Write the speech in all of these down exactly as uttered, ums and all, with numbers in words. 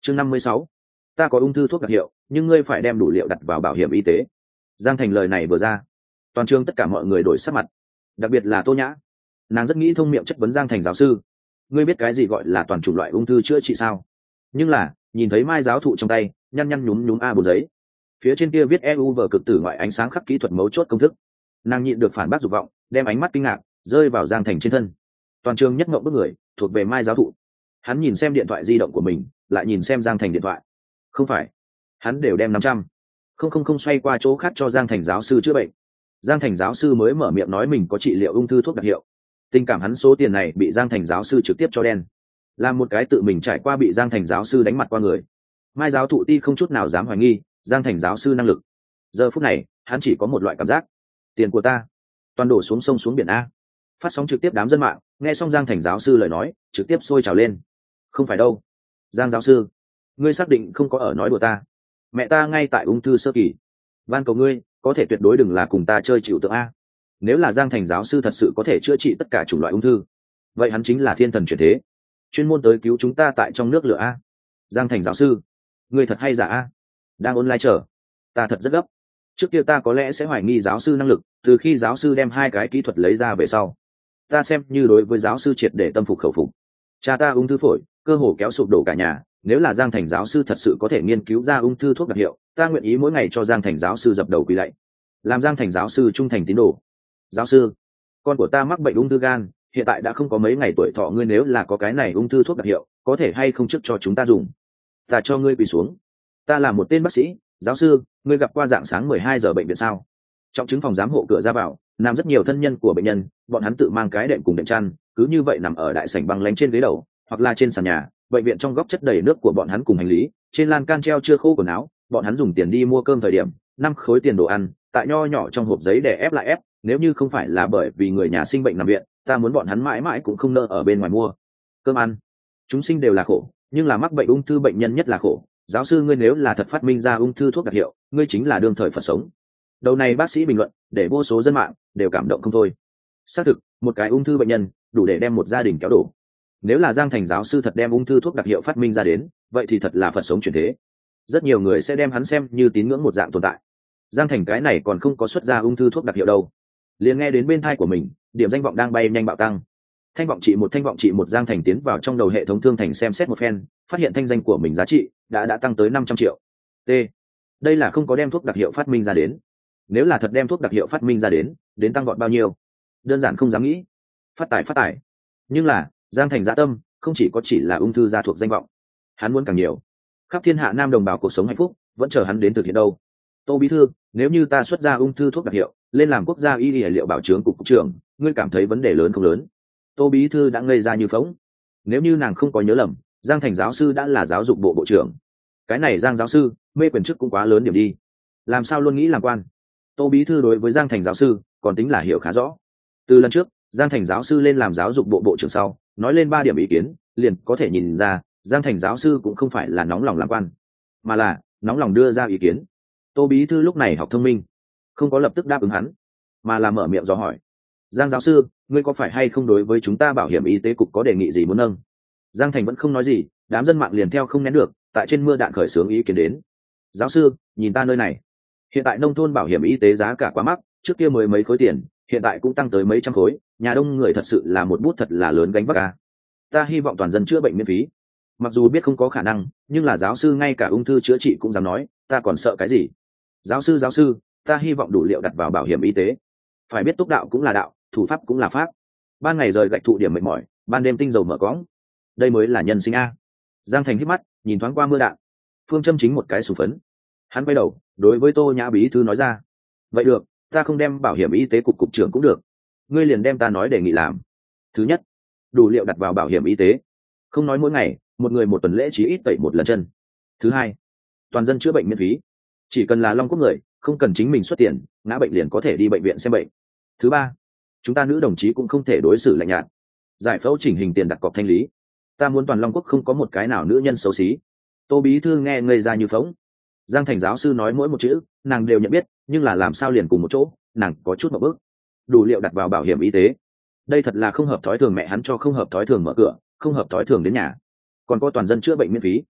chương năm mươi sáu, ta có ung thư thuốc đặc hiệu, nhưng ngươi phải đem đủ liệu đặt vào bảo hiểm y tế. Giang Thành lời này vừa ra, toàn trường tất cả mọi người đổi sắc mặt, đặc biệt là Tô Nhã. Nàng rất nghĩ thông miệng chất vấn Giang Thành giáo sư, ngươi biết cái gì gọi là toàn chủng loại ung thư chữa trị sao? Nhưng là nhìn thấy mai giáo thụ trong tay nhăn nhăn nhúm nhúm a bốn giấy, phía trên kia viết e u vở cực tử ngoại ánh sáng khắc kỹ thuật mấu chốt công thức, nàng nhịn được phản bác dục vọng, đem ánh mắt kinh ngạc rơi vào Giang Thành trên thân. Toàn trường nhất ngậm bức người thuộc về mai giáo thụ. Hắn nhìn xem điện thoại di động của mình, lại nhìn xem Giang Thành điện thoại. Không phải, hắn đều đem năm trăm không không không xoay qua chỗ khác cho Giang Thành giáo sư chữa bệnh. Giang Thành giáo sư mới mở miệng nói mình có trị liệu ung thư thuốc đặc hiệu. Tình cảm hắn số tiền này bị Giang Thành giáo sư trực tiếp cho đen, làm một cái tự mình trải qua bị Giang Thành giáo sư đánh mặt qua người. Mai giáo thụ ti không chút nào dám hoài nghi Giang Thành giáo sư năng lực. Giờ phút này hắn chỉ có một loại cảm giác, tiền của ta toàn đổ xuống sông xuống biển a. Phát sóng trực tiếp đám dân mạng nghe xong Giang Thành giáo sư lời nói trực tiếp sôi trào lên. Không phải đâu, Giang giáo sư, ngươi xác định không có ở nói đùa ta? Mẹ ta ngay tại ung thư sơ kỳ, van cầu ngươi có thể tuyệt đối đừng là cùng ta chơi chịu tượng a. Nếu là Giang Thành giáo sư thật sự có thể chữa trị tất cả chủng loại ung thư, vậy hắn chính là thiên thần chuyển thế, chuyên môn tới cứu chúng ta tại trong nước lửa a. Giang Thành giáo sư, ngươi thật hay giả a? Đang online chờ, ta thật rất gấp. Trước kia ta có lẽ sẽ hoài nghi giáo sư năng lực, từ khi giáo sư đem hai cái kỹ thuật lấy ra về sau, ta xem như đối với giáo sư triệt để tâm phục khẩu phục. Cha ta ung thư phổi, cơ hồ kéo sụp đổ cả nhà, nếu là Giang Thành giáo sư thật sự có thể nghiên cứu ra ung thư thuốc đặc hiệu, ta nguyện ý mỗi ngày cho Giang Thành giáo sư dập đầu quỳ lạy, làm Giang Thành giáo sư trung thành tín đồ. Giáo sư, con của ta mắc bệnh ung thư gan, hiện tại đã không có mấy ngày tuổi thọ, ngươi nếu là có cái này ung thư thuốc đặc hiệu, có thể hay không trước cho chúng ta dùng? Ta cho ngươi quỳ xuống. Ta là một tên bác sĩ, giáo sư, ngươi gặp qua dạng sáng mười hai giờ bệnh viện sao? Trọng chứng phòng giám hộ cửa ra vào, nằm rất nhiều thân nhân của bệnh nhân, bọn hắn tự mang cái đệm cùng đệm chăn, cứ như vậy nằm ở đại sảnh băng lánh trên ghế đầu, hoặc là trên sàn nhà. Bệnh viện trong góc chất đầy nước của bọn hắn cùng hành lý, trên lan can treo chưa khô quần áo, bọn hắn dùng tiền đi mua cơm thời điểm, năm khối tiền đồ ăn, tại nho nhỏ trong hộp giấy để ép lại ép, nếu như không phải là bởi vì người nhà sinh bệnh nằm viện, ta muốn bọn hắn mãi mãi cũng không nỡ ở bên ngoài mua cơm ăn. Chúng sinh đều là khổ, nhưng là mắc bệnh ung thư bệnh nhân nhất là khổ. Giáo sư, ngươi nếu là thật phát minh ra ung thư thuốc đặc hiệu, ngươi chính là đương thời Phật sống. Đầu này bác sĩ bình luận để vô số dân mạng đều cảm động không thôi. Xác thực, một cái ung thư bệnh nhân đủ để đem một gia đình kéo đổ. Nếu là Giang Thành giáo sư thật đem ung thư thuốc đặc hiệu phát minh ra đến, vậy thì thật là Phật sống chuyển thế. Rất nhiều người sẽ đem hắn xem như tín ngưỡng một dạng tồn tại. Giang Thành cái này còn không có xuất ra ung thư thuốc đặc hiệu đâu. Liền nghe đến bên tai của mình, điểm danh vọng đang bay nhanh bạo tăng. Thanh vọng trị một thanh vọng trị một Giang Thành tiến vào trong đầu hệ thống thương thành xem xét một phen, phát hiện thanh danh của mình giá trị đã đã tăng tới năm trăm triệu. T. Đây là không có đem thuốc đặc hiệu phát minh ra đến. Nếu là thật đem thuốc đặc hiệu phát minh ra đến, đến tăng vọt bao nhiêu? Đơn giản không dám nghĩ. Phát tài phát tài. Nhưng là, Giang Thành dạ tâm không chỉ có chỉ là ung thư gia thuộc danh vọng, hắn muốn càng nhiều. Khắp thiên hạ nam đồng bào cuộc sống hạnh phúc vẫn chờ hắn đến thực hiện đâu. Tô bí thư, nếu như ta xuất ra ung thư thuốc đặc hiệu, lên làm quốc gia y y liệu bảo trưởng cục cục trưởng, ngươi cảm thấy vấn đề lớn không lớn? Tô bí thư đã ngây ra như phóng. Nếu như nàng không có nhớ lầm, Giang Thành giáo sư đã là giáo dục bộ bộ trưởng. Cái này Giang giáo sư mê quyền chức cũng quá lớn điểm đi, làm sao luôn nghĩ làm quan? Tô bí thư đối với Giang Thành giáo sư còn tính là hiểu khá rõ. Từ lần trước Giang Thành giáo sư lên làm giáo dục bộ bộ trưởng sau, nói lên ba điểm ý kiến, liền có thể nhìn ra Giang Thành giáo sư cũng không phải là nóng lòng làm quan, mà là nóng lòng đưa ra ý kiến. Tô bí thư lúc này học thông minh, không có lập tức đáp ứng hắn, mà là mở miệng dò hỏi: Giang giáo sư, ngươi có phải hay không đối với chúng ta bảo hiểm y tế cục có đề nghị gì muốn nâng? Giang Thành vẫn không nói gì, đám dân mạng liền theo không nén được, tại trên mưa đạn khởi xướng ý kiến đến. Giáo sư, nhìn ta nơi này, hiện tại nông thôn bảo hiểm y tế giá cả quá mắc, trước kia mới mấy khối tiền, hiện tại cũng tăng tới mấy trăm khối, nhà đông người thật sự là một bút thật là lớn gánh vác à. Ta hy vọng toàn dân chữa bệnh miễn phí. Mặc dù biết không có khả năng, nhưng là giáo sư ngay cả ung thư chữa trị cũng dám nói, ta còn sợ cái gì? Giáo sư giáo sư, ta hy vọng đủ liệu đặt vào bảo hiểm y tế. Phải biết túc đạo cũng là đạo, thủ pháp cũng là pháp. Ban ngày rời gạch thụ điểm mệt mỏi, ban đêm tinh dầu mở cõng. Đây mới là nhân sinh a. Giang Thành hít mắt, nhìn thoáng qua mưa đạn. Phương châm chính một cái sù phấn. Hắn quay đầu, đối với Tô Nhã bí thư nói ra: vậy được, ta không đem bảo hiểm y tế cục cục trưởng cũng được. Ngươi liền đem ta nói đề nghị làm. Thứ nhất, đủ liệu đặt vào bảo hiểm y tế, không nói mỗi ngày, một người một tuần lễ chỉ ít tẩy một lần chân. Thứ hai, toàn dân chữa bệnh miễn phí, chỉ cần là Long Quốc người, không cần chính mình xuất tiền, ngã bệnh liền có thể đi bệnh viện xem bệnh. Thứ ba, chúng ta nữ đồng chí cũng không thể đối xử lạnh nhạt, giải phẫu chỉnh hình tiền đặt cọc thanh lý. Ta muốn toàn Long Quốc không có một cái nào nữ nhân xấu xí. Tô bí thư nghe ngây ra như phóng. Giang Thành giáo sư nói mỗi một chữ nàng đều nhận biết, nhưng là làm sao liền cùng một chỗ, nàng có chút một bước. Đủ liệu đặt vào bảo hiểm y tế, đây thật là không hợp thói thường, mẹ hắn cho không hợp thói thường mở cửa, không hợp thói thường đến nhà, còn có toàn dân chữa bệnh miễn phí.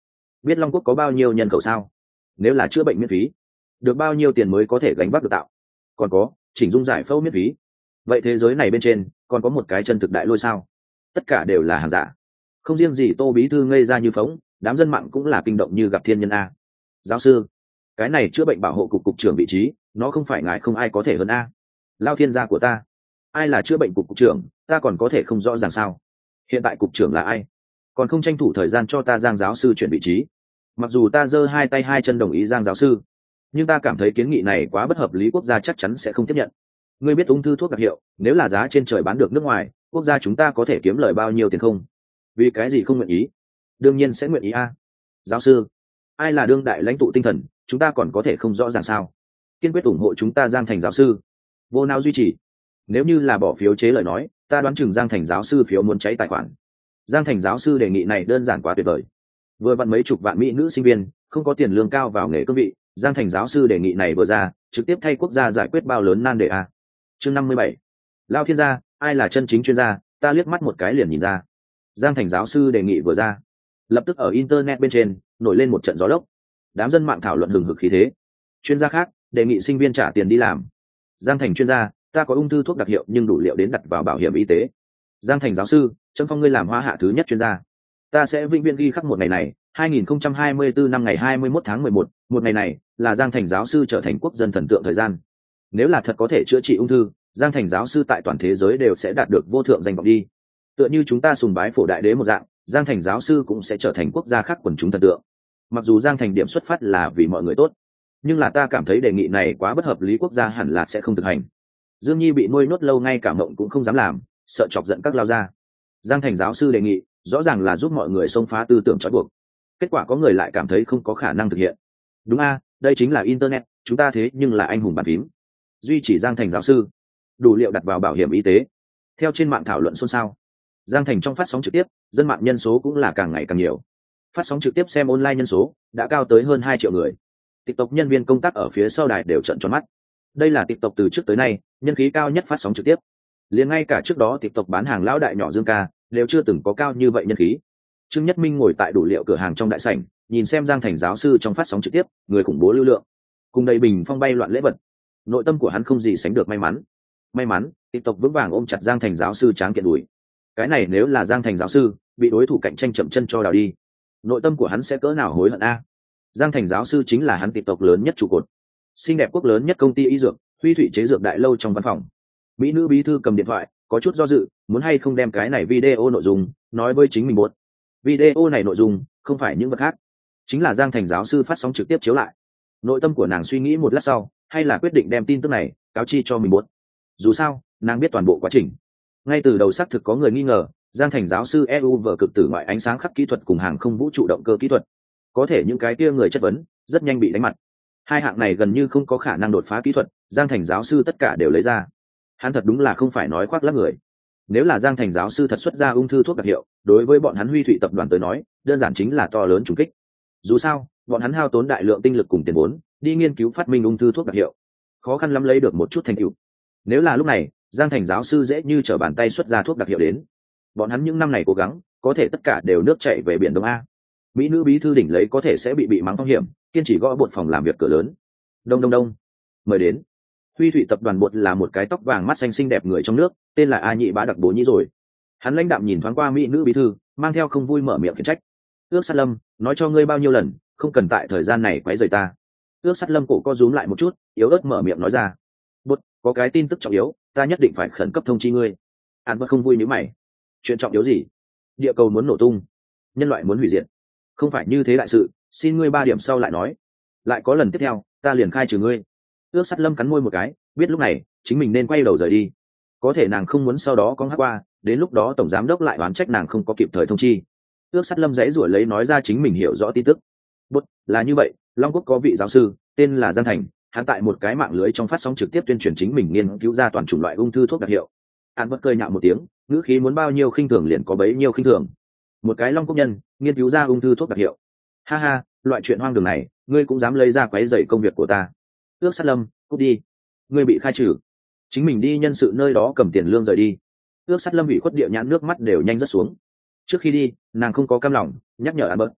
biết Long Quốc có bao nhiêu nhân khẩu sao? Nếu là chữa bệnh miễn phí, được bao nhiêu tiền mới có thể gánh vác được tạo? Còn có chỉnh dung giải phẫu miễn phí, vậy thế giới này bên trên còn có một cái chân thực đại lôi sao? Tất cả đều là hàng giả. Không riêng gì Tô bí thư ngây ra như phóng, đám dân mạng cũng là kinh động như gặp thiên nhân a. Giáo sư, cái này chữa bệnh bảo hộ cục cục trưởng vị trí, nó không phải ngài không ai có thể hơn a. Lao thiên gia của ta, ai là chữa bệnh cục cục trưởng, ta còn có thể không rõ ràng sao? Hiện tại cục trưởng là ai? Còn không tranh thủ thời gian cho ta Giang giáo sư chuyển vị trí. Mặc dù ta giơ hai tay hai chân đồng ý Giang giáo sư, nhưng ta cảm thấy kiến nghị này quá bất hợp lý, quốc gia chắc chắn sẽ không tiếp nhận. Ngươi biết ung thư thuốc đặc hiệu, nếu là giá trên trời bán được nước ngoài, quốc gia chúng ta có thể kiếm lời bao nhiêu tiền không? Vì cái gì không nguyện ý? Đương nhiên sẽ nguyện ý a. Giáo sư, ai là đương đại lãnh tụ tinh thần, chúng ta còn có thể không rõ ràng sao? Kiên quyết ủng hộ chúng ta Giang Thành giáo sư. Vô nào duy trì. Nếu như là bỏ phiếu chế lời nói, ta đoán chừng Giang Thành giáo sư phiếu muốn cháy tài khoản. Giang Thành giáo sư đề nghị này đơn giản quá tuyệt vời. Vừa vặn mấy chục vạn mỹ nữ sinh viên không có tiền lương cao vào nghề cương vị, Giang Thành giáo sư đề nghị này vừa ra, trực tiếp thay quốc gia giải quyết bao lớn nan đề a. Chương năm mươi bảy. Lao thiên gia, ai là chân chính chuyên gia, ta liếc mắt một cái liền nhìn ra. Giang Thành giáo sư đề nghị vừa ra, lập tức ở internet bên trên nổi lên một trận gió lốc. Đám dân mạng thảo luận hừng hực khí thế. Chuyên gia khác đề nghị sinh viên trả tiền đi làm. Giang Thành chuyên gia, ta có ung thư thuốc đặc hiệu nhưng đủ liệu đến đặt vào bảo hiểm y tế. Giang Thành giáo sư, trâm phong ngươi làm hoa hạ thứ nhất chuyên gia. Ta sẽ vĩnh viễn ghi khắc một ngày này, hai nghìn không trăm hai mươi tư năm ngày hai mươi mốt tháng mười một, một ngày này là Giang Thành giáo sư trở thành quốc dân thần tượng thời gian. Nếu là thật có thể chữa trị ung thư, Giang Thành giáo sư tại toàn thế giới đều sẽ đạt được vô thượng danh vọng đi. Tựa như chúng ta sùng bái phổ đại đế một dạng, Giang Thành giáo sư cũng sẽ trở thành quốc gia khác quần chúng thần tượng. Mặc dù Giang Thành điểm xuất phát là vì mọi người tốt, nhưng là ta cảm thấy đề nghị này quá bất hợp lý, quốc gia hẳn là sẽ không thực hành. Dương Nhi bị nuôi nhốt lâu, ngay cả mộng cũng không dám làm, sợ chọc giận các lao gia. Giang Thành giáo sư đề nghị rõ ràng là giúp mọi người xông phá tư tưởng trói buộc, kết quả có người lại cảm thấy không có khả năng thực hiện. Đúng a, đây chính là internet, chúng ta thế nhưng là anh hùng bàn phím. Duy chỉ Giang Thành giáo sư, đủ liệu đặt vào bảo hiểm y tế. Theo trên mạng thảo luận xôn xao. Giang Thành trong phát sóng trực tiếp, dân mạng nhân số cũng là càng ngày càng nhiều. Phát sóng trực tiếp xem online nhân số đã cao tới hơn hai triệu người. TikTok nhân viên công tác ở phía sau đài đều trợn tròn mắt. Đây là TikTok từ trước tới nay nhân khí cao nhất phát sóng trực tiếp. Liền ngay cả trước đó TikTok bán hàng lão đại nhỏ Dương Ca đều chưa từng có cao như vậy nhân khí. Trương Nhất Minh ngồi tại đủ liệu cửa hàng trong đại sảnh, nhìn xem Giang Thành giáo sư trong phát sóng trực tiếp, người khủng bố lưu lượng, cùng đầy bình phong bay loạn lễ vật. Nội tâm của hắn không gì sánh được may mắn. May mắn, TikTok vững vàng ôm chặt Giang Thành giáo sư tráng kiện đùi. Cái này nếu là Giang Thành giáo sư bị đối thủ cạnh tranh chậm chân cho đào đi, nội tâm của hắn sẽ cỡ nào hối hận a. Giang Thành giáo sư chính là hắn TikTok lớn nhất trụ cột. Xinh đẹp quốc lớn nhất công ty y dược, Huy Thụy chế dược đại lâu trong văn phòng. Mỹ nữ bí thư cầm điện thoại, có chút do dự, muốn hay không đem cái này video nội dung nói với chính mình buốt. Video này nội dung không phải những vật khác, chính là Giang Thành giáo sư phát sóng trực tiếp chiếu lại. Nội tâm của nàng suy nghĩ một lát sau, hay là quyết định đem tin tức này cáo chi cho mình buốt. Dù sao, nàng biết toàn bộ quá trình. Ngay từ đầu xác thực có người nghi ngờ, Giang Thành giáo sư e u vở cực tử ngoại ánh sáng khắc kỹ thuật cùng hàng không vũ trụ động cơ kỹ thuật. Có thể những cái kia người chất vấn rất nhanh bị đánh mặt. Hai hạng này gần như không có khả năng đột phá kỹ thuật, Giang Thành giáo sư tất cả đều lấy ra. Hắn thật đúng là không phải nói khoác lác người. Nếu là Giang Thành giáo sư thật xuất ra ung thư thuốc đặc hiệu, đối với bọn hắn Huy Thụy tập đoàn tới nói, đơn giản chính là to lớn trùng kích. Dù sao, bọn hắn hao tốn đại lượng tinh lực cùng tiền vốn, đi nghiên cứu phát minh ung thư thuốc đặc hiệu, khó khăn lắm lấy được một chút thành tựu. Nếu là lúc này, Giang Thành giáo sư dễ như trở bàn tay xuất ra thuốc đặc hiệu đến, bọn hắn những năm này cố gắng, có thể tất cả đều nước chảy về biển Đông a. Mỹ nữ bí thư đỉnh lấy có thể sẽ bị bị mắng phong hiểm, kiên trì gõ bột phòng làm việc cửa lớn. Đông đông đông, mời đến. Huy Thụy tập đoàn bột là một cái tóc vàng mắt xanh xinh đẹp người trong nước, tên là A Nhị Bá Đặc Bố Nhĩ rồi. Hắn lãnh đạm nhìn thoáng qua mỹ nữ bí thư, mang theo không vui mở miệng khiển trách. Ước Sát Lâm, nói cho ngươi bao nhiêu lần, không cần tại thời gian này quấy rầy ta. Ước Sát Lâm cổ co rúm lại một chút, yếu ớt mở miệng nói ra. Bột, có cái tin tức trọng yếu, ta nhất định phải khẩn cấp thông chi ngươi. An Bất không vui nhíu mày. Chuyện trọng yếu gì? Địa cầu muốn nổ tung, nhân loại muốn hủy diệt. Không phải như thế đại sự, xin ngươi ba điểm sau lại nói. Lại có lần tiếp theo, ta liền khai trừ ngươi. Ước Sắt Lâm cắn môi một cái, biết lúc này chính mình nên quay đầu rời đi. Có thể nàng không muốn sau đó con hát qua, đến lúc đó tổng giám đốc lại oán trách nàng không có kịp thời thông chi. Ước Sắt Lâm dãy rủa lấy nói ra chính mình hiểu rõ tin tức. Bút, là như vậy, Long Quốc có vị giáo sư, tên là Giang Thành, hắn tại một cái mạng lưới trong phát sóng trực tiếp tuyên truyền chính mình nghiên cứu ra toàn chủng loại ung thư thuốc đặc hiệu. An Bất cười nhạo một tiếng, ngữ khí muốn bao nhiêu khinh thường liền có bấy nhiêu khinh thường. Một cái Long Quốc nhân, nghiên cứu ra ung thư thuốc đặc hiệu. Ha ha, loại chuyện hoang đường này, ngươi cũng dám lấy ra quấy rầy công việc của ta. Ước Sát Lâm, cút đi, ngươi bị khai trừ. Chính mình đi nhân sự nơi đó cầm tiền lương rời đi. Ước Sát Lâm bị khuất địa nhãn nước mắt đều nhanh rớt xuống. Trước khi đi, nàng không có cam lòng, nhắc nhở An Bớt.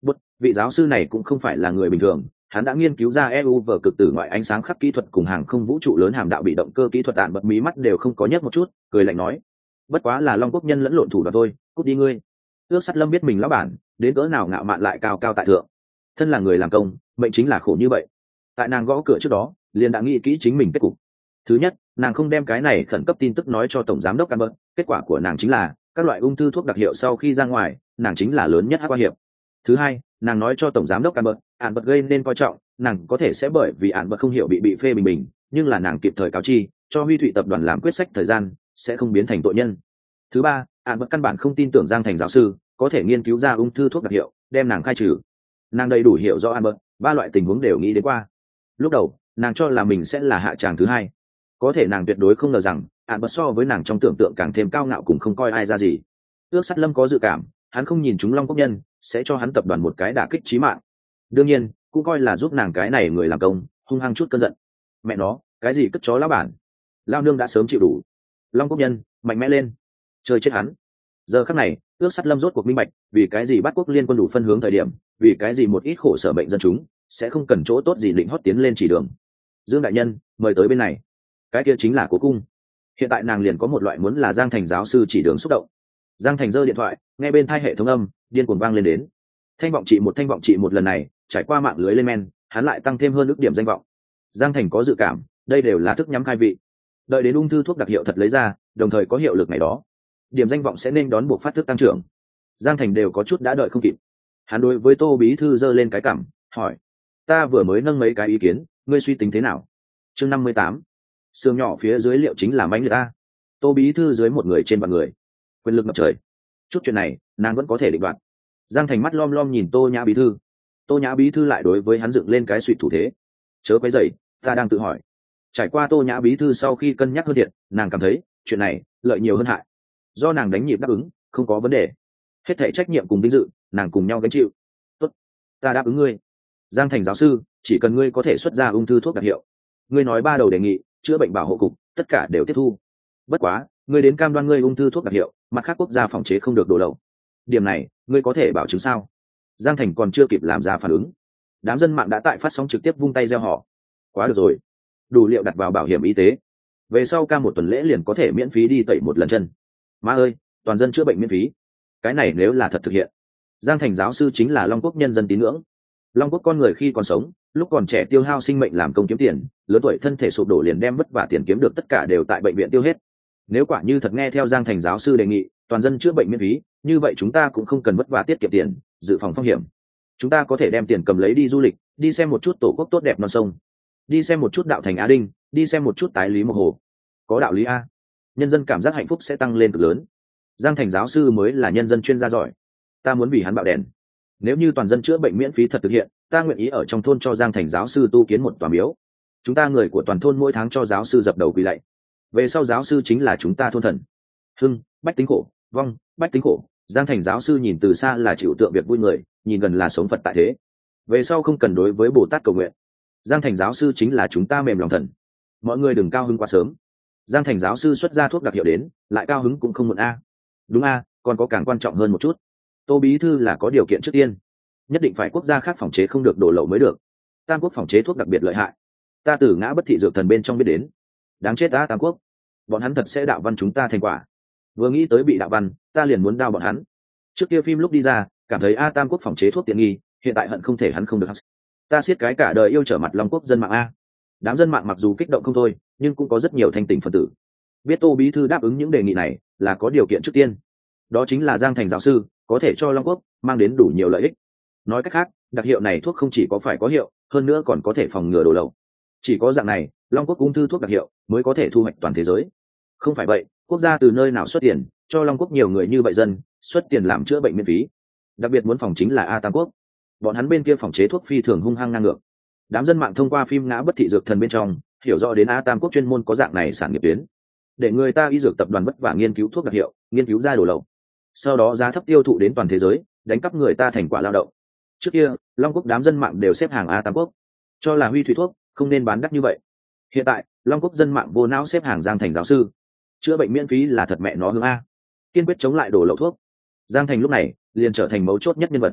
Bút, vị giáo sư này cũng không phải là người bình thường, hắn đã nghiên cứu ra e u vở cực tử ngoại ánh sáng khắc kỹ thuật cùng hàng không vũ trụ lớn hàm đạo bị động cơ kỹ thuật tạn bật mí mắt đều không có nhấc một chút, cười lạnh nói: bất quá là Long Quốc nhân lẫn lộn thủ đoạn thôi, cút đi ngươi. Ước Sắt Lâm biết mình lão bản đến cỡ nào ngạo mạn lại cao cao tại thượng, thân là người làm công mệnh chính là khổ như vậy. Tại nàng gõ cửa trước đó liền đã nghĩ kỹ chính mình kết cục. Thứ nhất, nàng không đem cái này khẩn cấp tin tức nói cho tổng giám đốc Albert, kết quả của nàng chính là các loại ung thư thuốc đặc hiệu sau khi ra ngoài, nàng chính là lớn nhất hắc qua hiệp. Thứ hai, nàng nói cho tổng giám đốc Albert, Albert gây nên coi trọng, nàng có thể sẽ bởi vì Albert không hiểu bị bị phê bình bình, nhưng là nàng kịp thời cáo chi, cho Huy Thụy tập đoàn làm quyết sách thời gian, sẽ không biến thành tội nhân. Thứ ba, Albert căn bản không tin tưởng Giang Thành giáo sư có thể nghiên cứu ra ung thư thuốc đặc hiệu, đem nàng khai trừ. Nàng đầy đủ hiểu rõ Albert, ba loại tình huống đều nghĩ đến qua. Lúc đầu, nàng cho là mình sẽ là hạ tràng thứ hai, có thể nàng tuyệt đối không ngờ rằng Albert so với nàng trong tưởng tượng càng thêm cao ngạo cùng không coi ai ra gì. Ước Sắt Lâm có dự cảm, hắn không nhìn chúng Long Quốc nhân sẽ cho hắn tập đoàn một cái đả kích chí mạng. Đương nhiên, cũng coi là giúp nàng cái này người làm công hung hăng chút cơn giận. Mẹ nó, cái gì cất chó lão bản, lao nương đã sớm chịu đủ. Long Quốc nhân mạnh mẽ lên, chơi chết hắn. Giờ khắc này, Ước Sắt Lâm rốt cuộc minh bạch, vì cái gì bắt quốc liên quân đủ phân hướng thời điểm, vì cái gì một ít khổ sở bệnh dân chúng sẽ không cần chỗ tốt gì định hót tiến lên chỉ đường. Dương đại nhân, mời tới bên này. Cái kia chính là Cố cung. Hiện tại nàng liền có một loại muốn là Giang Thành giáo sư chỉ đường xúc động. Giang Thành giơ điện thoại, nghe bên tai hệ thống âm điên cuồng vang lên đến. Thanh vọng trị một thanh vọng trị một, lần này trải qua mạng lưới lên men, hắn lại tăng thêm hơn ước điểm danh vọng. Giang Thành có dự cảm, đây đều là thức nhắm khai vị. Đợi đến ung thư thuốc đặc hiệu thật lấy ra, đồng thời có hiệu lực ngày đó, điểm danh vọng sẽ nên đón buộc phát thức tăng trưởng. Giang Thành đều có chút đã đợi không kịp. Hắn đối với Tô bí thư giơ lên cái cằm, hỏi: ta vừa mới nâng mấy cái ý kiến, ngươi suy tính thế nào? Chương năm mươi tám, xương nhỏ phía dưới liệu chính là mãnh liệt ta. Tô bí thư dưới một người trên vạn người, quyền lực ngập trời, chút chuyện này nàng vẫn có thể định đoạt. Giang Thành mắt lom lom nhìn Tô Nhã bí thư. Tô Nhã bí thư lại đối với hắn dựng lên cái suy thủ thế. Chớ quấy rầy, ta đang tự hỏi. Trải qua Tô Nhã bí thư sau khi cân nhắc hơn thiệt, nàng cảm thấy chuyện này lợi nhiều hơn hại. Do nàng đánh nhịp đáp ứng, không có vấn đề. Hết thảy trách nhiệm cùng vinh dự, nàng cùng nhau gánh chịu. Tốt, ta đáp ứng ngươi. Giang Thành giáo sư, chỉ cần ngươi có thể xuất ra ung thư thuốc đặc hiệu, ngươi nói ba đầu đề nghị, chữa bệnh bảo hộ cục, tất cả đều tiếp thu. Bất quá, ngươi đến cam đoan ngươi ung thư thuốc đặc hiệu, mặt khác quốc gia phòng chế không được đổ lậu. Điểm này, ngươi có thể bảo chứng sao? Giang Thành còn chưa kịp làm ra phản ứng, đám dân mạng đã tại phát sóng trực tiếp vung tay reo hò. Quá được rồi, đủ liệu đặt vào bảo hiểm y tế, về sau ca một tuần lễ liền có thể miễn phí đi tẩy một lần chân. Má ơi, toàn dân chữa bệnh miễn phí, cái này nếu là thật thực hiện, Giang Thành giáo sư chính là Long Quốc nhân dân tín ngưỡng. Long Quốc con người khi còn sống, lúc còn trẻ tiêu hao sinh mệnh làm công kiếm tiền, lớn tuổi thân thể sụp đổ liền đem vất vả tiền kiếm được tất cả đều tại bệnh viện tiêu hết. Nếu quả như thật nghe theo Giang Thành giáo sư đề nghị, toàn dân chữa bệnh miễn phí, như vậy chúng ta cũng không cần vất vả tiết kiệm tiền, dự phòng phong hiểm. Chúng ta có thể đem tiền cầm lấy đi du lịch, đi xem một chút tổ quốc tốt đẹp non sông, đi xem một chút đạo thành Á Đinh, đi xem một chút tái lý một hồ. Có đạo lý a, nhân dân cảm giác hạnh phúc sẽ tăng lên cực lớn. Giang Thành giáo sư mới là nhân dân chuyên gia giỏi, ta muốn vì hắn bạo đèn. Nếu như toàn dân chữa bệnh miễn phí thật thực hiện, ta nguyện ý ở trong thôn cho Giang Thành giáo sư tu kiến một tòa miếu. Chúng ta người của toàn thôn mỗi tháng cho giáo sư dập đầu quỳ lạy. Về sau giáo sư chính là chúng ta thôn thần. Hưng, bách tính khổ, vong, bách tính khổ. Giang Thành giáo sư nhìn từ xa là chịu tượng việc vui người, nhìn gần là sống Phật tại thế. Về sau không cần đối với Bồ Tát cầu nguyện. Giang Thành giáo sư chính là chúng ta mềm lòng thần. Mọi người đừng cao hứng quá sớm. Giang Thành giáo sư xuất ra thuốc đặc hiệu đến, lại cao hứng cũng không muộn a. Đúng a, còn có càng quan trọng hơn một chút. Tô bí thư là có điều kiện trước tiên, nhất định phải quốc gia khác phòng chế không được đổ lậu mới được. Tam quốc phòng chế thuốc đặc biệt lợi hại, ta từ ngã bất thị dược thần bên trong biết đến. Đáng chết ta Tam quốc, bọn hắn thật sẽ đạo văn chúng ta thành quả. Vừa nghĩ tới bị đạo văn, ta liền muốn đao bọn hắn. Trước kia phim lúc đi ra, cảm thấy a Tam quốc phòng chế thuốc tiện nghi, hiện tại hận không thể hắn không được. Ta siết cái cả đời yêu trở mặt Long Quốc dân mạng a. Đám dân mạng mặc dù kích động không thôi, nhưng cũng có rất nhiều thanh tỉnh phần tử. Biết Tô bí thư đáp ứng những đề nghị này là có điều kiện trước tiên, đó chính là Giang Thành giáo sư có thể cho Long Quốc mang đến đủ nhiều lợi ích. Nói cách khác, đặc hiệu này thuốc không chỉ có phải có hiệu, hơn nữa còn có thể phòng ngừa đổ lậu. Chỉ có dạng này, Long Quốc ung thư thuốc đặc hiệu mới có thể thu hoạch toàn thế giới. Không phải vậy, quốc gia từ nơi nào xuất tiền cho Long Quốc nhiều người như vậy dân xuất tiền làm chữa bệnh miễn phí? Đặc biệt muốn phòng chính là A Tam Quốc, bọn hắn bên kia phòng chế thuốc phi thường hung hăng ngang ngược. Đám dân mạng thông qua phim ngã bất thị dược thần bên trong hiểu rõ đến A Tam Quốc chuyên môn có dạng này sản nghiệp tuyến, để người ta y dược tập đoàn vất vả nghiên cứu thuốc đặc hiệu, nghiên cứu ra đổ lậu, sau đó giá thấp tiêu thụ đến toàn thế giới, đánh cắp người ta thành quả lao động. Trước kia, Long Quốc đám dân mạng đều xếp hàng A Tam Quốc, cho là Huy Thủy thuốc không nên bán đắt như vậy. Hiện tại, Long Quốc dân mạng vô não xếp hàng Giang Thành giáo sư, chữa bệnh miễn phí là thật mẹ nó hướng a, kiên quyết chống lại đổ lậu thuốc. Giang Thành lúc này liền trở thành mấu chốt nhất nhân vật.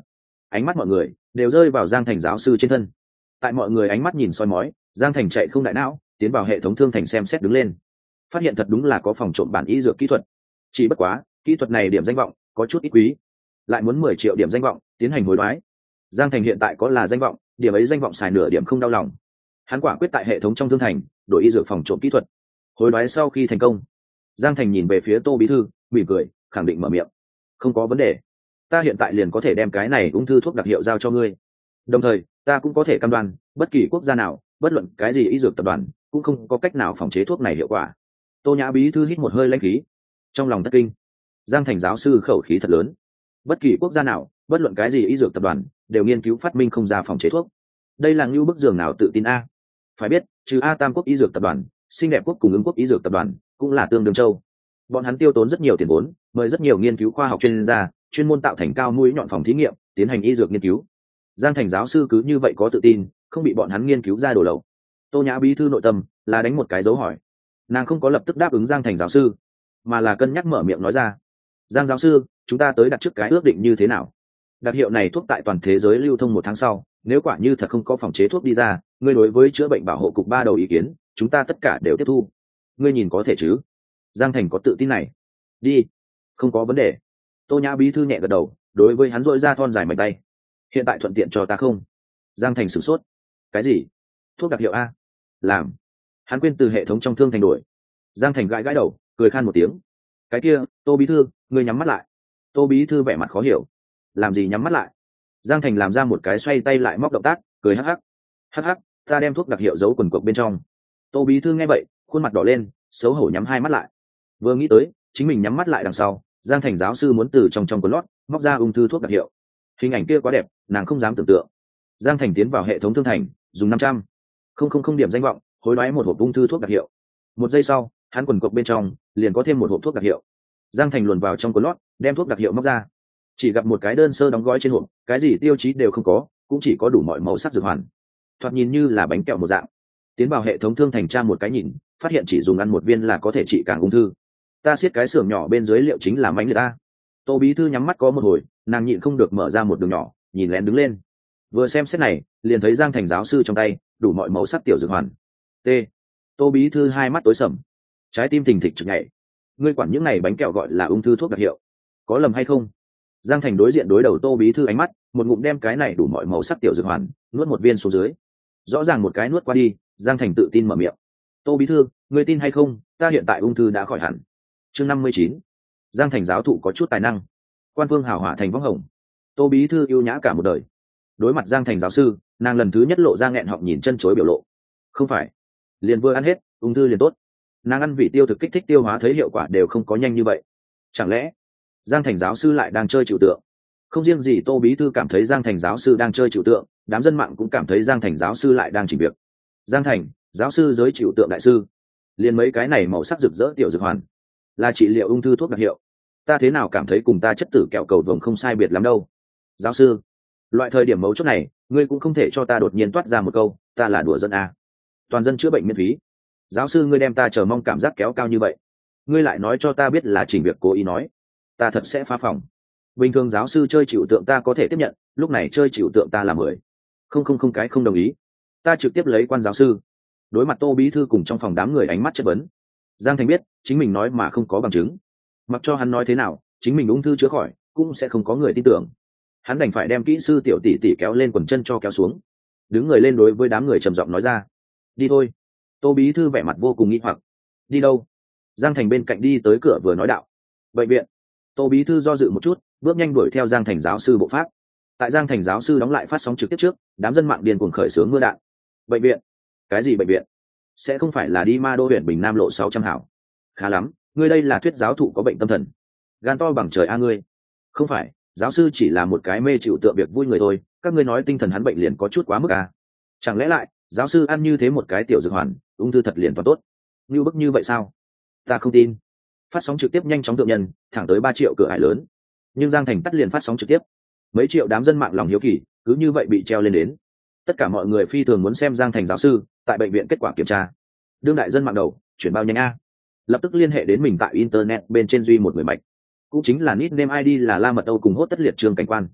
ánh mắt mọi người đều rơi vào Giang Thành giáo sư trên thân. Tại mọi người ánh mắt nhìn soi mói, Giang Thành chạy không đại não, tiến vào hệ thống thương thành xem xét đứng lên, phát hiện thật đúng là có phòng trộm bản y dược kỹ thuật. Chỉ bất quá kỹ thuật này điểm danh vọng có chút ít quý, lại muốn mười triệu điểm danh vọng tiến hành hối đoái. Giang Thành hiện tại có là danh vọng, điểm ấy danh vọng xài nửa điểm không đau lòng. Hắn quả quyết tại hệ thống trong thương thành đổi y dược phòng trộm kỹ thuật. Hối đoái sau khi thành công, Giang Thành nhìn về phía Tô Bí Thư, mỉm cười khẳng định mở miệng: không có vấn đề, ta hiện tại liền có thể đem cái này ung thư thuốc đặc hiệu giao cho ngươi. Đồng thời ta cũng có thể cam đoan bất kỳ quốc gia nào, bất luận cái gì y dược tập đoàn cũng không có cách nào phòng chế thuốc này hiệu quả. Tô Nhã Bí Thư hít một hơi lãnh khí, trong lòng thất kinh. Giang Thành giáo sư khẩu khí thật lớn. Bất kỳ quốc gia nào, bất luận cái gì y dược tập đoàn đều nghiên cứu phát minh không ra phòng chế thuốc. Đây là ngưu bức giường nào tự tin a? Phải biết, trừ A Tam quốc y dược tập đoàn, Xinh đẹp quốc cùng Ứng quốc y dược tập đoàn cũng là tương đương châu. Bọn hắn tiêu tốn rất nhiều tiền vốn, mời rất nhiều nghiên cứu khoa học chuyên gia, chuyên môn tạo thành cao mũi nhọn phòng thí nghiệm, tiến hành y dược nghiên cứu. Giang Thành giáo sư cứ như vậy có tự tin, không bị bọn hắn nghiên cứu ra đồ lậu. Tô Nhã Bí Thư nội tâm là đánh một cái dấu hỏi. Nàng không có lập tức đáp ứng Giang Thành giáo sư, mà là cân nhắc mở miệng nói ra: Giang giáo sư, chúng ta tới đặt trước cái ước định như thế nào? Đặc hiệu này thuốc tại toàn thế giới lưu thông một tháng sau, nếu quả như thật không có phòng chế thuốc đi ra, ngươi đối với chữa bệnh bảo hộ cục ba đầu ý kiến, chúng ta tất cả đều tiếp thu. Ngươi nhìn có thể chứ? Giang Thành có tự tin này. Đi, không có vấn đề. Tô Nhã Bí Thư nhẹ gật đầu, đối với hắn dội ra thon dài mảnh tay. Hiện tại thuận tiện cho ta không? Giang Thành sửng sốt. Cái gì? Thuốc đặc hiệu a? Làm. Hắn quên từ hệ thống trong thương thành đổi. Giang Thành gãi gãi đầu, cười khan một tiếng. Cái kia, Tô Bí Thư, ngươi nhắm mắt lại. Tô Bí Thư vẻ mặt khó hiểu. Làm gì nhắm mắt lại? Giang Thành làm ra một cái xoay tay lại móc động tác, cười hắc hắc. Hắc hắc, ta đem thuốc đặc hiệu giấu quần cộc bên trong. Tô Bí Thư nghe vậy, khuôn mặt đỏ lên, xấu hổ nhắm hai mắt lại. Vừa nghĩ tới chính mình nhắm mắt lại đằng sau, Giang Thành giáo sư muốn từ trong trong quần lót móc ra ung thư thuốc đặc hiệu. Hình ảnh kia quá đẹp, nàng không dám tưởng tượng. Giang Thành tiến vào hệ thống thương thành, dùng năm trăm không không không điểm danh vọng hối đoái một hộp ung thư thuốc đặc hiệu. Một giây sau, hắn quần cộc bên trong liền có thêm một hộp thuốc đặc hiệu. Giang Thành luồn vào trong quần lót, đem thuốc đặc hiệu móc ra. Chỉ gặp một cái đơn sơ đóng gói trên hộp, cái gì tiêu chí đều không có, cũng chỉ có đủ mọi màu sắc dược hoàn, thoạt nhìn như là bánh kẹo một dạng. Tiến vào hệ thống thương thành tra một cái nhìn, phát hiện chỉ dùng ăn một viên là có thể trị càng ung thư. Ta siết cái xưởng nhỏ bên dưới liệu chính là mánh người ta. Tô Bí Thư nhắm mắt có một hồi, nàng nhịn không được mở ra một đường nhỏ, nhìn lén đứng lên. Vừa xem xét này, liền thấy Giang Thành giáo sư trong tay đủ mọi màu sắc tiểu dược hoàn. T. Tô Bí Thư hai mắt tối sầm, trái tim thình thịch chực nhảy. Ngươi quản những này bánh kẹo gọi là ung thư thuốc đặc hiệu, có lầm hay không? Giang Thành đối diện đối đầu Tô Bí Thư ánh mắt, một ngụm đem cái này đủ mọi màu sắc tiểu dược hoàn nuốt một viên xuống dưới. Rõ ràng một cái nuốt qua đi, Giang Thành tự tin mở miệng: Tô Bí Thư, ngươi tin hay không, ta hiện tại ung thư đã khỏi hẳn. Chương năm mươi chín. Giang Thành giáo thụ có chút tài năng. Quan Vương hảo hỏa thành võng hồng. Tô Bí Thư yêu nhã cả một đời. Đối mặt Giang Thành giáo sư, nàng lần thứ nhất lộ ra nghẹn họng nhìn chân chối biểu lộ. Không phải, liền vừa ăn hết ung thư liền tốt. Nàng ăn vị tiêu thực kích thích tiêu hóa thấy hiệu quả đều không có nhanh như vậy. Chẳng lẽ Giang Thành giáo sư lại đang chơi trừu tượng? Không riêng gì Tô Bí Thư cảm thấy Giang Thành giáo sư đang chơi trừu tượng, đám dân mạng cũng cảm thấy Giang Thành giáo sư lại đang chỉnh việc. Giang Thành giáo sư giới trừu tượng đại sư, liền mấy cái này màu sắc rực rỡ tiểu dược hoàn là trị liệu ung thư thuốc đặc hiệu, ta thế nào cảm thấy cùng ta chất tử kẹo cầu vồng không sai biệt lắm đâu. Giáo sư, loại thời điểm mấu chốt này ngươi cũng không thể cho ta đột nhiên toát ra một câu ta là đùa dân à. Toàn dân chữa bệnh miễn phí. Giáo sư, ngươi đem ta chờ mong cảm giác kéo cao như vậy, ngươi lại nói cho ta biết là chỉnh việc cố ý nói, ta thật sẽ phá phòng. Bình thường giáo sư chơi trừu tượng ta có thể tiếp nhận, lúc này chơi trừu tượng ta là mười không không không cái không đồng ý. Ta trực tiếp lấy quan giáo sư. Đối mặt Tô Bí Thư cùng trong phòng đám người ánh mắt chất vấn, Giang Thành biết chính mình nói mà không có bằng chứng, mặc cho hắn nói thế nào chính mình ung thư chữa khỏi cũng sẽ không có người tin tưởng. Hắn đành phải đem kỹ sư tiểu tỷ tỷ kéo lên quần chân cho kéo xuống, đứng người lên đối với đám người trầm giọng nói ra: đi thôi. Tô Bí Thư vẻ mặt vô cùng nghi hoặc. Đi đâu? Giang Thành bên cạnh đi tới cửa vừa nói đạo: bệnh viện. Tô Bí Thư do dự một chút, bước nhanh đuổi theo Giang Thành giáo sư bộ pháp. Tại Giang Thành giáo sư đóng lại phát sóng trực tiếp trước, đám dân mạng điên cuồng khởi xướng mưa đạn. Bệnh viện? Cái gì bệnh viện? Sẽ không phải là đi ma đô huyện Bình Nam lộ sáu trăm hảo? Khá lắm, ngươi đây là thuyết giáo thụ có bệnh tâm thần. Gan to bằng trời a ngươi. Không phải, giáo sư chỉ là một cái mê chịu tượng việc vui người thôi, các ngươi nói tinh thần hắn bệnh liền có chút quá mức à? Chẳng lẽ lại giáo sư ăn như thế một cái tiểu dược hoàn, ung thư thật liền toàn tốt? Như bức như vậy sao? Ta không tin. Phát sóng trực tiếp nhanh chóng thượng nhân, thẳng tới ba triệu cửa ải lớn. Nhưng Giang Thành tắt liền phát sóng trực tiếp. Mấy triệu đám dân mạng lòng hiếu kỳ cứ như vậy bị treo lên đến. Tất cả mọi người phi thường muốn xem Giang Thành giáo sư tại bệnh viện kết quả kiểm tra. Đương đại dân mạng đầu chuyển bao nhanh a, lập tức liên hệ đến mình tại internet bên trên duy một người mạch, cũng chính là nickname i đê là La Mật Âu cùng hốt tất liệt Trương Cảnh Quan.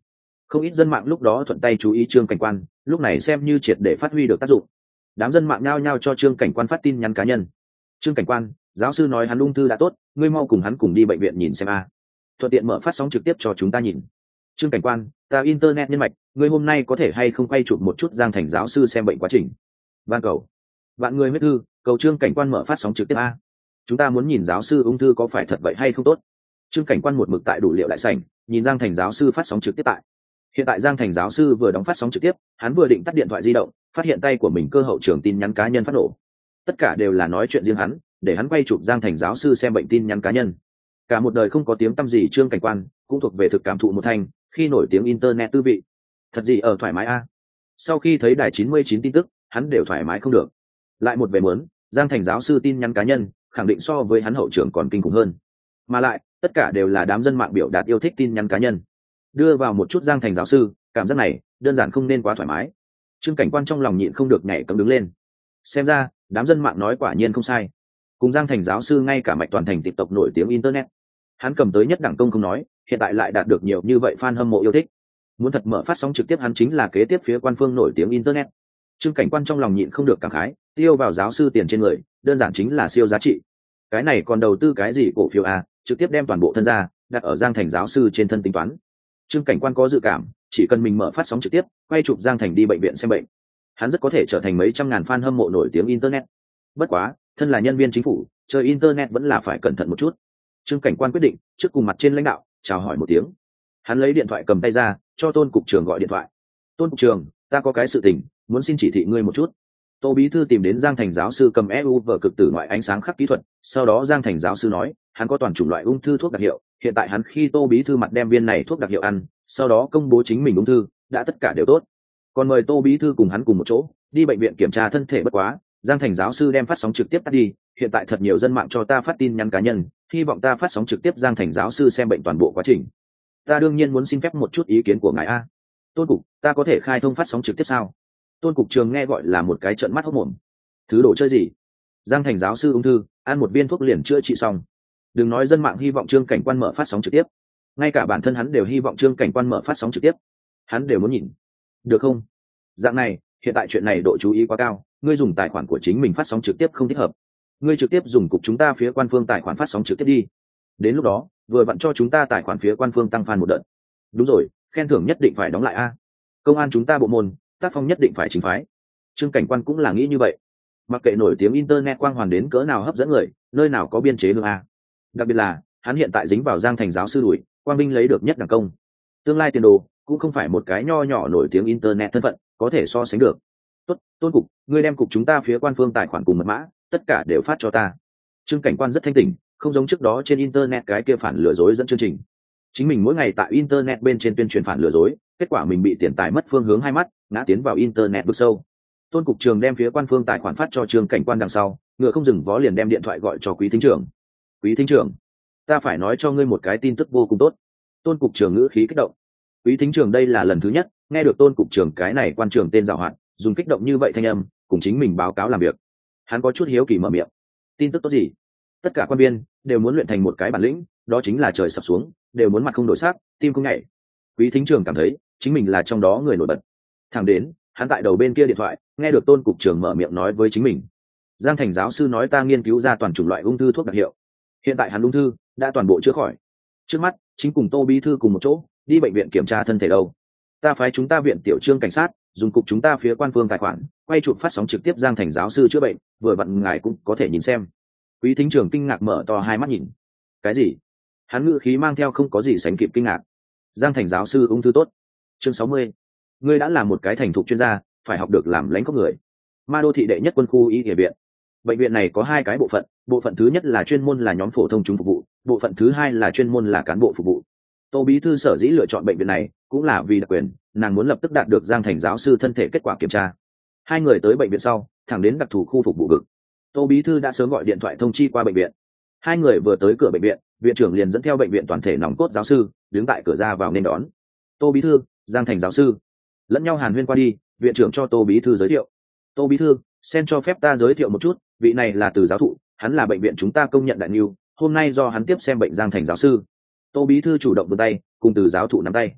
Không ít dân mạng lúc đó thuận tay chú ý Trương Cảnh Quan, lúc này xem như triệt để phát huy được tác dụng. Đám dân mạng nhao nhao cho Trương Cảnh Quan phát tin nhắn cá nhân. Trương Cảnh Quan, giáo sư nói hắn ung thư đã tốt, ngươi mau cùng hắn cùng đi bệnh viện nhìn xem a. Thuận tiện mở phát sóng trực tiếp cho chúng ta nhìn. Trương Cảnh Quan, ta internet nhân mạch, ngươi hôm nay có thể hay không quay chụp một chút Giang Thành giáo sư xem bệnh quá trình. Van cầu, vạn người huyết thư, cầu Trương Cảnh Quan mở phát sóng trực tiếp a. Chúng ta muốn nhìn giáo sư ung thư có phải thật vậy hay không tốt. Trương Cảnh Quan một mực tại đủ liệu đại sảnh, nhìn Giang Thành giáo sư phát sóng trực tiếp tại. Hiện tại Giang Thành giáo sư vừa đóng phát sóng trực tiếp, hắn vừa định tắt điện thoại di động, phát hiện tay của mình cơ hậu trưởng tin nhắn cá nhân phát nổ. Tất cả đều là nói chuyện riêng hắn, để hắn quay chụp Giang Thành giáo sư xem bệnh tin nhắn cá nhân. Cả một đời không có tiếng tăm gì Trương Cảnh Quan, cũng thuộc về thực cảm thụ một thành, khi nổi tiếng internet tư vị. Thật gì ở thoải mái a. Sau khi thấy đài chín mươi chín tin tức, hắn đều thoải mái không được. Lại một về muốn, Giang Thành giáo sư tin nhắn cá nhân, khẳng định so với hắn hậu trưởng còn kinh khủng hơn. Mà lại, tất cả đều là đám dân mạng biểu đạt yêu thích tin nhắn cá nhân. Đưa vào một chút Giang Thành giáo sư, cảm giác này đơn giản không nên quá thoải mái. Trương Cảnh Quan trong lòng nhịn không được nhảy cẫng đứng lên. Xem ra, đám dân mạng nói quả nhiên không sai. Cùng Giang Thành giáo sư ngay cả mạch toàn thành TikTok nổi tiếng internet. Hắn cầm tới nhất đẳng công không nói, hiện tại lại đạt được nhiều như vậy fan hâm mộ yêu thích. Muốn thật mở phát sóng trực tiếp hắn chính là kế tiếp phía quan phương nổi tiếng internet. Trương Cảnh Quan trong lòng nhịn không được cảm khái, tiêu vào giáo sư tiền trên người, đơn giản chính là siêu giá trị. Cái này còn đầu tư cái gì cổ phiếu à, trực tiếp đem toàn bộ thân gia đặt ở Giang Thành giáo sư trên thân tính toán. Trương Cảnh Quan có dự cảm, chỉ cần mình mở phát sóng trực tiếp, quay chụp Giang Thành đi bệnh viện xem bệnh, hắn rất có thể trở thành mấy trăm ngàn fan hâm mộ nổi tiếng internet. Bất quá, thân là nhân viên chính phủ, chơi internet vẫn là phải cẩn thận một chút. Trương Cảnh Quan quyết định, trước cùng mặt trên lãnh đạo, chào hỏi một tiếng. Hắn lấy điện thoại cầm tay ra, cho Tôn cục trưởng gọi điện thoại. Tôn cục trưởng, ta có cái sự tình, muốn xin chỉ thị ngươi một chút. Tô bí thư tìm đến Giang Thành giáo sư cầm e u vở cực tử ngoại ánh sáng khắc kỹ thuật, sau đó Giang Thành giáo sư nói, hắn có toàn chủng loại ung thư thuốc đặc hiệu, hiện tại hắn khi Tô bí thư mặt đem viên này thuốc đặc hiệu ăn, sau đó công bố chính mình ung thư, đã tất cả đều tốt. Còn mời Tô bí thư cùng hắn cùng một chỗ, đi bệnh viện kiểm tra thân thể bất quá, Giang Thành giáo sư đem phát sóng trực tiếp tắt đi, hiện tại thật nhiều dân mạng cho ta phát tin nhắn cá nhân, hy vọng ta phát sóng trực tiếp Giang Thành giáo sư xem bệnh toàn bộ quá trình. Ta đương nhiên muốn xin phép một chút ý kiến của ngài a. Tôn cục, ta có thể khai thông phát sóng trực tiếp sao? Tôn cục trường nghe gọi là một cái trợn mắt hốt mồm. Thứ đồ chơi gì? Giang Thành giáo sư ung thư, ăn một viên thuốc liền chữa trị xong. Đừng nói dân mạng hy vọng Trương Cảnh Quan mở phát sóng trực tiếp, ngay cả bản thân hắn đều hy vọng Trương Cảnh Quan mở phát sóng trực tiếp. Hắn đều muốn nhìn. Được không? Dạng này, hiện tại chuyện này độ chú ý quá cao, ngươi dùng tài khoản của chính mình phát sóng trực tiếp không thích hợp. Ngươi trực tiếp dùng cục chúng ta phía quan phương tài khoản phát sóng trực tiếp đi. Đến lúc đó, vừa vặn cho chúng ta tài khoản phía quan phương tăng fan một đợt. Đúng rồi, khen thưởng nhất định phải đóng lại a. Công an chúng ta bộ môn, tác phong nhất định phải chính phái. Trương Cảnh Quan cũng là nghĩ như vậy. Mặc kệ nổi tiếng internet quang hoàn đến cỡ nào hấp dẫn người, nơi nào có biên chế lương a. Đặc biệt là, hắn hiện tại dính vào Giang Thành giáo sư đuổi, Quang Minh lấy được nhất đẳng công. Tương lai tiền đồ cũng không phải một cái nho nhỏ nổi tiếng internet thân phận có thể so sánh được. Tốt, Tôn cục, ngươi đem cục chúng ta phía quan phương tài khoản cùng mật mã, tất cả đều phát cho ta. Trương Cảnh Quan rất thanh tỉnh, không giống trước đó trên internet cái kia phản lừa dối dẫn chương trình. Chính mình mỗi ngày tại internet bên trên tuyên truyền phản lừa dối, kết quả mình bị tiền tài mất phương hướng hai mắt, ngã tiến vào internet vực sâu. Tôn cục trường đem phía quan phương tài khoản phát cho Trương Cảnh Quan đằng sau, ngựa không dừng vó liền đem điện thoại gọi cho Quý thính trưởng. Quý thính trưởng, ta phải nói cho ngươi một cái tin tức vô cùng tốt. Tôn cục trưởng ngữ khí kích động. Quý thính trưởng đây là lần thứ nhất nghe được Tôn cục trưởng cái này quan trưởng tên giàu hạn, dùng kích động như vậy thanh âm cùng chính mình báo cáo làm việc. Hắn có chút hiếu kỳ mở miệng. Tin tức tốt gì? Tất cả quan viên đều muốn luyện thành một cái bản lĩnh, đó chính là trời sập xuống đều muốn mặt không đổi sắc, tim không nhảy. Quý thính trưởng cảm thấy chính mình là trong đó người nổi bật. Thẳng đến hắn tại đầu bên kia điện thoại nghe được Tôn cục trưởng mở miệng nói với chính mình, Giang Thành giáo sư nói ta nghiên cứu ra toàn chủng loại ung thư thuốc đặc hiệu, hiện tại hắn ung thư đã toàn bộ chữa khỏi. Trước mắt chính cùng Tô bí thư cùng một chỗ đi bệnh viện kiểm tra thân thể đâu. Ta phái chúng ta viện tiểu trương cảnh sát dùng cục chúng ta phía quan phương tài khoản quay chụp phát sóng trực tiếp Giang Thành giáo sư chữa bệnh, vừa vặn ngài cũng có thể nhìn xem. Quý thính trưởng kinh ngạc mở to hai mắt nhìn. Cái gì? Hắn ngữ khí mang theo không có gì sánh kịp kinh ngạc. Giang Thành giáo sư ung thư tốt. Chương sáu mươi. Ngươi đã là một cái thành thục chuyên gia, phải học được làm lãnh có người. Ma đô thị đệ nhất quân khu y y viện. Bệnh viện này có hai cái bộ phận, bộ phận thứ nhất là chuyên môn là nhóm phổ thông chúng phục vụ, bộ phận thứ hai là chuyên môn là cán bộ phục vụ. Tô bí thư sở dĩ lựa chọn bệnh viện này cũng là vì đặc quyền, nàng muốn lập tức đạt được Giang Thành giáo sư thân thể kết quả kiểm tra. Hai người tới bệnh viện sau, thẳng đến đặc thù khu phục vụ vực. Tô bí thư đã sớm gọi điện thoại thông chi qua bệnh viện. Hai người vừa tới cửa bệnh viện, viện trưởng liền dẫn theo bệnh viện toàn thể nòng cốt giáo sư đứng tại cửa ra vào nên đón. Tô bí thư, Giang Thành giáo sư. Lẫn nhau hàn huyên qua đi, viện trưởng cho Tô bí thư giới thiệu. Tô bí thư, xin cho phép ta giới thiệu một chút, vị này là Từ giáo thụ, hắn là bệnh viện chúng ta công nhận đại niu, hôm nay do hắn tiếp xem bệnh Giang Thành giáo sư. Tô bí thư chủ động vươn tay cùng Từ giáo thụ nắm tay.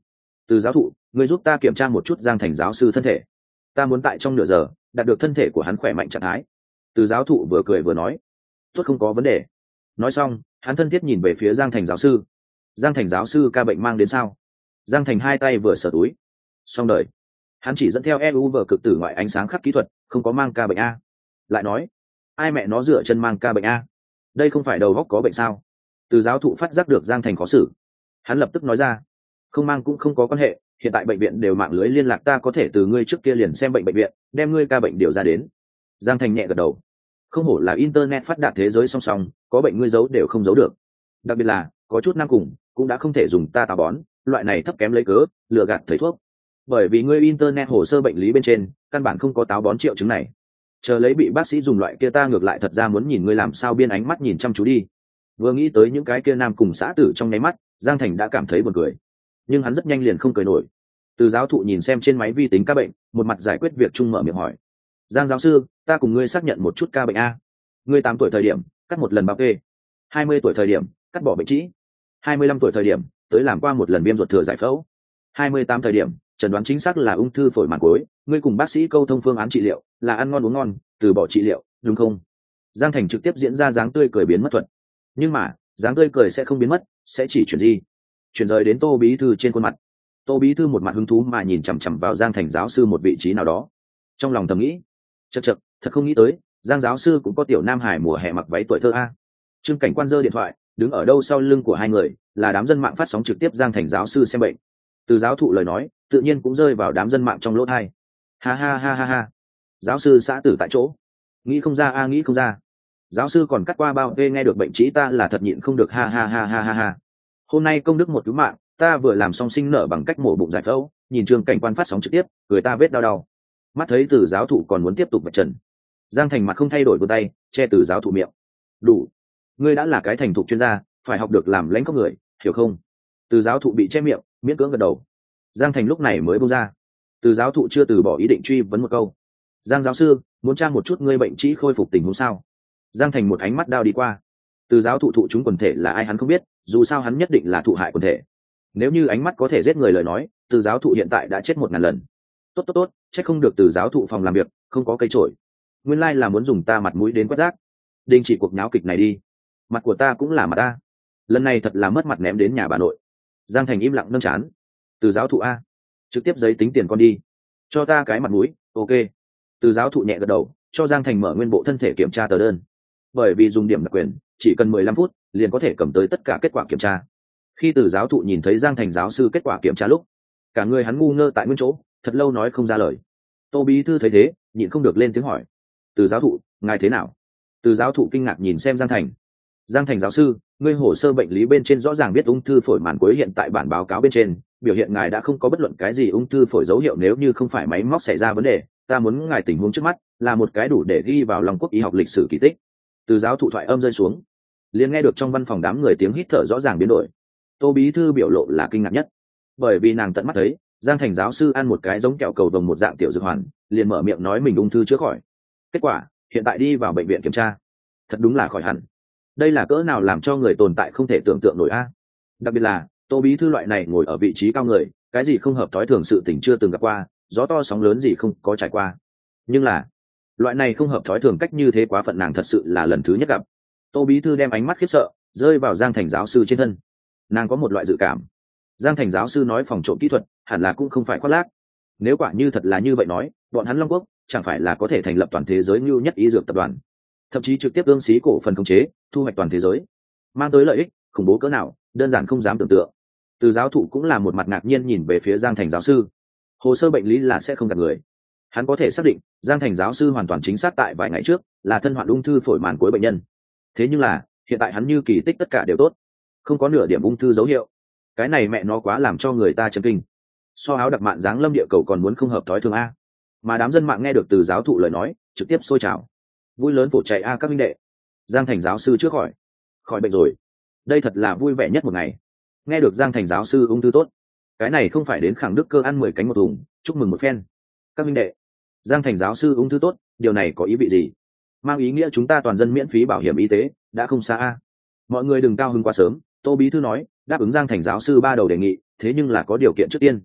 Từ giáo thụ, người giúp ta kiểm tra một chút Giang Thành giáo sư thân thể, ta muốn tại trong nửa giờ đạt được thân thể của hắn khỏe mạnh trạng thái. Từ giáo thụ vừa cười vừa nói, tốt, không có vấn đề. Nói xong hắn thân thiết nhìn về phía Giang Thành giáo sư. Giang Thành giáo sư ca bệnh mang đến sao? Giang Thành hai tay vừa sờ túi, xong đời. Hắn chỉ dẫn theo e u vở cực tử ngoại ánh sáng khắc kỹ thuật, không có mang ca bệnh a. Lại nói, ai mẹ nó dựa chân mang ca bệnh a? Đây không phải đầu góc có bệnh sao? Từ giáo thụ phát giác được Giang Thành khó xử, hắn lập tức nói ra, không mang cũng không có quan hệ, hiện tại bệnh viện đều mạng lưới liên lạc, ta có thể từ ngươi trước kia liền xem bệnh bệnh viện, đem ngươi ca bệnh điều ra đến. Giang Thành nhẹ gật đầu, không hổ là internet phát đạt thế giới song song, có bệnh ngươi giấu đều không giấu được. Đặc biệt là có chút năm cùng cũng đã không thể dùng ta táo bón loại này thấp kém lấy cớ lừa gạt thầy thuốc, bởi vì ngươi internet hồ sơ bệnh lý bên trên căn bản không có táo bón triệu chứng này. Chờ lấy bị bác sĩ dùng loại kia, ta ngược lại thật ra muốn nhìn ngươi làm sao biên ánh mắt nhìn chăm chú đi. Vừa nghĩ tới những cái kia nam cùng xã tử trong nháy mắt, Giang Thành đã cảm thấy buồn cười, nhưng hắn rất nhanh liền không cười nổi. Từ giáo thụ nhìn xem trên máy vi tính ca bệnh, một mặt giải quyết việc chung mở miệng hỏi, Giang giáo sư, ta cùng ngươi xác nhận một chút ca bệnh a. Ngươi tám tuổi thời điểm cắt một lần bao kê, hai mươi tuổi thời điểm cắt bỏ bệnh trĩ, hai mươi lăm tuổi thời điểm tới làm qua một lần viêm ruột thừa giải phẫu, hai mươi tám thời điểm chẩn đoán chính xác là ung thư phổi màng cuối. Ngươi cùng bác sĩ câu thông phương án trị liệu là ăn ngon uống ngon, từ bỏ trị liệu, đúng không? Giang Thành trực tiếp diễn ra dáng tươi cười biến mất thuật, nhưng mà dáng tươi cười sẽ không biến mất, sẽ chỉ chuyển di, chuyển rời đến Tô Bí Thư trên khuôn mặt. Tô Bí Thư một mặt hứng thú mà nhìn chằm chằm vào Giang Thành giáo sư một vị trí nào đó, trong lòng thầm nghĩ, chật chật, thật không nghĩ tới Giang giáo sư cũng có tiểu nam hải mùa hè mặc váy tuổi thơ a. Trương Cảnh Quan giơ điện thoại, đứng ở đâu sau lưng của hai người là đám dân mạng phát sóng trực tiếp Giang Thành giáo sư xem bệnh. Từ giáo thụ lời nói tự nhiên cũng rơi vào đám dân mạng trong lỗ tai. Ha ha ha ha ha, giáo sư xã tử tại chỗ, nghĩ không ra a, nghĩ không ra. Giáo sư còn cắt qua bao vê, nghe được bệnh trĩ ta là thật nhịn không được, ha ha ha ha ha ha. Hôm nay công đức một cứu mạng, ta vừa làm xong sinh nở bằng cách mổ bụng giải phẫu, nhìn Trương Cảnh Quan phát sóng trực tiếp, người ta vết đau đau. Mắt thấy Từ giáo thụ còn muốn tiếp tục vạch trần, Giang Thành mặt không thay đổi vươn tay che Từ giáo thụ miệng. Đủ, ngươi đã là cái thành thục chuyên gia, phải học được làm lãnh có người, hiểu không? Từ giáo thụ bị che miệng, miễn cưỡng gật đầu. Giang Thành lúc này mới buông ra. Từ giáo thụ chưa từ bỏ ý định truy vấn một câu, Giang giáo sư, muốn tra một chút ngươi bệnh trĩ khôi phục tình huống sao? Giang Thành một ánh mắt đao đi qua. Từ giáo thụ thụ chúng quần thể là ai hắn không biết, dù sao hắn nhất định là thụ hại quần thể. Nếu như ánh mắt có thể giết người lời nói, Từ giáo thụ hiện tại đã chết một ngàn lần. Tốt tốt tốt, chắc không được Từ giáo thụ phòng làm việc không có cây trổi, nguyên lai là muốn dùng ta mặt mũi đến quét rác. Đình chỉ cuộc nháo kịch này đi, mặt của ta cũng là mặt ta, lần này thật là mất mặt ném đến nhà bà nội. Giang Thành im lặng nâng chán. Từ giáo thụ a, trực tiếp giấy tính tiền con đi, cho ta cái mặt mũi. Ok. Từ giáo thụ nhẹ gật đầu, cho Giang Thành mở nguyên bộ thân thể kiểm tra tờ đơn. Bởi vì dùng điểm đặc quyền, chỉ cần mười lăm phút liền có thể cầm tới tất cả kết quả kiểm tra. Khi Từ giáo thụ nhìn thấy Giang Thành giáo sư kết quả kiểm tra lúc, cả người hắn ngu ngơ tại nguyên chỗ, thật lâu nói không ra lời. Tô Bí Thư thấy thế, nhịn không được lên tiếng hỏi, Từ giáo thụ, ngài thế nào? Từ giáo thụ kinh ngạc nhìn xem Giang Thành. Giang Thành giáo sư, ngươi hồ sơ bệnh lý bên trên rõ ràng biết ung thư phổi màn cuối, hiện tại bản báo cáo bên trên biểu hiện ngài đã không có bất luận cái gì ung thư phổi dấu hiệu, nếu như không phải máy móc xảy ra vấn đề, ta muốn ngài tình huống trước mắt là một cái đủ để ghi vào Long Quốc y học lịch sử kỳ tích. Từ giáo thụ thoại âm rơi xuống, liền nghe được trong văn phòng đám người tiếng hít thở rõ ràng biến đổi. Tô Bí Thư biểu lộ là kinh ngạc nhất, bởi vì nàng tận mắt thấy Giang Thành giáo sư ăn một cái giống kẹo cầu vồng một dạng tiểu dược hoàn, liền mở miệng nói mình ung thư chữa khỏi. Kết quả hiện tại đi vào bệnh viện kiểm tra, thật đúng là khỏi hẳn. Đây là cỡ nào làm cho người tồn tại không thể tưởng tượng nổi a. Đặc biệt là Tô Bí Thư loại này ngồi ở vị trí cao người, cái gì không hợp thói thường sự tình chưa từng gặp qua, gió to sóng lớn gì không có trải qua, nhưng là loại này không hợp thói thường cách như thế quá phận, nàng thật sự là lần thứ nhất gặp. Tô Bí Thư đem ánh mắt khiếp sợ rơi vào Giang Thành giáo sư trên thân, nàng có một loại dự cảm, Giang Thành giáo sư nói phòng trộm kỹ thuật hẳn là cũng không phải khoác lác. Nếu quả như thật là như vậy nói, bọn hắn Long Quốc chẳng phải là có thể thành lập toàn thế giới ngưu nhất y dược tập đoàn, thậm chí trực tiếp ương xí cổ phần khống chế, thu hoạch toàn thế giới, mang tới lợi ích khủng bố cỡ nào, đơn giản không dám tưởng tượng. Từ giáo thụ cũng là một mặt ngạc nhiên nhìn về phía Giang Thành giáo sư. Hồ sơ bệnh lý là sẽ không gạt người, hắn có thể xác định Giang Thành giáo sư hoàn toàn chính xác tại vài ngày trước là thân hoạn ung thư phổi màn cuối bệnh nhân. Thế nhưng là hiện tại hắn như kỳ tích tất cả đều tốt, không có nửa điểm ung thư dấu hiệu. Cái này mẹ nó quá làm cho người ta chấn kinh, so áo đặc mạn dáng lâm địa cầu còn muốn không hợp thói thường a. Mà đám dân mạng nghe được Từ giáo thụ lời nói trực tiếp sôi trào, vui lớn phổ chạy a các minh đệ, Giang Thành giáo sư chữa khỏi khỏi bệnh rồi, đây thật là vui vẻ nhất một ngày. Nghe được Giang Thành giáo sư ung thư tốt, cái này không phải đến khẳng đức cơ ăn mười cánh một thùng chúc mừng một phen. Các minh đệ, Giang Thành giáo sư ung thư tốt, điều này có ý vị gì? Mang ý nghĩa chúng ta toàn dân miễn phí bảo hiểm y tế đã không xa a. Mọi người đừng cao hứng quá sớm. Tô Bí Thư nói đáp ứng Giang Thành giáo sư ba đầu đề nghị, thế nhưng là có điều kiện trước tiên.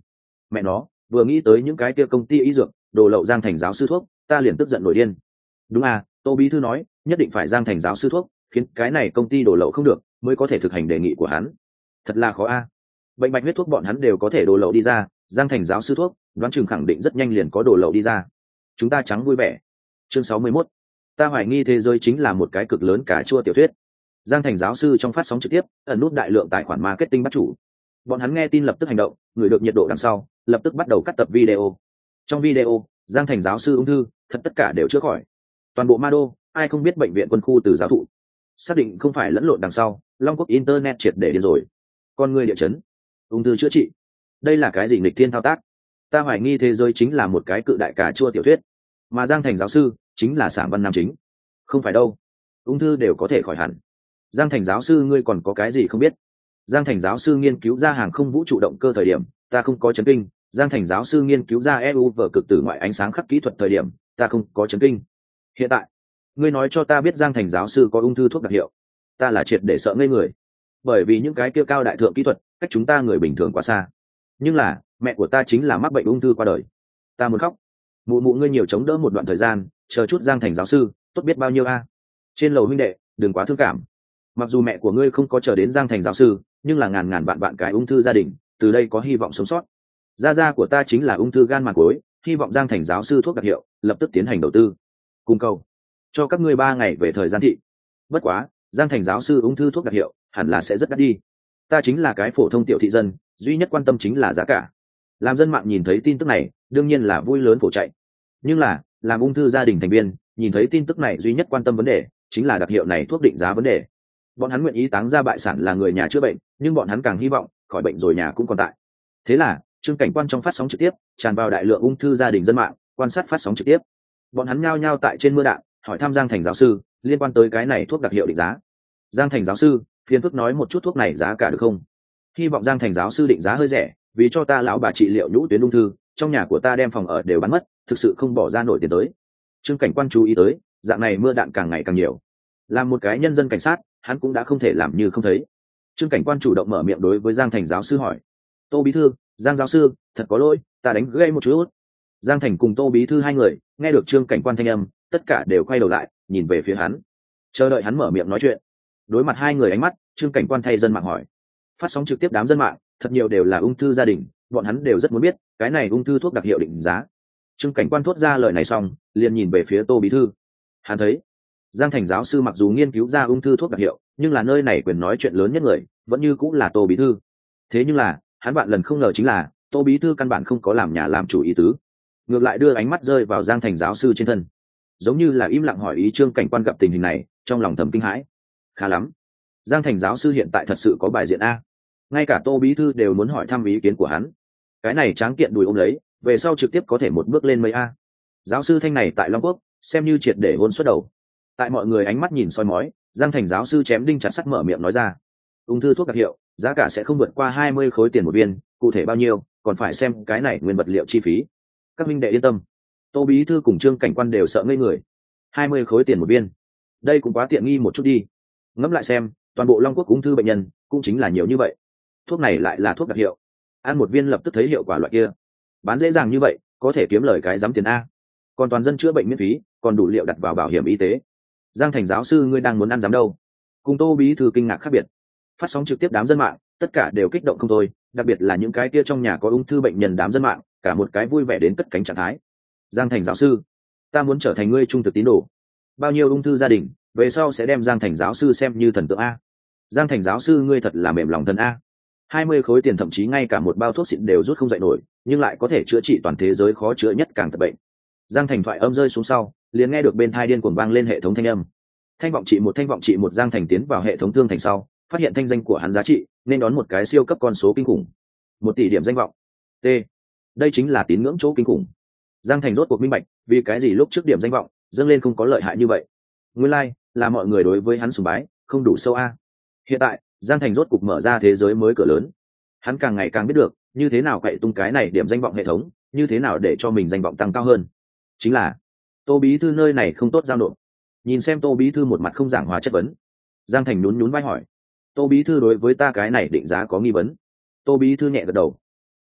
Mẹ nó, vừa nghĩ tới những cái kia công ty y dược đồ lậu Giang Thành giáo sư thuốc, ta liền tức giận nổi điên. Đúng à, Tô bí thư nói nhất định phải Giang Thành giáo sư thuốc, khiến cái này công ty đồ lậu không được mới có thể thực hành đề nghị của hắn. Thật là khó a. Bệnh bạch huyết thuốc bọn hắn đều có thể đồ lậu đi ra, Giang Thành giáo sư thuốc đoán chừng khẳng định rất nhanh liền có đồ lậu đi ra. Chúng ta trắng vui vẻ. Chương sáu mươi mốt. Ta hoài nghi thế giới chính là một cái cực lớn cà chua tiểu thuyết. Giang Thành giáo sư trong phát sóng trực tiếp ẩn nút đại lượng tài khoản marketing bắt chủ. Bọn hắn nghe tin lập tức hành động, người được nhiệt độ đằng sau lập tức bắt đầu cắt tập video. Trong video, Giang Thành giáo sư ung thư thật tất cả đều chữa khỏi. Toàn bộ ma đô ai không biết bệnh viện quân khu từ giáo thụ xác định không phải lẫn lộn đằng sau Long Quốc internet triệt để điên rồi. Con người địa chấn, ung thư chữa trị, đây là cái gì nghịch thiên thao tác? Ta hoài nghi thế giới chính là một cái cự đại cà chua tiểu thuyết, mà Giang Thành giáo sư chính là sảng văn nam chính. Không phải đâu, ung thư đều có thể khỏi hẳn. Giang Thành giáo sư ngươi còn có cái gì không biết? Giang Thành giáo sư nghiên cứu ra hàng không vũ trụ động cơ thời điểm ta không có chấn kinh. Giang Thành giáo sư nghiên cứu ra e u vở cực tử ngoại ánh sáng khắc kỹ thuật thời điểm ta không có chấn kinh. Hiện tại ngươi nói cho ta biết Giang Thành giáo sư có ung thư thuốc đặc hiệu, ta là triệt để sợ ngây người. Bởi vì những cái kia cao đại thượng kỹ thuật cách chúng ta người bình thường quá xa. Nhưng là mẹ của ta chính là mắc bệnh ung thư qua đời, ta muốn khóc. Mụ mụ ngươi nhiều chống đỡ một đoạn thời gian, chờ chút Giang Thành giáo sư tốt biết bao nhiêu a. Trên lầu huynh đệ đừng quá thương cảm, mặc dù mẹ của ngươi không có chờ đến Giang Thành giáo sư, nhưng là ngàn ngàn vạn vạn cái ung thư gia đình từ đây có hy vọng sống sót. Gia gia của ta chính là ung thư gan màng cối, hy vọng Giang Thành giáo sư thuốc đặc hiệu lập tức tiến hành đầu tư. Cùng cầu cho các ngươi ba ngày về thời gian thị. Bất quá Giang Thành giáo sư ung thư thuốc đặc hiệu hẳn là sẽ rất đắt đi, ta chính là cái phổ thông tiểu thị dân, duy nhất quan tâm chính là giá cả. Làm dân mạng nhìn thấy tin tức này đương nhiên là vui lớn phổ chạy, nhưng là làm ung thư gia đình thành viên nhìn thấy tin tức này duy nhất quan tâm vấn đề chính là đặc hiệu này thuốc định giá vấn đề. Bọn hắn nguyện ý táng ra bại sản là người nhà chữa bệnh, nhưng bọn hắn càng hy vọng khỏi bệnh rồi nhà cũng còn tại. Thế là Trương Cảnh Quan trong phát sóng trực tiếp tràn vào đại lượng ung thư gia đình dân mạng quan sát phát sóng trực tiếp. Bọn hắn nhao nhao tại trên mưa đạn hỏi thăm Giang Thành giáo sư liên quan tới cái này thuốc đặc hiệu định giá. Giang Thành giáo sư phiền phức nói một chút thuốc này giá cả được không? Hy vọng Giang Thành giáo sư định giá hơi rẻ, vì cho ta lão bà trị liệu nhũ tuyến ung thư, trong nhà của ta đem phòng ở đều bán mất, thực sự không bỏ ra nổi tiền tới. Trương Cảnh Quan chú ý tới dạng này mưa đạn càng ngày càng nhiều. Làm một cái nhân dân cảnh sát hắn cũng đã không thể làm như không thấy. Trương Cảnh Quan chủ động mở miệng đối với Giang Thành giáo sư hỏi: Tô bí thư, Giang giáo sư thật có lỗi, ta đánh gây một chút. Giang Thành cùng Tô bí thư hai người nghe được Trương Cảnh Quan thanh âm tất cả đều quay đầu lại nhìn về phía hắn, chờ đợi hắn mở miệng nói chuyện. Đối mặt hai người ánh mắt, Trương Cảnh Quan thay dân mạng hỏi. Phát sóng trực tiếp đám dân mạng thật nhiều đều là ung thư gia đình, bọn hắn đều rất muốn biết cái này ung thư thuốc đặc hiệu định giá. Trương Cảnh Quan thốt ra lời này xong liền nhìn về phía Tô bí thư. Hắn thấy Giang Thành giáo sư mặc dù nghiên cứu ra ung thư thuốc đặc hiệu, nhưng là nơi này quyền nói chuyện lớn nhất người vẫn như cũng là Tô bí thư. Thế nhưng là hắn bạn lần không ngờ chính là Tô bí thư căn bản không có làm nhà làm chủ ý tứ, ngược lại đưa ánh mắt rơi vào Giang Thành giáo sư trên thân, giống như là im lặng hỏi ý. Trương Cảnh Quan gặp tình hình này trong lòng thầm kinh hãi. Khá lắm, Giang Thành giáo sư hiện tại thật sự có bài diện a, ngay cả Tô bí thư đều muốn hỏi thăm ý kiến của hắn. Cái này tráng kiện đùi ôm lấy về sau trực tiếp có thể một bước lên mấy a. Giáo sư Thanh này tại Long Quốc xem như triệt để hôn xuất đầu. Tại mọi người ánh mắt nhìn soi mói, Giang Thành giáo sư chém đinh chặt sắt mở miệng nói ra: ung thư thuốc đặc hiệu giá cả sẽ không vượt qua hai mươi khối tiền một viên, cụ thể bao nhiêu còn phải xem cái này nguyên vật liệu chi phí. Các minh đệ yên tâm. Tô bí thư cùng Trương Cảnh Quan đều sợ ngây người. hai mươi khối tiền một viên, đây cũng quá tiện nghi một chút đi. Ngẫm lại xem, toàn bộ Long Quốc ung thư bệnh nhân cũng chính là nhiều như vậy, thuốc này lại là thuốc đặc hiệu, ăn một viên lập tức thấy hiệu quả loại kia, bán dễ dàng như vậy có thể kiếm lời cái dám tiền a. Còn toàn dân chữa bệnh miễn phí, còn đủ liệu đặt vào bảo hiểm y tế. Giang Thành giáo sư ngươi đang muốn ăn dám đâu? Cùng Tô bí thư kinh ngạc khác biệt. Phát sóng trực tiếp đám dân mạng tất cả đều kích động không thôi, đặc biệt là những cái kia trong nhà có ung thư bệnh nhân đám dân mạng, cả một cái vui vẻ đến cất cánh trạng thái. Giang Thành giáo sư, ta muốn trở thành ngươi trung thực tín đồ. Bao nhiêu ung thư gia đình về sau sẽ đem Giang Thành giáo sư xem như thần tượng a. Giang Thành giáo sư ngươi thật là mềm lòng thần a. hai mươi khối tiền thậm chí ngay cả một bao thuốc xịn đều rút không dậy nổi, nhưng lại có thể chữa trị toàn thế giới khó chữa nhất càng tật bệnh. Giang Thành thoại âm rơi xuống sau, liền nghe được bên thai điên cuồng vang lên hệ thống thanh âm. Thanh vọng trị một, thanh vọng trị một. Giang Thành tiến vào hệ thống thương thành sau, phát hiện thanh danh của hắn giá trị nên đón một cái siêu cấp con số kinh khủng, một tỷ điểm danh vọng. T, đây chính là tín ngưỡng chỗ kinh khủng. Giang Thành rốt cuộc minh bạch vì cái gì lúc trước điểm danh vọng dâng lên không có lợi hại như vậy. Nguyên lai like, là mọi người đối với hắn sùng bái không đủ sâu a. Hiện tại Giang Thành rốt cuộc mở ra thế giới mới cửa lớn, hắn càng ngày càng biết được như thế nào cậy tung cái này điểm danh vọng hệ thống, như thế nào để cho mình danh vọng tăng cao hơn. Chính là Tô bí thư nơi này không tốt giao nộp. Nhìn xem Tô bí thư một mặt không giảng hòa chất vấn, Giang Thành nhún nhún vai hỏi: Tô bí thư đối với ta cái này định giá có nghi vấn? Tô bí thư nhẹ gật đầu.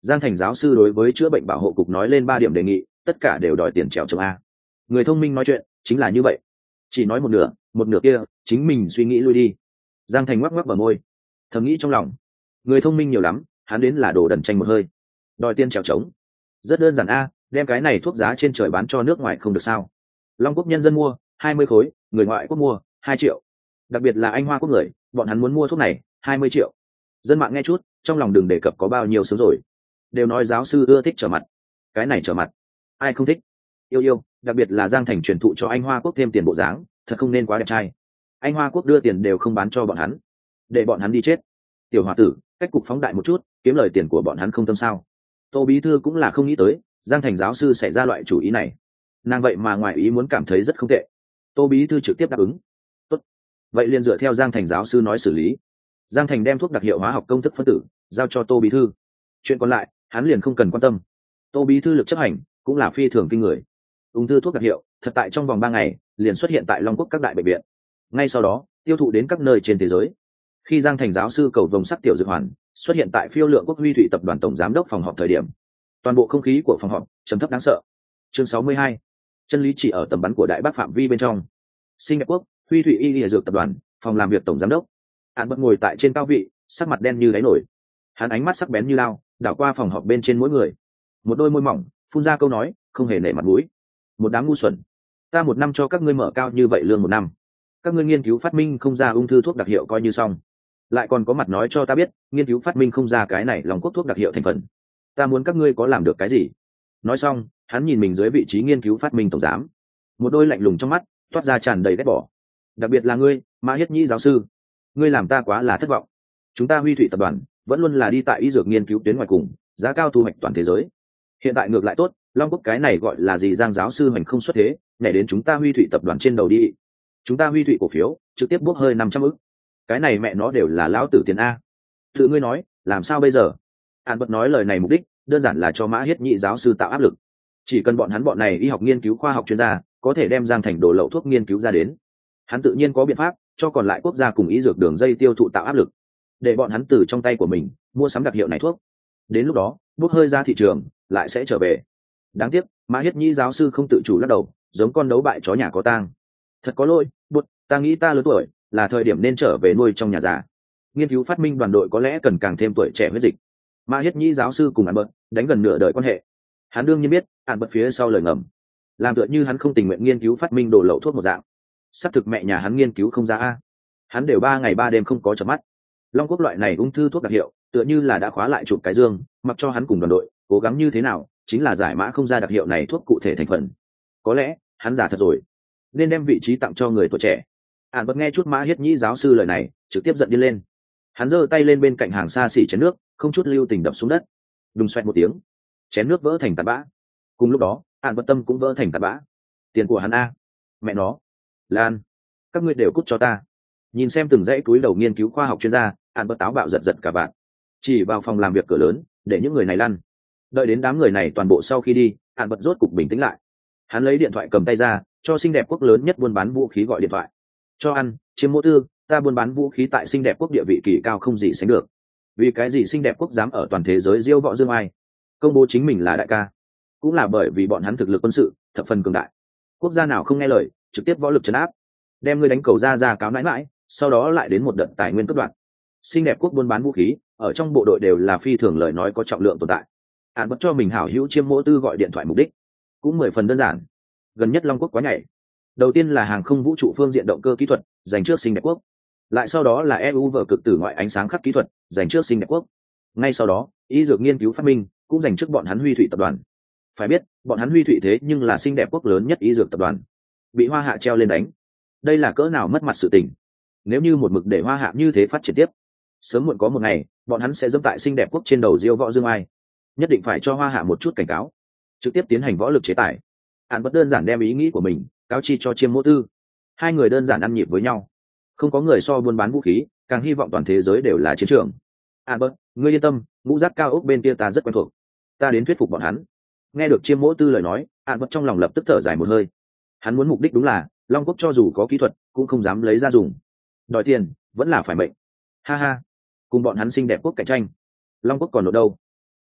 Giang Thành giáo sư đối với chữa bệnh bảo hộ cục nói lên ba điểm đề nghị, tất cả đều đòi tiền trèo chống a. Người thông minh nói chuyện chính là như vậy, chỉ nói một nửa, một nửa kia chính mình suy nghĩ lui đi. Giang Thành ngoắc ngoắc bờ môi, thầm nghĩ trong lòng, người thông minh nhiều lắm, hắn đến là đồ đần tranh một hơi, đòi tiền trèo chống. Rất đơn giản a, đem cái này thuốc giá trên trời bán cho nước ngoài không được sao? Long Quốc nhân dân mua hai mươi khối, người ngoại quốc mua hai triệu. Đặc biệt là Anh Hoa quốc người, bọn hắn muốn mua thuốc này hai mươi triệu. Dân mạng nghe chút, trong lòng đừng đề cập có bao nhiêu sướng rồi. Đều nói giáo sư ưa thích trở mặt. Cái này trở mặt, ai không thích? Yêu yêu, đặc biệt là Giang Thành truyền thụ cho Anh Hoa quốc thêm tiền bộ dáng, thật không nên quá đẹp trai. Anh Hoa quốc đưa tiền đều không bán cho bọn hắn, để bọn hắn đi chết. Tiểu hòa tử, cách cục phóng đại một chút, kiếm lời tiền của bọn hắn không tâm sao? Tô bí thư cũng là không nghĩ tới Giang Thành giáo sư sẽ ra loại chủ ý này, nàng vậy mà ngoài ý muốn cảm thấy rất không tệ. Tô bí thư trực tiếp đáp ứng. Tốt, vậy liền dựa theo Giang Thành giáo sư nói xử lý. Giang Thành đem thuốc đặc hiệu hóa học công thức phân tử giao cho Tô bí thư, chuyện còn lại hắn liền không cần quan tâm. Tô bí thư lực chấp hành cũng là phi thường kinh người. Ung thư thuốc đặc hiệu thật tại trong vòng ba ngày liền xuất hiện tại Long Quốc các đại bệnh viện, ngay sau đó tiêu thụ đến các nơi trên thế giới. Khi Giang Thành giáo sư cầu vồng sắc tiểu dược hoàn xuất hiện tại phiêu lượng quốc huy thụy tập đoàn tổng giám đốc phòng họp thời điểm, toàn bộ không khí của phòng họp trầm thấp đáng sợ. Chương sáu mươi hai, chân lý chỉ ở tầm bắn của đại bác phạm vi bên trong. Sinh Đẹp Quốc, huy thụy y lìa dược tập đoàn, phòng làm việc tổng giám đốc. Hắn bật ngồi tại trên cao vị, sắc mặt đen như đáy nổi. Hắn ánh mắt sắc bén như lao, đảo qua phòng họp bên trên mỗi người. Một đôi môi mỏng phun ra câu nói không hề nể mặt mũi. Một đám ngu xuẩn, ta một năm cho các ngươi mở cao như vậy lương một năm, các ngươi nghiên cứu phát minh không ra ung thư thuốc đặc hiệu coi như xong, lại còn có mặt nói cho ta biết nghiên cứu phát minh không ra cái này lòng quốc thuốc đặc hiệu thành phần, ta muốn các ngươi có làm được cái gì? Nói xong hắn nhìn mình dưới vị trí nghiên cứu phát minh tổng giám, một đôi lạnh lùng trong mắt toát ra tràn đầy ghét bỏ. Đặc biệt là ngươi, Mã Hiết Nhĩ giáo sư, ngươi làm ta quá là thất vọng. Chúng ta Huy Thụy tập đoàn vẫn luôn là đi tại y dược nghiên cứu tuyến ngoài cùng, giá cao thu hoạch toàn thế giới. Hiện tại ngược lại tốt, Long Quốc cái này gọi là gì Giang giáo sư hành không xuất thế, nhảy đến chúng ta Huy Thụy tập đoàn trên đầu đi. Chúng ta Huy Thụy cổ phiếu trực tiếp bốc hơi năm trăm ức. Cái này mẹ nó đều là lão tử tiền a. Tự ngươi nói, làm sao bây giờ? An Bật nói lời này mục đích đơn giản là cho Mã Hiết Nhĩ giáo sư tạo áp lực. Chỉ cần bọn hắn bọn này y học nghiên cứu khoa học chuyên gia có thể đem Giang Thành đồ lậu thuốc nghiên cứu ra đến, hắn tự nhiên có biện pháp cho còn lại quốc gia cùng y dược đường dây tiêu thụ tạo áp lực, để bọn hắn từ trong tay của mình mua sắm đặc hiệu này thuốc. Đến lúc đó bốc hơi ra thị trường lại sẽ trở về. Đáng tiếc Mã Hiết Nhĩ giáo sư không tự chủ lắc đầu, giống con đấu bại chó nhà có tang. Thật có lỗi, bụt, ta nghĩ ta lớn tuổi, là thời điểm nên trở về nuôi trong nhà già. Nghiên cứu phát minh đoàn đội có lẽ cần càng thêm tuổi trẻ huyết dịch. Mã Hiết Nhĩ giáo sư cùng An Bật đánh gần nửa đời quan hệ, hắn đương nhiên biết An Bật phía sau lời ngầm, làm tựa như hắn không tình nguyện nghiên cứu phát minh đồ lậu thuốc một dạng. Xác thực mẹ nhà hắn nghiên cứu không ra a, hắn đều ba ngày ba đêm không có chợp mắt. Long Quốc loại này ung thư thuốc đặc hiệu tựa như là đã khóa lại chụp cái dương, mặc cho hắn cùng đoàn đội cố gắng như thế nào chính là giải mã không ra đặc hiệu này thuốc cụ thể thành phần. Có lẽ hắn giả thật rồi, nên đem vị trí tặng cho người tuổi trẻ. An Bật nghe chút Mã Hiết Nhĩ giáo sư lời này trực tiếp giận điên lên. Hắn giơ tay lên bên cạnh hàng xa xỉ chén nước, không chút lưu tình đập xuống đất. Đùng xoẹt một tiếng, chén nước vỡ thành tạt bã. Cùng lúc đó An Bật tâm cũng vỡ thành tạt bã. Tiền của hắn a, mẹ nó, Lan, các ngươi đều cút cho ta. Nhìn xem từng dãy túi đầu nghiên cứu khoa học chuyên gia, An Bật táo bạo giật giật cả bạn, chỉ vào phòng làm việc cửa lớn để những người này lăn. Đợi đến đám người này toàn bộ sau khi đi, An Bật rốt cục bình tĩnh lại. Hắn lấy điện thoại cầm tay ra, cho Xinh Đẹp Quốc lớn nhất buôn bán vũ khí gọi điện thoại. Cho ăn, Chiêm Mộ Tư, ta buôn bán vũ khí tại Xinh Đẹp Quốc địa vị kỳ cao không gì sánh được. Vì cái gì Xinh Đẹp Quốc dám ở toàn thế giới diêu võ dương ai, công bố chính mình là đại ca, cũng là bởi vì bọn hắn thực lực quân sự thập phần cường đại. Quốc gia nào không nghe lời, trực tiếp võ lực trấn áp, đem ngươi đánh cầu ra ra cáo nãi mãi, sau đó lại đến một đợt tài nguyên cắt đoạn. Xinh Đẹp Quốc buôn bán vũ khí ở trong bộ đội đều là phi thường lời nói có trọng lượng tồn tại. Án Bật cho mình hảo hữu Chiêm Mộ Tư gọi điện thoại mục đích cũng mười phần đơn giản. Gần nhất Long Quốc quá nhảy, đầu tiên là hàng không vũ trụ phương diện động cơ kỹ thuật dành trước Xinh Đẹp Quốc, lại sau đó là e u vở cực tử ngoại ánh sáng khắc kỹ thuật dành trước Xinh Đẹp Quốc, ngay sau đó y dược nghiên cứu phát minh cũng dành trước bọn hắn Huy Thụy tập đoàn. Phải biết bọn hắn Huy Thụy thế nhưng là Xinh Đẹp Quốc lớn nhất y dược tập đoàn, bị Hoa Hạ treo lên đánh, đây là cỡ nào mất mặt sự tình. Nếu như một mực để Hoa Hạ như thế phát triển tiếp, sớm muộn có một ngày bọn hắn sẽ dẫm tại Xinh Đẹp Quốc trên đầu diêu võ dương ai. Nhất định phải cho Hoa Hạ một chút cảnh cáo, trực tiếp tiến hành võ lực chế tài. Án Bất đơn giản đem ý nghĩ của mình cáo chi cho Chiêm Mộ Tư, hai người đơn giản ăn nhịp với nhau. Không có người so buôn bán vũ khí càng hy vọng toàn thế giới đều là chiến trường. Án Bất, ngươi yên tâm, ngũ giác cao ốc bên kia ta rất quen thuộc, ta đến thuyết phục bọn hắn. Nghe được Chiêm Mộ Tư lời nói, Án Bất trong lòng lập tức thở dài một hơi. Hắn muốn mục đích đúng là Long Quốc cho dù có kỹ thuật cũng không dám lấy ra dùng, đòi tiền vẫn là phải mệnh. Ha ha, cùng bọn hắn Xinh Đẹp Quốc cạnh tranh, Long Quốc còn ở đâu?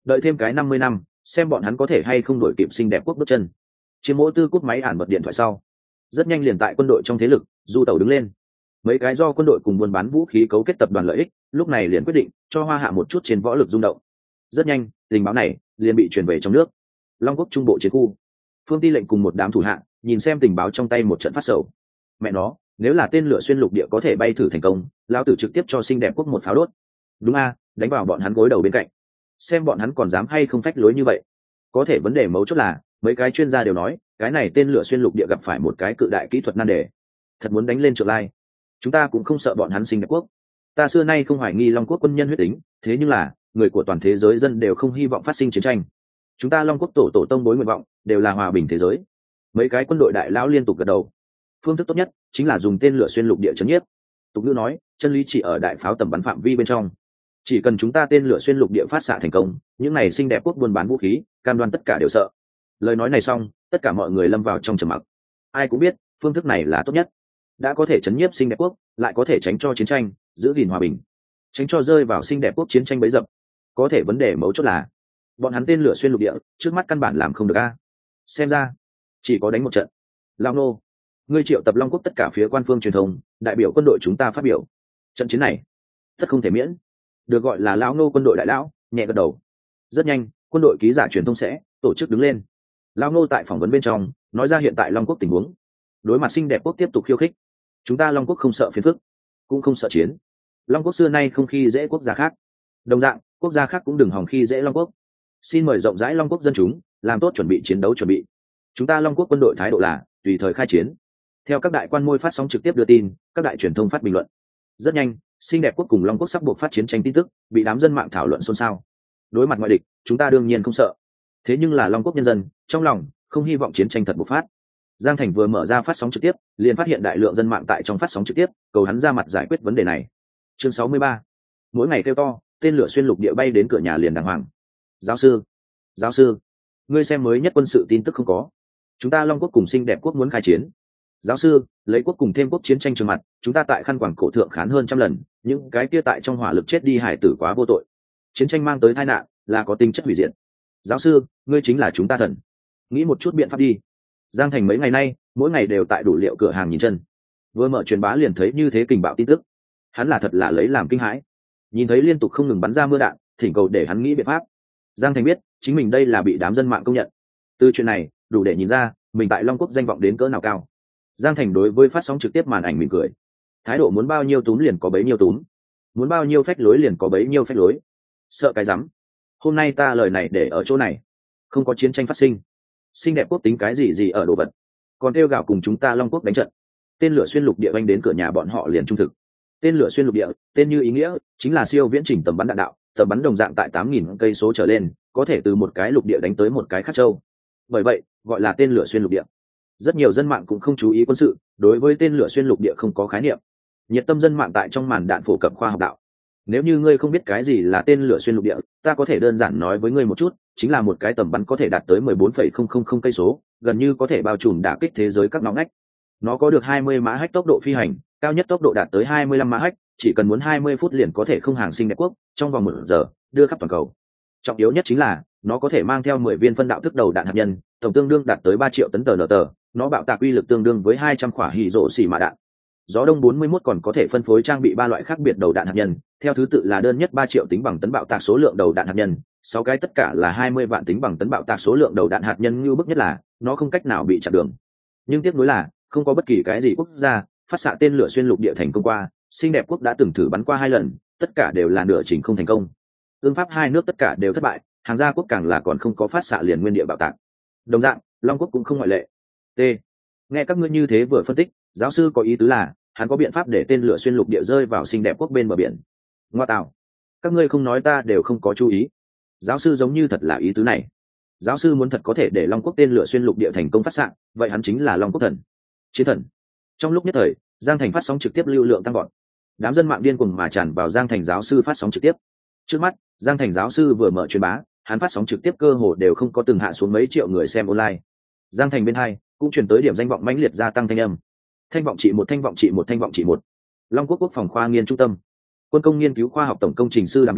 đợi thêm cái năm mươi năm xem bọn hắn có thể hay không đổi kịp xinh đẹp quốc bước chân. Chiếm Mỗ Tư cúp máy ản bật điện thoại sau, rất nhanh liền tại quân đội trong thế lực du tàu đứng lên. Mấy cái do quân đội cùng buôn bán vũ khí cấu kết tập đoàn lợi ích lúc này liền quyết định cho Hoa Hạ một chút trên võ lực rung động. Rất nhanh tình báo này liền bị truyền về trong nước. Long Quốc trung bộ chiến khu, Phương Ti lệnh cùng một đám thủ hạ nhìn xem tình báo trong tay một trận phát sầu. Mẹ nó, nếu là tên lửa xuyên lục địa có thể bay thử thành công, lão tử trực tiếp cho xinh đẹp quốc một pháo đốt. Đúng a, đánh vào bọn hắn gối đầu bên cạnh, xem bọn hắn còn dám hay không phách lối như vậy. Có thể vấn đề mấu chốt là mấy cái chuyên gia đều nói cái này tên lửa xuyên lục địa gặp phải một cái cự đại kỹ thuật nan đề, thật muốn đánh lên Trượng Lai, chúng ta cũng không sợ bọn hắn xinh đẹp quốc. Ta xưa nay không hoài nghi Long Quốc quân nhân huyết tính, thế nhưng là người của toàn thế giới dân đều không hy vọng phát sinh chiến tranh. Chúng ta Long Quốc tổ tổ tông bối nguyện vọng đều là hòa bình thế giới. Mấy cái quân đội đại lão liên tục gật đầu. Phương thức tốt nhất chính là dùng tên lửa xuyên lục địa chấn nhiếp. Tục ngữ nói, chân lý chỉ ở đại pháo tầm bắn phạm vi bên trong. Chỉ cần chúng ta tên lửa xuyên lục địa phát xạ thành công, những này xinh đẹp quốc buôn bán vũ khí, cam đoan tất cả đều sợ. Lời nói này xong, tất cả mọi người lâm vào trong trầm mặc. Ai cũng biết, phương thức này là tốt nhất. Đã có thể chấn nhiếp xinh đẹp quốc, lại có thể tránh cho chiến tranh, giữ gìn hòa bình, tránh cho rơi vào xinh đẹp quốc chiến tranh bấy dập. Có thể vấn đề mấu chốt là bọn hắn tên lửa xuyên lục địa trước mắt căn bản làm không được a. Xem ra chỉ có đánh một trận. Lao nô, ngươi triệu tập Long Quốc tất cả phía quan phương truyền thông, đại biểu quân đội chúng ta phát biểu. Trận chiến này tất không thể miễn. Được gọi là lão nô quân đội đại lão nhẹ gật đầu. Rất nhanh quân đội ký giả truyền thông sẽ tổ chức đứng lên. Lao nô tại phỏng vấn bên trong nói ra hiện tại Long Quốc tình huống. Đối mặt xinh đẹp quốc tiếp tục khiêu khích, chúng ta Long Quốc không sợ phiền phức, cũng không sợ chiến. Long Quốc xưa nay không khi dễ quốc gia khác, đồng dạng quốc gia khác cũng đừng hòng khi dễ Long Quốc. Xin mời rộng rãi Long Quốc dân chúng làm tốt chuẩn bị chiến đấu chuẩn bị. Chúng ta Long Quốc quân đội thái độ là tùy thời khai chiến. Theo các đại quan môi phát sóng trực tiếp đưa tin, các đại truyền thông phát bình luận. Rất nhanh xinh đẹp quốc cùng Long Quốc sắp buộc phát chiến tranh tin tức bị đám dân mạng thảo luận xôn xao. Đối mặt ngoại địch, chúng ta đương nhiên không sợ, thế nhưng là Long Quốc nhân dân trong lòng không hy vọng chiến tranh thật bộc phát. Giang Thành vừa mở ra phát sóng trực tiếp liền phát hiện đại lượng dân mạng tại trong phát sóng trực tiếp cầu hắn ra mặt giải quyết vấn đề này. Chương sáu mươi ba, mỗi ngày kêu to tên lửa xuyên lục địa bay đến cửa nhà liền đàng hoàng. Giáo sư giáo sư ngươi xem mới nhất quân sự tin tức không có? Chúng ta Long Quốc cùng xinh đẹp quốc muốn khai chiến. Giáo sư, lấy quốc cùng thêm quốc chiến tranh trường mặt, chúng ta tại khăn quảng cổ thượng khán hơn trăm lần, những cái kia tại trong hỏa lực chết đi hải tử quá vô tội. Chiến tranh mang tới tai nạn là có tính chất hủy diệt. Giáo sư, ngươi chính là chúng ta thần, nghĩ một chút biện pháp đi. Giang Thành mấy ngày nay mỗi ngày đều tại đủ liệu cửa hàng nhìn chân, vừa mở truyền bá liền thấy như thế kình bạo tin tức, hắn là thật là lấy làm kinh hãi. Nhìn thấy liên tục không ngừng bắn ra mưa đạn, thỉnh cầu để hắn nghĩ biện pháp. Giang Thành biết chính mình đây là bị đám dân mạng công nhận. Từ chuyện này đủ để nhìn ra mình tại Long Quốc danh vọng đến cỡ nào cao. Giang Thành đối với phát sóng trực tiếp màn ảnh mỉm cười, thái độ muốn bao nhiêu túm liền có bấy nhiêu túm, muốn bao nhiêu phách lối liền có bấy nhiêu phách lối. Sợ cái rắm, hôm nay ta lời này để ở chỗ này, không có chiến tranh phát sinh, xinh đẹp quốc tính cái gì gì ở đồ vật, còn kêu gào cùng chúng ta Long Quốc đánh trận. Tên lửa xuyên lục địa anh đến cửa nhà bọn họ liền trung thực. Tên lửa xuyên lục địa tên như ý nghĩa chính là siêu viễn trình tầm bắn đạn đạo, tầm bắn đồng dạng tại tám nghìn cây số trở lên, có thể từ một cái lục địa đánh tới một cái khác châu, bởi vậy gọi là tên lửa xuyên lục địa. Rất nhiều dân mạng cũng không chú ý quân sự, đối với tên lửa xuyên lục địa không có khái niệm. Nhiệt tâm dân mạng tại trong màn đạn phổ cập khoa học đạo. Nếu như ngươi không biết cái gì là tên lửa xuyên lục địa, ta có thể đơn giản nói với ngươi một chút, chính là một cái tầm bắn có thể đạt tới mười bốn phẩy không không không cây số, gần như có thể bao trùm đả kích thế giới các ngõ ngách. Nó có được hai mươi mã hách tốc độ phi hành, cao nhất tốc độ đạt tới hai mươi lăm mã hách, chỉ cần muốn hai mươi phút liền có thể không hàng xinh đẹp quốc trong vòng một giờ đưa khắp toàn cầu. Trọng yếu nhất chính là nó có thể mang theo mười viên phân đạo thức đầu đạn hạt nhân, tổng tương đương đạt tới ba triệu tấn tờ nở tờ, nó bạo tạc uy lực tương đương với hai trăm quả hỉ rổ xỉ mạ đạn. Gió đông bốn mươi mốt còn có thể phân phối trang bị ba loại khác biệt đầu đạn hạt nhân, theo thứ tự là đơn nhất ba triệu tính bằng tấn bạo tạc số lượng đầu đạn hạt nhân, sáu cái tất cả là hai mươi vạn tính bằng tấn bạo tạc số lượng đầu đạn hạt nhân. Như bức nhất là nó không cách nào bị chặn đường. Nhưng tiếc nuối là không có bất kỳ cái gì quốc gia phát xạ tên lửa xuyên lục địa thành công qua. Xinh đẹp quốc đã từng thử bắn qua hai lần, tất cả đều là nửa trình không thành công. Ương Pháp hai nước tất cả đều thất bại, hàng gia quốc càng là còn không có phát xạ liền nguyên địa bạo tạc. Đồng dạng Long Quốc cũng không ngoại lệ. T. Nghe các ngươi như thế vừa phân tích, giáo sư có ý tứ là hắn có biện pháp để tên lửa xuyên lục địa rơi vào xinh đẹp quốc bên bờ biển. Ngoa tạo, các ngươi không nói ta đều không có chú ý. Giáo sư giống như thật là ý tứ này. Giáo sư muốn thật có thể để Long Quốc tên lửa xuyên lục địa thành công phát xạ, vậy hắn chính là Long Quốc thần, chiến thần. Trong lúc nhất thời, Giang Thành phát sóng trực tiếp lưu lượng tăng vọt, đám dân mạng điên cuồng mà tràn vào Giang Thành giáo sư phát sóng trực tiếp. Trước mắt Giang Thành giáo sư vừa mở truyền bá, hắn phát sóng trực tiếp cơ hồ đều không có từng hạ xuống mấy triệu người xem online. Giang Thành bên hai cũng chuyển tới điểm danh vọng mãnh liệt gia tăng thanh âm. Thanh vọng trị một, thanh vọng trị một, thanh vọng trị một. Long Quốc quốc phòng khoa nghiên trung tâm, quân công nghiên cứu khoa học tổng công trình sư Đàm Vĩ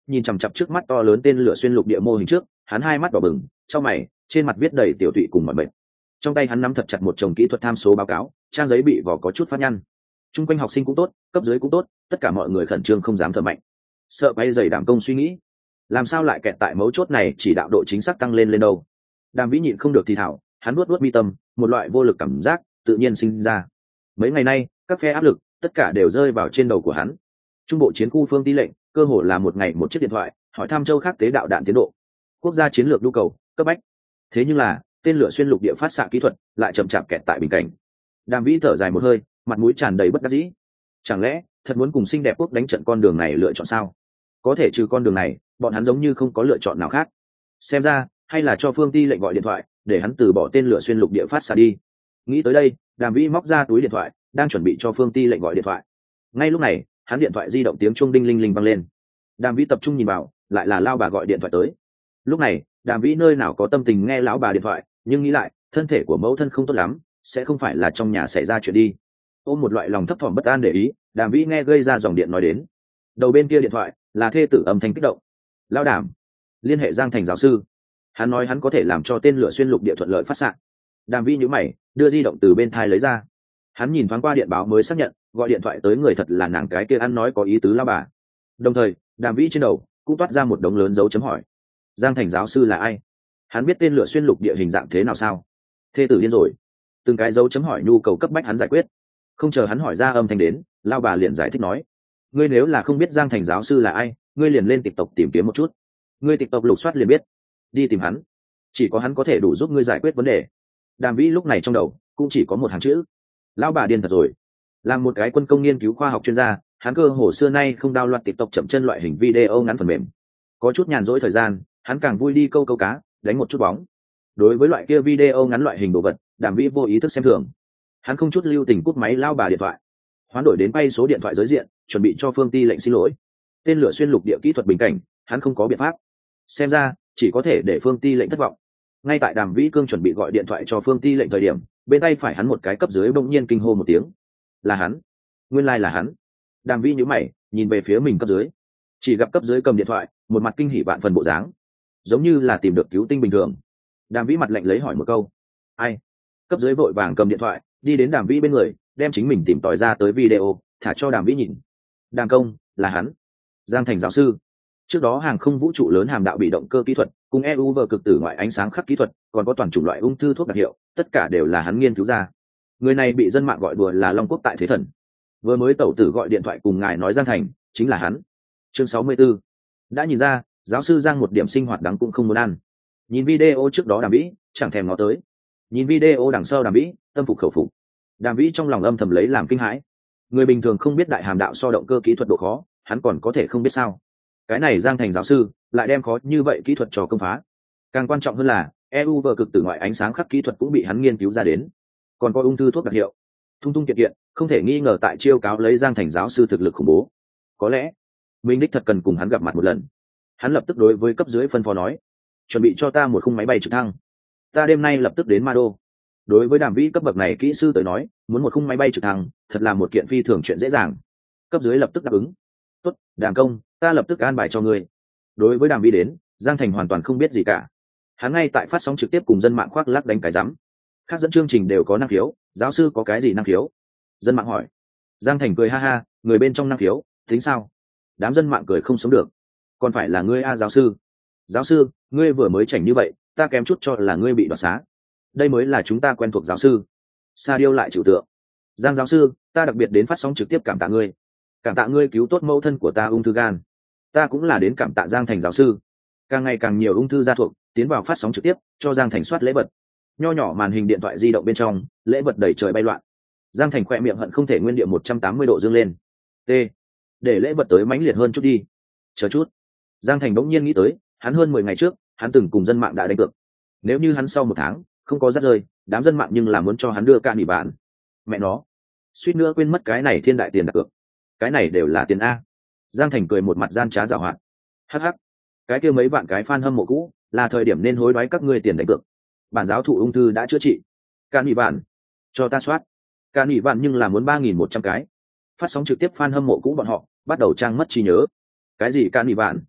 nhìn chằm chặp trước mắt to lớn tên lửa xuyên lục địa mô hình trước, hắn hai mắt đỏ bừng, trong mày trên mặt viết đầy tiểu tụy cùng mọi bệnh. Trong tay hắn nắm thật chặt một chồng kỹ thuật tham số báo cáo, trang giấy bị vỏ có chút phát nhăn. Trung quanh học sinh cũng tốt, cấp dưới cũng tốt, tất cả mọi người khẩn trương không dám thở mạnh, sợ bay dày đảm công suy nghĩ làm sao lại kẹt tại mấu chốt này, chỉ đạo độ chính xác tăng lên lên đâu. Đàm Vĩ nhịn không được thì thảo, hắn nuốt nuốt mi tâm, một loại vô lực cảm giác tự nhiên sinh ra. Mấy ngày nay các phe áp lực tất cả đều rơi vào trên đầu của hắn. Trung bộ chiến khu Phương Ti lệnh cơ hồ là một ngày một chiếc điện thoại hỏi thăm châu khác tế đạo đạn tiến độ, quốc gia chiến lược nhu cầu cấp bách. Thế nhưng là tên lửa xuyên lục địa phát xạ kỹ thuật lại chậm chạp kẹt tại bình cảnh. Đàm Vĩ thở dài một hơi, mặt mũi tràn đầy bất đắc dĩ. Chẳng lẽ thật muốn cùng xinh đẹp quốc đánh trận con đường này lựa chọn sao? Có thể trừ con đường này, bọn hắn giống như không có lựa chọn nào khác. Xem ra hay là cho Phương Ti lệnh gọi điện thoại để hắn từ bỏ tên lửa xuyên lục địa phát xạ đi. Nghĩ tới đây, Đàm Vĩ móc ra túi điện thoại, đang chuẩn bị cho Phương Ti lệnh gọi điện thoại. Ngay lúc này, hắn điện thoại di động tiếng chuông đinh linh linh vang lên. Đàm Vĩ tập trung nhìn vào, lại là lao bà gọi điện thoại tới. Lúc này, Đàm Vĩ nơi nào có tâm tình nghe lão bà điện thoại, nhưng nghĩ lại, thân thể của mẫu thân không tốt lắm, sẽ không phải là trong nhà xảy ra chuyện đi. Ôm một loại lòng thấp thỏm bất an để ý, Đàm Vĩ nghe gây ra dòng điện nói đến. Đầu bên kia điện thoại là thê tử âm thanh kích động. Lão Đàm, liên hệ Giang Thành giáo sư, hắn nói hắn có thể làm cho tên lửa xuyên lục địa thuận lợi phát xạ. Đàm Vĩ nhíu mày, đưa di động từ bên thai lấy ra. Hắn nhìn thoáng qua điện báo mới xác nhận, gọi điện thoại tới người thật là nàng cái kia ăn nói có ý tứ lão bà. Đồng thời, Đàm Vĩ trên đầu cũng toát ra một đống lớn dấu chấm hỏi. Giang Thành giáo sư là ai? Hắn biết tên lửa xuyên lục địa hình dạng thế nào sao? Thê tử điên rồi. Từng cái dấu chấm hỏi nhu cầu cấp bách hắn giải quyết. Không chờ hắn hỏi ra âm thanh đến, lao bà liền giải thích nói: ngươi nếu là không biết Giang Thành giáo sư là ai, ngươi liền lên TikTok tìm kiếm một chút. Ngươi TikTok lục soát liền biết. Đi tìm hắn, chỉ có hắn có thể đủ giúp ngươi giải quyết vấn đề. Đàm Vĩ lúc này trong đầu cũng chỉ có một hàng chữ: lão bà điên thật rồi. Làm một cái quân công nghiên cứu khoa học chuyên gia, hắn cơ hồ xưa nay không đao loạt TikTok chậm chân loại hình video ngắn phần mềm. Có chút nhàn rỗi thời gian, hắn càng vui đi câu câu cá, đánh một chút bóng. Đối với loại kia video ngắn loại hình đồ vật, Đàm Vĩ vô ý thức xem thường. Hắn không chút lưu tình cúp máy lao bà điện thoại, hoán đổi đến bay số điện thoại giới diện, chuẩn bị cho Phương Ti lệnh xin lỗi. Tên lửa xuyên lục địa kỹ thuật bình cảnh, hắn không có biện pháp. Xem ra chỉ có thể để Phương Ti lệnh thất vọng. Ngay tại Đàm Vĩ cương chuẩn bị gọi điện thoại cho Phương Ti lệnh thời điểm, bên tay phải hắn một cái cấp dưới bỗng nhiên kinh hô một tiếng. Là hắn, nguyên lai là hắn. Đàm Vĩ nhíu mày, nhìn về phía mình cấp dưới, chỉ gặp cấp dưới cầm điện thoại, một mặt kinh hỉ vạn phần bộ dáng, giống như là tìm được cứu tinh bình thường. Đàm Vĩ mặt lạnh lấy hỏi một câu: ai? Cấp dưới vội vàng cầm điện thoại đi đến Đàm Vĩ bên người, đem chính mình tìm tòi ra tới video thả cho Đàm Vĩ nhìn. Đàm công, là hắn, Giang Thành giáo sư. Trước đó hàng không vũ trụ lớn hàm đạo bị động cơ kỹ thuật cùng e u vờ cực tử ngoại ánh sáng khắc kỹ thuật, còn có toàn chủng loại ung thư thuốc đặc hiệu, tất cả đều là hắn nghiên cứu ra. Người này bị dân mạng gọi đùa là Long Quốc tại thế thần. Vừa mới tẩu tử gọi điện thoại cùng ngài nói Giang Thành chính là hắn. Chương sáu mươi 'bốn. Đã nhìn ra giáo sư Giang một điểm sinh hoạt đắng cũng không muốn ăn. Nhìn video trước đó Đàm Vĩ chẳng thèm ngó tới, nhìn video đằng sau Đàm Vĩ tâm phục khẩu phục. Đàm Vĩ trong lòng âm thầm lấy làm kinh hãi. Người bình thường không biết đại hàm đạo so động cơ kỹ thuật độ khó, hắn còn có thể không biết sao? Cái này Giang Thành giáo sư lại đem khó như vậy kỹ thuật cho công phá. Càng quan trọng hơn là e u vờ cực tử ngoại ánh sáng khắc kỹ thuật cũng bị hắn nghiên cứu ra đến, còn có ung thư thuốc đặc hiệu, thung thung kiện kiện, không thể nghi ngờ tại chiêu cáo lấy Giang Thành giáo sư thực lực khủng bố. Có lẽ mình đích thật cần cùng hắn gặp mặt một lần. Hắn lập tức đối với cấp dưới phân phó nói: chuẩn bị cho ta một khung máy bay trực thăng, ta đêm nay lập tức đến Ma Đô. Đối với Đàm Vĩ cấp bậc này kỹ sư tới nói, muốn một khung máy bay trực thăng thật là một kiện phi thường chuyện dễ dàng. Cấp dưới lập tức đáp ứng: tốt, Đàm công, ta lập tức an bài cho ngươi. Đối với Đàm Vĩ đến, Giang Thành hoàn toàn không biết gì cả. Hắn ngay tại phát sóng trực tiếp cùng dân mạng khoác lác đánh cái rắm. Khác dẫn chương trình đều có năng khiếu, giáo sư có cái gì năng khiếu? Dân mạng hỏi. Giang Thành cười ha ha, người bên trong năng khiếu tính sao? Đám dân mạng cười không sống được. Còn phải là ngươi a giáo sư? Giáo sư, ngươi vừa mới chảnh như vậy, ta kém chút cho là ngươi bị đoạt xá. Đây mới là chúng ta quen thuộc giáo sư. Sa điêu lại chịu tượng. Giang giáo sư, ta đặc biệt đến phát sóng trực tiếp cảm tạ ngươi. Cảm tạ ngươi cứu tốt mẫu thân của ta ung thư gan. Ta cũng là đến cảm tạ Giang Thành giáo sư. Càng ngày càng nhiều ung thư gia thuộc tiến vào phát sóng trực tiếp, cho Giang Thành soát lễ vật. Nho nhỏ màn hình điện thoại di động bên trong, lễ vật đầy trời bay loạn. Giang Thành khỏe miệng hận không thể nguyên địa một trăm tám mươi độ dương lên. T. Để lễ vật tới mãnh liệt hơn chút đi. Chờ chút. Giang Thành bỗng nhiên nghĩ tới, hắn hơn mười ngày trước, hắn từng cùng dân mạng đã đánh cược. Nếu như hắn sau một tháng không có rắt rơi, đám dân mạng nhưng là muốn cho hắn đưa cạn nỉ bạn. Mẹ nó, suýt nữa quên mất cái này thiên đại tiền đặt cược. Cái này đều là tiền a. Giang Thành cười một mặt gian trá giảo hoạt. Hắc hắc, cái kia mấy bạn cái fan hâm mộ cũ, là thời điểm nên hối đoái các ngươi tiền đánh cược. Bản giáo thụ ung thư đã chữa trị. Cạn nỉ bạn, cho ta soát. Cạn nỉ bạn nhưng là muốn ba nghìn một trăm cái. Phát sóng trực tiếp fan hâm mộ cũ bọn họ bắt đầu trang mất trí nhớ. Cái gì cạn nỉ bạn?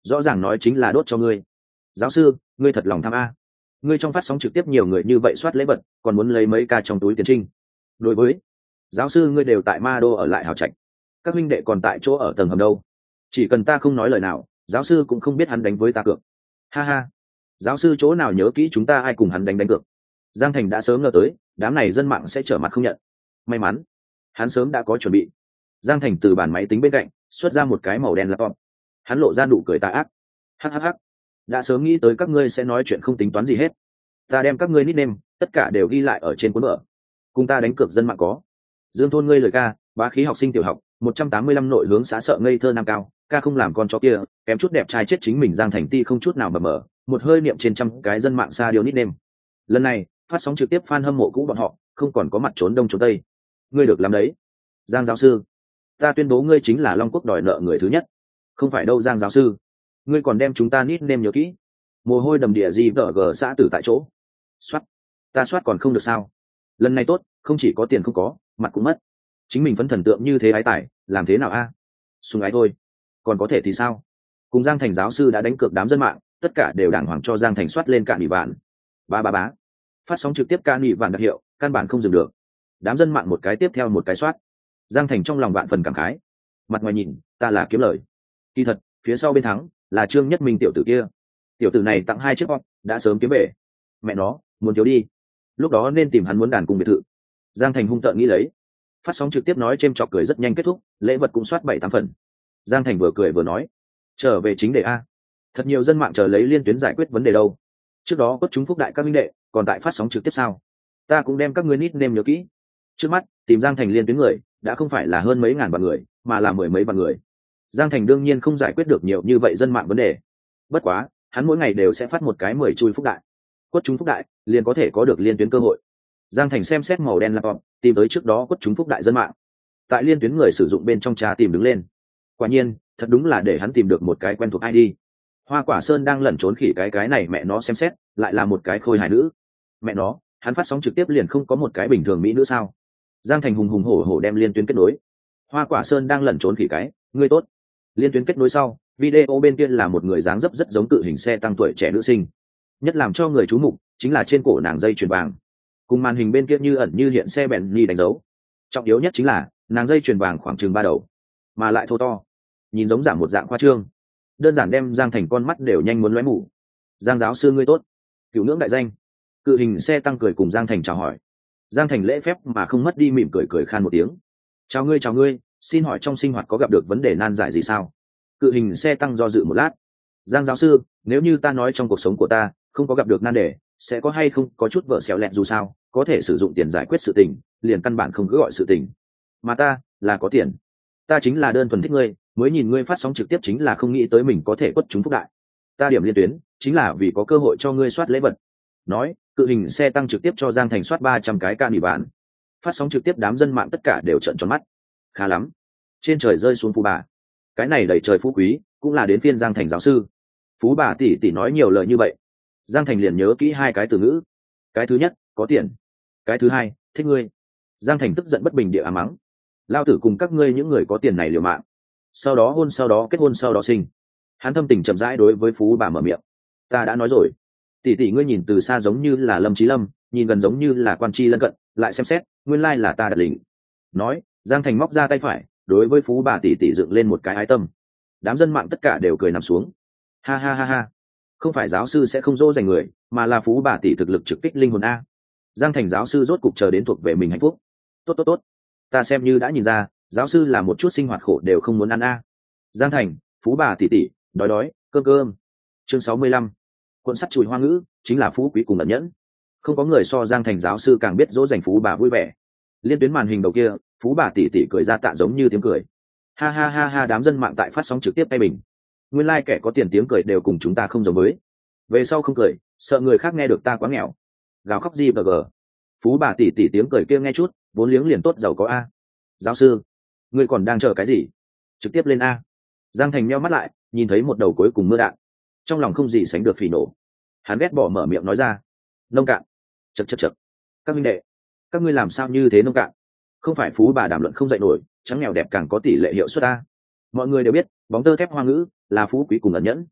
rõ ràng nói chính là đốt cho ngươi. Giáo sư, ngươi thật lòng tham a. Ngươi trong phát sóng trực tiếp nhiều người như vậy soát lễ vật, còn muốn lấy mấy ca trong túi tiền trinh. Đối với giáo sư, ngươi đều tại ma đô ở lại hào trạch, các minh đệ còn tại chỗ ở tầng hầm đâu. Chỉ cần ta không nói lời nào, giáo sư cũng không biết hắn đánh với ta cược. Ha ha, giáo sư chỗ nào nhớ kỹ chúng ta ai cùng hắn đánh đánh cược. Giang Thành đã sớm ngờ tới đám này dân mạng sẽ trở mặt không nhận. May mắn hắn sớm đã có chuẩn bị. Giang Thành từ bàn máy tính bên cạnh xuất ra một cái màu đen laptop, hắn lộ ra nụ cười tà ác. Hhh, đã sớm nghĩ tới các ngươi sẽ nói chuyện không tính toán gì hết. Ta đem các ngươi nickname tất cả đều ghi lại ở trên cuốn vở. Cùng ta đánh cược dân mạng có: Dương Thôn ngươi lời ca, bá khí học sinh tiểu học, một trăm tám mươi lăm nội hướng xã sợ ngây thơ nam cao, ca không làm con chó kia, kém chút đẹp trai chết chính mình. Giang Thành ti không chút nào mờ mờ, một hơi niệm trên trăm cái dân mạng xa điều nickname. Lần này phát sóng trực tiếp fan hâm mộ cũ bọn họ không còn có mặt trốn đông trốn tây. Ngươi được làm đấy, Giang giáo sư. Ta tuyên bố ngươi chính là Long Quốc đòi nợ người thứ nhất. Không phải đâu Giang giáo sư, ngươi còn đem chúng ta nickname nhớ kỹ. Mồ hôi đầm địa gì vợ gờ xã tử tại chỗ. Soát, ta soát còn không được sao? Lần này tốt, không chỉ có tiền không có, mặt cũng mất. Chính mình phấn thần tượng như thế ái tài, làm thế nào a? À? Sùng ái thôi, còn có thể thì sao? Cùng Giang Thành giáo sư đã đánh cược đám dân mạng, tất cả đều đàng hoàng cho Giang Thành soát lên cả nỉ vạn. Ba ba bá, phát sóng trực tiếp ca nỉ vạn đặc hiệu, căn bản không dừng được. Đám dân mạng một cái tiếp theo một cái soát. Giang Thành trong lòng vạn phần cảm khái. Mặt ngoài nhìn, ta là kiếm lời. Kỳ thật, phía sau bên thắng là Trương Nhất Minh tiểu tử kia. Tiểu tử này tặng hai chiếc bọc, đã sớm kiếm về. Mẹ nó, muốn thiếu đi. Lúc đó nên tìm hắn muốn đàn cùng biệt thự. Giang Thành hung tợn nghĩ lấy. Phát sóng trực tiếp nói chêm chọc cười rất nhanh kết thúc, lễ vật cũng soát bảy tám phần. Giang Thành vừa cười vừa nói, trở về chính đề a. Thật nhiều dân mạng chờ lấy Liên Tuyến giải quyết vấn đề đâu. Trước đó có chúng phúc đại các minh đệ, còn tại phát sóng trực tiếp sao? Ta cũng đem các ngươi nickname nhớ kỹ. Trước mắt tìm Giang Thành Liên Tuyến người đã không phải là hơn mấy ngàn vạn người, mà là mười mấy vạn người. Giang Thành đương nhiên không giải quyết được nhiều như vậy dân mạng vấn đề. Bất quá, hắn mỗi ngày đều sẽ phát một cái mười chui phúc đại. Quất chúng phúc đại liền có thể có được Liên Tuyến cơ hội. Giang Thành xem xét màu đen laptop, tìm tới trước đó quất chúng phúc đại dân mạng. Tại Liên Tuyến người sử dụng bên trong trà tìm đứng lên. Quả nhiên, thật đúng là để hắn tìm được một cái quen thuộc i đê. Hoa Quả Sơn đang lẩn trốn khỉ cái cái này mẹ nó xem xét, lại là một cái khôi hài nữ. Mẹ nó, hắn phát sóng trực tiếp liền không có một cái bình thường mỹ nữ sao? Giang Thành hùng hùng hổ hổ đem Liên Tuyến kết nối. Hoa Quả Sơn đang lẩn trốn khỉ cái, ngươi tốt. Liên Tuyến kết nối sau, video bên kia là một người dáng dấp rất giống cự hình xe tăng tuổi trẻ nữ sinh. Nhất làm cho người chú mục chính là trên cổ nàng dây chuyền vàng, cùng màn hình bên kia như ẩn như hiện xe Bentley đánh dấu. Trọng yếu nhất chính là nàng dây chuyền vàng khoảng chừng ba đầu, mà lại thô to, nhìn giống giảm một dạng khoa trương, đơn giản đem Giang Thành con mắt đều nhanh muốn lóe mù. Giang giáo sư ngươi tốt. Cửu ngưỡng đại danh. Cự hình xe tăng cười cùng Giang Thành chào hỏi. Giang Thành lễ phép mà không mất đi mỉm cười cười khan một tiếng. Chào ngươi chào ngươi, xin hỏi trong sinh hoạt có gặp được vấn đề nan giải gì sao? Cự hình xe tăng do dự một lát. Giang giáo sư, nếu như ta nói trong cuộc sống của ta không có gặp được nan đề, sẽ có hay không có chút vợ xéo lẹn dù sao, có thể sử dụng tiền giải quyết sự tình, liền căn bản không cứ gọi sự tình. Mà ta, là có tiền. Ta chính là đơn thuần thích ngươi, mới nhìn ngươi phát sóng trực tiếp chính là không nghĩ tới mình có thể quất chúng phúc đại. Ta điểm Liên Tuyến, chính là vì có cơ hội cho ngươi soát lễ vật. Nói, cự hình xe tăng trực tiếp cho Giang Thành soát ba trăm cái ca nỉ bạn. Phát sóng trực tiếp đám dân mạng tất cả đều trợn tròn mắt. Khá lắm. Trên trời rơi xuống phú bà. Cái này đầy trời phú quý, cũng là đến phiên Giang Thành giáo sư. Phú bà tỷ tỷ nói nhiều lời như vậy. Giang Thành liền nhớ kỹ hai cái từ ngữ. Cái thứ nhất, có tiền. Cái thứ hai, thích ngươi. Giang Thành tức giận bất bình địa ám mắng. Lao tử cùng các ngươi những người có tiền này liều mạng. Sau đó hôn sau đó kết hôn sau đó sinh. Hắn thâm tình chậm rãi đối với phú bà mở miệng. Ta đã nói rồi. Tỷ tỷ ngươi nhìn từ xa giống như là Lâm Chí Lâm, nhìn gần giống như là quan tri lân cận, lại xem xét, nguyên lai là ta đặt lĩnh. Nói, Giang Thành móc ra tay phải, đối với phú bà tỷ tỷ dựng lên một cái ái tâm. Đám dân mạng tất cả đều cười nằm xuống. Ha ha ha ha. Không phải giáo sư sẽ không dỗ dành người, mà là phú bà tỷ thực lực trực kích linh hồn a. Giang Thành giáo sư rốt cục chờ đến thuộc về mình hạnh phúc. Tốt tốt tốt. Ta xem như đã nhìn ra, giáo sư là một chút sinh hoạt khổ đều không muốn ăn a. Giang Thành, phú bà tỷ tỷ, đói đói, cơm cơm. Chương sáu mươi lăm. Cuộn sắt chùi hoa ngữ, chính là phú quý cùng ẩn nhẫn. Không có người so Giang Thành giáo sư càng biết dỗ dành phú bà vui vẻ. Liên Tuyến màn hình đầu kia, phú bà tỷ tỷ cười ra tạ giống như tiếng cười. Ha ha ha ha, đám dân mạng tại phát sóng trực tiếp tay mình. Nguyên lai like kẻ có tiền tiếng cười đều cùng chúng ta không giống với. Về sau không cười, sợ người khác nghe được ta quá nghèo. Gào khóc gì bờ gờ. Phú bà tỷ tỷ tiếng cười kia nghe chút, vốn liếng liền tốt giàu có a. Giáo sư, ngươi còn đang chờ cái gì? Trực tiếp lên a. Giang Thành nheo mắt lại, nhìn thấy một đầu cuối cùng mưa đạn, trong lòng không gì sánh được phỉ nổ. Hắn ghét bỏ mở miệng nói ra. Nông cạn. Chậc chậc chậc. Các minh đệ, các ngươi làm sao như thế nông cạn? Không phải phú bà đàm luận không dậy nổi, trắng nghèo đẹp càng có tỷ lệ hiệu suất a. Mọi người đều biết, bóng tơ thép hoa ngữ là phú quý cùng ẩn nhẫn,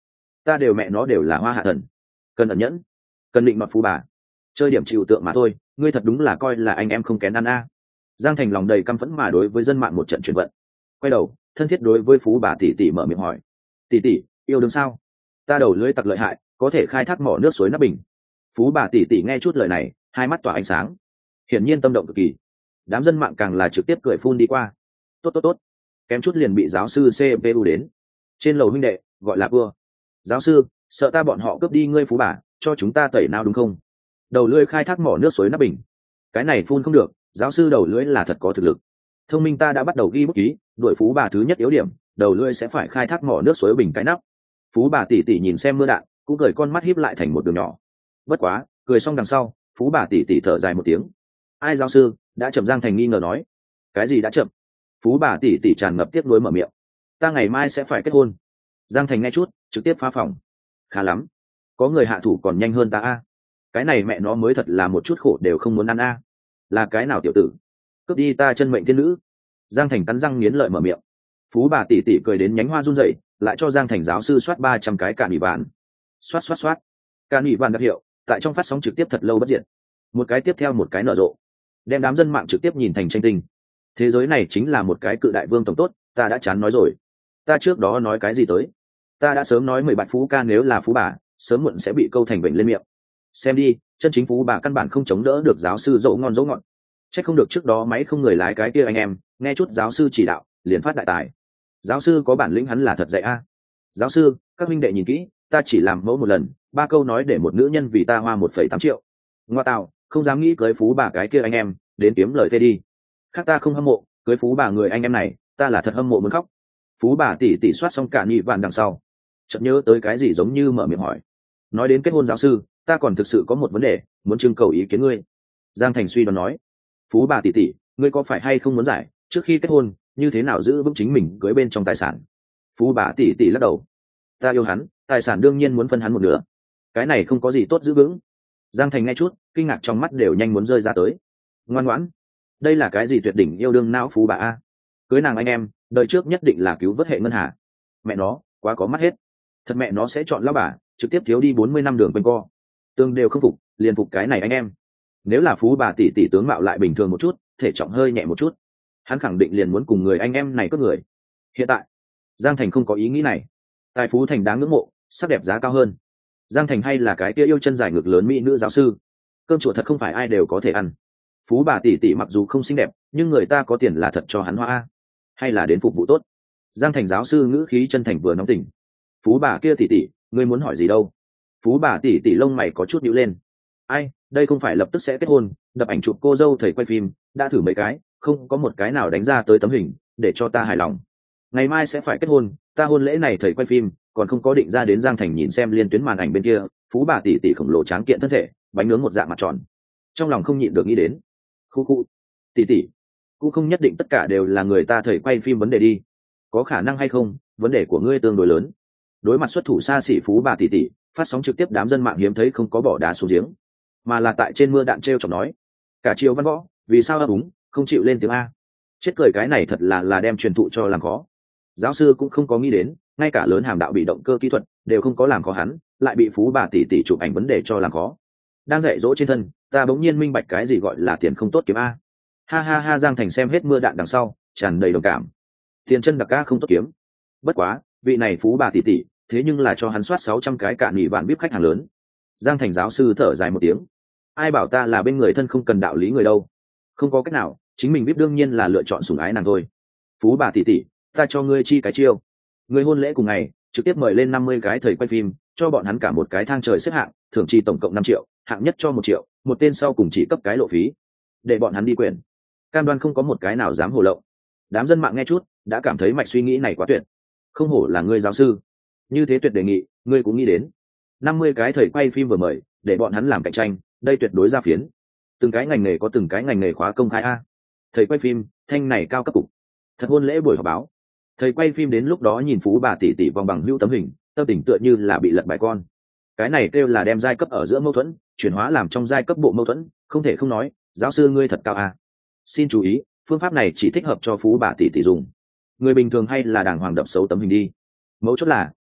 ta đều mẹ nó đều là hoa hạ thần, cần ẩn nhẫn, cần định mặt phú bà, chơi điểm chịu tượng mà thôi. Ngươi thật đúng là coi là anh em không kén ăn a. Giang Thành lòng đầy căm phẫn mà đối với dân mạng một trận chuyển vận, quay đầu thân thiết đối với phú bà tỷ tỷ mở miệng hỏi, tỷ tỷ yêu đương sao? Ta đầu lưỡi tặc lợi hại, có thể khai thác mỏ nước suối nắp bình. Phú bà tỷ tỷ nghe chút lời này, hai mắt tỏa ánh sáng, hiển nhiên tâm động cực kỳ. Đám dân mạng càng là trực tiếp cười phun đi qua. Tốt tốt tốt, kém chút liền bị giáo sư xê pê u đến. Trên lầu huynh đệ gọi là vua. Giáo sư, sợ ta bọn họ cướp đi ngươi phú bà, cho chúng ta tẩy nào đúng không? Đầu lưỡi khai thác mỏ nước suối nắp bình, cái này phun không được. Giáo sư đầu lưỡi là thật có thực lực. Thông minh ta đã bắt đầu ghi bút ký, đội phú bà thứ nhất yếu điểm, đầu lưỡi sẽ phải khai thác mỏ nước suối bình cái nắp. Phú bà tỷ tỷ nhìn xem mưa đạn, cũng cười con mắt híp lại thành một đường nhỏ. Bất quá, cười xong đằng sau, phú bà tỷ tỷ thở dài một tiếng. Ai giáo sư? Đã chậm. Giang Thành nghi ngờ nói. Cái gì đã chậm? Phú bà tỷ tỷ tràn ngập tiếc nuối mở miệng. Ta ngày mai sẽ phải kết hôn. Giang Thành nghe chút, trực tiếp phá phòng. Khá lắm, có người hạ thủ còn nhanh hơn ta a. Cái này mẹ nó mới thật là một chút khổ đều không muốn ăn a. Là cái nào tiểu tử cướp đi ta chân mệnh thiên nữ? Giang Thành cắn răng nghiến lợi mở miệng. Phú bà tỷ tỷ cười đến nhánh hoa run rẩy, lại cho Giang Thành giáo sư soát ba trăm cái cạn nỉ vạn. Soát soát soát. Cạn nỉ vạn đặc hiệu tại trong phát sóng trực tiếp thật lâu bất diệt, một cái tiếp theo một cái nở rộ, đem đám dân mạng trực tiếp nhìn thành tranh tinh. Thế giới này chính là một cái cự đại vương tổng tốt, ta đã chán nói rồi. Ta trước đó nói cái gì tới? Ta đã sớm nói mười bạch phú ca nếu là phú bà, sớm muộn sẽ bị câu thành bệnh lên miệng. Xem đi, chân chính phú bà căn bản không chống đỡ được giáo sư dỗ ngon dỗ ngọt. Chắc không được trước đó máy không người lái cái kia anh em, nghe chút giáo sư chỉ đạo, liền phát đại tài. Giáo sư có bản lĩnh hắn là thật dạy a. Giáo sư, các huynh đệ nhìn kỹ, ta chỉ làm mẫu một lần, ba câu nói để một nữ nhân vì ta hoa một phẩy tám triệu. Ngoa tạo, không dám nghĩ cưới phú bà cái kia anh em, đến kiếm lời tê đi. Khác ta không hâm mộ, cưới phú bà người anh em này, ta là thật hâm mộ muốn khóc. Phú bà tỷ tỷ soát xong cả nhị vạn đằng sau, chợt nhớ tới cái gì giống như mở miệng hỏi. Nói đến kết hôn giáo sư, ta còn thực sự có một vấn đề, muốn trưng cầu ý kiến ngươi. Giang Thành suy đoán nói. Phú bà tỷ tỷ, ngươi có phải hay không muốn giải, trước khi kết hôn, như thế nào giữ vững chính mình cưới bên trong tài sản? Phú bà tỷ tỷ lắc đầu. Ta yêu hắn, tài sản đương nhiên muốn phân hắn một nửa. Cái này không có gì tốt giữ vững. Giang Thành nghe chút, kinh ngạc trong mắt đều nhanh muốn rơi ra tới. Ngoan ngoãn, đây là cái gì tuyệt đỉnh yêu đương não phú bà a? Cưới nàng anh em, đời trước nhất định là cứu vớt hệ ngân hà. Mẹ nó, quá có mắt hết. Thật mẹ nó sẽ chọn lão bà, trực tiếp thiếu đi bốn mươi năm đường quanh co. Tương đều không phục, liền phục cái này anh em. Nếu là phú bà tỷ tỷ tướng mạo lại bình thường một chút, thể trọng hơi nhẹ một chút, hắn khẳng định liền muốn cùng người anh em này cướp người. Hiện tại, Giang Thành không có ý nghĩ này. Tài phú thành đáng ngưỡng mộ, sắc đẹp giá cao hơn. Giang Thành hay là cái kia yêu chân dài ngực lớn mỹ nữ giáo sư. Cơm chùa thật không phải ai đều có thể ăn. Phú bà tỷ tỷ mặc dù không xinh đẹp, nhưng người ta có tiền là thật cho hắn hoa. Hay là đến phục vụ tốt. Giang Thành giáo sư ngữ khí chân thành vừa nóng tình. Phú bà kia tỷ tỷ, ngươi muốn hỏi gì đâu? Phú bà tỷ tỷ lông mày có chút nhíu lên. Ai, đây không phải lập tức sẽ kết hôn, đập ảnh chụp cô dâu thầy quay phim, đã thử mấy cái, không có một cái nào đánh ra tới tấm hình, để cho ta hài lòng. Ngày mai sẽ phải kết hôn, ta hôn lễ này thầy quay phim, còn không có định ra đến. Giang Thành nhìn xem liên tuyến màn ảnh bên kia, phú bà tỷ tỷ khổng lồ tráng kiện thân thể, bánh nướng một dạng mặt tròn, trong lòng không nhịn được nghĩ đến. Khu khu, tỷ tỷ, cũng không nhất định tất cả đều là người ta thầy quay phim vấn đề đi, có khả năng hay không, vấn đề của ngươi tương đối lớn. Đối mặt xuất thủ xa xỉ phú bà tỷ tỷ, phát sóng trực tiếp đám dân mạng hiếm thấy không có bỏ đá xuống giếng, mà là tại trên mưa đạn treo chọc nói. Cả triều văn võ, vì sao ấp úng, không chịu lên tiếng a? Chết cười, cái này thật là là đem truyền thụ cho làm khó. Giáo sư cũng không có nghĩ đến, ngay cả lớn hàm đạo bị động cơ kỹ thuật đều không có làm khó hắn, lại bị phú bà tỷ tỷ chụp ảnh vấn đề cho làm khó. Đang dạy dỗ trên thân, ta bỗng nhiên minh bạch cái gì gọi là tiền không tốt kiếm a. Ha ha ha. Giang Thành xem hết mưa đạn đằng sau, tràn đầy đồng cảm. Tiền chân đặc ca không tốt kiếm. Bất quá, vị này phú bà tỷ tỷ, thế nhưng là cho hắn soát sáu trăm cái cạn nghỉ vạn bíp khách hàng lớn. Giang Thành giáo sư thở dài một tiếng. Ai bảo ta là bên người thân không cần đạo lý người đâu. Không có cách nào, chính mình biết đương nhiên là lựa chọn sủng ái nàng thôi. Phú bà tỷ tỷ, ta cho ngươi chi cái chiêu. Ngươi hôn lễ cùng ngày, trực tiếp mời lên năm mươi cái thầy quay phim, cho bọn hắn cả một cái thang trời xếp hạng, thưởng chi tổng cộng năm triệu, hạng nhất cho một triệu, một tên sau cùng chỉ cấp cái lộ phí, để bọn hắn đi quyền. Cam đoan không có một cái nào dám hồ lộng. Đám dân mạng nghe chút, đã cảm thấy mạch suy nghĩ này quá tuyệt. Không hổ là ngươi giáo sư, như thế tuyệt đề nghị, ngươi cũng nghĩ đến. năm mươi cái thầy quay phim vừa mời, để bọn hắn làm cạnh tranh, đây tuyệt đối ra phiến. Từng cái ngành nghề có từng cái ngành nghề khóa công khai a. Thầy quay phim, thanh này cao cấp cục. Thật hôn lễ buổi họp báo. Thầy quay phim đến lúc đó nhìn phú bà tỷ tỷ vòng bằng hữu tấm hình, tâm tình tựa như là bị lật bài con. Cái này kêu là đem giai cấp ở giữa mâu thuẫn chuyển hóa làm trong giai cấp bộ mâu thuẫn, không thể không nói, giáo sư ngươi thật cao a. Xin chú ý, phương pháp này chỉ thích hợp cho phú bà tỷ tỷ dùng. Người bình thường hay là đàng hoàng đập xấu tấm hình đi. Mấu chốt là,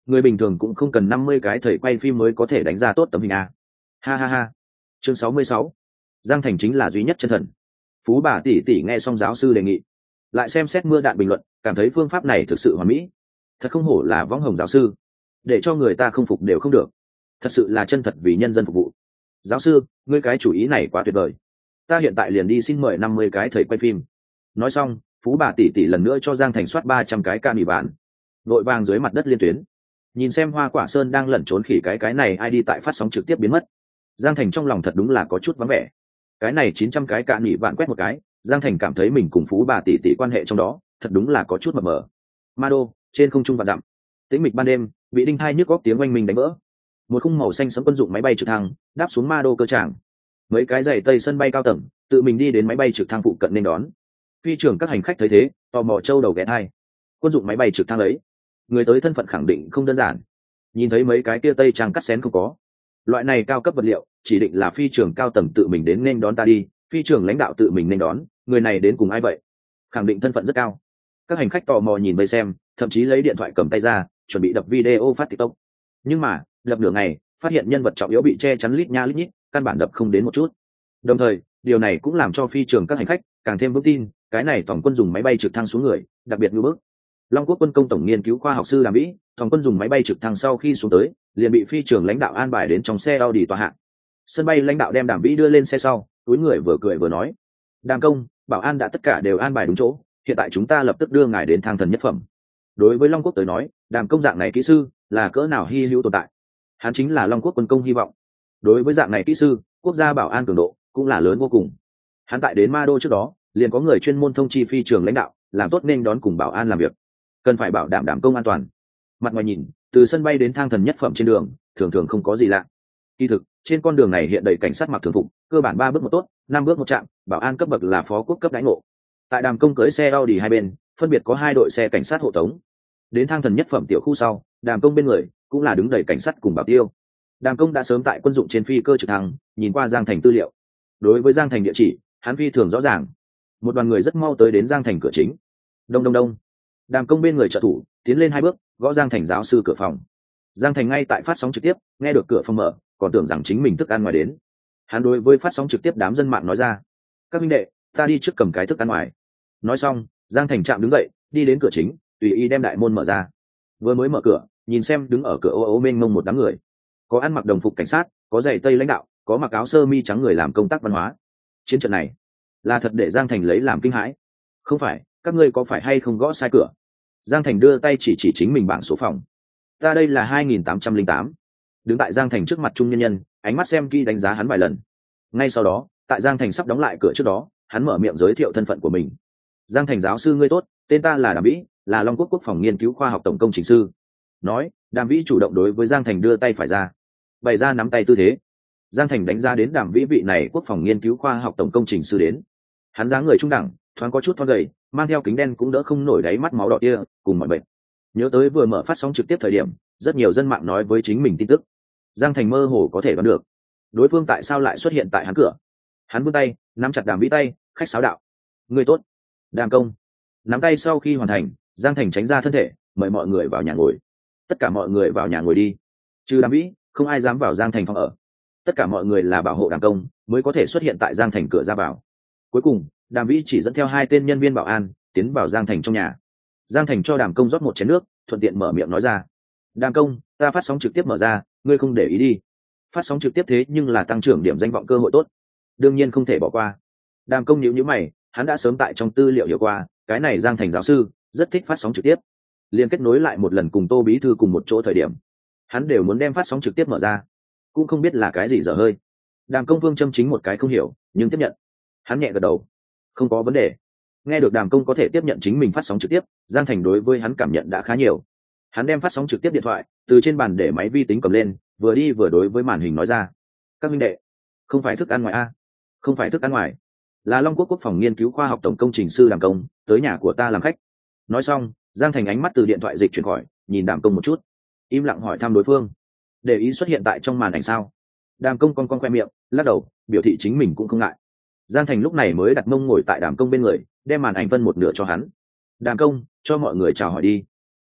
người bình thường cũng không cần năm mươi cái thầy quay phim mới có thể đánh ra tốt tấm hình a. Ha ha ha. Chương sáu mươi sáu. Giang Thành chính là duy nhất chân thần. Phú bà tỷ tỷ nghe xong giáo sư đề nghị, lại xem xét mưa đạn bình luận, cảm thấy phương pháp này thực sự hoàn mỹ. Thật không hổ là võng hồng giáo sư, để cho người ta không phục đều không được. Thật sự là chân thật vì nhân dân phục vụ. Giáo sư, ngươi cái chủ ý này quá tuyệt vời. Ta hiện tại liền đi xin mời năm mươi cái thầy quay phim. Nói xong, Phú bà tỷ tỷ lần nữa cho Giang Thành soát ba trăm cái ca mì bản. Vội vàng dưới mặt đất liên tuyến. Nhìn xem Hoa Quả Sơn đang lẩn trốn khỉ cái cái này ai đi tại phát sóng trực tiếp biến mất. Giang Thành trong lòng thật đúng là có chút vắng vẻ. Cái này chín trăm cái ca mì bản quét một cái, Giang Thành cảm thấy mình cùng Phú bà tỷ tỷ quan hệ trong đó, thật đúng là có chút mập mờ. Ma đô, trên không trung vạn dặm. Tĩnh mịch ban đêm, bị đinh hai nhức góc tiếng oanh minh đánh vỡ. Một khung màu xanh sẫm quân dụng máy bay trực thăng đáp xuống Ma đô cơ tràng. Mấy cái giày tây sân bay cao tầng tự mình đi đến máy bay trực thăng phụ cận nên đón. Phi trưởng các hành khách thấy thế, tò mò trâu đầu ghé hai. Quân dụng máy bay trực thăng ấy, người tới thân phận khẳng định không đơn giản. Nhìn thấy mấy cái kia tây trang cắt xén không có, loại này cao cấp vật liệu, chỉ định là phi trưởng cao tầng tự mình đến nên đón ta đi. Phi trưởng lãnh đạo tự mình nên đón, người này đến cùng ai vậy? Khẳng định thân phận rất cao. Các hành khách tò mò nhìn vây xem, thậm chí lấy điện thoại cầm tay ra, chuẩn bị đập video phát TikTok. Nhưng mà, lập nửa ngày, phát hiện nhân vật trọng yếu bị che chắn lít nha lít nhít, căn bản đập không đến một chút. Đồng thời, điều này cũng làm cho phi trường các hành khách càng thêm vững tin, cái này toàn quân dùng máy bay trực thăng xuống người, đặc biệt ngưỡng bức. Long Quốc quân công tổng nghiên cứu khoa học sư Đàm Vĩ, toàn quân dùng máy bay trực thăng sau khi xuống tới, liền bị phi trường lãnh đạo an bài đến trong xe Audi tòa hạng. Sân bay lãnh đạo đem Đàm Vĩ đưa lên xe sau, túi người vừa cười vừa nói: "Đàm công, bảo an đã tất cả đều an bài đúng chỗ, hiện tại chúng ta lập tức đưa ngài đến thang thần nhất phẩm." Đối với Long Quốc tới nói, Đàm công dạng này kỹ sư là cỡ nào hy hữu tồn tại. Hắn chính là Long Quốc quân công hy vọng. Đối với dạng này kỹ sư, quốc gia bảo an cường độ cũng là lớn vô cùng. Hắn tại đến Ma Đô trước đó, liền có người chuyên môn thông chi phi trường lãnh đạo, làm tốt nên đón cùng bảo an làm việc. Cần phải bảo đảm Đàm công an toàn. Mặt ngoài nhìn, từ sân bay đến thang thần nhất phẩm trên đường, thường thường không có gì lạ. Kỳ thực, trên con đường này hiện đầy cảnh sát mặc thường phục, cơ bản ba bước một tốt, năm bước một chạm, bảo an cấp bậc là phó quốc cấp đãi ngộ. Tại Đàm công cưới xe Audi hai bên, phân biệt có hai đội xe cảnh sát hộ tống. Đến thang thần nhất phẩm tiểu khu sau, Đàm công bên người cũng là đứng đầy cảnh sát cùng bảo tiêu. Đàm công đã sớm tại quân dụng trên phi cơ trực thăng nhìn qua Giang Thành tư liệu. Đối với Giang Thành địa chỉ, hắn phi thường rõ ràng. Một đoàn người rất mau tới đến Giang Thành cửa chính. Đông đông đông. Đàm công bên người trợ thủ tiến lên hai bước, gõ Giang Thành giáo sư cửa phòng. Giang Thành ngay tại phát sóng trực tiếp, nghe được cửa phòng mở, còn tưởng rằng chính mình thức ăn ngoài đến. Hắn đối với phát sóng trực tiếp đám dân mạng nói ra: "Các minh đệ, ta đi trước cầm cái thức ăn ngoài." Nói xong, Giang Thành chạm đứng dậy, đi đến cửa chính, tùy ý đem đại môn mở ra. Vừa mới mở cửa, nhìn xem đứng ở cửa ô ô mênh mông một đám người, có ăn mặc đồng phục cảnh sát, có giày tây lãnh đạo, có mặc áo sơ mi trắng người làm công tác văn hóa. Chiến trận này là thật để Giang Thành lấy làm kinh hãi. "Không phải, các ngươi có phải hay không gõ sai cửa?" Giang Thành đưa tay chỉ chỉ chính mình bảng số phòng. "Ta đây là hai nghìn tám trăm lẻ tám." Đứng tại Giang Thành trước mặt trung nhân nhân, ánh mắt xem kỹ đánh giá hắn vài lần. Ngay sau đó, tại Giang Thành sắp đóng lại cửa trước đó, hắn mở miệng giới thiệu thân phận của mình. "Giang Thành giáo sư ngươi tốt, tên ta là Đàm Vĩ, là Long Quốc quốc phòng nghiên cứu khoa học tổng công trình sư." Nói, Đàm Vĩ chủ động đối với Giang Thành đưa tay phải ra, bày ra nắm tay tư thế. Giang Thành đánh giá đến Đàm Vĩ vị này quốc phòng nghiên cứu khoa học tổng công trình sư đến. Hắn dáng người trung đẳng, thoáng có chút thon gầy, mang theo kính đen cũng đỡ không nổi đáy mắt máu đỏ kia, cùng mọi bệnh. Nhớ tới vừa mở phát sóng trực tiếp thời điểm, rất nhiều dân mạng nói với chính mình tin tức. Giang Thành mơ hồ có thể đoán được, đối phương tại sao lại xuất hiện tại hắn cửa. Hắn vươn tay, nắm chặt Đàm Vĩ tay, khách sáo đạo: "Người tốt, Đàm công." Nắm tay sau khi hoàn thành, Giang Thành tránh ra thân thể, mời mọi người vào nhà ngồi. Tất cả mọi người vào nhà ngồi đi. Trừ Đàm Vĩ, không ai dám vào Giang Thành phòng ở. Tất cả mọi người là bảo hộ Đàm công mới có thể xuất hiện tại Giang Thành cửa ra vào. Cuối cùng, Đàm Vĩ chỉ dẫn theo hai tên nhân viên bảo an tiến vào Giang Thành trong nhà. Giang Thành cho Đàm công rót một chén nước, thuận tiện mở miệng nói ra: "Đàm công, ta phát sóng trực tiếp mở ra, ngươi không để ý đi. Phát sóng trực tiếp thế nhưng là tăng trưởng điểm danh vọng cơ hội tốt, đương nhiên không thể bỏ qua." Đàm công nhíu nhíu mày, hắn đã sớm tại trong tư liệu hiểu qua, cái này Giang Thành giáo sư rất thích phát sóng trực tiếp. Liên kết nối lại một lần cùng Tô bí thư cùng một chỗ thời điểm, hắn đều muốn đem phát sóng trực tiếp mở ra, cũng không biết là cái gì dở hơi. Đàm công vương châm chính một cái không hiểu, nhưng tiếp nhận. Hắn nhẹ gật đầu: "Không có vấn đề." Nghe được Đàm công có thể tiếp nhận chính mình phát sóng trực tiếp, Giang Thành đối với hắn cảm nhận đã khá nhiều. Hắn đem phát sóng trực tiếp điện thoại từ trên bàn để máy vi tính cầm lên, vừa đi vừa đối với màn hình nói ra: "Các minh đệ, không phải thức ăn ngoài a, không phải thức ăn ngoài, là Long Quốc quốc phòng nghiên cứu khoa học tổng công trình sư Đàm công tới nhà của ta làm khách." Nói xong, Giang Thành ánh mắt từ điện thoại dịch chuyển khỏi, nhìn Đàm công một chút, im lặng hỏi thăm đối phương: "Để ý xuất hiện tại trong màn ảnh sao?" Đàm công con con khoe miệng, lắc đầu, biểu thị chính mình cũng không ngại. Giang Thành lúc này mới đặt mông ngồi tại Đàm công bên người, đem màn ảnh phân một nửa cho hắn. "Đàm công, cho mọi người chào hỏi đi."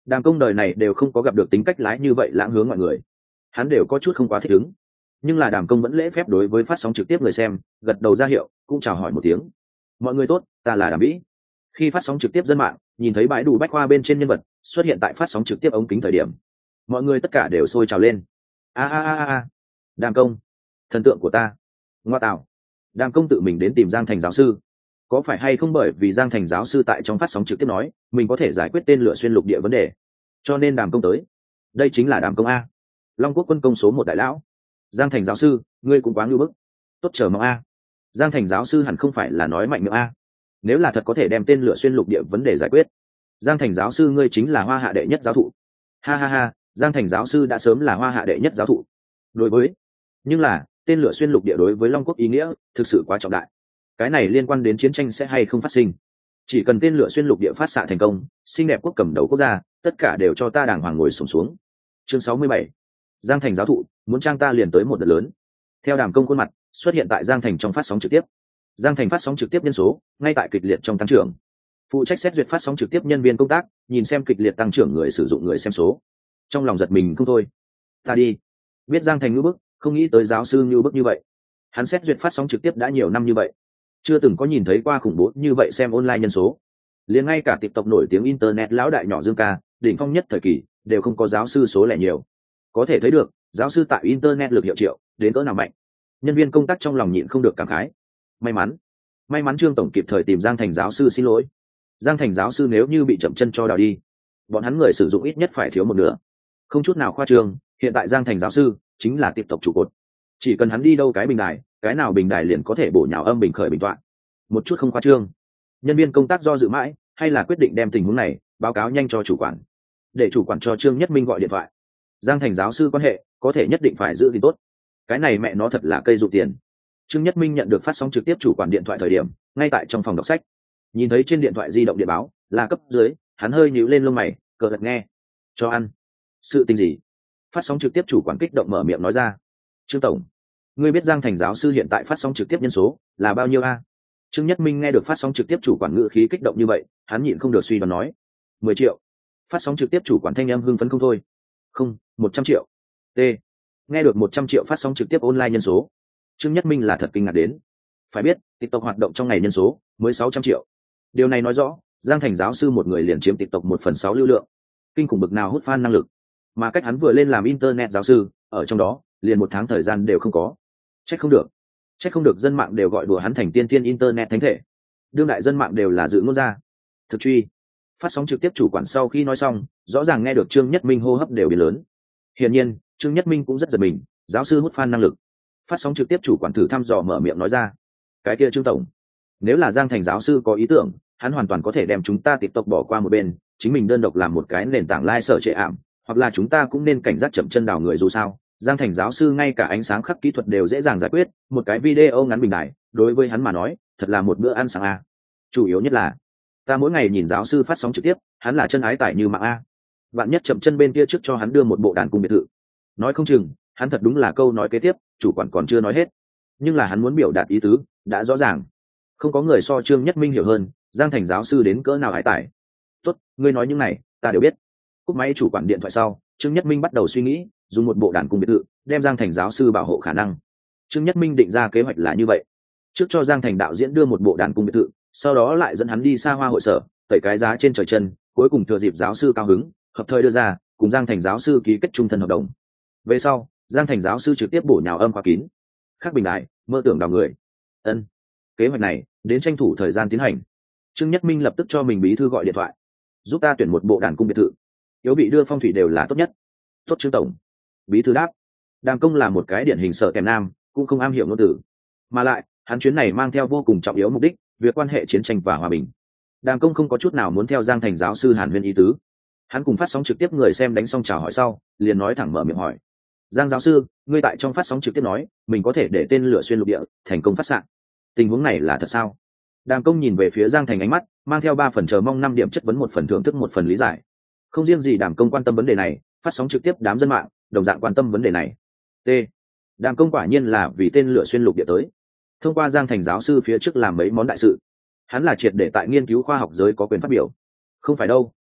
Đàm Công đời này đều không có gặp được tính cách lái như vậy lãng hướng mọi người, hắn đều có chút không quá thích ứng. Nhưng là Đàm Công vẫn lễ phép đối với phát sóng trực tiếp người xem gật đầu ra hiệu, cũng chào hỏi một tiếng. Mọi người tốt, ta là Đàm Vĩ. Khi phát sóng trực tiếp dân mạng nhìn thấy bãi đủ bách khoa bên trên nhân vật xuất hiện tại phát sóng trực tiếp ống kính thời điểm, mọi người tất cả đều sôi trào lên. A a a a, Đàm Công, thần tượng của ta. Ngoa tạo, Đàm Công tự mình đến tìm Giang Thành giáo sư, có phải hay không bởi vì Giang Thành giáo sư tại trong phát sóng trực tiếp nói mình có thể giải quyết tên lửa xuyên lục địa vấn đề, cho nên Đàm Công tới. Đây chính là Đàm Công a, Long Quốc quân công số một đại lão. Giang Thành giáo sư, ngươi cũng quá ngưu bức. Tốt chờ mong a. Giang Thành giáo sư hẳn không phải là nói mạnh miệng a. Nếu là thật có thể đem tên lửa xuyên lục địa vấn đề giải quyết, Giang Thành giáo sư ngươi chính là hoa hạ đệ nhất giáo thụ. Ha ha ha, Giang Thành giáo sư đã sớm là hoa hạ đệ nhất giáo thụ. Đối với, nhưng là tên lửa xuyên lục địa đối với Long Quốc ý nghĩa thực sự quá trọng đại. Cái này liên quan đến chiến tranh sẽ hay không phát sinh. Chỉ cần tên lửa xuyên lục địa phát xạ thành công, xinh đẹp quốc cầm đầu quốc gia, tất cả đều cho ta đàng hoàng ngồi xổm xuống. Chương sáu mươi bảy, Giang Thành giáo thụ muốn trang ta liền tới một đợt lớn. Theo Đàm Công khuôn mặt xuất hiện tại Giang Thành trong phát sóng trực tiếp. Giang Thành phát sóng trực tiếp nhân số ngay tại kịch liệt trong tăng trưởng. Phụ trách xét duyệt phát sóng trực tiếp nhân viên công tác nhìn xem kịch liệt tăng trưởng người sử dụng người xem số, trong lòng giật mình không thôi. Ta đi, biết Giang Thành ngữ bức, không nghĩ tới giáo sư ngữ bức như vậy. Hắn xét duyệt phát sóng trực tiếp đã nhiều năm như vậy, chưa từng có nhìn thấy qua khủng bố như vậy xem online nhân số. Liền ngay cả TikTok nổi tiếng internet lão đại nhỏ Dương Ca, đỉnh phong nhất thời kỳ, đều không có giáo sư số lẻ nhiều. Có thể thấy được giáo sư tại internet lực hiệu triệu đến cỡ nào mạnh. Nhân viên công tác trong lòng nhịn không được cảm khái. May mắn, may mắn Trương tổng kịp thời tìm Giang Thành giáo sư xin lỗi. Giang Thành giáo sư nếu như bị chậm chân cho đào đi, bọn hắn người sử dụng ít nhất phải thiếu một nửa. Không chút nào khoa trương, hiện tại Giang Thành giáo sư chính là TikTok trụ cột. Chỉ cần hắn đi đâu cái bình đài, cái nào bình đài liền có thể bổ nhào âm bình khởi bình toạn. Một chút không khoa trương. Nhân viên công tác do dự mãi, hay là quyết định đem tình huống này báo cáo nhanh cho chủ quản, để chủ quản cho Trương Nhất Minh gọi điện thoại. Giang Thành giáo sư quan hệ có thể nhất định phải giữ thì tốt. Cái này mẹ nó thật là cây dụ tiền. Trương Nhất Minh nhận được phát sóng trực tiếp chủ quản điện thoại thời điểm, ngay tại trong phòng đọc sách, nhìn thấy trên điện thoại di động điện báo là cấp dưới, hắn hơi nhíu lên lông mày, cờ gật nghe. Cho ăn. Sự tình gì? Phát sóng trực tiếp chủ quản kích động mở miệng nói ra. Trương tổng, ngươi biết Giang Thành giáo sư hiện tại phát sóng trực tiếp nhân số là bao nhiêu a? Trương Nhất Minh nghe được phát sóng trực tiếp chủ quản ngữ khí kích động như vậy, hắn nhịn không được suy đoán nói. Mười triệu. Phát sóng trực tiếp chủ quản thanh em hưng phấn không thôi. Không, một trăm triệu. T. Nghe được một trăm triệu phát sóng trực tiếp online nhân số, Trương Nhất Minh là thật kinh ngạc đến. Phải biết, TikTok hoạt động trong ngày nhân số mới sáu trăm triệu. Điều này nói rõ, Giang Thành giáo sư một người liền chiếm TikTok một phần sáu lưu lượng. Kinh khủng bực nào hút fan năng lực. Mà cách hắn vừa lên làm internet giáo sư, ở trong đó, liền một tháng thời gian đều không có. Trách không được. Trách không được dân mạng đều gọi đùa hắn thành tiên thiên internet thánh thể. Đương đại dân mạng đều là dự ngôn ra. Thực truy. Phát sóng trực tiếp chủ quản sau khi nói xong, rõ ràng nghe được Trương Nhất Minh hô hấp đều biến lớn. Hiển nhiên, Trương Nhất Minh cũng rất giật mình, giáo sư hút fan năng lực. Phát sóng trực tiếp chủ quản thử thăm dò mở miệng nói ra. Cái kia Trương tổng, nếu là Giang Thành giáo sư có ý tưởng, hắn hoàn toàn có thể đem chúng ta tiếp tục bỏ qua một bên, chính mình đơn độc làm một cái nền tảng lai sở trệ ảm, hoặc là chúng ta cũng nên cảnh giác chậm chân đào người dù sao. Giang Thành giáo sư ngay cả ánh sáng khắc kỹ thuật đều dễ dàng giải quyết, một cái video ngắn bình đại, đối với hắn mà nói, thật là một bữa ăn sáng a. Chủ yếu nhất là, ta mỗi ngày nhìn giáo sư phát sóng trực tiếp, hắn là chân ái tải như mạng a. Vạn nhất chậm chân bên kia trước cho hắn đưa một bộ đàn cung biệt thự. Nói không chừng, hắn thật đúng là câu nói kế tiếp, chủ quản còn chưa nói hết. Nhưng là hắn muốn biểu đạt ý tứ, đã rõ ràng. Không có người so Trương Nhất Minh hiểu hơn, Giang Thành giáo sư đến cỡ nào ái tải. Tốt, ngươi nói những này, ta đều biết. Cúp máy chủ quản điện thoại sau, Trương Nhất Minh bắt đầu suy nghĩ, dùng một bộ đàn cung biệt thự, đem Giang Thành giáo sư bảo hộ khả năng. Trương Nhất Minh định ra kế hoạch là như vậy: trước cho Giang Thành đạo diễn đưa một bộ đàn cung biệt thự, sau đó lại dẫn hắn đi xa hoa hội sở, tẩy cái giá trên trời chân, cuối cùng thừa dịp giáo sư cao hứng, hợp thời đưa ra, cùng Giang Thành giáo sư ký kết chung thân hợp đồng. Về sau, Giang Thành giáo sư trực tiếp bổ nhào âm khóa kín. Khác bình đại, mơ tưởng đào người. Ân. Kế hoạch này, đến tranh thủ thời gian tiến hành. Trương Nhất Minh lập tức cho mình bí thư gọi điện thoại, giúp ta tuyển một bộ đàn cung biệt thự, yếu bị đưa phong thủy đều là tốt nhất. Tốt Trương tổng. Bí thư đáp. Đàm Công là một cái điển hình sở kèm nam, cũng không am hiểu ngôn từ, mà lại hắn chuyến này mang theo vô cùng trọng yếu mục đích, việc quan hệ chiến tranh và hòa bình. Đàm Công không có chút nào muốn theo Giang Thành giáo sư Hàn Huyên ý tứ. Hắn cùng phát sóng trực tiếp người xem đánh xong chào hỏi sau, liền nói thẳng mở miệng hỏi: Giang giáo sư, ngươi tại trong phát sóng trực tiếp nói mình có thể để tên lửa xuyên lục địa thành công phát xạ, tình huống này là thật sao? Đàm Công nhìn về phía Giang Thành ánh mắt mang theo ba phần chờ mong, năm điểm chất vấn, một phần thưởng thức, một phần lý giải. Không riêng gì Đàm Công quan tâm vấn đề này, phát sóng trực tiếp đám dân mạng đồng dạng quan tâm vấn đề này. T. Đàm Công quả nhiên là vì tên lửa xuyên lục địa tới. Thông qua Giang Thành giáo sư phía trước làm mấy món đại sự, hắn là triệt để tại nghiên cứu khoa học giới có quyền phát biểu. Không phải đâu,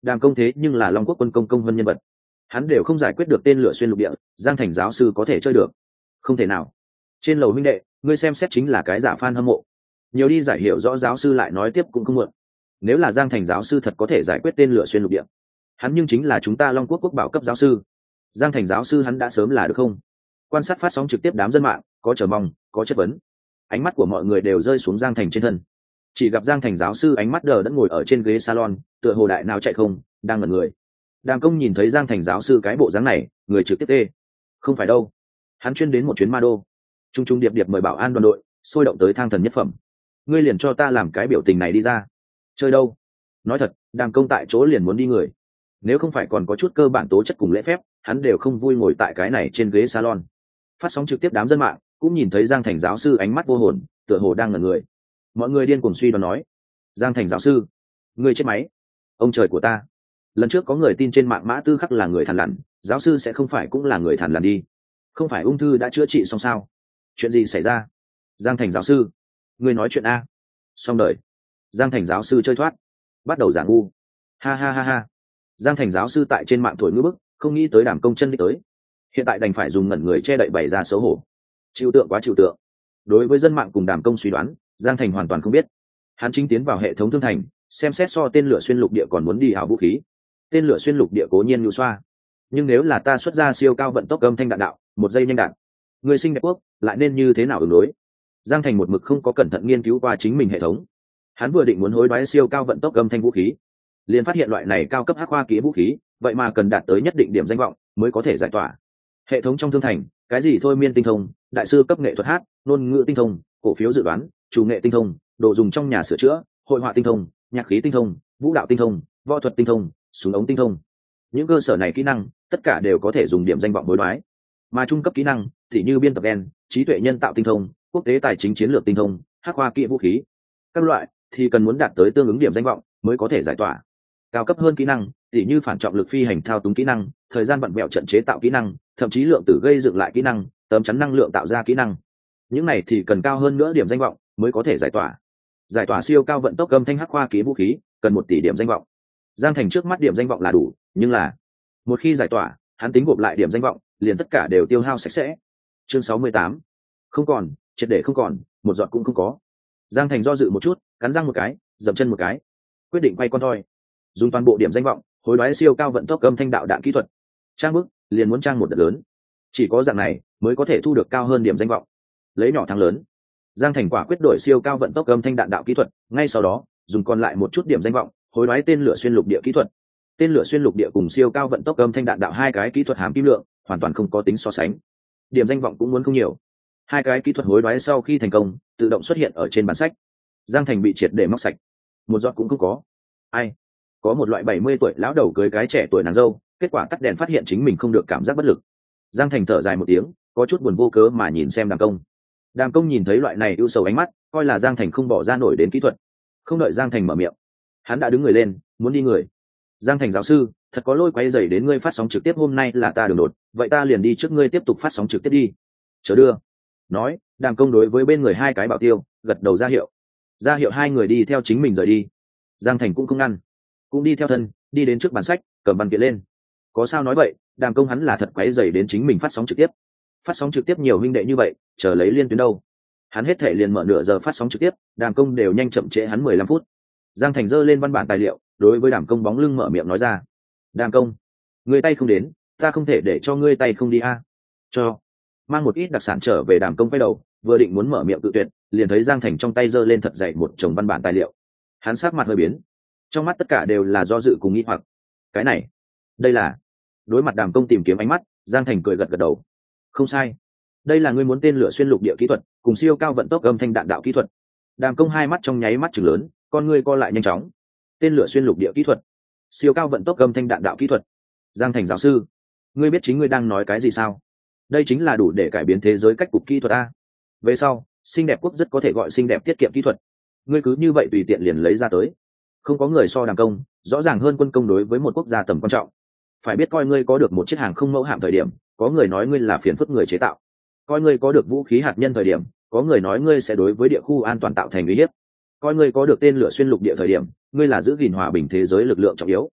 Đàm Công thế nhưng là Long Quốc quân công công vân nhân vật, hắn đều không giải quyết được tên lửa xuyên lục địa, Giang Thành giáo sư có thể chơi được? Không thể nào. Trên lầu huynh đệ, ngươi xem xét chính là cái giả fan hâm mộ, nhiều đi giải hiểu rõ giáo sư lại nói tiếp cũng không muộn. Nếu là Giang Thành giáo sư thật có thể giải quyết tên lửa xuyên lục địa, hắn nhưng chính là chúng ta Long Quốc quốc bảo cấp giáo sư. Giang Thành giáo sư hắn đã sớm là được không? Quan sát phát sóng trực tiếp đám dân mạng có chờ mong, có chất vấn, ánh mắt của mọi người đều rơi xuống Giang Thành trên thân. Chỉ gặp Giang Thành giáo sư ánh mắt đờ đẫn ngồi ở trên ghế salon, tựa hồ đại nào chạy không, đang ngẩn người. Đàm Công nhìn thấy Giang Thành giáo sư cái bộ dáng này, người trực tiếp tê. Không phải đâu, hắn chuyên đến một chuyến ma đô, trung trung điệp điệp mời bảo an đoàn đội, sôi động tới thang thần nhất phẩm. Ngươi liền cho ta làm cái biểu tình này đi ra. Chơi đâu? Nói thật, Đàm Công tại chỗ liền muốn đi người. Nếu không phải còn có chút cơ bản tố chất cùng lễ phép, hắn đều không vui ngồi tại cái này trên ghế salon. Phát sóng trực tiếp đám dân mạng cũng nhìn thấy Giang Thành giáo sư ánh mắt vô hồn, tựa hồ đang ngẩn người. Mọi người điên cuồng suy đoán nói: Giang Thành giáo sư, ngươi chết máy! Ông trời của ta! Lần trước có người tin trên mạng Mã Tư Khắc là người thằn lằn, giáo sư sẽ không phải cũng là người thằn lằn đi? Không phải ung thư đã chữa trị xong sao? Chuyện gì xảy ra? Giang Thành giáo sư, ngươi nói chuyện a? Xong đời. Giang Thành giáo sư chơi thoát, bắt đầu giảng ngu. Ha ha ha ha. Giang Thành giáo sư tại trên mạng thổi ngữ bức, không nghĩ tới Đàm Công chân đi tới. Hiện tại đành phải dùng ngẩn người che đậy bày ra xấu hổ. Chịu tượng quá chịu tượng. Đối với dân mạng cùng Đàm Công suy đoán, Giang Thành hoàn toàn không biết. Hắn chính tiến vào hệ thống thương thành, xem xét so tên lửa xuyên lục địa còn muốn đi hào vũ khí. Tên lửa xuyên lục địa cố nhiên nhu xoa, nhưng nếu là ta xuất ra siêu cao vận tốc âm thanh đạn đạo, một giây nhanh đạn, người sinh đẹp quốc lại nên như thế nào ứng đối? Giang Thành một mực không có cẩn thận nghiên cứu qua chính mình hệ thống. Hắn vừa định muốn hối đoái siêu cao vận tốc âm thanh vũ khí, liền phát hiện loại này cao cấp hắc khoa kỹ vũ khí, vậy mà cần đạt tới nhất định điểm danh vọng mới có thể giải tỏa. Hệ thống trong thương thành, cái gì thôi miên tinh thông, đại sư cấp nghệ thuật hát, ngôn ngữ tinh thông, cổ phiếu dự đoán, chủ nghệ tinh thông, đồ dùng trong nhà sửa chữa, hội họa tinh thông, nhạc khí tinh thông, vũ đạo tinh thông, võ thuật tinh thông, súng ống tinh thông. Những cơ sở này kỹ năng, tất cả đều có thể dùng điểm danh vọng hối đoái. Mà trung cấp kỹ năng, thì như biên tập gen, trí tuệ nhân tạo tinh thông, quốc tế tài chính chiến lược tinh thông, hắc khoa kỹ vũ khí, các loại thì cần muốn đạt tới tương ứng điểm danh vọng mới có thể giải tỏa. Cao cấp hơn kỹ năng, tỉ như phản trọng lực phi hành thao túng kỹ năng, thời gian vặn vẹo trận chế tạo kỹ năng, thậm chí lượng tử gây dựng lại kỹ năng, tấm chắn năng lượng tạo ra kỹ năng. Những này thì cần cao hơn nữa điểm danh vọng mới có thể giải tỏa. Giải tỏa siêu cao vận tốc âm thanh hắc khoa kỹ vũ khí, cần một tỷ điểm danh vọng. Giang Thành trước mắt điểm danh vọng là đủ, nhưng là một khi giải tỏa, hắn tính gộp lại điểm danh vọng, liền tất cả đều tiêu hao sạch sẽ. Chương sáu mươi tám, không còn, triệt để không còn, một giọt cũng không có. Giang Thành do dự một chút, cắn răng một cái, dậm chân một cái, quyết định quay con thoi, dùng toàn bộ điểm danh vọng hối đoái siêu cao vận tốc âm thanh đạo đạn kỹ thuật. Trang bức liền muốn trang một đợt lớn, chỉ có dạng này mới có thể thu được cao hơn điểm danh vọng, lấy nhỏ thắng lớn. Giang Thành quả quyết đổi siêu cao vận tốc âm thanh đạn đạo kỹ thuật, ngay sau đó dùng còn lại một chút điểm danh vọng hối đoái tên lửa xuyên lục địa kỹ thuật. Tên lửa xuyên lục địa cùng siêu cao vận tốc âm thanh đạn đạo hai cái kỹ thuật hàm kim lượng hoàn toàn không có tính so sánh, điểm danh vọng cũng muốn không nhiều. Hai cái kỹ thuật hối đoái sau khi thành công, tự động xuất hiện ở trên bản sách. Giang Thành bị triệt để móc sạch, một giọt cũng không có. Ai? Có một loại bảy mươi tuổi lão đầu cưới cái trẻ tuổi nàng dâu, kết quả tắt đèn phát hiện chính mình không được cảm giác bất lực. Giang Thành thở dài một tiếng, có chút buồn vô cớ mà nhìn xem Đàm Công. Đàm Công nhìn thấy loại này ưu sầu ánh mắt, coi là Giang Thành không bỏ ra nổi đến kỹ thuật. Không đợi Giang Thành mở miệng, hắn đã đứng người lên, muốn đi người. Giang Thành giáo sư, thật có lỗi quay dày đến ngươi phát sóng trực tiếp hôm nay là ta đường đột, vậy ta liền đi trước ngươi tiếp tục phát sóng trực tiếp đi. Chớ đưa. Nói, Đàm Công đối với bên người hai cái bảo tiêu, gật đầu ra hiệu. Ra hiệu hai người đi theo chính mình rời đi. Giang Thành cũng không ngăn, cũng đi theo thân, đi đến trước bản sách, cầm văn kiện lên. Có sao nói vậy, Đàm Công hắn là thật quấy dày đến chính mình phát sóng trực tiếp. Phát sóng trực tiếp nhiều huynh đệ như vậy, chờ lấy liên tuyến đâu. Hắn hết thể liền mở nửa giờ phát sóng trực tiếp, Đàm Công đều nhanh chậm trễ hắn mười lăm phút. Giang Thành giơ lên văn bản tài liệu, đối với Đàm Công bóng lưng mở miệng nói ra: Đàm Công, người tay không đến, ta không thể để cho ngươi tay không đi a. Cho mang một ít đặc sản trở về. Đàm Công quay đầu, vừa định muốn mở miệng tự tuyệt, liền thấy Giang Thành trong tay giơ lên thật dày một chồng văn bản tài liệu. Hắn sắc mặt hơi biến, trong mắt tất cả đều là do dự cùng nghi hoặc. Cái này, đây là... Đối mặt Đàm Công tìm kiếm ánh mắt, Giang Thành cười gật gật đầu. Không sai, đây là ngươi muốn tên lửa xuyên lục địa kỹ thuật cùng siêu cao vận tốc âm thanh đạn đạo kỹ thuật. Đàm Công hai mắt trong nháy mắt chừng lớn, con ngươi co lại nhanh chóng. Tên lửa xuyên lục địa kỹ thuật, siêu cao vận tốc âm thanh đạn đạo kỹ thuật. Giang Thành giáo sư, ngươi biết chính ngươi đang nói cái gì sao? Đây chính là đủ để cải biến thế giới cách cục kỹ thuật a. Về sau, xinh đẹp quốc rất có thể gọi xinh đẹp tiết kiệm kỹ thuật. Ngươi cứ như vậy tùy tiện liền lấy ra tới. Không có người so Đàm Công rõ ràng hơn quân công đối với một quốc gia tầm quan trọng. Phải biết coi ngươi có được một chiếc hàng không mẫu hạm thời điểm, có người nói ngươi là phiền phức người chế tạo. Coi ngươi có được vũ khí hạt nhân thời điểm, có người nói ngươi sẽ đối với địa khu an toàn tạo thành uy hiếp. Coi ngươi có được tên lửa xuyên lục địa thời điểm, ngươi là giữ gìn hòa bình thế giới lực lượng trọng yếu.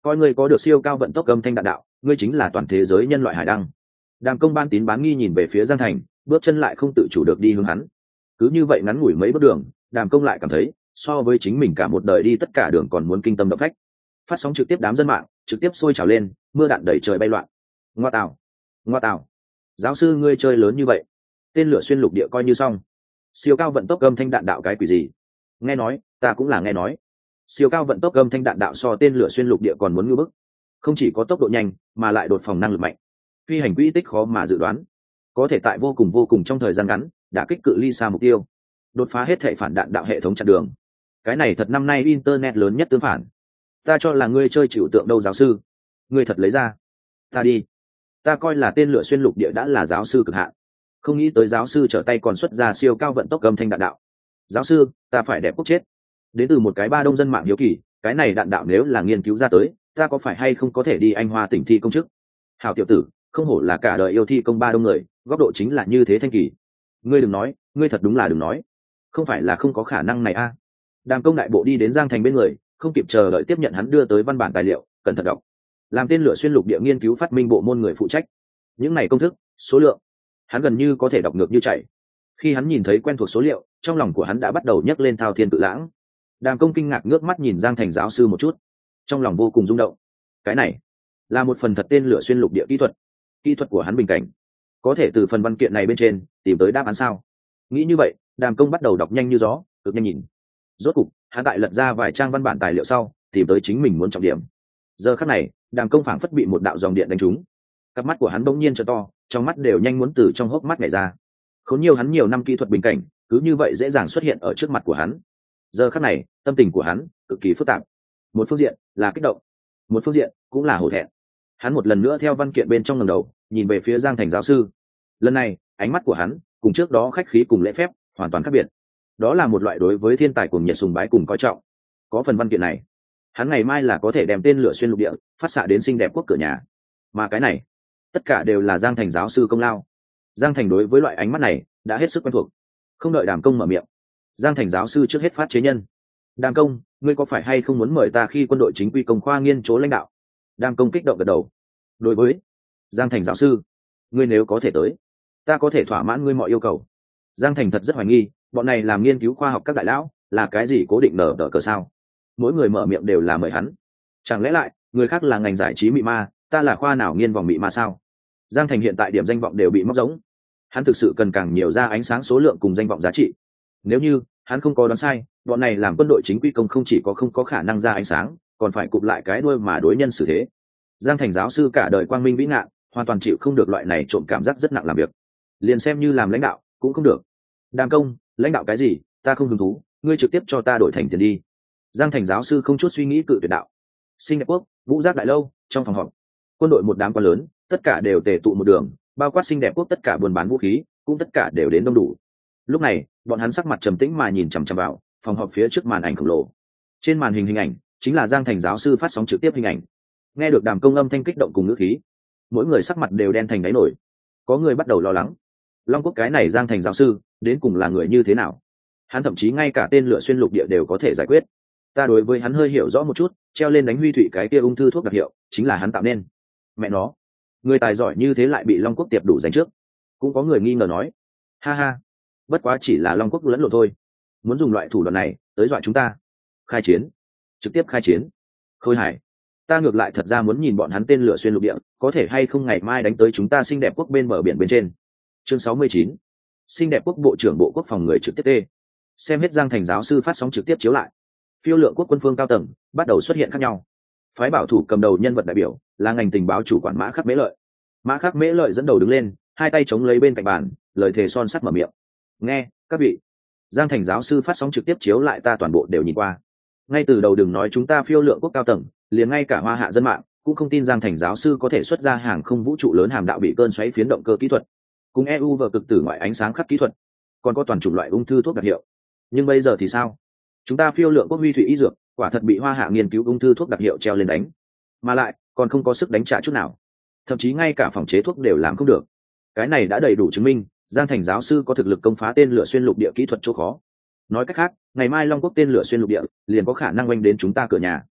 coi ngươi có được siêu cao vận tốc âm thanh đạn đạo, ngươi chính là toàn thế giới nhân loại hải đăng. Đàm Công ban tín bán nghi nhìn về phía Giang Thành, bước chân lại không tự chủ được đi hướng hắn. Cứ như vậy ngắn ngủi mấy bước đường, Đàm Công lại cảm thấy so với chính mình cả một đời đi tất cả đường còn muốn kinh tâm động phách. Phát sóng trực tiếp đám dân mạng trực tiếp sôi trào lên, mưa đạn đầy trời bay loạn. Ngoa tào, ngoa tào, giáo sư ngươi chơi lớn như vậy, tên lửa xuyên lục địa coi như xong. Siêu cao vận tốc âm thanh đạn đạo cái quỷ gì? Nghe nói, ta cũng là nghe nói. Siêu cao vận tốc âm thanh đạn đạo so tên lửa xuyên lục địa còn muốn ngưỡng bức. Không chỉ có tốc độ nhanh, mà lại đột phòng năng lực mạnh. Phi hành quỹ tích khó mà dự đoán, có thể tại vô cùng vô cùng trong thời gian ngắn đã kích cự ly xa mục tiêu, đột phá hết thể phản đạn đạo hệ thống chặn đường. Cái này thật năm nay internet lớn nhất tương phản. Ta cho là ngươi chơi chịu tượng đâu giáo sư, ngươi thật lấy ra. Ta đi, ta coi là tên lửa xuyên lục địa đã là giáo sư cực hạn, không nghĩ tới giáo sư trở tay còn xuất ra siêu cao vận tốc âm thanh đạn đạo. Giáo sư, ta phải đẹp quốc chết. Đến từ một cái ba đông dân mạng hiếu kỳ, cái này đạn đạo nếu là nghiên cứu ra tới, ta có phải hay không có thể đi Anh Hoa tỉnh thi công chức? Hào tiểu tử, không hổ là cả đời yêu thi công ba đông người, góc độ chính là như thế thanh kỳ. Ngươi đừng nói, ngươi thật đúng là đừng nói, không phải là không có khả năng này a. À. Đàm Công đại bộ đi đến Giang Thành bên người, không kịp chờ đợi tiếp nhận hắn đưa tới văn bản tài liệu, cẩn thận đọc. Làm tên lửa xuyên lục địa nghiên cứu phát minh bộ môn người phụ trách, những này công thức, số lượng, hắn gần như có thể đọc ngược như chảy. Khi hắn nhìn thấy quen thuộc số liệu, trong lòng của hắn đã bắt đầu nhấc lên thao thiên tự lãng. Đàm Công kinh ngạc ngước mắt nhìn Giang Thành giáo sư một chút, trong lòng vô cùng rung động. Cái này là một phần thật tên lửa xuyên lục địa kỹ thuật, kỹ thuật của hắn bình cảnh, có thể từ phần văn kiện này bên trên tìm tới đáp án sao? Nghĩ như vậy, Đàm Công bắt đầu đọc nhanh như gió, cực nhanh nhìn. Rốt cục, hắn tại lật ra vài trang văn bản tài liệu sau, tìm tới chính mình muốn trọng điểm. Giờ khắc này, Đàm Công phảng phất bị một đạo dòng điện đánh trúng, cặp mắt của hắn bỗng nhiên trở to, trong mắt đều nhanh muốn từ trong hốc mắt nhảy ra. Khốn nhiều hắn nhiều năm kỹ thuật bình cảnh, cứ như vậy dễ dàng xuất hiện ở trước mặt của hắn. Giờ khắc này, tâm tình của hắn cực kỳ phức tạp. Một phương diện là kích động, một phương diện cũng là hổ thẹn. Hắn một lần nữa theo văn kiện bên trong ngẩng đầu, nhìn về phía Giang Thành giáo sư. Lần này, ánh mắt của hắn cùng trước đó khách khí cùng lễ phép hoàn toàn khác biệt. Đó là một loại đối với thiên tài cùng nhiệt sùng bái cùng coi trọng. Có phần văn kiện này, hắn ngày mai là có thể đem tên lửa xuyên lục địa phát xạ đến xinh đẹp quốc cửa nhà. Mà cái này, tất cả đều là Giang Thành giáo sư công lao. Giang Thành đối với loại ánh mắt này đã hết sức quen thuộc. Không đợi Đàm Công mở miệng, Giang Thành giáo sư trước hết phát chế nhân. Đàm Công, ngươi có phải hay không muốn mời ta khi quân đội chính quy công khoa nghiên chỗ lãnh đạo? Đàm Công kích động gật đầu. Đối với Giang Thành giáo sư, ngươi nếu có thể tới, ta có thể thỏa mãn ngươi mọi yêu cầu. Giang Thành thật rất hoài nghi, bọn này làm nghiên cứu khoa học các đại lão là cái gì cố định nở đỡ cờ sao? Mỗi người mở miệng đều là mời hắn. Chẳng lẽ lại người khác là ngành giải trí mị ma, ta là khoa nào nghiên vòng mị ma sao? Giang Thành hiện tại điểm danh vọng đều bị móc giống, hắn thực sự cần càng nhiều ra ánh sáng số lượng cùng danh vọng giá trị. Nếu như hắn không có đoán sai, bọn này làm quân đội chính quy công không chỉ có không có khả năng ra ánh sáng, còn phải cụp lại cái đuôi mà đối nhân xử thế. Giang Thành giáo sư cả đời quang minh vĩ ngạn, hoàn toàn chịu không được loại này trộm cảm giác rất nặng làm việc. Liền xem như làm lãnh đạo cũng không được. Đàm Công, lãnh đạo cái gì, ta không hứng thú, ngươi trực tiếp cho ta đổi thành tiền đi. Giang Thành giáo sư không chút suy nghĩ cự tuyệt đạo. Sinh đẹp quốc, Vũ Giác đại lâu, trong phòng họp, quân đội một đám quá lớn, tất cả đều tề tụ một đường, bao quát Sinh đẹp quốc tất cả buôn bán vũ khí, cũng tất cả đều đến đông đủ. Lúc này, bọn hắn sắc mặt trầm tĩnh mà nhìn chằm chằm vào phòng họp phía trước màn ảnh khổng lồ. Trên màn hình hình ảnh chính là Giang Thành giáo sư phát sóng trực tiếp hình ảnh. Nghe được Đàm Công âm thanh kích động cùng ngữ khí, mỗi người sắc mặt đều đen thành đáy nổi. Có người bắt đầu lo lắng, Long Quốc cái này Giang Thành giáo sư đến cùng là người như thế nào? Hắn thậm chí ngay cả tên lửa xuyên lục địa đều có thể giải quyết. Ta đối với hắn hơi hiểu rõ một chút, treo lên đánh Huy Thụy cái kia ung thư thuốc đặc hiệu chính là hắn tạo nên. Mẹ nó, người tài giỏi như thế lại bị Long Quốc tiệp đủ giành trước. Cũng có người nghi ngờ nói, ha ha, bất quá chỉ là Long Quốc lẫn lộn thôi, muốn dùng loại thủ đoạn này tới dọa chúng ta. Khai chiến, trực tiếp khai chiến. Khôi Hải, ta ngược lại thật ra muốn nhìn bọn hắn tên lửa xuyên lục địa có thể hay không ngày mai đánh tới chúng ta Xinh đẹp quốc bên bờ biển bên trên. Chương sáu mươi chín, Xinh đẹp quốc bộ trưởng bộ quốc phòng người trực tiếp tê. Xem hết Giang Thành giáo sư phát sóng trực tiếp chiếu lại, phiêu lượng quốc quân phương cao tầng bắt đầu xuất hiện khác nhau. Phái bảo thủ cầm đầu nhân vật đại biểu là ngành tình báo chủ quản Mã Khắc Mễ Lợi. Mã Khắc Mễ Lợi dẫn đầu đứng lên, hai tay chống lấy bên cạnh bàn, lời thề son sắt mở miệng. Nghe các vị, Giang Thành giáo sư phát sóng trực tiếp chiếu lại ta toàn bộ đều nhìn qua. Ngay từ đầu đừng nói chúng ta phiêu lượng quốc cao tầng, liền ngay cả hoa hạ dân mạng cũng không tin Giang Thành giáo sư có thể xuất ra hàng không vũ trụ lớn hàm đạo bị cơn xoáy phiến động cơ kỹ thuật, cùng e u vờ cực tử ngoại ánh sáng khắc kỹ thuật, còn có toàn chủng loại ung thư thuốc đặc hiệu. Nhưng bây giờ thì sao? Chúng ta phiêu lượng quốc Huy Thụy y dược quả thật bị hoa hạ nghiên cứu ung thư thuốc đặc hiệu treo lên đánh, mà lại còn không có sức đánh trả chút nào, thậm chí ngay cả phòng chế thuốc đều làm không được. Cái này đã đầy đủ chứng minh Giang Thành giáo sư có thực lực công phá tên lửa xuyên lục địa kỹ thuật chỗ khó. Nói cách khác, ngày mai Long Quốc tên lửa xuyên lục địa liền có khả năng oanh đến chúng ta cửa nhà.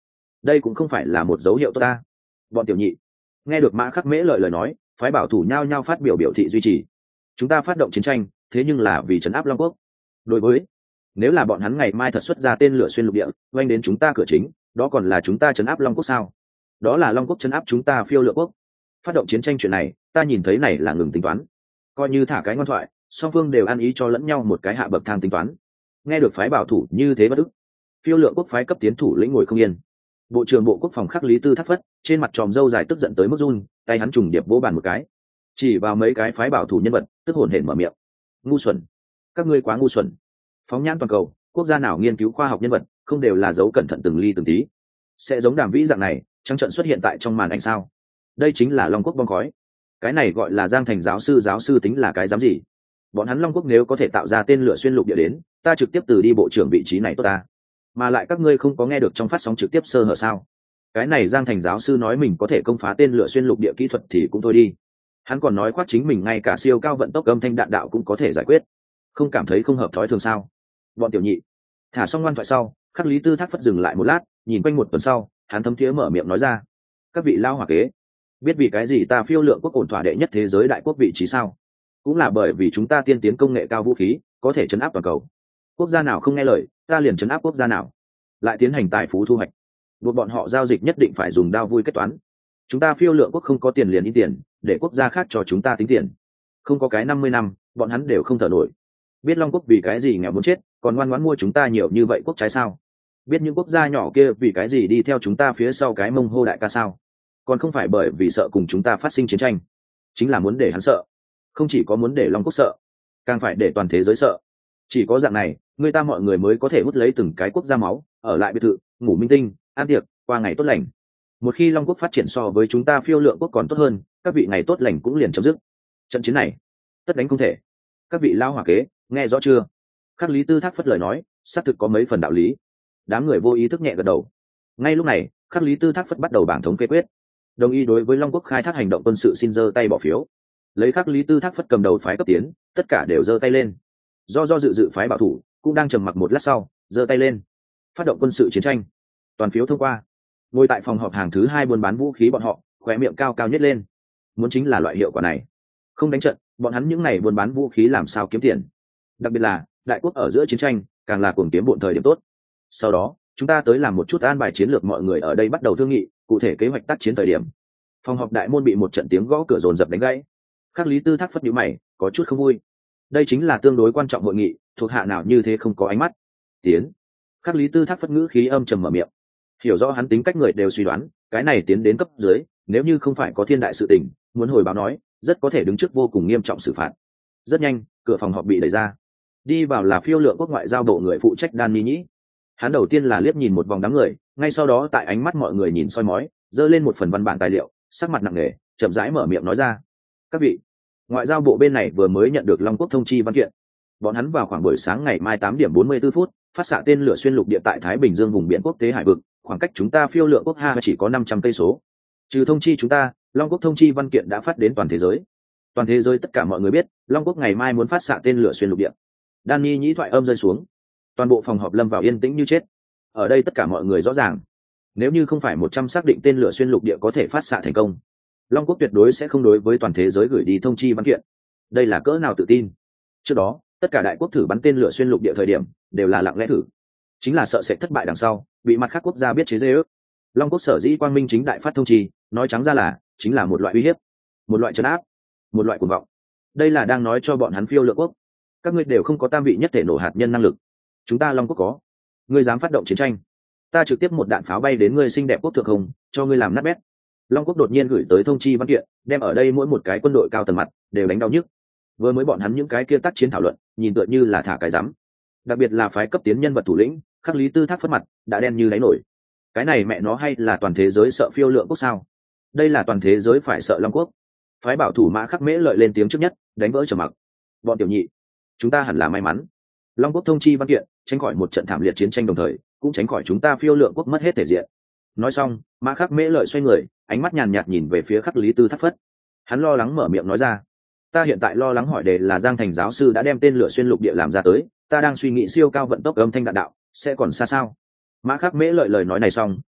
đây cũng không phải là một dấu hiệu tốt ta. Bọn tiểu nhị nghe được Mã Khắc Mễ lợi lời nói, phái bảo thủ nhao nhao phát biểu biểu thị duy trì. Chúng ta phát động chiến tranh, thế nhưng là vì trấn áp Long Quốc. Đối với nếu là bọn hắn ngày mai thật xuất ra tên lửa xuyên lục địa oanh đến chúng ta cửa chính, đó còn là chúng ta trấn áp Long Quốc sao? Đó là Long Quốc trấn áp chúng ta Phiêu Lượng Quốc. Phát động chiến tranh chuyện này, ta nhìn thấy này là ngừng tính toán, coi như thả cái ngoan thoại, song phương đều ăn ý cho lẫn nhau một cái hạ bậc thang tính toán. Nghe được phái bảo thủ như thế bất ức, Phiêu Lượng Quốc phái cấp tiến thủ lĩnh ngồi không yên. Bộ trưởng Bộ Quốc phòng Khắc Lý Tư Thác Phất trên mặt tròm râu dài tức giận tới mức run, tay hắn trùng điệp vỗ bàn một cái, chỉ vào mấy cái phái bảo thủ nhân vật, tức hổn hển mở miệng: ngu xuẩn, các ngươi quá ngu xuẩn. Phóng nhãn toàn cầu, quốc gia nào nghiên cứu khoa học nhân vật không đều là giấu cẩn thận từng ly từng tí, sẽ giống Đàm Vĩ dạng này trắng trợn xuất hiện tại trong màn ảnh sao? Đây chính là Long Quốc bong khói. Cái này gọi là Giang Thành giáo sư, giáo sư tính là cái dám gì? Bọn hắn Long Quốc nếu có thể tạo ra tên lửa xuyên lục địa đến, ta trực tiếp từ đi bộ trưởng vị trí này tốt ta. Mà lại các ngươi không có nghe được trong phát sóng trực tiếp sơ hở sao? Cái này Giang Thành giáo sư nói mình có thể công phá tên lửa xuyên lục địa kỹ thuật thì cũng thôi đi, hắn còn nói khoác chính mình ngay cả siêu cao vận tốc âm thanh đạn đạo cũng có thể giải quyết, không cảm thấy không hợp thói thường sao? Bọn tiểu nhị thả xong ngoan thoại sau, Khắc Lý Tư Thác Phất dừng lại một lát, nhìn quanh một tuần sau, hắn thấm thiế mở miệng nói ra: các vị lao hỏa kế, biết vì cái gì ta Phiêu Lượng Quốc ổn thỏa đệ nhất thế giới đại quốc vị trí sao? Cũng là bởi vì chúng ta tiên tiến công nghệ cao vũ khí, có thể chấn áp toàn cầu. Quốc gia nào không nghe lời, ta liền chấn áp quốc gia nào, lại tiến hành tài phú thu hoạch, buộc bọn họ giao dịch nhất định phải dùng đao vui kết toán. Chúng ta Phiêu Lượng Quốc không có tiền liền in tiền, để quốc gia khác cho chúng ta tính tiền, không có cái năm mươi năm bọn hắn đều không thở nổi. Biết Long Quốc vì cái gì nghèo muốn chết, còn ngoan ngoãn mua chúng ta nhiều như vậy quốc trái sao? Biết những quốc gia nhỏ kia vì cái gì đi theo chúng ta phía sau cái mông hô đại ca sao? Còn không phải bởi vì sợ cùng chúng ta phát sinh chiến tranh, chính là muốn để hắn sợ. Không chỉ có muốn để Long Quốc sợ, càng phải để toàn thế giới sợ. Chỉ có dạng này, người ta mọi người mới có thể hút lấy từng cái quốc gia máu, ở lại biệt thự, ngủ minh tinh, ăn tiệc, qua ngày tốt lành. Một khi Long Quốc phát triển so với chúng ta Phiêu Lượng Quốc còn tốt hơn, các vị ngày tốt lành cũng liền chấm dứt. Trận chiến này tất đánh không thể. Các vị lao hỏa kế, nghe rõ chưa? Khắc Lý Tư Thác Phất lời nói xác thực có mấy phần đạo lý. Đám người vô ý thức nhẹ gật đầu. Ngay lúc này, Khắc Lý Tư Thác Phất bắt đầu bảng thống kê quyết, đồng ý đối với Long Quốc khai thác hành động quân sự, xin giơ tay bỏ phiếu. Lấy Khắc Lý Tư Thác Phất cầm đầu phái cấp tiến, tất cả đều giơ tay lên. Do do dự dự phái bảo thủ cũng đang trầm mặc một lát sau, giơ tay lên. Phát động quân sự chiến tranh. Toàn phiếu thông qua. Ngồi tại phòng họp hàng thứ hai buôn bán vũ khí bọn họ, khóe miệng cao cao nhất lên. Muốn chính là loại hiệu quả này. Không đánh trận, bọn hắn những ngày buôn bán vũ khí làm sao kiếm tiền? Đặc biệt là đại quốc ở giữa chiến tranh, càng là cuồng kiếm bộn thời điểm tốt. Sau đó, chúng ta tới làm một chút an bài chiến lược, mọi người ở đây bắt đầu thương nghị cụ thể kế hoạch tác chiến thời điểm. Phòng họp đại môn bị một trận tiếng gõ cửa dồn dập đánh gãy. Khắc Lý Tư Thác Phất nhíu mày, có chút không vui. Đây chính là tương đối quan trọng hội nghị, thuộc hạ nào như thế không có ánh mắt. Tiến. Khắc Lý Tư Thác Phất ngữ khí âm trầm mở miệng. Hiểu rõ hắn tính cách người đều suy đoán, cái này tiến đến cấp dưới, nếu như không phải có thiên đại sự tình, muốn hồi báo nói, rất có thể đứng trước vô cùng nghiêm trọng xử phạt. Rất nhanh, cửa phòng họp bị đẩy ra. Đi vào là Phiêu Lượng Quốc ngoại giao bộ người phụ trách Đan Ni Nhĩ. Hắn đầu tiên là liếc nhìn một vòng đám người, ngay sau đó tại ánh mắt mọi người nhìn soi mói, giơ lên một phần văn bản tài liệu, sắc mặt nặng nề, chậm rãi mở miệng nói ra: các vị, ngoại giao bộ bên này vừa mới nhận được Long Quốc thông chi văn kiện. Bọn hắn vào khoảng buổi sáng ngày mai tám điểm bốn mươi tư phút, phát xạ tên lửa xuyên lục địa tại Thái Bình Dương vùng biển quốc tế hải vực, khoảng cách chúng ta Phiêu Lượng Quốc ha chỉ có năm trăm cây số. Trừ thông chi chúng ta, Long Quốc thông chi văn kiện đã phát đến toàn thế giới. Toàn thế giới tất cả mọi người biết, Long Quốc ngày mai muốn phát xạ tên lửa xuyên lục địa. Danny nhĩ thoại âm rơi xuống, toàn bộ phòng họp lâm vào yên tĩnh như chết. Ở đây tất cả mọi người rõ ràng, nếu như không phải một trăm xác định tên lửa xuyên lục địa có thể phát xạ thành công, Long Quốc tuyệt đối sẽ không đối với toàn thế giới gửi đi thông chi văn kiện. Đây là cỡ nào tự tin. Trước đó, tất cả đại quốc thử bắn tên lửa xuyên lục địa thời điểm đều là lặng lẽ thử, chính là sợ sẽ thất bại đằng sau bị mặt khác quốc gia biết chế dê ước. Long Quốc sở dĩ quang minh chính đại phát thông chi, nói trắng ra là chính là một loại uy hiếp, một loại trấn áp, một loại cuồng vọng. Đây là đang nói cho bọn hắn Phiêu Lượng Quốc, các ngươi đều không có tam vị nhất thể nổ hạt nhân năng lực, chúng ta Long Quốc có. Ngươi dám phát động chiến tranh, ta trực tiếp một đạn pháo bay đến ngươi xinh đẹp quốc thượng không, cho ngươi làm nát bét. Long Quốc đột nhiên gửi tới thông chi văn kiện, đem ở đây mỗi một cái quân đội cao tầng mặt đều đánh đau nhức. Vừa mới bọn hắn những cái kia tác chiến thảo luận, nhìn tựa như là thả cái rắm. Đặc biệt là phái cấp tiến nhân vật thủ lĩnh, Khắc Lý Tư Thác Phất mặt đã đen như đáy nổi. Cái này mẹ nó hay là toàn thế giới sợ Phiêu Lượng Quốc sao? Đây là toàn thế giới phải sợ Long Quốc. Phái bảo thủ Mã Khắc Mễ lợi lên tiếng trước nhất, đánh vỡ trầm mặc. Bọn tiểu nhị, chúng ta hẳn là may mắn. Long Quốc thông chi văn kiện, tránh khỏi một trận thảm liệt chiến tranh, đồng thời cũng tránh khỏi chúng ta Phiêu Lượng Quốc mất hết thể diện. Nói xong, Mã Khắc Mễ lợi xoay người, ánh mắt nhàn nhạt nhìn về phía Khắc Lý Tư Thác Phất. Hắn lo lắng mở miệng nói ra: ta hiện tại lo lắng hỏi đề là Giang Thành giáo sư đã đem tên lửa xuyên lục địa làm ra tới, ta đang suy nghĩ siêu cao vận tốc âm thanh đạn đạo sẽ còn xa sao. Mã Khắc Mễ lợi lời nói này xong,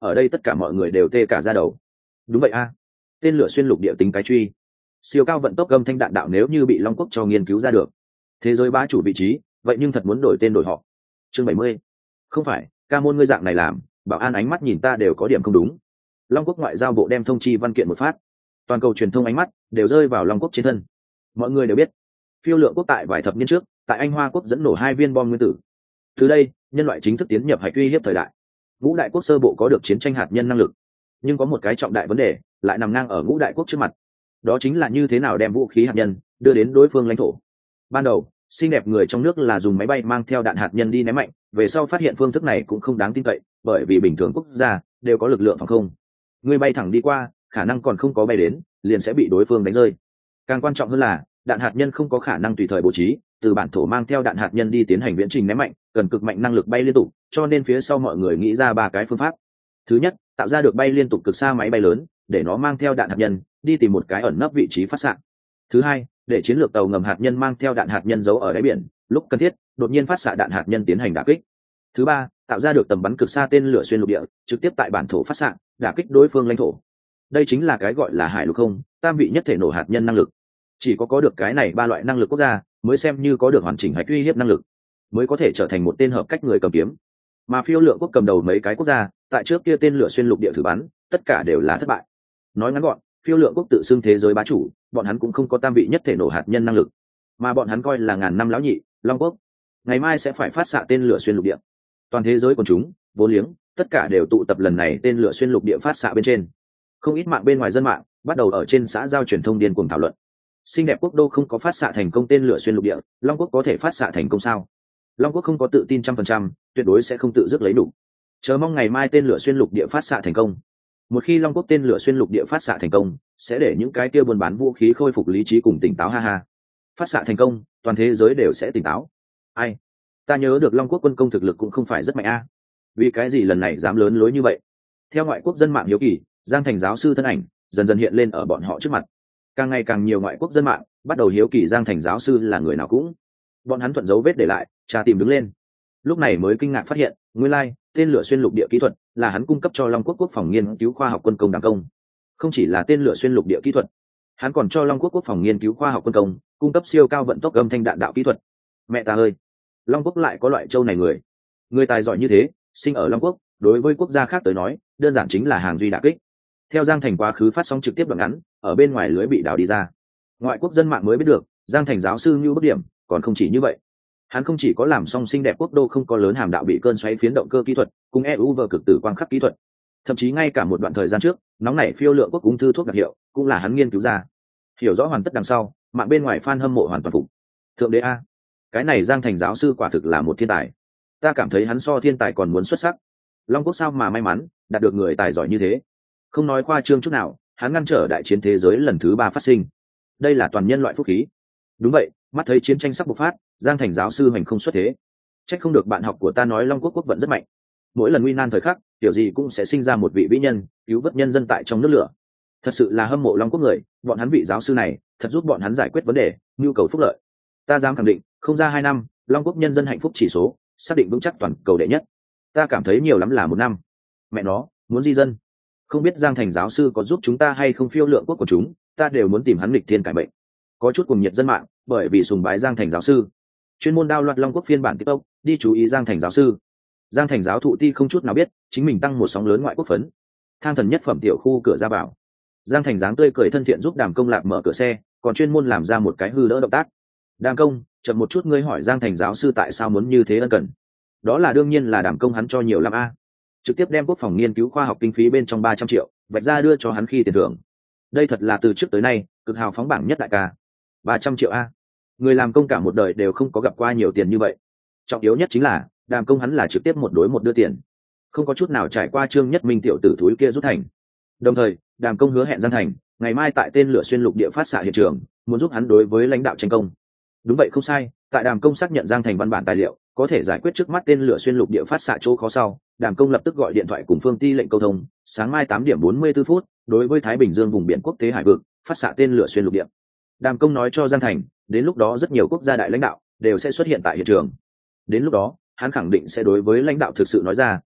ở đây tất cả mọi người đều tê cả ra đầu. Đúng vậy a, tên lửa xuyên lục địa tính cái truy, siêu cao vận tốc gầm thanh đạn đạo nếu như bị Long Quốc cho nghiên cứu ra được, thế giới bá chủ vị trí, vậy nhưng thật muốn đổi tên đổi họ. Chương bảy mươi. Không phải, ca môn ngươi dạng này làm, bảo an ánh mắt nhìn ta đều có điểm không đúng. Long Quốc ngoại giao bộ đem thông chi văn kiện một phát, toàn cầu truyền thông ánh mắt đều rơi vào Long Quốc trên thân. Mọi người đều biết, phiêu lượng quốc tại vài thập niên trước, tại Anh Hoa quốc dẫn nổ hai viên bom nguyên tử. Từ đây, nhân loại chính thức tiến nhập hạch uy hiếp thời đại. Ngũ đại quốc sơ bộ có được chiến tranh hạt nhân năng lực, nhưng có một cái trọng đại vấn đề lại nằm ngang ở ngũ đại quốc trước mặt, đó chính là như thế nào đem vũ khí hạt nhân đưa đến đối phương lãnh thổ. Ban đầu, xinh đẹp người trong nước là dùng máy bay mang theo đạn hạt nhân đi ném mạnh, về sau phát hiện phương thức này cũng không đáng tin cậy, bởi vì bình thường quốc gia đều có lực lượng phòng không, người bay thẳng đi qua, khả năng còn không có bay đến, liền sẽ bị đối phương đánh rơi. Càng quan trọng hơn là, đạn hạt nhân không có khả năng tùy thời bố trí, từ bản thổ mang theo đạn hạt nhân đi tiến hành viễn trình ném mạnh, cần cực mạnh năng lực bay liên tục, cho nên phía sau mọi người nghĩ ra ba cái phương pháp. Thứ nhất, tạo ra được bay liên tục cực xa máy bay lớn, để nó mang theo đạn hạt nhân đi tìm một cái ẩn nấp vị trí phát xạ. Thứ hai, để chiến lược tàu ngầm hạt nhân mang theo đạn hạt nhân giấu ở đáy biển, lúc cần thiết đột nhiên phát xạ đạn hạt nhân tiến hành đả kích. Thứ ba, tạo ra được tầm bắn cực xa tên lửa xuyên lục địa, trực tiếp tại bản thổ phát xạ, đả kích đối phương lãnh thổ. Đây chính là cái gọi là hải lục không tam vị nhất thể nổ hạt nhân năng lực. Chỉ có có được cái này ba loại năng lực quốc gia mới xem như có được hoàn chỉnh hạch uy hiếp năng lực, mới có thể trở thành một tên hợp cách người cầm kiếm. Mà phiêu lượng quốc cầm đầu mấy cái quốc gia tại trước kia tên lửa xuyên lục địa thử bắn, tất cả đều là thất bại. Nói ngắn gọn, phiêu lượng quốc tự xưng thế giới bá chủ, bọn hắn cũng không có tam vị nhất thể nổ hạt nhân năng lực, mà bọn hắn coi là ngàn năm lão nhị Long Quốc ngày mai sẽ phải phát xạ tên lửa xuyên lục địa. Toàn thế giới quần chúng vô liếng tất cả đều tụ tập lần này tên lửa xuyên lục địa phát xạ bên trên. Không ít mạng bên ngoài dân mạng bắt đầu ở trên xã giao truyền thông điên cuồng thảo luận. Xinh đẹp quốc đô không có phát xạ thành công tên lửa xuyên lục địa, Long Quốc có thể phát xạ thành công sao? Long Quốc không có tự tin trăm phần trăm, tuyệt đối sẽ không tự dứt lấy đủ. Chờ mong ngày mai tên lửa xuyên lục địa phát xạ thành công. Một khi Long Quốc tên lửa xuyên lục địa phát xạ thành công, sẽ để những cái kia buôn bán vũ khí khôi phục lý trí cùng tỉnh táo, ha ha. Phát xạ thành công, toàn thế giới đều sẽ tỉnh táo. Ai? Ta nhớ được Long Quốc quân công thực lực cũng không phải rất mạnh a. Vì cái gì lần này dám lớn lối như vậy? Theo ngoại quốc dân mạng hiếu kỳ, Giang Thành giáo sư thân ảnh dần dần hiện lên ở bọn họ trước mặt. Càng ngày càng nhiều ngoại quốc dân mạng bắt đầu hiếu kỳ Giang Thành giáo sư là người nào cũng. Bọn hắn thuận dấu vết để lại, tra tìm đứng lên. Lúc này mới kinh ngạc phát hiện, nguyên lai, tên lửa xuyên lục địa kỹ thuật là hắn cung cấp cho Long Quốc quốc phòng nghiên cứu khoa học quân công Đảng công. Không chỉ là tên lửa xuyên lục địa kỹ thuật, hắn còn cho Long Quốc quốc phòng nghiên cứu khoa học quân công cung cấp siêu cao vận tốc âm thanh đạn đạo kỹ thuật. Mẹ ta ơi, Long Quốc lại có loại châu này người. Người tài giỏi như thế, sinh ở Long Quốc, đối với quốc gia khác tới nói, đơn giản chính là hàng duy đả kích. Theo Giang Thành quá khứ phát sóng trực tiếp đoạn ngắn, ở bên ngoài lưới bị đào đi ra. Ngoại quốc dân mạng mới biết được, Giang Thành giáo sư như bất điểm, còn không chỉ như vậy. Hắn không chỉ có làm xong xinh đẹp quốc đô không có lớn hàm đạo bị cơn xoáy phiến động cơ kỹ thuật, cùng e u vờ cực tử quang khắc kỹ thuật. Thậm chí ngay cả một đoạn thời gian trước, nóng nảy phiêu lượng quốc ung thư thuốc đặc hiệu, cũng là hắn nghiên cứu ra. Hiểu rõ hoàn tất đằng sau, mạng bên ngoài fan hâm mộ hoàn toàn phục. Thượng đế a, cái này Giang Thành giáo sư quả thực là một thiên tài. Ta cảm thấy hắn so thiên tài còn muốn xuất sắc. Long Quốc sao mà may mắn đạt được người tài giỏi như thế. Không nói khoa trương chút nào, hắn ngăn trở đại chiến thế giới lần thứ ba phát sinh. Đây là toàn nhân loại phúc khí. Đúng vậy, mắt thấy chiến tranh sắp bộc phát, Giang Thành giáo sư hành không xuất thế. Trách không được bạn học của ta nói Long Quốc quốc vận rất mạnh. Mỗi lần nguy nan thời khắc, kiểu gì cũng sẽ sinh ra một vị vĩ nhân, cứu vớt nhân dân tại trong nước lửa. Thật sự là hâm mộ Long Quốc người, bọn hắn vị giáo sư này, thật giúp bọn hắn giải quyết vấn đề, nhu cầu phúc lợi. Ta dám khẳng định, không ra hai năm, Long Quốc nhân dân hạnh phúc chỉ số xác định vững chắc toàn cầu đệ nhất. Ta cảm thấy nhiều lắm là một năm. Mẹ nó, muốn di dân. Không biết Giang Thành giáo sư có giúp chúng ta hay không, phiêu lượng quốc của chúng, ta đều muốn tìm hắn nghịch thiên cải bệnh. Có chút cùng nhiệt dân mạng, bởi vì sùng bái Giang Thành giáo sư, chuyên môn đao loạt Long Quốc phiên bản TikTok, đi chú ý Giang Thành giáo sư. Giang Thành giáo thụ ti không chút nào biết, chính mình tăng một sóng lớn ngoại quốc phấn. Thang thần nhất phẩm tiểu khu cửa ra vào. Giang Thành dáng tươi cười thân thiện giúp Đàm Công Lạc mở cửa xe, còn chuyên môn làm ra một cái hư đỡ động tác. Đàm Công, chậm một chút, ngươi hỏi Giang Thành giáo sư tại sao muốn như thế ân cần. Đó là đương nhiên là Đàm Công hắn cho nhiều lắm a. Trực tiếp đem quốc phòng nghiên cứu khoa học kinh phí bên trong ba trăm triệu, vạch ra đưa cho hắn khi tiền thưởng. Đây thật là từ trước tới nay, cực hào phóng bảng nhất đại ca. ba trăm triệu a. Người làm công cả một đời đều không có gặp qua nhiều tiền như vậy. Trọng yếu nhất chính là, Đàm Công hắn là trực tiếp một đối một đưa tiền, không có chút nào trải qua Trương Nhất Minh tiểu tử thúi kia rút thành. Đồng thời, Đàm Công hứa hẹn Giang Thành, ngày mai tại tên lửa xuyên lục địa phát xạ hiện trường, muốn giúp hắn đối với lãnh đạo tranh công. Đúng vậy không sai, tại Đàm Công xác nhận Giang Thành văn bản tài liệu, có thể giải quyết trước mắt tên lửa xuyên lục địa phát xạ chỗ khó sau, Đàm Công lập tức gọi điện thoại cùng Phương Ti lệnh câu thông, sáng mai tám điểm bốn mươi tư phút, đối với Thái Bình Dương vùng biển quốc tế hải vực, phát xạ tên lửa xuyên lục địa. Đàm Công nói cho Giang Thành, đến lúc đó rất nhiều quốc gia đại lãnh đạo đều sẽ xuất hiện tại hiện trường. Đến lúc đó, hắn khẳng định sẽ đối với lãnh đạo thực sự nói ra,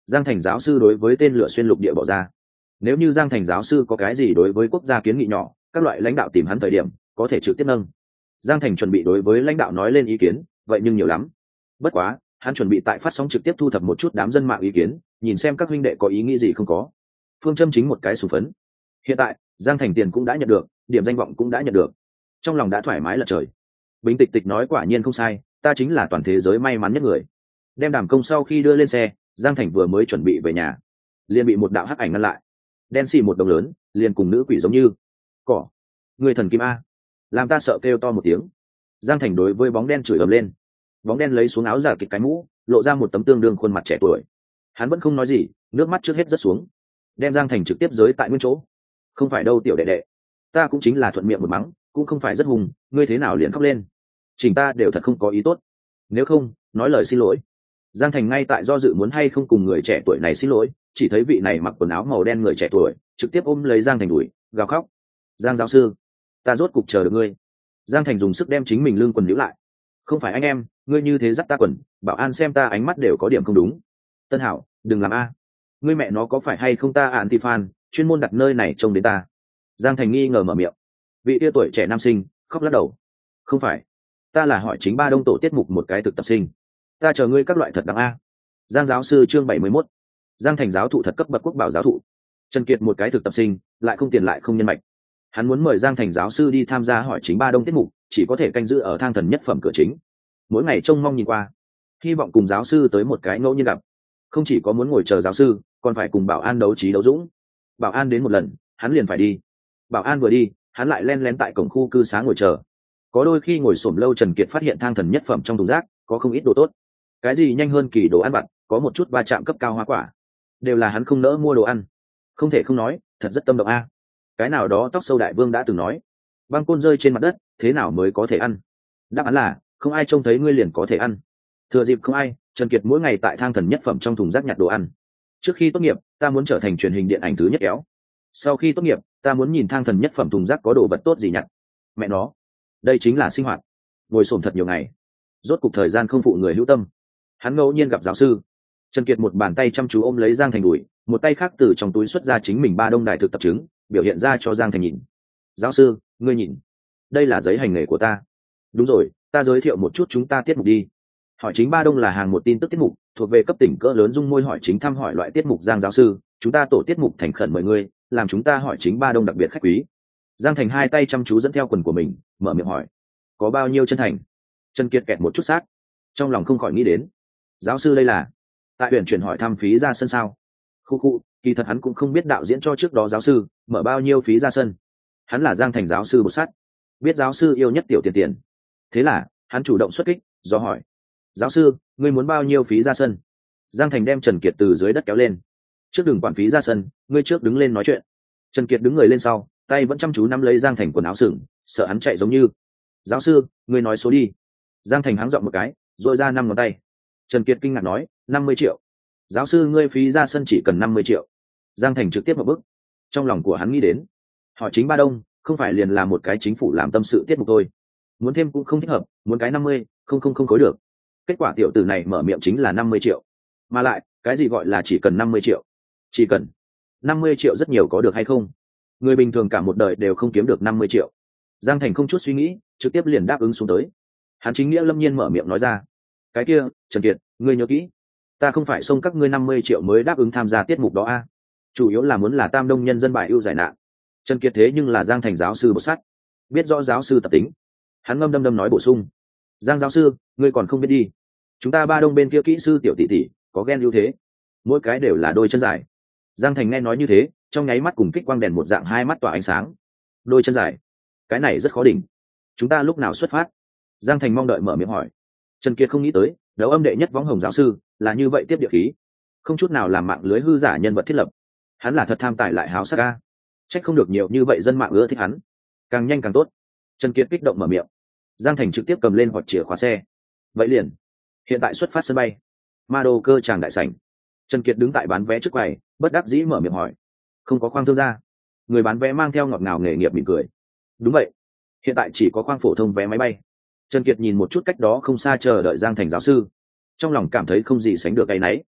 Giang Thành giáo sư đối với tên lửa xuyên lục địa bỏ ra. Nếu như Giang Thành giáo sư có cái gì đối với quốc gia kiến nghị nhỏ, các loại lãnh đạo tìm hắn thời điểm có thể trực tiếp nâng. Giang Thành chuẩn bị đối với lãnh đạo nói lên ý kiến, vậy nhưng nhiều lắm. Bất quá, hắn chuẩn bị tại phát sóng trực tiếp thu thập một chút đám dân mạng ý kiến, nhìn xem các huynh đệ có ý nghĩ gì không có. Phương châm chính một cái sủ phấn. Hiện tại, Giang Thành tiền cũng đã nhận được, điểm danh vọng cũng đã nhận được, trong lòng đã thoải mái lật trời. Bình Tịch Tịch nói quả nhiên không sai, ta chính là toàn thế giới may mắn nhất người. Đem đàm công sau khi đưa lên xe, Giang Thành vừa mới chuẩn bị về nhà, liền bị một đạo hắc ảnh ngăn lại. Đen xì một đồng lớn, liền cùng nữ quỷ giống như cỏ. Người thần kim a, làm ta sợ kêu to một tiếng. Giang Thành đối với bóng đen chửi ầm lên. Bóng đen lấy xuống áo giả kịch cái mũ, lộ ra một tấm tương đương khuôn mặt trẻ tuổi. Hắn vẫn không nói gì, nước mắt trước hết rớt xuống, đem Giang Thành trực tiếp giới tại nguyên chỗ. Không phải đâu tiểu đệ đệ, ta cũng chính là thuận miệng một mắng, cũng không phải rất hùng, ngươi thế nào liền khóc lên? Chỉnh ta đều thật không có ý tốt, nếu không nói lời xin lỗi. Giang Thành ngay tại do dự muốn hay không cùng người trẻ tuổi này xin lỗi, chỉ thấy vị này mặc quần áo màu đen người trẻ tuổi trực tiếp ôm lấy Giang Thành đuổi, gào khóc. Giang giáo sư, ta rốt cục chờ được ngươi. Giang Thành dùng sức đem chính mình lưng quần níu lại. Không phải anh em, ngươi như thế dắt ta quần, bảo an xem ta ánh mắt đều có điểm không đúng. Tân Hảo, đừng làm a. Ngươi mẹ nó có phải hay không ta anti fan, chuyên môn đặt nơi này trông đến ta. Giang Thành nghi ngờ mở miệng. Vị tia tuổi trẻ nam sinh khóc lắc đầu. Không phải, ta là hỏi chính ba đông tổ tiết mục một cái thực tập sinh. Ta chờ ngươi các loại thật đáng a. Giang giáo sư chương bảy mươi mốt. Giang Thành giáo thụ thật cấp bậc quốc bảo giáo thụ. Trần Kiệt một cái thực tập sinh, lại không tiền lại không nhân mạch. Hắn muốn mời Giang Thành giáo sư đi tham gia hỏi chính ba đông tiết mục, chỉ có thể canh giữ ở thang thần nhất phẩm cửa chính. Mỗi ngày trông mong nhìn qua, hy vọng cùng giáo sư tới một cái ngẫu nhiên gặp. Không chỉ có muốn ngồi chờ giáo sư, còn phải cùng bảo an đấu trí đấu dũng. Bảo an đến một lần, hắn liền phải đi. Bảo an vừa đi, hắn lại len lén tại cổng khu cư xá ngồi chờ. Có đôi khi ngồi xổm lâu, Trần Kiệt phát hiện thang thần nhất phẩm trong thùng rác có không ít đồ tốt. Cái gì nhanh hơn kỳ đồ ăn vặt, có một chút va chạm cấp cao hoa quả, đều là hắn không nỡ mua đồ ăn. Không thể không nói, thật rất tâm động a. Cái nào đó tóc sâu đại vương đã từng nói, băng côn rơi trên mặt đất, thế nào mới có thể ăn? Đáp án là, không ai trông thấy ngươi liền có thể ăn. Thừa dịp không ai, Trần Kiệt mỗi ngày tại thang thần nhất phẩm trong thùng rác nhặt đồ ăn. Trước khi tốt nghiệp, ta muốn trở thành truyền hình điện ảnh thứ nhất kéo. Sau khi tốt nghiệp, ta muốn nhìn thang thần nhất phẩm thùng rác có đồ vật tốt gì nhặt. Mẹ nó, đây chính là sinh hoạt. Ngồi xổm thật nhiều ngày, rốt cục thời gian không phụ người hữu tâm. Hắn ngẫu nhiên gặp giáo sư. Trần Kiệt một bàn tay chăm chú ôm lấy Giang Thành đùi, một tay khác từ trong túi xuất ra chính mình ba đông đài thực tập chứng, biểu hiện ra cho Giang Thành nhìn. Giáo sư, ngươi nhìn, đây là giấy hành nghề của ta. Đúng rồi, ta giới thiệu một chút chúng ta tiết mục đi. Hỏi chính ba đông là hàng một tin tức tiết mục, thuộc về cấp tỉnh cỡ lớn dung môi hỏi chính thăm hỏi loại tiết mục. Giang giáo sư, chúng ta tổ tiết mục thành khẩn mời ngươi, làm chúng ta hỏi chính ba đông đặc biệt khách quý. Giang Thành hai tay chăm chú dẫn theo quần của mình, mở miệng hỏi. Có bao nhiêu chân thành? Trần Kiệt kẹt một chút xác, trong lòng không khỏi nghĩ đến. Giáo sư đây là tại huyện chuyển hỏi thăm phí ra sân sao? Khu khu, kỳ thật hắn cũng không biết đạo diễn cho trước đó giáo sư mở bao nhiêu phí ra sân. Hắn là Giang Thành giáo sư bột sắt, biết giáo sư yêu nhất tiểu tiền tiền. Thế là hắn chủ động xuất kích, do hỏi. Giáo sư, ngươi muốn bao nhiêu phí ra sân? Giang Thành đem Trần Kiệt từ dưới đất kéo lên. Trước đừng quản phí ra sân, ngươi trước đứng lên nói chuyện. Trần Kiệt đứng người lên sau, tay vẫn chăm chú nắm lấy Giang Thành quần áo sừng, sợ hắn chạy giống như. Giáo sư, ngươi nói số đi. Giang Thành háng giọng một cái, rồi ra năm ngón tay. Trần Kiệt kinh ngạc nói, năm mươi triệu. Giáo sư, ngươi phí ra sân chỉ cần năm mươi triệu. Giang Thành trực tiếp một bước. Trong lòng của hắn nghĩ đến, hỏi chính ba đông không phải liền là một cái chính phủ làm tâm sự tiết mục thôi, muốn thêm cũng không thích hợp, muốn cái năm mươi, không không không khối được. Kết quả tiểu tử này mở miệng chính là năm mươi triệu, mà lại cái gì gọi là chỉ cần năm mươi triệu? Chỉ cần năm mươi triệu rất nhiều có được hay không? Người bình thường cả một đời đều không kiếm được năm mươi triệu. Giang Thành không chút suy nghĩ, trực tiếp liền đáp ứng xuống tới. Hắn chính nghĩa lâm nhiên mở miệng nói ra, cái kia Trần Kiệt, ngươi nhớ kỹ, ta không phải xông các ngươi năm mươi triệu mới đáp ứng tham gia tiết mục đó a, chủ yếu là muốn là Tam Đông nhân dân bài ưu giải nạn. Trần Kiệt thế nhưng là Giang Thành giáo sư bột sắt, biết rõ giáo sư tập tính. Hắn ngâm đâm đâm nói bổ sung, Giang giáo sư, ngươi còn không biết đi, chúng ta ba đông bên kia kỹ sư tiểu tỷ tỷ có ghen ưu thế, mỗi cái đều là đôi chân dài. Giang Thành nghe nói như thế, trong nháy mắt cùng kích quang đèn một dạng, hai mắt tỏa ánh sáng. Đôi chân dài, cái này rất khó đỉnh. Chúng ta lúc nào xuất phát? Giang Thành mong đợi mở miệng hỏi. Trần Kiệt không nghĩ tới, đấu âm đệ nhất võng hồng giáo sư là như vậy tiếp địa khí, không chút nào làm mạng lưới hư giả nhân vật thiết lập. Hắn là thật tham tài lại háo sắc ca, trách không được nhiều như vậy dân mạng ưa thích hắn. Càng nhanh càng tốt. Trần Kiệt kích động mở miệng. Giang Thành trực tiếp cầm lên hoặc chìa khóa xe. Vậy liền, hiện tại xuất phát sân bay. Ma đô cơ tràng đại sảnh. Trần Kiệt đứng tại bán vé trước quầy, bất đắc dĩ mở miệng hỏi, không có khoang thương gia? Người bán vé mang theo ngọt ngào nghề nghiệp mỉm cười. Đúng vậy, hiện tại chỉ có khoang phổ thông vé máy bay. Trần Kiệt nhìn một chút cách đó không xa chờ đợi Giang Thành giáo sư, trong lòng cảm thấy không gì sánh được áy náy.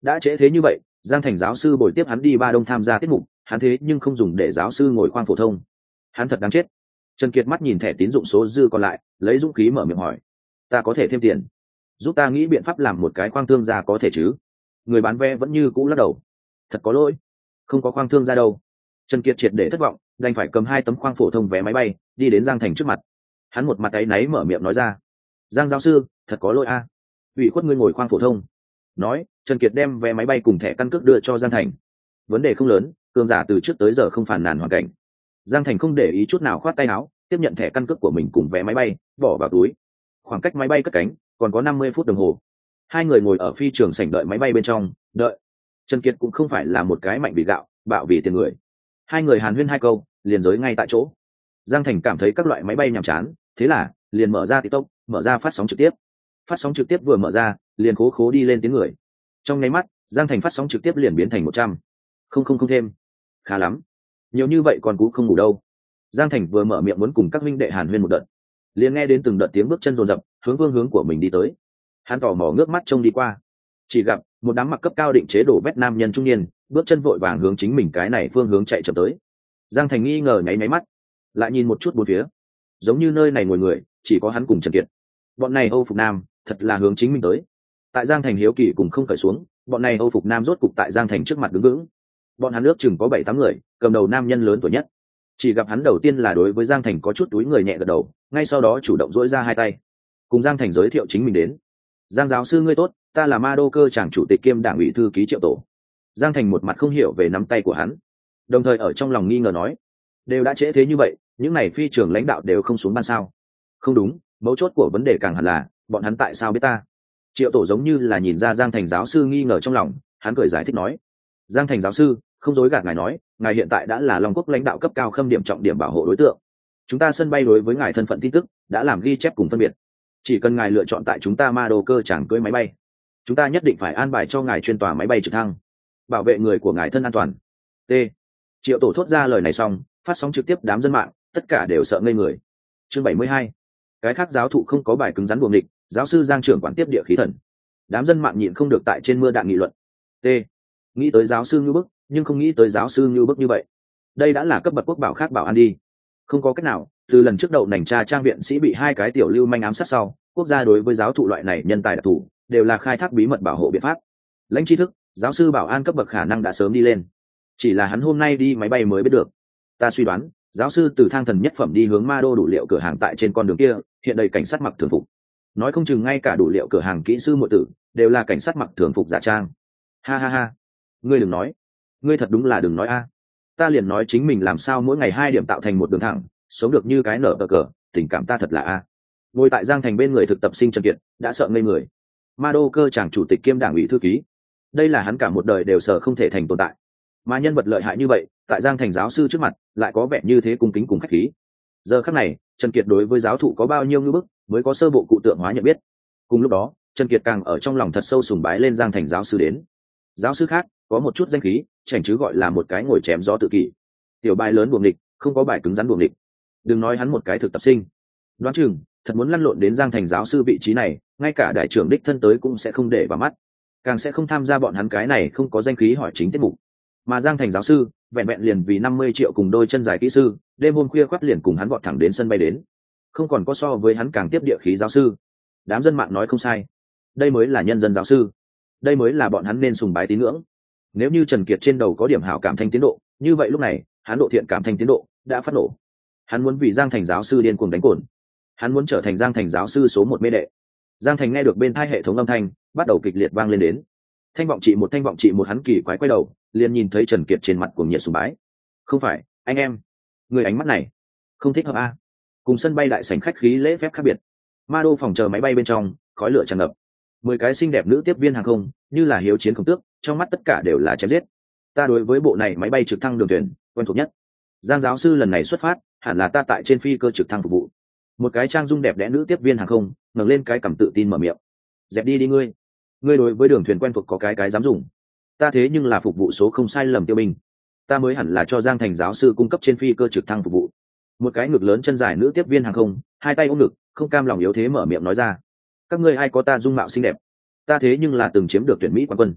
đã trễ thế như vậy, Giang Thành giáo sư bồi tiếp hắn đi Ba Đông tham gia tiết mục, hắn thế nhưng không dùng để giáo sư ngồi khoang phổ thông. Hắn thật đáng chết. Trần Kiệt mắt nhìn thẻ tín dụng số dư còn lại, lấy dũng khí mở miệng hỏi: "Ta có thể thêm tiền, giúp ta nghĩ biện pháp làm một cái khoang thương gia có thể chứ?" Người bán vé vẫn như cũ lắc đầu: "Thật có lỗi, không có khoang thương gia đâu." Trần Kiệt triệt để thất vọng, đành phải cầm hai tấm khoang phổ thông vé máy bay, đi đến Giang Thành trước mặt. Hắn một mặt áy náy mở miệng nói ra: "Giang giáo sư, thật có lỗi a, ủy khuất ngươi ngồi khoang phổ thông." Nói, Trần Kiệt đem vé máy bay cùng thẻ căn cước đưa cho Giang Thành. Vấn đề không lớn, cường giả từ trước tới giờ không phàn nàn hoàn cảnh. Giang Thành không để ý chút nào, khoát tay áo, tiếp nhận thẻ căn cước của mình cùng vé máy bay, bỏ vào túi. Khoảng cách máy bay cất cánh còn có năm mươi phút đồng hồ. Hai người ngồi ở phi trường sảnh đợi máy bay bên trong, đợi. Trần Kiệt cũng không phải là một cái mạnh vì gạo, bạo vì tiền người. Hai người hàn huyên hai câu, liền giới ngay tại chỗ. Giang Thành cảm thấy các loại máy bay nhàm chán, thế là liền mở ra TikTok, mở ra phát sóng trực tiếp. Phát sóng trực tiếp vừa mở ra, liền khố khố đi lên tiếng người. Trong nháy mắt, Giang Thành phát sóng trực tiếp liền biến thành một trăm. Không không không thêm. Khá lắm. Nhiều như vậy còn cú không ngủ đâu. Giang Thành vừa mở miệng muốn cùng các huynh đệ hàn huyên một đợt, liền nghe đến từng đợt tiếng bước chân rồn rập, hướng phương hướng của mình đi tới. Hắn tò mò ngước mắt trông đi qua, chỉ gặp một đám mặc cấp cao định chế đổ vét nam nhân trung niên, bước chân vội vàng hướng chính mình cái này phương hướng chạy chậm tới. Giang Thành nghi ngờ nháy nháy mắt, lại nhìn một chút bốn phía, giống như nơi này ngồi người chỉ có hắn cùng Trần Kiệt. Bọn này Âu phục nam thật là hướng chính mình tới. Tại Giang Thành hiếu kỳ cùng không cởi xuống, bọn này Âu phục nam rốt cục tại Giang Thành trước mặt đứng vững. Bọn hắn ước chừng có bảy tám người, cầm đầu nam nhân lớn tuổi nhất. Chỉ gặp hắn đầu tiên là đối với Giang Thành có chút túi người nhẹ gật đầu, ngay sau đó chủ động duỗi ra hai tay, cùng Giang Thành giới thiệu chính mình đến. "Giang giáo sư ngươi tốt, ta là Ma Đô cơ tràng chủ tịch kiêm đảng ủy thư ký Triệu Tổ." Giang Thành một mặt không hiểu về nắm tay của hắn, đồng thời ở trong lòng nghi ngờ nói: "Đều đã trễ thế như vậy, những này phi trường lãnh đạo đều không xuống ban sao?" "Không đúng, mấu chốt của vấn đề càng hẳn là bọn hắn tại sao biết ta?" Triệu Tổ giống như là nhìn ra Giang Thành giáo sư nghi ngờ trong lòng, hắn cười giải thích nói: "Giang Thành giáo sư, không dối gạt ngài nói, ngài hiện tại đã là Long Quốc lãnh đạo cấp cao khâm điểm trọng điểm bảo hộ đối tượng. Chúng ta sân bay đối với ngài thân phận tin tức đã làm ghi chép cùng phân biệt. Chỉ cần ngài lựa chọn tại chúng ta Ma Đô cơ chẳng cưỡi máy bay, chúng ta nhất định phải an bài cho ngài chuyên tòa máy bay trực thăng, bảo vệ người của ngài thân an toàn." T. Triệu Tổ thốt ra lời này xong, phát sóng trực tiếp đám dân mạng tất cả đều sợ ngây người. Chương bảy mươi hai. Cái khác giáo thụ không có bài cứng rắn buồng địch, giáo sư Giang trưởng quản tiếp địa khí thần. Đám dân mạng nhịn không được tại trên mưa đạn nghị luận. T. Nghĩ tới giáo sư như bức, nhưng không nghĩ tới giáo sư như bức như vậy. Đây đã là cấp bậc quốc bảo khác bảo an đi. Không có cách nào, từ lần trước đậu nành tra trang viện sĩ bị hai cái tiểu lưu manh ám sát sau, quốc gia đối với giáo thụ loại này nhân tài đặc thù đều là khai thác bí mật bảo hộ biện pháp. Lãnh tri thức, giáo sư bảo an cấp bậc khả năng đã sớm đi lên. Chỉ là hắn hôm nay đi máy bay mới biết được. Ta suy đoán, giáo sư từ thang thần nhất phẩm đi hướng Ma Đô đủ liệu cửa hàng tại trên con đường kia, hiện đầy cảnh sát mặc thường phục. Nói không chừng ngay cả đủ liệu cửa hàng kỹ sư muội tử đều là cảnh sát mặc thường phục giả trang. Ha ha ha, ngươi đừng nói, ngươi thật đúng là đừng nói a. Ta liền nói chính mình làm sao mỗi ngày hai điểm tạo thành một đường thẳng, sống được như cái nở cờ cờ, tình cảm ta thật là a. Ngồi tại Giang Thành bên người thực tập sinh Trần Kiệt đã sợ ngây người. Ma Đô cơ chàng chủ tịch kiêm đảng ủy thư ký, đây là hắn cả một đời đều sợ không thể thành tồn tại. Mà nhân vật lợi hại như vậy, tại Giang Thành giáo sư trước mặt lại có vẻ như thế cung kính cùng khách khí. Giờ khắc này, Trần Kiệt đối với giáo thụ có bao nhiêu ngưỡng bức, mới có sơ bộ cụ tượng hóa nhận biết. Cùng lúc đó, Trần Kiệt càng ở trong lòng thật sâu sùng bái lên Giang Thành giáo sư đến. Giáo sư khác có một chút danh khí, chảnh chứ gọi là một cái ngồi chém gió tự kỷ. Tiểu bài lớn buồng địch, không có bài cứng rắn buồng địch. Đừng nói hắn một cái thực tập sinh, đoán chừng thật muốn lăn lộn đến Giang Thành giáo sư vị trí này, ngay cả đại trưởng đích thân tới cũng sẽ không để vào mắt, càng sẽ không tham gia bọn hắn cái này không có danh khí hỏi chính tiết mục. Mà Giang Thành giáo sư vẹn vẹn liền vì năm mươi triệu cùng đôi chân dài kỹ sư, đêm hôm khuya khoắt liền cùng hắn vọt thẳng đến sân bay đến, không còn có so với hắn càng tiếp địa khí giáo sư. Đám dân mạng nói không sai, đây mới là nhân dân giáo sư, đây mới là bọn hắn nên sùng bái tín ngưỡng. Nếu như Trần Kiệt trên đầu có điểm hảo cảm thanh tiến độ, như vậy lúc này hắn độ thiện cảm thanh tiến độ đã phát nổ. Hắn muốn vì Giang Thành giáo sư điên cuồng đánh cồn, hắn muốn trở thành Giang Thành giáo sư số một mê đệ. Giang Thành nghe được bên tai hệ thống âm thanh bắt đầu kịch liệt vang lên đến. Thanh vọng trị một, thanh vọng trị một, hắn kỳ quái quay đầu, liền nhìn thấy Trần Kiệt trên mặt cuồng nhiệt sùng bái. Không phải, anh em, người ánh mắt này không thích hợp a. Cùng sân bay đại sảnh khách khí lễ phép khác biệt. Ma Đô phòng chờ máy bay bên trong, khói lửa tràn ngập. Mười cái xinh đẹp nữ tiếp viên hàng không, như là hiếu chiến khổng tước, trong mắt tất cả đều là chém giết. Ta đối với bộ này máy bay trực thăng đường thuyền quen thuộc nhất. Giang giáo sư lần này xuất phát, hẳn là ta tại trên phi cơ trực thăng phục vụ. Một cái trang dung đẹp đẽ nữ tiếp viên hàng không ngẩng lên cái cằm tự tin mở miệng. Dẹp đi đi ngươi, ngươi đối với đường thuyền quen thuộc có cái cái dám dùng. Ta thế nhưng là phục vụ số không sai lầm tiêu binh, ta mới hẳn là cho Giang Thành giáo sư cung cấp trên phi cơ trực thăng phục vụ. Một cái ngực lớn chân dài nữ tiếp viên hàng không, hai tay ôm ngực, không cam lòng yếu thế mở miệng nói ra. Các ngươi ai có ta dung mạo xinh đẹp, ta thế nhưng là từng chiếm được tuyển Mỹ quán quân.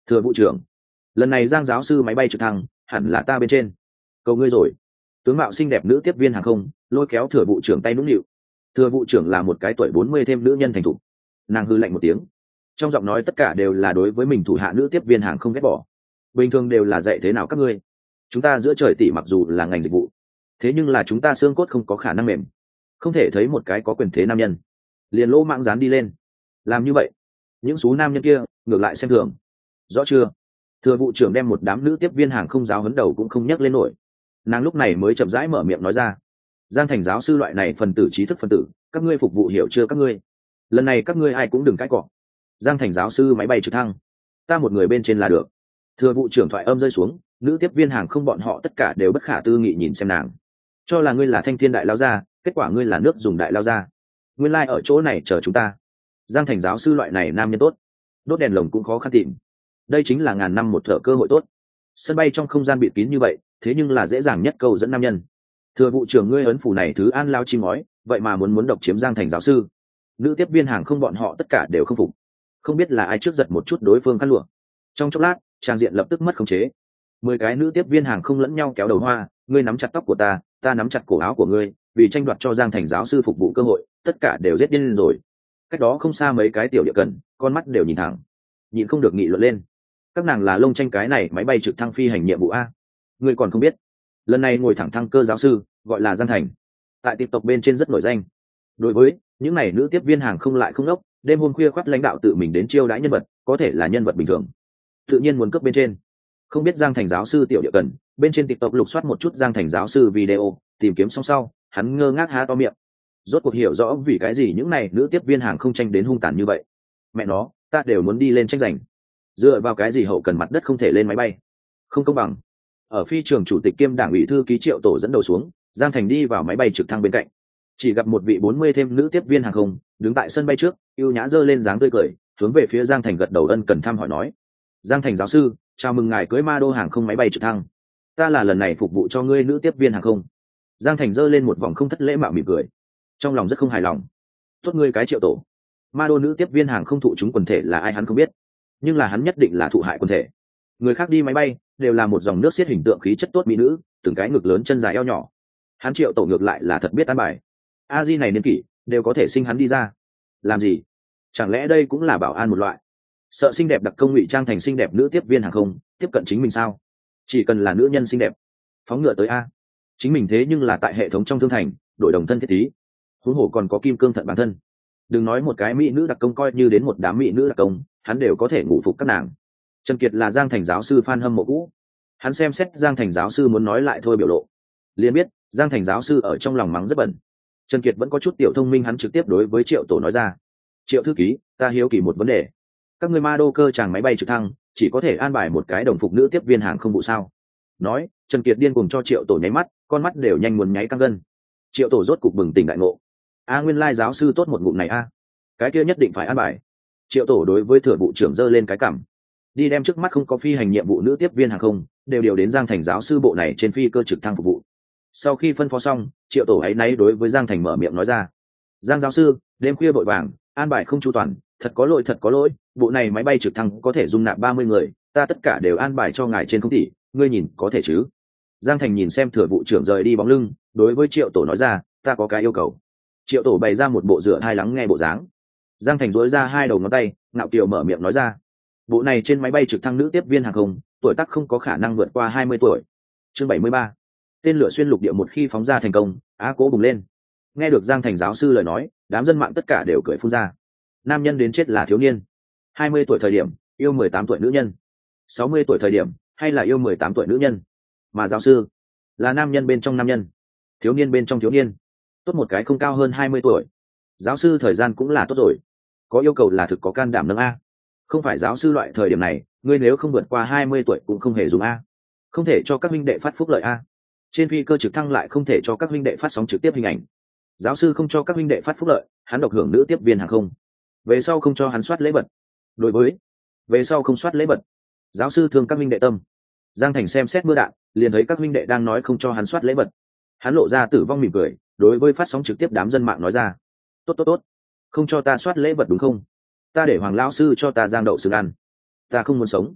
Thừa vụ trưởng, lần này Giang giáo sư máy bay trực thăng hẳn là ta bên trên, cầu ngươi rồi. Tướng mạo xinh đẹp nữ tiếp viên hàng không lôi kéo thừa vụ trưởng tay nũng nịu. Thừa vụ trưởng là một cái tuổi bốn mươi thêm nữ nhân thành thục, nàng hư lạnh một tiếng, trong giọng nói tất cả đều là đối với mình thủ hạ nữ tiếp viên hàng không ghét bỏ. Bình thường đều là dạy thế nào các ngươi, chúng ta giữa trời tỷ mặc dù là ngành dịch vụ, thế nhưng là chúng ta xương cốt không có khả năng mềm, không thể thấy một cái có quyền thế nam nhân liền lỗ mạng dán đi lên, làm như vậy những số nam nhân kia ngược lại xem thường, rõ chưa? Thừa vụ trưởng đem một đám nữ tiếp viên hàng không giáo huấn đầu cũng không nhắc lên nổi, nàng lúc này mới chậm rãi mở miệng nói ra: Giang Thành giáo sư loại này phần tử trí thức phần tử, các ngươi phục vụ hiểu chưa các ngươi? Lần này các ngươi ai cũng đừng cãi cọ. Giang Thành giáo sư máy bay trực thăng, ta một người bên trên là được. Thừa vụ trưởng thoại âm rơi xuống, nữ tiếp viên hàng không bọn họ tất cả đều bất khả tư nghị nhìn xem nàng, cho là ngươi là thanh thiên đại lao gia, kết quả ngươi là nước dùng đại lao gia. Nguyên lai like ở chỗ này chờ chúng ta. Giang Thành giáo sư loại này nam nhân tốt, đốt đèn lồng cũng khó khăn tìm, đây chính là ngàn năm một thợ cơ hội tốt. Sân bay trong không gian bịt kín như vậy, thế nhưng là dễ dàng nhất câu dẫn nam nhân. Thừa vụ trưởng ngươi ấn phủ này thứ an lao chim ngói, vậy mà muốn muốn độc chiếm Giang Thành giáo sư. Nữ tiếp viên hàng không bọn họ tất cả đều không phục, không biết là ai trước giật một chút đối phương khăn lụa. Trong chốc lát trang diện lập tức mất khống chế, mười cái nữ tiếp viên hàng không lẫn nhau kéo đầu hoa, ngươi nắm chặt tóc của ta, ta nắm chặt cổ áo của ngươi, vì tranh đoạt cho Giang Thành giáo sư phục vụ cơ hội, tất cả đều giết điên rồi. Cách đó không xa mấy cái tiểu địa cần, con mắt đều nhìn thẳng, nhịn không được nghị luận lên. Các nàng là lông tranh cái này máy bay trực thăng phi hành nhiệm vụ a, ngươi còn không biết, lần này ngồi thẳng thăng cơ giáo sư gọi là Giang Thành, tại tiệp tộc bên trên rất nổi danh. Đối với những này nữ tiếp viên hàng không lại không đốc, đêm hôm khuya khoắt lãnh đạo tự mình đến chiêu đãi nhân vật, có thể là nhân vật bình thường, tự nhiên muốn cướp bên trên. Không biết Giang Thành giáo sư tiểu địa cần, bên trên TikTok lục soát một chút Giang Thành giáo sư video, tìm kiếm xong sau, hắn ngơ ngác há to miệng, rốt cuộc hiểu rõ vì cái gì những này nữ tiếp viên hàng không tranh đến hung tàn như vậy. Mẹ nó, ta đều muốn đi lên tranh giành, dựa vào cái gì hậu cần mặt đất không thể lên máy bay, không công bằng. Ở phi trường chủ tịch kiêm đảng ủy thư ký Triệu Tổ dẫn đầu xuống, Giang Thành đi vào máy bay trực thăng bên cạnh, chỉ gặp một vị bốn mươi thêm nữ tiếp viên hàng không đứng tại sân bay trước, ưu nhã giơ lên dáng tươi cười, hướng về phía Giang Thành gật đầu ân cần thăm hỏi nói: Giang Thành giáo sư, chào mừng ngài cưới ma đô hàng không máy bay trực thăng, ta là lần này phục vụ cho ngươi nữ tiếp viên hàng không. Giang Thành giơ lên một vòng không thất lễ mạo mỉm cười, trong lòng rất không hài lòng. Tốt ngươi cái Triệu Tổ, ma đô nữ tiếp viên hàng không thụ chúng quần thể là ai hắn không biết, nhưng là hắn nhất định là thụ hại quần thể. Người khác đi máy bay đều là một dòng nước xiết hình tượng khí chất tốt mỹ nữ, từng cái ngực lớn chân dài eo nhỏ, hắn Triệu Tổ ngược lại là thật biết ăn bài. A Di này niên kỷ đều có thể sinh hắn đi ra, làm gì? Chẳng lẽ đây cũng là bảo an một loại, sợ xinh đẹp đặc công ngụy trang thành xinh đẹp nữ tiếp viên hàng không tiếp cận chính mình sao? Chỉ cần là nữ nhân xinh đẹp phóng ngựa tới a, chính mình thế nhưng là tại hệ thống trong thương thành đổi đồng thân thiết tí, huống hồ còn có kim cương thận bản thân. Đừng nói một cái mỹ nữ đặc công, coi như đến một đám mỹ nữ đặc công hắn đều có thể ngủ phục các nàng. Trần Kiệt là Giang Thành giáo sư fan hâm mộ cũ, hắn xem xét Giang Thành giáo sư muốn nói lại thôi biểu lộ, liền biết Giang Thành giáo sư ở trong lòng mắng rất bẩn. Trần Kiệt vẫn có chút tiểu thông minh, hắn trực tiếp đối với Triệu Tổ nói ra: Triệu thư ký, ta hiếu kỳ một vấn đề, các người ma đô cơ chàng máy bay trực thăng chỉ có thể an bài một cái đồng phục nữ tiếp viên hàng không vụ sao? Nói, Trần Kiệt điên cùng cho Triệu Tổ nháy mắt, con mắt đều nhanh muốn nháy căng gân. Triệu Tổ rốt cục bừng tỉnh đại ngộ, a nguyên lai giáo sư tốt một ngụm này a, cái kia nhất định phải an bài. Triệu Tổ đối với thừa vụ trưởng giơ lên cái cằm, đi đem trước mắt không có phi hành nhiệm vụ nữ tiếp viên hàng không đều điều đến Giang Thành giáo sư bộ này trên phi cơ trực thăng phục vụ. Sau khi phân phó xong, Triệu Tổ ấy náy đối với Giang Thành mở miệng nói ra: Giang giáo sư, đêm khuya vội vàng, an bài không chu toàn, thật có lỗi thật có lỗi, bộ này máy bay trực thăng có thể dung nạp ba mươi người, ta tất cả đều an bài cho ngài trên không tỷ, ngươi nhìn có thể chứ? Giang Thành nhìn xem thừa vụ trưởng rời đi bóng lưng, đối với Triệu Tổ nói ra: ta có cái yêu cầu. Triệu Tổ bày ra một bộ dựa hai lắng nghe bộ dáng. Giang Thành dối ra hai đầu ngón tay, ngạo kiều mở miệng nói ra: bộ này trên máy bay trực thăng nữ tiếp viên hàng không tuổi tác không có khả năng vượt qua hai mươi tuổi. Chương bảy mươi ba, tên lửa xuyên lục địa một khi phóng ra thành công, á cố bùng lên. Nghe được Giang Thành giáo sư lời nói, đám dân mạng tất cả đều cười phun ra. Nam nhân đến chết là thiếu niên, hai mươi tuổi thời điểm yêu mười tám tuổi nữ nhân, sáu mươi tuổi thời điểm hay là yêu mười tám tuổi nữ nhân, mà giáo sư là nam nhân bên trong nam nhân, thiếu niên bên trong thiếu niên, tốt một cái không cao hơn hai mươi tuổi. Giáo sư thời gian cũng là tốt rồi, có yêu cầu là thực có can đảm nâng a, không phải giáo sư loại thời điểm này ngươi nếu không vượt qua hai mươi tuổi cũng không hề dùng a, không thể cho các huynh đệ phát phúc lợi a, trên phi cơ trực thăng lại không thể cho các huynh đệ phát sóng trực tiếp hình ảnh. Giáo sư không cho các huynh đệ phát phúc lợi, hắn độc hưởng nữ tiếp viên hàng không, về sau không cho hắn soát lễ vật. Đối với về sau không soát lễ vật, giáo sư thương các huynh đệ tâm. Giang Thành xem xét mưa đạn, liền thấy các huynh đệ đang nói không cho hắn soát lễ vật, hắn lộ ra tử vong mỉm cười, đối với phát sóng trực tiếp đám dân mạng nói ra: tốt tốt tốt, không cho ta soát lễ vật đúng không? Ta để Hoàng lão sư cho ta giang đậu xương ăn, ta không muốn sống.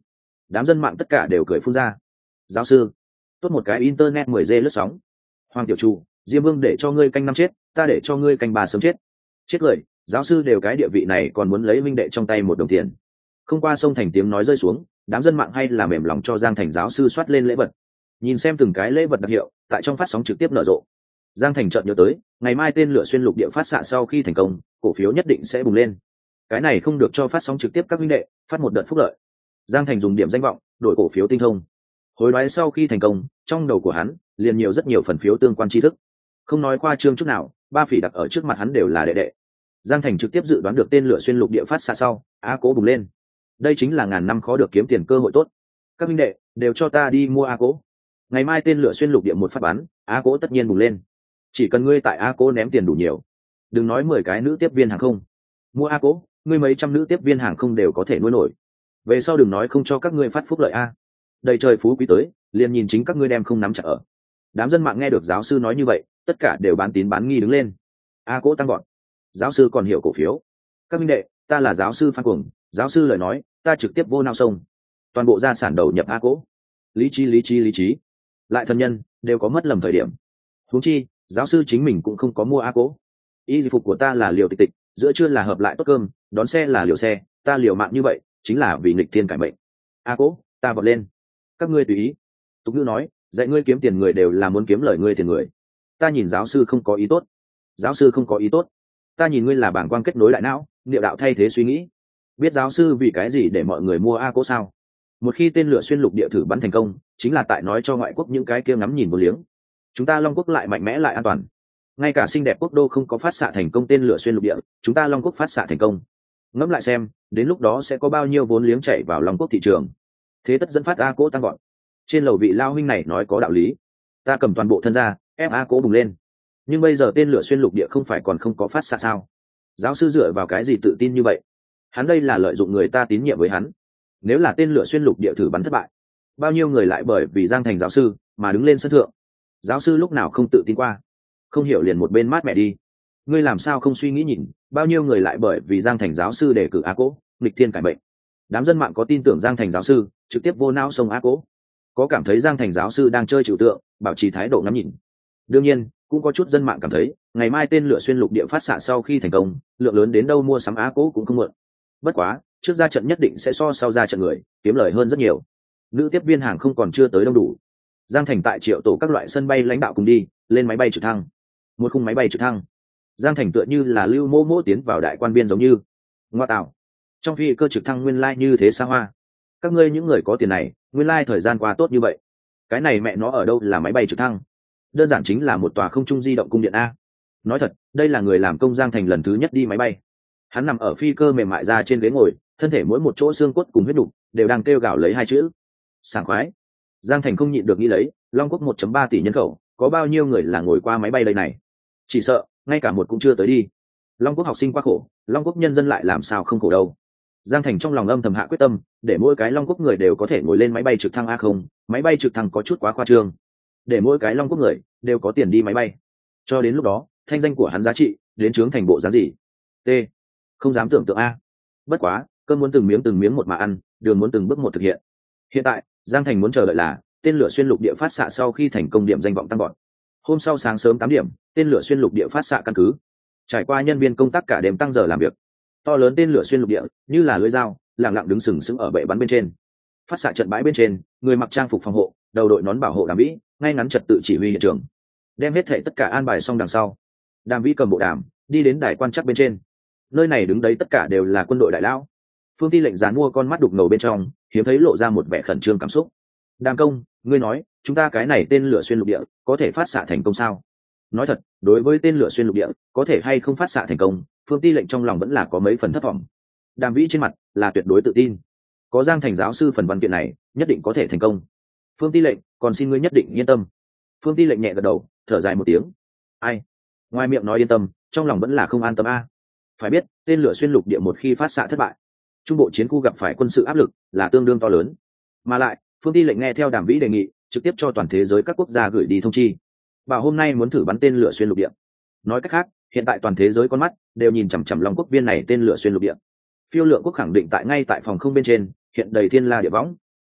Đám dân mạng tất cả đều cười phun ra. Giáo sư, tốt một cái internet mười g lướt sóng. Hoàng tiểu trụ, Diêm Vương để cho ngươi canh năm chết, ta để cho ngươi canh ba sớm chết. Chết cười, giáo sư đều cái địa vị này còn muốn lấy minh đệ trong tay một đồng tiền. Không qua sông thành tiếng nói rơi xuống, đám dân mạng hay là mềm lòng cho Giang Thành giáo sư soát lên lễ vật. Nhìn xem từng cái lễ vật đặc hiệu tại trong phát sóng trực tiếp nở rộ, Giang Thành chợt nhớ tới, ngày mai tên lửa xuyên lục địa phát xạ sau khi thành công, cổ phiếu nhất định sẽ bùng lên. Cái này không được cho phát sóng trực tiếp các minh đệ phát một đợt phúc lợi. Giang Thành dùng điểm danh vọng đổi cổ phiếu tinh thông. Hối đoái sau khi thành công, trong đầu của hắn liền nhiều rất nhiều phần phiếu tương quan tri thức. Không nói khoa trương chút nào, ba phỉ đặc ở trước mặt hắn đều là đệ đệ. Giang Thành trực tiếp dự đoán được tên lửa xuyên lục địa phát xạ sau, á cố bùng lên. Đây chính là ngàn năm khó được kiếm tiền cơ hội tốt. Các minh đệ đều cho ta đi mua á cố. Ngày mai tên lửa xuyên lục địa một phát bắn, á cố tất nhiên bùng lên. Chỉ cần ngươi tại á cố ném tiền đủ nhiều, đừng nói mười cái nữ tiếp viên hàng không, mua á cố, ngươi mấy trăm nữ tiếp viên hàng không đều có thể nuôi nổi. Về sau đừng nói không cho các ngươi phát phúc lợi a. Đầy trời phú quý tới, liền nhìn chính các ngươi đem không nắm chặt ở. Đám dân mạng nghe được giáo sư nói như vậy, tất cả đều bán tín bán nghi đứng lên. A cố tăng gọn, giáo sư còn hiểu cổ phiếu. Các minh đệ, ta là giáo sư Phan Cuồng, giáo sư lời nói, ta trực tiếp vô nao sông. Toàn bộ gia sản đầu nhập A cố. Lý trí lý trí lý trí. Lại thân nhân đều có mất lầm thời điểm. Huống chi, giáo sư chính mình cũng không có mua A cố. Y phục của ta là liều tịch tịch, giữa trưa là hợp lại tốt cơm, đón xe là liều xe, ta liều mạng như vậy, chính là vì nghịch thiên cải mệnh. A cố, ta vọt lên. Các ngươi tùy ý. Tục ngữ nói, dạy ngươi kiếm tiền người đều là muốn kiếm lời ngươi tiền người. Ta nhìn giáo sư không có ý tốt. Giáo sư không có ý tốt. Ta nhìn ngươi là bảng quang kết nối lại não, niệu đạo thay thế suy nghĩ. Biết giáo sư vì cái gì để mọi người mua A cố sao? Một khi tên lửa xuyên lục địa thử bắn thành công, chính là tại nói cho ngoại quốc những cái kia ngắm nhìn vô liếng. Chúng ta Long quốc lại mạnh mẽ lại an toàn. Ngay cả xinh đẹp quốc đô không có phát xạ thành công tên lửa xuyên lục địa, chúng ta Long quốc phát xạ thành công. Ngẫm lại xem, đến lúc đó sẽ có bao nhiêu vốn liếng chảy vào Long quốc thị trường. Thế tất dẫn phát A cố tăng gọn. Trên lầu vị lao huynh này nói có đạo lý. Ta cầm toàn bộ thân ra, ép A cố bùng lên. Nhưng bây giờ tên lửa xuyên lục địa không phải còn không có phát xạ sao? Giáo sư dựa vào cái gì tự tin như vậy? Hắn đây là lợi dụng người ta tín nhiệm với hắn. Nếu là tên lửa xuyên lục địa thử bắn thất bại, bao nhiêu người lại bởi vì Giang Thành giáo sư mà đứng lên sân thượng. Giáo sư lúc nào không tự tin qua? Không hiểu liền một bên mát mẹ đi. Ngươi làm sao không suy nghĩ nhìn, bao nhiêu người lại bởi vì Giang Thành giáo sư đề cử A cố, nghịch thiên cải bệnh. Đám dân mạng có tin tưởng Giang Thành giáo sư trực tiếp vô não sông A cố, có cảm thấy Giang Thành giáo sư đang chơi trừu tượng, bảo trì thái độ ngắm nhìn. Đương nhiên, cũng có chút dân mạng cảm thấy, ngày mai tên lửa xuyên lục địa phát xạ sau khi thành công, lượng lớn đến đâu mua sắm A cố cũng không muộn. Bất quá, trước ra trận nhất định sẽ so sau ra trận người kiếm lời hơn rất nhiều. Nữ tiếp viên hàng không còn chưa tới đông đủ. Giang Thành tại Triệu Tổ các loại sân bay lãnh đạo cùng đi lên máy bay trực thăng. Một khung máy bay trực thăng, Giang Thành tựa như là lưu mô mô tiến vào đại quan biên giống như. Ngoa tạo, trong phi cơ trực thăng nguyên lai như thế xa hoa. Các ngươi những người có tiền này, nguyên lai thời gian qua tốt như vậy. Cái này mẹ nó ở đâu là máy bay trực thăng? Đơn giản chính là một tòa không trung di động cung điện a. Nói thật, đây là người làm công Giang Thành lần thứ nhất đi máy bay. Hắn nằm ở phi cơ mềm mại ra trên ghế ngồi, thân thể mỗi một chỗ xương cốt cùng huyết đục đều đang kêu gào lấy hai chữ sảng khoái. Giang Thành không nhịn được nghĩ lấy, Long quốc một chấm ba tỷ nhân khẩu, có bao nhiêu người là ngồi qua máy bay đây này? Chỉ sợ ngay cả một cũng chưa tới đi. Long quốc học sinh quá khổ, Long quốc nhân dân lại làm sao không khổ đâu. Giang Thành trong lòng âm thầm hạ quyết tâm, để mỗi cái Long quốc người đều có thể ngồi lên máy bay trực thăng a không, máy bay trực thăng có chút quá khoa trương. Để mỗi cái Long quốc người đều có tiền đi máy bay. Cho đến lúc đó, thanh danh của hắn giá trị đến trướng thành bộ giá gì? T. Không dám tưởng tượng a. Bất quá, cơm muốn từng miếng từng miếng một mà ăn, đường muốn từng bước một thực hiện. Hiện tại, Giang Thành muốn chờ đợi là tên lửa xuyên lục địa phát xạ sau khi thành công điểm danh vọng tăng gọn. Hôm sau sáng sớm tám điểm, tên lửa xuyên lục địa phát xạ căn cứ. Trải qua nhân viên công tác cả đêm tăng giờ làm việc. To lớn tên lửa xuyên lục địa như là lưỡi dao, lẳng lặng đứng sừng sững ở bệ bắn bên trên. Phát xạ trận bãi bên trên, người mặc trang phục phòng hộ, đầu đội nón bảo hộ Đàm Vĩ, ngay ngắn trật tự chỉ huy hiện trường. Đem hết thảy tất cả an bài xong đằng sau, Đàm Vĩ cầm bộ đàm, đi đến đài quan trắc bên trên. Nơi này đứng đấy tất cả đều là quân đội đại lão. Phương Ti lệnh dán mua con mắt đục ngầu bên trong, hiếm thấy lộ ra một vẻ khẩn trương cảm xúc. Đàm công, ngươi nói, chúng ta cái này tên lửa xuyên lục địa có thể phát xạ thành công sao? Nói thật, đối với tên lửa xuyên lục địa có thể hay không phát xạ thành công, Phương Ti lệnh trong lòng vẫn là có mấy phần thất vọng. Đàm Vĩ trên mặt là tuyệt đối tự tin, có Giang Thành giáo sư phần văn kiện này, nhất định có thể thành công. Phương Ti lệnh, còn xin ngươi nhất định yên tâm. Phương Ti lệnh nhẹ gật đầu, thở dài một tiếng. Ai? Ngoài miệng nói yên tâm, trong lòng vẫn là không an tâm a. Phải biết, tên lửa xuyên lục địa một khi phát xạ thất bại, trung bộ chiến khu gặp phải quân sự áp lực là tương đương to lớn. Mà lại, Phương Ti lệnh nghe theo Đàm Vĩ đề nghị, trực tiếp cho toàn thế giới các quốc gia gửi đi thông chi, bảo hôm nay muốn thử bắn tên lửa xuyên lục địa. Nói cách khác, hiện tại toàn thế giới con mắt đều nhìn chằm chằm Long quốc viên này tên lửa xuyên lục địa. Phiêu lượng quốc khẳng định tại ngay tại phòng không bên trên, hiện đầy thiên la địa võng.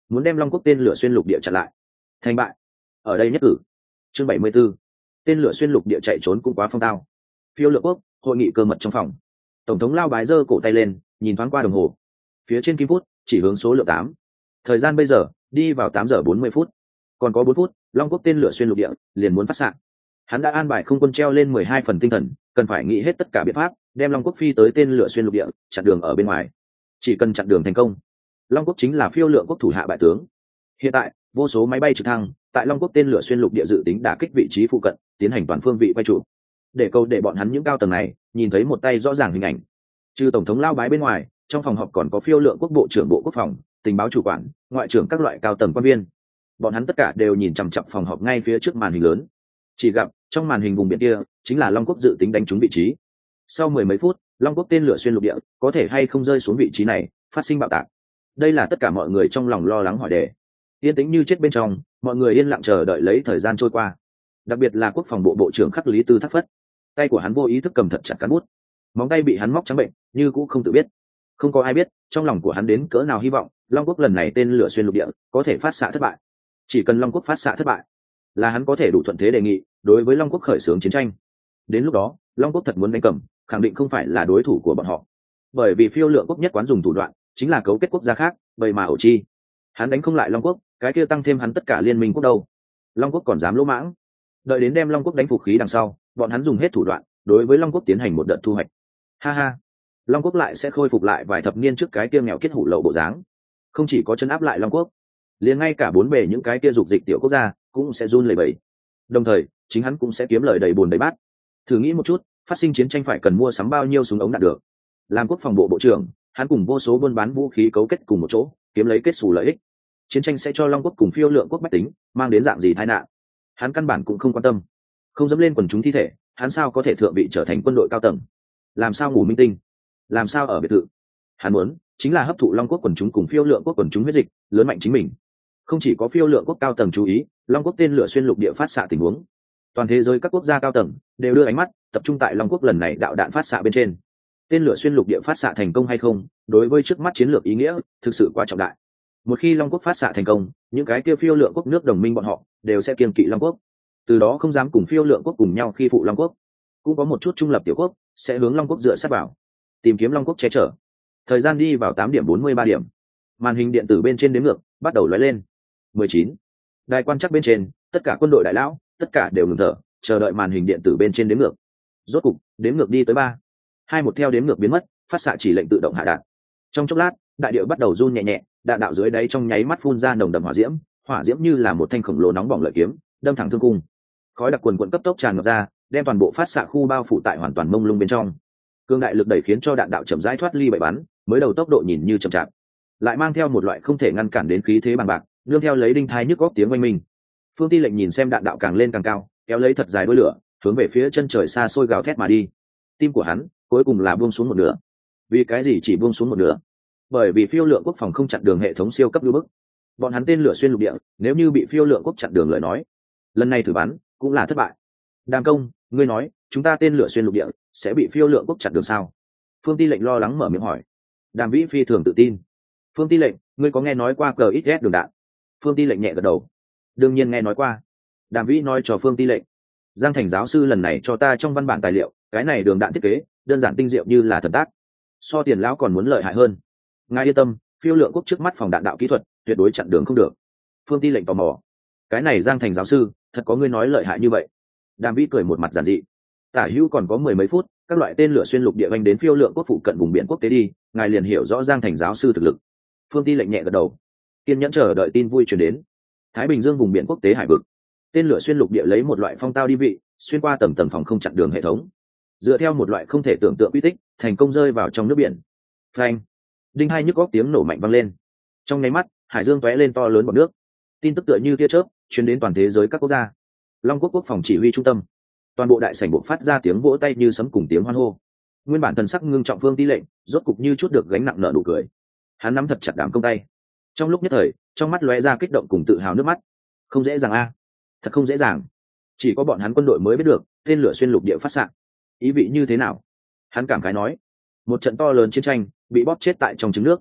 muốn đem Long Quốc tên lửa xuyên lục địa chặn lại. Thành bại ở đây nhất cử. Chương bảy mươi 74. Tên lửa xuyên lục địa chạy trốn cũng quá phong tao. Phiêu Lượng Quốc, hội nghị cơ mật trong phòng. Tổng thống Lao Bái giơ cổ tay lên, nhìn thoáng qua đồng hồ. Phía trên kim phút chỉ hướng số lượng tám. Thời gian bây giờ đi vào tám giờ bốn mươi phút. Còn có bốn phút, Long Quốc tên lửa xuyên lục địa liền muốn phát xạ. Hắn đã an bài không quân treo lên mười hai phần tinh thần, cần phải nghĩ hết tất cả biện pháp, đem Long Quốc phi tới tên lửa xuyên lục địa, chặn đường ở bên ngoài. Chỉ cần chặn đường thành công, Long Quốc chính là Phiêu Lượng Quốc thủ hạ bại tướng. Hiện tại, vô số máy bay trực thăng tại Long Quốc tên lửa xuyên lục địa dự tính đả kích vị trí phụ cận, tiến hành toàn phương vị quay trụ. Để câu để bọn hắn những cao tầng này nhìn thấy một tay rõ ràng hình ảnh. Trừ tổng thống Lao Bái bên ngoài, trong phòng họp còn có Phiêu Lượng Quốc bộ trưởng bộ quốc phòng, tình báo chủ quản, ngoại trưởng các loại cao tầng quan viên. Bọn hắn tất cả đều nhìn chằm chằm phòng họp ngay phía trước màn hình lớn. Chỉ gặp trong màn hình vùng biển kia chính là Long Quốc dự tính đánh trúng vị trí. Sau mười mấy phút, Long Quốc tên lửa xuyên lục địa có thể hay không rơi xuống vị trí này, phát sinh bạo tạc. Đây là tất cả mọi người trong lòng lo lắng hỏi đề. Yên tĩnh như chết bên trong, mọi người yên lặng chờ đợi lấy thời gian trôi qua. Đặc biệt là quốc phòng bộ bộ trưởng Khắc Lý Tư Thác Phất, tay của hắn vô ý thức cầm thật chặt cán bút, móng tay bị hắn móc trắng bệnh, như cũng không tự biết. Không có ai biết trong lòng của hắn đến cỡ nào hy vọng Long Quốc lần này tên lửa xuyên lục địa có thể phát xạ thất bại. Chỉ cần Long Quốc phát xạ thất bại, là hắn có thể đủ thuận thế đề nghị đối với Long Quốc khởi xướng chiến tranh. Đến lúc đó, Long Quốc thật muốn đánh cầm, khẳng định không phải là đối thủ của bọn họ. Bởi vì Phiêu Lượng Quốc nhất quán dùng thủ đoạn, chính là cấu kết quốc gia khác, bày mà ẩu chi. Hắn đánh không lại Long Quốc, cái kia tăng thêm hắn tất cả liên minh quốc đâu. Long Quốc còn dám lỗ mãng. Đợi đến đem Long Quốc đánh phục khí đằng sau, bọn hắn dùng hết thủ đoạn, đối với Long Quốc tiến hành một đợt thu hoạch. Ha ha, Long Quốc lại sẽ khôi phục lại vài thập niên trước cái kia nghèo kết hủ lậu bộ dáng. Không chỉ có chân áp lại Long Quốc, liền ngay cả bốn bề những cái kia dục dịch tiểu quốc gia cũng sẽ run lẩy bẩy. Đồng thời, chính hắn cũng sẽ kiếm lời đầy bùn đầy bát. Thử nghĩ một chút, phát sinh chiến tranh phải cần mua sắm bao nhiêu súng ống đạn được. Làm quốc phòng bộ bộ trưởng, hắn cùng vô số buôn bán vũ khí cấu kết cùng một chỗ, kiếm lấy kết xù lợi ích. Chiến tranh sẽ cho Long Quốc cùng Phiêu Lượng Quốc bách tính mang đến dạng gì tai nạn, hắn căn bản cũng không quan tâm. Không dẫm lên quần chúng thi thể, hắn sao có thể thượng vị trở thành quân đội cao tầng? Làm sao ngủ minh tinh? Làm sao ở biệt thự? Hắn muốn chính là hấp thụ Long Quốc quần chúng cùng Phiêu Lượng Quốc quần chúng huyết dịch, lớn mạnh chính mình. Không chỉ có Phiêu Lượng Quốc cao tầng chú ý Long Quốc tên lửa xuyên lục địa phát xạ tình huống, toàn thế giới các quốc gia cao tầng đều đưa ánh mắt tập trung tại Long Quốc lần này đạo đạn phát xạ bên trên. Tên lửa xuyên lục địa phát xạ thành công hay không, đối với trước mắt chiến lược ý nghĩa thực sự quá trọng đại. Một khi Long Quốc phát xạ thành công, những cái kia Phiêu Lượng Quốc nước đồng minh bọn họ đều sẽ kiêng kỵ Long Quốc, từ đó không dám cùng Phiêu Lượng Quốc cùng nhau khi phụ Long Quốc. Cũng có một chút trung lập tiểu quốc sẽ hướng Long Quốc dựa sát vào, tìm kiếm Long Quốc che chở. Thời gian đi vào tám điểm bốn mươi ba điểm, màn hình điện tử bên trên đếm ngược bắt đầu lóe lên. mười chín. Đài quan chắc bên trên, tất cả quân đội đại lão tất cả đều ngừng thở, chờ đợi màn hình điện tử bên trên đếm ngược. Rốt cục đếm ngược đi tới ba hai một, theo đếm ngược biến mất, phát xạ chỉ lệnh tự động hạ đạn. Trong chốc lát, đại địa bắt đầu run nhẹ nhẹ, đạn đạo dưới đáy trong nháy mắt phun ra nồng đậm hỏa diễm, hỏa diễm như là một thanh khổng lồ nóng bỏng lợi kiếm, đâm thẳng thương cung. Khói đặc quần quần cấp tốc tràn ngập ra, đem toàn bộ phát xạ khu bao phủ tại hoàn toàn mông lung bên trong. Cương đại lực đẩy khiến cho đạn đạo chậm rãi thoát ly bậy bắn, mới đầu tốc độ nhìn như chậm chạp, lại mang theo một loại không thể ngăn cản đến khí thế bằng bạc, nương theo lấy đinh thai nhức góc tiếng oanh minh. Phương Ti lệnh nhìn xem đạn đạo càng lên càng cao, kéo lấy thật dài đuôi lửa, hướng về phía chân trời xa xôi gào thét mà đi. Tim của hắn cuối cùng là buông xuống một nửa. Vì cái gì chỉ buông xuống một nửa? Bởi vì Phiêu Lượng Quốc phòng không chặn đường hệ thống siêu cấp lưu bức. Bọn hắn tên lửa xuyên lục địa, nếu như bị Phiêu Lượng Quốc chặn đường lời nói, lần này thử bắn cũng là thất bại. Đàm công, ngươi nói chúng ta tên lửa xuyên lục địa sẽ bị Phiêu Lượng Quốc chặn đường sao? Phương Ti lệnh lo lắng mở miệng hỏi. Đàm Vĩ phi thường tự tin. Phương Ti lệnh, ngươi có nghe nói qua cờ ít ghét đường đạn? Phương Ti lệnh nhẹ gật đầu. Đương nhiên nghe nói qua. Đàm Vĩ nói cho Phương Ti lệnh, Giang Thành giáo sư lần này cho ta trong văn bản tài liệu, cái này đường đạn thiết kế đơn giản tinh diệu như là thần tác, so Tiền lão còn muốn lợi hại hơn. Ngài yên tâm, Phiêu Lượng Quốc trước mắt phòng đạn đạo kỹ thuật tuyệt đối chặn đường không được. Phương Ti lệnh tò mò, cái này Giang Thành giáo sư thật có ngươi nói lợi hại như vậy? Đàm Vĩ cười một mặt giản dị. Tả hữu còn có mười mấy phút, các loại tên lửa xuyên lục địa vành đến Phiêu Lượng Quốc phụ cận vùng biển quốc tế đi, ngài liền hiểu rõ Giang Thành giáo sư thực lực. Phương Ti lệnh nhẹ gật đầu, kiên nhẫn chờ đợi tin vui truyền đến. Thái Bình Dương vùng biển quốc tế hải vực, tên lửa xuyên lục địa lấy một loại phong tao đi vị, xuyên qua tầng tầng phòng không chặn đường hệ thống, dựa theo một loại không thể tưởng tượng quy tích, thành công rơi vào trong nước biển. Phanh! Đinh hai nhức góc tiếng nổ mạnh vang lên. Trong nháy mắt, hải dương tóe lên to lớn bọt nước. Tin tức tựa như tia chớp truyền đến toàn thế giới các quốc gia. Long Quốc quốc phòng chỉ huy trung tâm, toàn bộ đại sảnh buộc phát ra tiếng vỗ tay như sấm cùng tiếng hoan hô. Nguyên bản thần sắc ngưng trọng Phương Ti lệnh rốt cục như chút được gánh nặng nợ nụ cười. Hắn nắm thật chặt đám công tay, trong lúc nhất thời trong mắt lóe ra kích động cùng tự hào nước mắt. Không dễ dàng a, thật không dễ dàng. Chỉ có bọn hắn quân đội mới biết được tên lửa xuyên lục địa phát xạ ý vị như thế nào. Hắn cảm khái nói, một trận to lớn chiến tranh bị bóp chết tại trong trứng nước.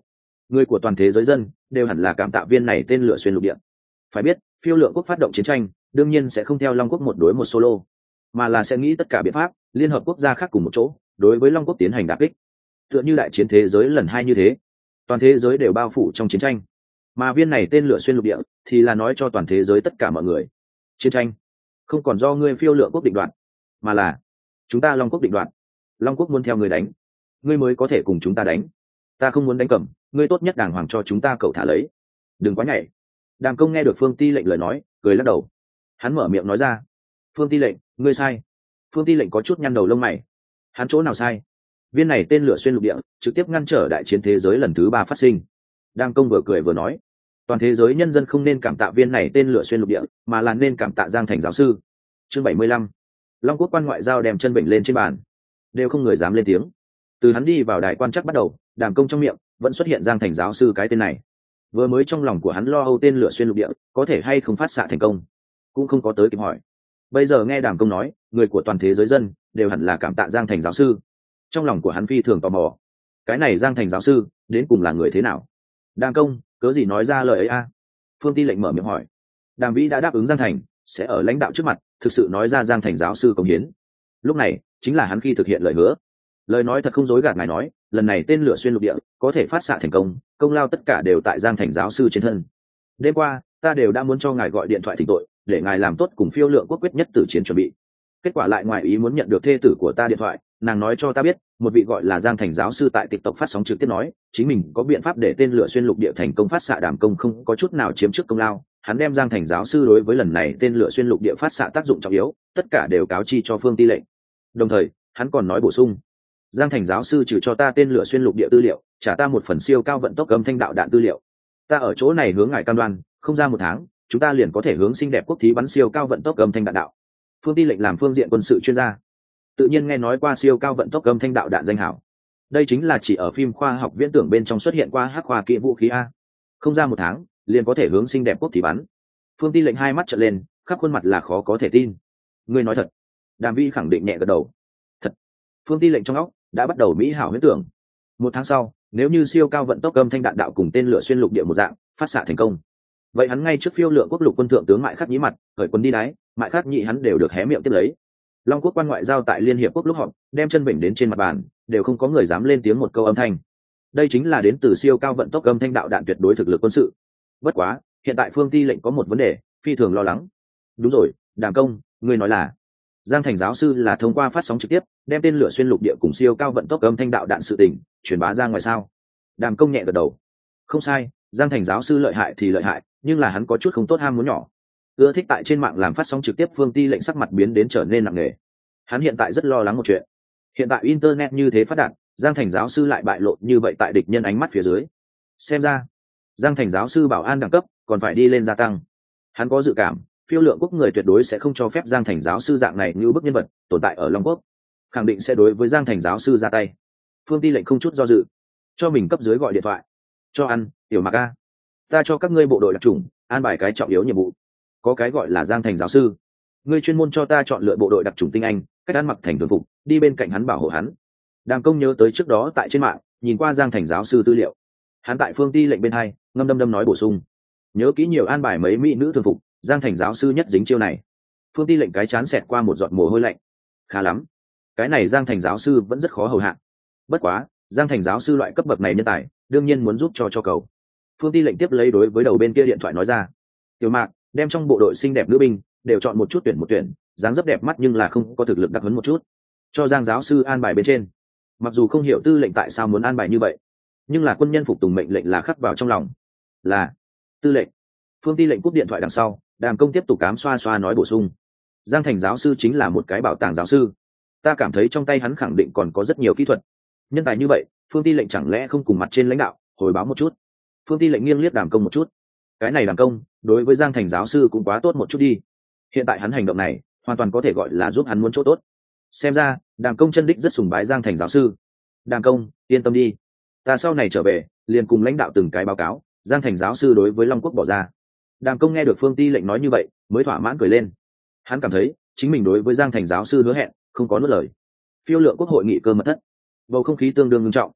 người của toàn thế giới dân đều hẳn là cảm tạ viên này tên lửa xuyên lục địa. Phải biết phiêu lượng quốc phát động chiến tranh đương nhiên sẽ không theo long quốc một đối một solo, mà là sẽ nghĩ tất cả biện pháp liên hợp quốc gia khác cùng một chỗ đối với long quốc tiến hành đả kích, tựa như đại chiến thế giới lần hai như thế, toàn thế giới đều bao phủ trong chiến tranh. Mà viên này tên lửa xuyên lục địa thì là nói cho toàn thế giới tất cả mọi người, chiến tranh không còn do ngươi phiêu lượng quốc định đoạt, mà là chúng ta long quốc định đoạt. Long quốc muốn theo người đánh, ngươi mới có thể cùng chúng ta đánh. Ta không muốn đánh cẩm, ngươi tốt nhất đàng hoàng cho chúng ta cậu thả lấy, đừng quá nhảy. Đàm Công nghe được Phương Ti lệnh lời nói, cười lắc đầu. Hắn mở miệng nói ra, Phương Ti lệnh, ngươi sai. Phương Ti lệnh có chút nhăn đầu lông mày. Hắn chỗ nào sai? Viên này tên lửa xuyên lục địa trực tiếp ngăn trở đại chiến thế giới lần thứ ba phát sinh. Đàm Công vừa cười vừa nói, toàn thế giới nhân dân không nên cảm tạ viên này tên lửa xuyên lục địa, mà là nên cảm tạ Giang Thành giáo sư. Chương bảy mươi lăm, Long Quốc quan ngoại giao đem chân bệnh lên trên bàn, đều không người dám lên tiếng. Từ hắn đi vào đài quan chắc bắt đầu, Đàm Công trong miệng vẫn xuất hiện Giang Thành giáo sư cái tên này. Vừa mới trong lòng của hắn lo âu tên lửa xuyên lục địa có thể hay không phát xạ thành công, cũng không có tới kịp hỏi. Bây giờ nghe Đàm Công nói người của toàn thế giới dân đều hẳn là cảm tạ Giang Thành giáo sư, trong lòng của hắn phi thường tò mò, cái này Giang Thành giáo sư đến cùng là người thế nào? Đàm Công cớ gì nói ra lời ấy a? Phương Ti lệnh mở miệng hỏi. Đàm Vĩ đã đáp ứng Giang Thành sẽ ở lãnh đạo trước mặt thực sự nói ra Giang Thành giáo sư công hiến, lúc này chính là hắn khi thực hiện lời hứa. Lời nói thật không dối gạt ngài nói, lần này tên lửa xuyên lục địa có thể phát xạ thành công, công lao tất cả đều tại Giang Thành giáo sư trên thân. Đêm qua ta đều đã muốn cho ngài gọi điện thoại thỉnh tội, để ngài làm tốt cùng phiêu lượng quốc quyết nhất tử chiến chuẩn bị. Kết quả lại ngoài ý muốn nhận được thê tử của ta điện thoại, nàng nói cho ta biết một vị gọi là Giang Thành giáo sư tại TikTok phát sóng trực tiếp nói chính mình có biện pháp để tên lửa xuyên lục địa thành công phát xạ. Đàm Công không có chút nào chiếm trước công lao, hắn đem Giang Thành giáo sư đối với lần này tên lửa xuyên lục địa phát xạ tác dụng trọng yếu tất cả đều cáo chi cho Phương Ti lệnh. Đồng thời hắn còn nói bổ sung, Giang Thành giáo sư trừ cho ta tên lửa xuyên lục địa tư liệu, trả ta một phần siêu cao vận tốc âm thanh đạo đạn tư liệu. Ta ở chỗ này hướng ngài cam đoan, không ra một tháng chúng ta liền có thể hướng xinh đẹp quốc thí bắn siêu cao vận tốc âm thanh đạn đạo. Phương Ti lệnh làm phương diện quân sự chuyên gia, tự nhiên nghe nói qua siêu cao vận tốc âm thanh đạo đạn danh hảo. Đây chính là chỉ ở phim khoa học viễn tưởng bên trong xuất hiện qua hắc khoa kỹ vũ khí a. Không ra một tháng liền có thể hướng xinh đẹp quốc thí bắn. Phương Ti lệnh hai mắt trợn lên, khắp khuôn mặt là khó có thể tin. Ngươi nói thật? Đàm Vi khẳng định nhẹ gật đầu. Thật. Phương Ti lệnh trong óc đã bắt đầu mỹ hảo huyễn tưởng. Một tháng sau, nếu như siêu cao vận tốc âm thanh đạn đạo cùng tên lửa xuyên lục địa một dạng phát xạ thành công, vậy hắn ngay trước phiêu lượng quốc lục quân thượng tướng Mại Khắc Nhĩ mặt, khởi quân đi đáy, Mại Khắc Nhĩ hắn đều được hé miệng tiếp lấy. Long quốc quan ngoại giao tại Liên hiệp quốc lúc họp, đem chân vịnh đến trên mặt bàn, đều không có người dám lên tiếng một câu âm thanh. Đây chính là đến từ siêu cao vận tốc âm thanh đạo đạn tuyệt đối thực lực quân sự. Bất quá, hiện tại Phương Ti lệnh có một vấn đề, phi thường lo lắng. Đúng rồi, Đàm Công, ngươi nói là Giang Thành giáo sư là thông qua phát sóng trực tiếp đem tên lửa xuyên lục địa cùng siêu cao vận tốc âm thanh đạo đạn sự tình truyền bá ra ngoài sao? Đàm Công nhẹ gật đầu. Không sai, Giang Thành giáo sư lợi hại thì lợi hại, nhưng là hắn có chút không tốt ham muốn nhỏ, ưa thích tại trên mạng làm phát sóng trực tiếp. Phương Ti lệnh sắc mặt biến đến trở nên nặng nề. Hắn hiện tại rất lo lắng một chuyện. Hiện tại internet như thế phát đạt, Giang Thành giáo sư lại bại lộ như vậy tại địch nhân ánh mắt phía dưới. Xem ra, Giang Thành giáo sư bảo an đẳng cấp còn phải đi lên gia tăng. Hắn có dự cảm, phiêu lượng quốc người tuyệt đối sẽ không cho phép Giang Thành giáo sư dạng này như bức nhân vật tồn tại ở Long Quốc, khẳng định sẽ đối với Giang Thành giáo sư ra tay. Phương Ti lệnh không chút do dự, cho mình cấp dưới gọi điện thoại. Cho ăn, Tiểu Mạc A, ta cho các ngươi bộ đội đặc trùng an bài cái trọng yếu nhiệm vụ. Có cái gọi là Giang Thành giáo sư, ngươi chuyên môn cho ta chọn lựa bộ đội đặc trùng tinh anh, cách ăn mặc thành thường phục, đi bên cạnh hắn bảo hộ hắn. Đàm Công nhớ tới trước đó tại trên mạng nhìn qua Giang Thành giáo sư tư liệu, hắn tại Phương Ti lệnh bên hai ngâm đâm đâm nói bổ sung, nhớ kỹ nhiều an bài mấy mỹ nữ thường phục, Giang Thành giáo sư nhất dính chiêu này. Phương Ti lệnh cái chán xẹt qua một giọt mồ hôi lạnh. Khá lắm, cái này Giang Thành giáo sư vẫn rất khó hầu hạ. Bất quá, Giang Thành giáo sư loại cấp bậc này nhân tài, đương nhiên muốn giúp cho cho cầu. Phương Ti lệnh tiếp lấy đối với đầu bên kia điện thoại nói ra, Tiểu Mạc, đem trong bộ đội xinh đẹp nữ binh đều chọn một chút tuyển một tuyển, dáng dấp đẹp mắt nhưng là không có thực lực đặc huấn một chút, cho Giang giáo sư an bài bên trên. Mặc dù không hiểu tư lệnh tại sao muốn an bài như vậy, nhưng là quân nhân phục tùng mệnh lệnh là khắc vào trong lòng. Là tư lệnh. Phương Ti lệnh cúp điện thoại đằng sau, Đàm Công tiếp tục cám xoa xoa nói bổ sung, Giang Thành giáo sư chính là một cái bảo tàng giáo sư, ta cảm thấy trong tay hắn khẳng định còn có rất nhiều kỹ thuật. Nhân tài như vậy, Phương Ti lệnh chẳng lẽ không cùng mặt trên lãnh đạo hồi báo một chút? Phương Ti lệnh nghiêng liếc Đàm Công một chút. Cái này Đàm Công đối với Giang Thành giáo sư cũng quá tốt một chút đi. Hiện tại hắn hành động này hoàn toàn có thể gọi là giúp hắn muốn chỗ tốt. Xem ra Đàm Công chân đích rất sùng bái Giang Thành giáo sư. Đàm Công, yên tâm đi, ta sau này trở về liền cùng lãnh đạo từng cái báo cáo Giang Thành giáo sư đối với Long Quốc bỏ ra. Đàm Công nghe được Phương Ti lệnh nói như vậy mới thỏa mãn cười lên. Hắn cảm thấy chính mình đối với Giang Thành giáo sư hứa hẹn không có nuốt lời. Phiêu lượng quốc hội nghị cơ mật thất, bầu không khí tương đương nghiêm trọng.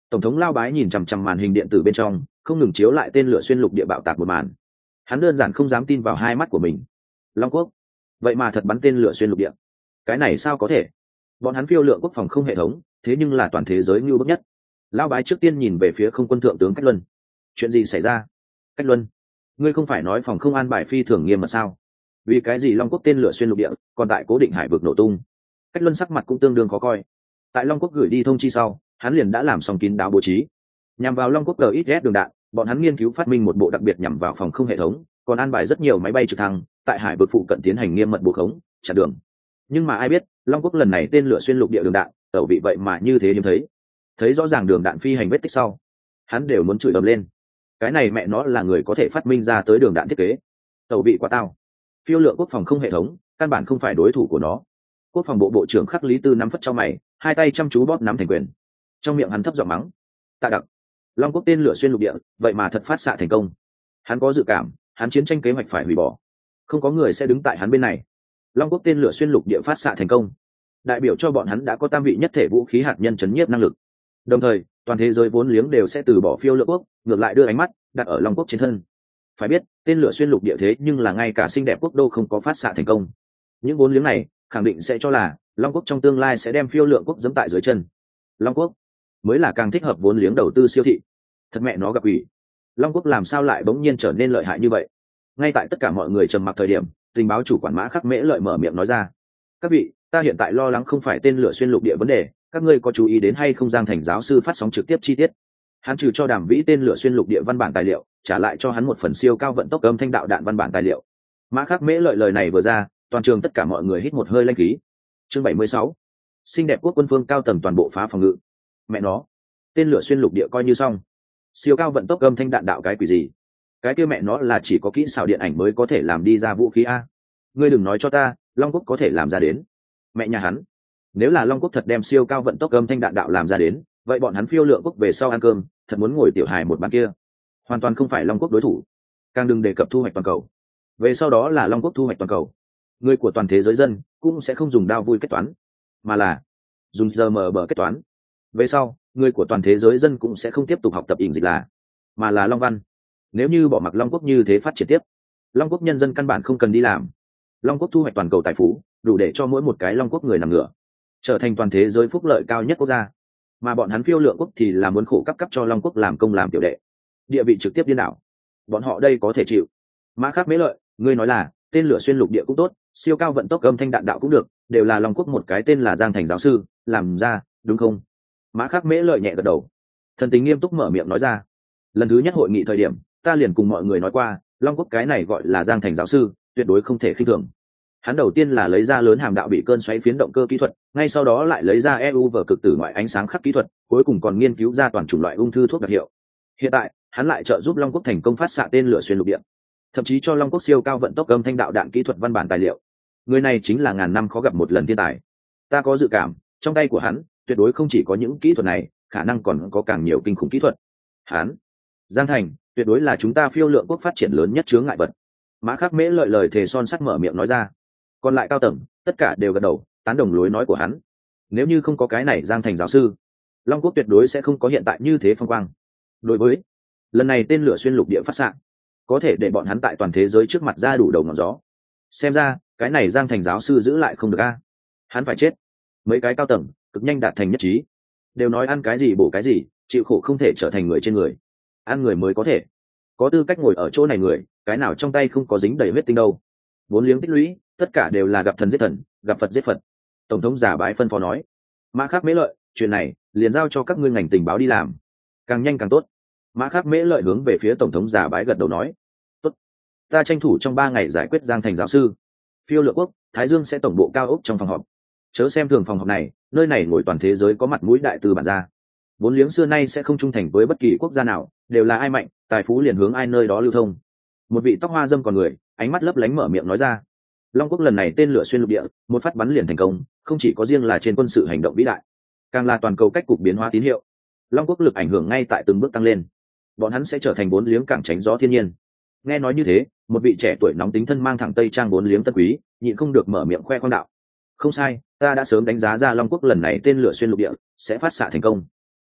Tổng thống Lao Bái nhìn chằm chằm màn hình điện tử bên trong, không ngừng chiếu lại tên lửa xuyên lục địa bạo tạc một màn. Hắn đơn giản không dám tin vào hai mắt của mình. Long Quốc, vậy mà thật bắn tên lửa xuyên lục địa. Cái này sao có thể? Bọn hắn phiêu lượng quốc phòng không hệ thống, thế nhưng là toàn thế giới ngưu bức nhất. Lao Bái trước tiên nhìn về phía không quân thượng tướng Cách Luân. Chuyện gì xảy ra? Cách Luân, ngươi không phải nói phòng không an bài phi thường nghiêm mật sao? Vì cái gì Long Quốc tên lửa xuyên lục địa, còn tại cố định hải vực nổ tung? Cách Luân sắc mặt cũng tương đương khó coi. Tại Long Quốc gửi đi thông chi sau, hắn liền đã làm xong kín đáo bố trí, nhằm vào Long Quốc giê ét đường đạn. Bọn hắn nghiên cứu phát minh một bộ đặc biệt nhằm vào phòng không hệ thống, còn an bài rất nhiều máy bay trực thăng tại hải vực phụ cận tiến hành nghiêm mật bố khống chặn đường. Nhưng mà ai biết Long Quốc lần này tên lửa xuyên lục địa đường đạn tẩu vị vậy mà như thế hiếm thấy. Thấy rõ ràng đường đạn phi hành vết tích sau, hắn đều muốn chửi ầm lên. Cái này mẹ nó là người có thể phát minh ra tới đường đạn thiết kế, tẩu vị quá tao. Phiêu lượng quốc phòng không hệ thống căn bản không phải đối thủ của nó. Quốc phòng bộ bộ trưởng Khắc Lý Tư nắm phất trong mày, hai tay chăm chú bóp nắm thành quyền, trong miệng hắn thấp giọng mắng: Tạ Đặc, Long Quốc tên lửa xuyên lục địa vậy mà thật phát xạ thành công. Hắn có dự cảm hắn chiến tranh kế hoạch phải hủy bỏ, không có người sẽ đứng tại hắn bên này. Long Quốc tên lửa xuyên lục địa phát xạ thành công, đại biểu cho bọn hắn đã có tam vị nhất thể vũ khí hạt nhân chấn nhiếp năng lực. Đồng thời toàn thế giới vốn liếng đều sẽ từ bỏ phiêu lượng quốc, ngược lại đưa ánh mắt đặt ở Long Quốc trên thân. Phải biết tên lửa xuyên lục địa thế nhưng là ngay cả xinh đẹp quốc đô không có phát xạ thành công. Những vốn liếng này khẳng định sẽ cho là Long Quốc trong tương lai sẽ đem phiêu lượng quốc giẫm tại dưới chân. Long Quốc mới là càng thích hợp vốn liếng đầu tư siêu thị. Thật mẹ nó gặp ủy, Long Quốc làm sao lại bỗng nhiên trở nên lợi hại như vậy? Ngay tại tất cả mọi người trầm mặc thời điểm, tình báo chủ quản Mã Khắc Mễ Lợi mở miệng nói ra: các vị, ta hiện tại lo lắng không phải tên lửa xuyên lục địa vấn đề, các ngươi có chú ý đến hay không Giang Thành giáo sư phát sóng trực tiếp chi tiết? Hắn trừ cho Đàm Vĩ tên lửa xuyên lục địa văn bản tài liệu, trả lại cho hắn một phần siêu cao vận tốc âm thanh đạo đạn văn bản tài liệu. Mã Khắc Mễ Lợi lời này vừa ra, toàn trường tất cả mọi người hít một hơi lanh khí. Chương bảy mươi sáu, xinh đẹp quốc quân phương cao tầng toàn bộ phá phòng ngự. Mẹ nó, tên lửa xuyên lục địa coi như xong, siêu cao vận tốc âm thanh đạn đạo cái quỷ gì? Cái kia mẹ nó là chỉ có kỹ xảo điện ảnh mới có thể làm đi ra vũ khí a. Ngươi đừng nói cho ta Long Quốc có thể làm ra đến. Mẹ nhà hắn, nếu là Long Quốc thật đem siêu cao vận tốc âm thanh đạn đạo làm ra đến, vậy bọn hắn phiêu lượng quốc về sau ăn cơm thật muốn ngồi tiểu hài một bàn kia. Hoàn toàn không phải Long Quốc đối thủ. Càng đừng đề cập thu hoạch toàn cầu. Về sau đó là Long Quốc thu hoạch toàn cầu, người của toàn thế giới dân cũng sẽ không dùng đao vui kết toán, mà là dùng giờ mở bờ kết toán. Về sau người của toàn thế giới dân cũng sẽ không tiếp tục học tập ỉn dịch là, mà là Long Văn. Nếu như bỏ mặc Long Quốc như thế phát triển tiếp, Long Quốc nhân dân căn bản không cần đi làm. Long Quốc thu hoạch toàn cầu tài phú, đủ để cho mỗi một cái Long Quốc người nằm ngửa, trở thành toàn thế giới phúc lợi cao nhất quốc gia. Mà bọn hắn phiêu lượng quốc thì là muốn khổ cấp cấp cho Long Quốc làm công làm tiểu đệ, địa vị trực tiếp điên đảo. Bọn họ đây có thể chịu. Mã Khắc Mễ Lợi, ngươi nói là tên lửa xuyên lục địa cũng tốt, siêu cao vận tốc âm thanh đạn đạo cũng được, đều là Long Quốc một cái tên là Giang Thành giáo sư làm ra, đúng không? Mã Khắc Mễ Lợi nhẹ gật đầu, thần tình nghiêm túc mở miệng nói ra: lần thứ nhất hội nghị thời điểm ta liền cùng mọi người nói qua, Long Quốc cái này gọi là Giang Thành giáo sư tuyệt đối không thể khinh thường. Hắn đầu tiên là lấy ra lớn hàm đạo bị cơn xoáy phiến động cơ kỹ thuật, ngay sau đó lại lấy ra e u vở cực tử ngoại ánh sáng khắc kỹ thuật, cuối cùng còn nghiên cứu ra toàn chủng loại ung thư thuốc đặc hiệu. Hiện tại hắn lại trợ giúp Long Quốc thành công phát xạ tên lửa xuyên lục địa, thậm chí cho Long Quốc siêu cao vận tốc âm thanh đạo đạn kỹ thuật văn bản tài liệu. Người này chính là ngàn năm khó gặp một lần thiên tài. Ta có dự cảm trong tay của hắn tuyệt đối không chỉ có những kỹ thuật này, khả năng còn có càng nhiều kinh khủng kỹ thuật. Hắn, Giang Thành, tuyệt đối là chúng ta phiêu lượng quốc phát triển lớn nhất chướng ngại vật. Mã Khắc Mễ Lợi lời thề son sắt mở miệng nói ra. Còn lại cao tầng tất cả đều gật đầu tán đồng lối nói của hắn. Nếu như không có cái này Giang Thành giáo sư, Long Quốc tuyệt đối sẽ không có hiện tại như thế phong quang. Đối với lần này tên lửa xuyên lục địa phát xạ, có thể để bọn hắn tại toàn thế giới trước mặt ra đủ đầu ngọn gió. Xem ra cái này Giang Thành giáo sư giữ lại không được a, hắn phải chết. Mấy cái cao tầng cực nhanh đạt thành nhất trí, đều nói ăn cái gì bổ cái gì, chịu khổ không thể trở thành người trên người, ăn người mới có thể. Có tư cách ngồi ở chỗ này người, cái nào trong tay không có dính đầy huyết tinh đâu. Vốn liếng tích lũy tất cả đều là gặp thần giết thần, gặp Phật giết Phật. Tổng thống Giả Bái phân phó nói: Mã Khắc Mễ Lợi, chuyện này liền giao cho các ngươi ngành tình báo đi làm, càng nhanh càng tốt. Mã Khắc Mễ Lợi hướng về phía tổng thống Giả Bái gật đầu nói: tốt, ta tranh thủ trong ba ngày giải quyết Giang Thành giáo sư. Phiêu lượng quốc Thái Dương sẽ tổng bộ cao ốc trong phòng họp, chớ xem thường phòng họp này, nơi này ngồi toàn thế giới có mặt mũi đại tư bản gia. Vốn liếng xưa nay sẽ không trung thành với bất kỳ quốc gia nào, đều là ai mạnh tài phú liền hướng ai nơi đó lưu thông. Một vị tóc hoa dâm còn người, ánh mắt lấp lánh mở miệng nói ra: Long Quốc lần này tên lửa xuyên lục địa, một phát bắn liền thành công, không chỉ có riêng là trên quân sự hành động vĩ đại, càng là toàn cầu cách cục biến hóa tín hiệu. Long Quốc lực ảnh hưởng ngay tại từng bước tăng lên, bọn hắn sẽ trở thành vốn liếng cảng tránh gió thiên nhiên. Nghe nói như thế, một vị trẻ tuổi nóng tính thân mang thẳng tây trang vốn liếng tân quý, nhịn không được mở miệng khoe khoang đạo: không sai, ta đã sớm đánh giá ra Long Quốc lần này tên lửa xuyên lục địa sẽ phát xạ thành công.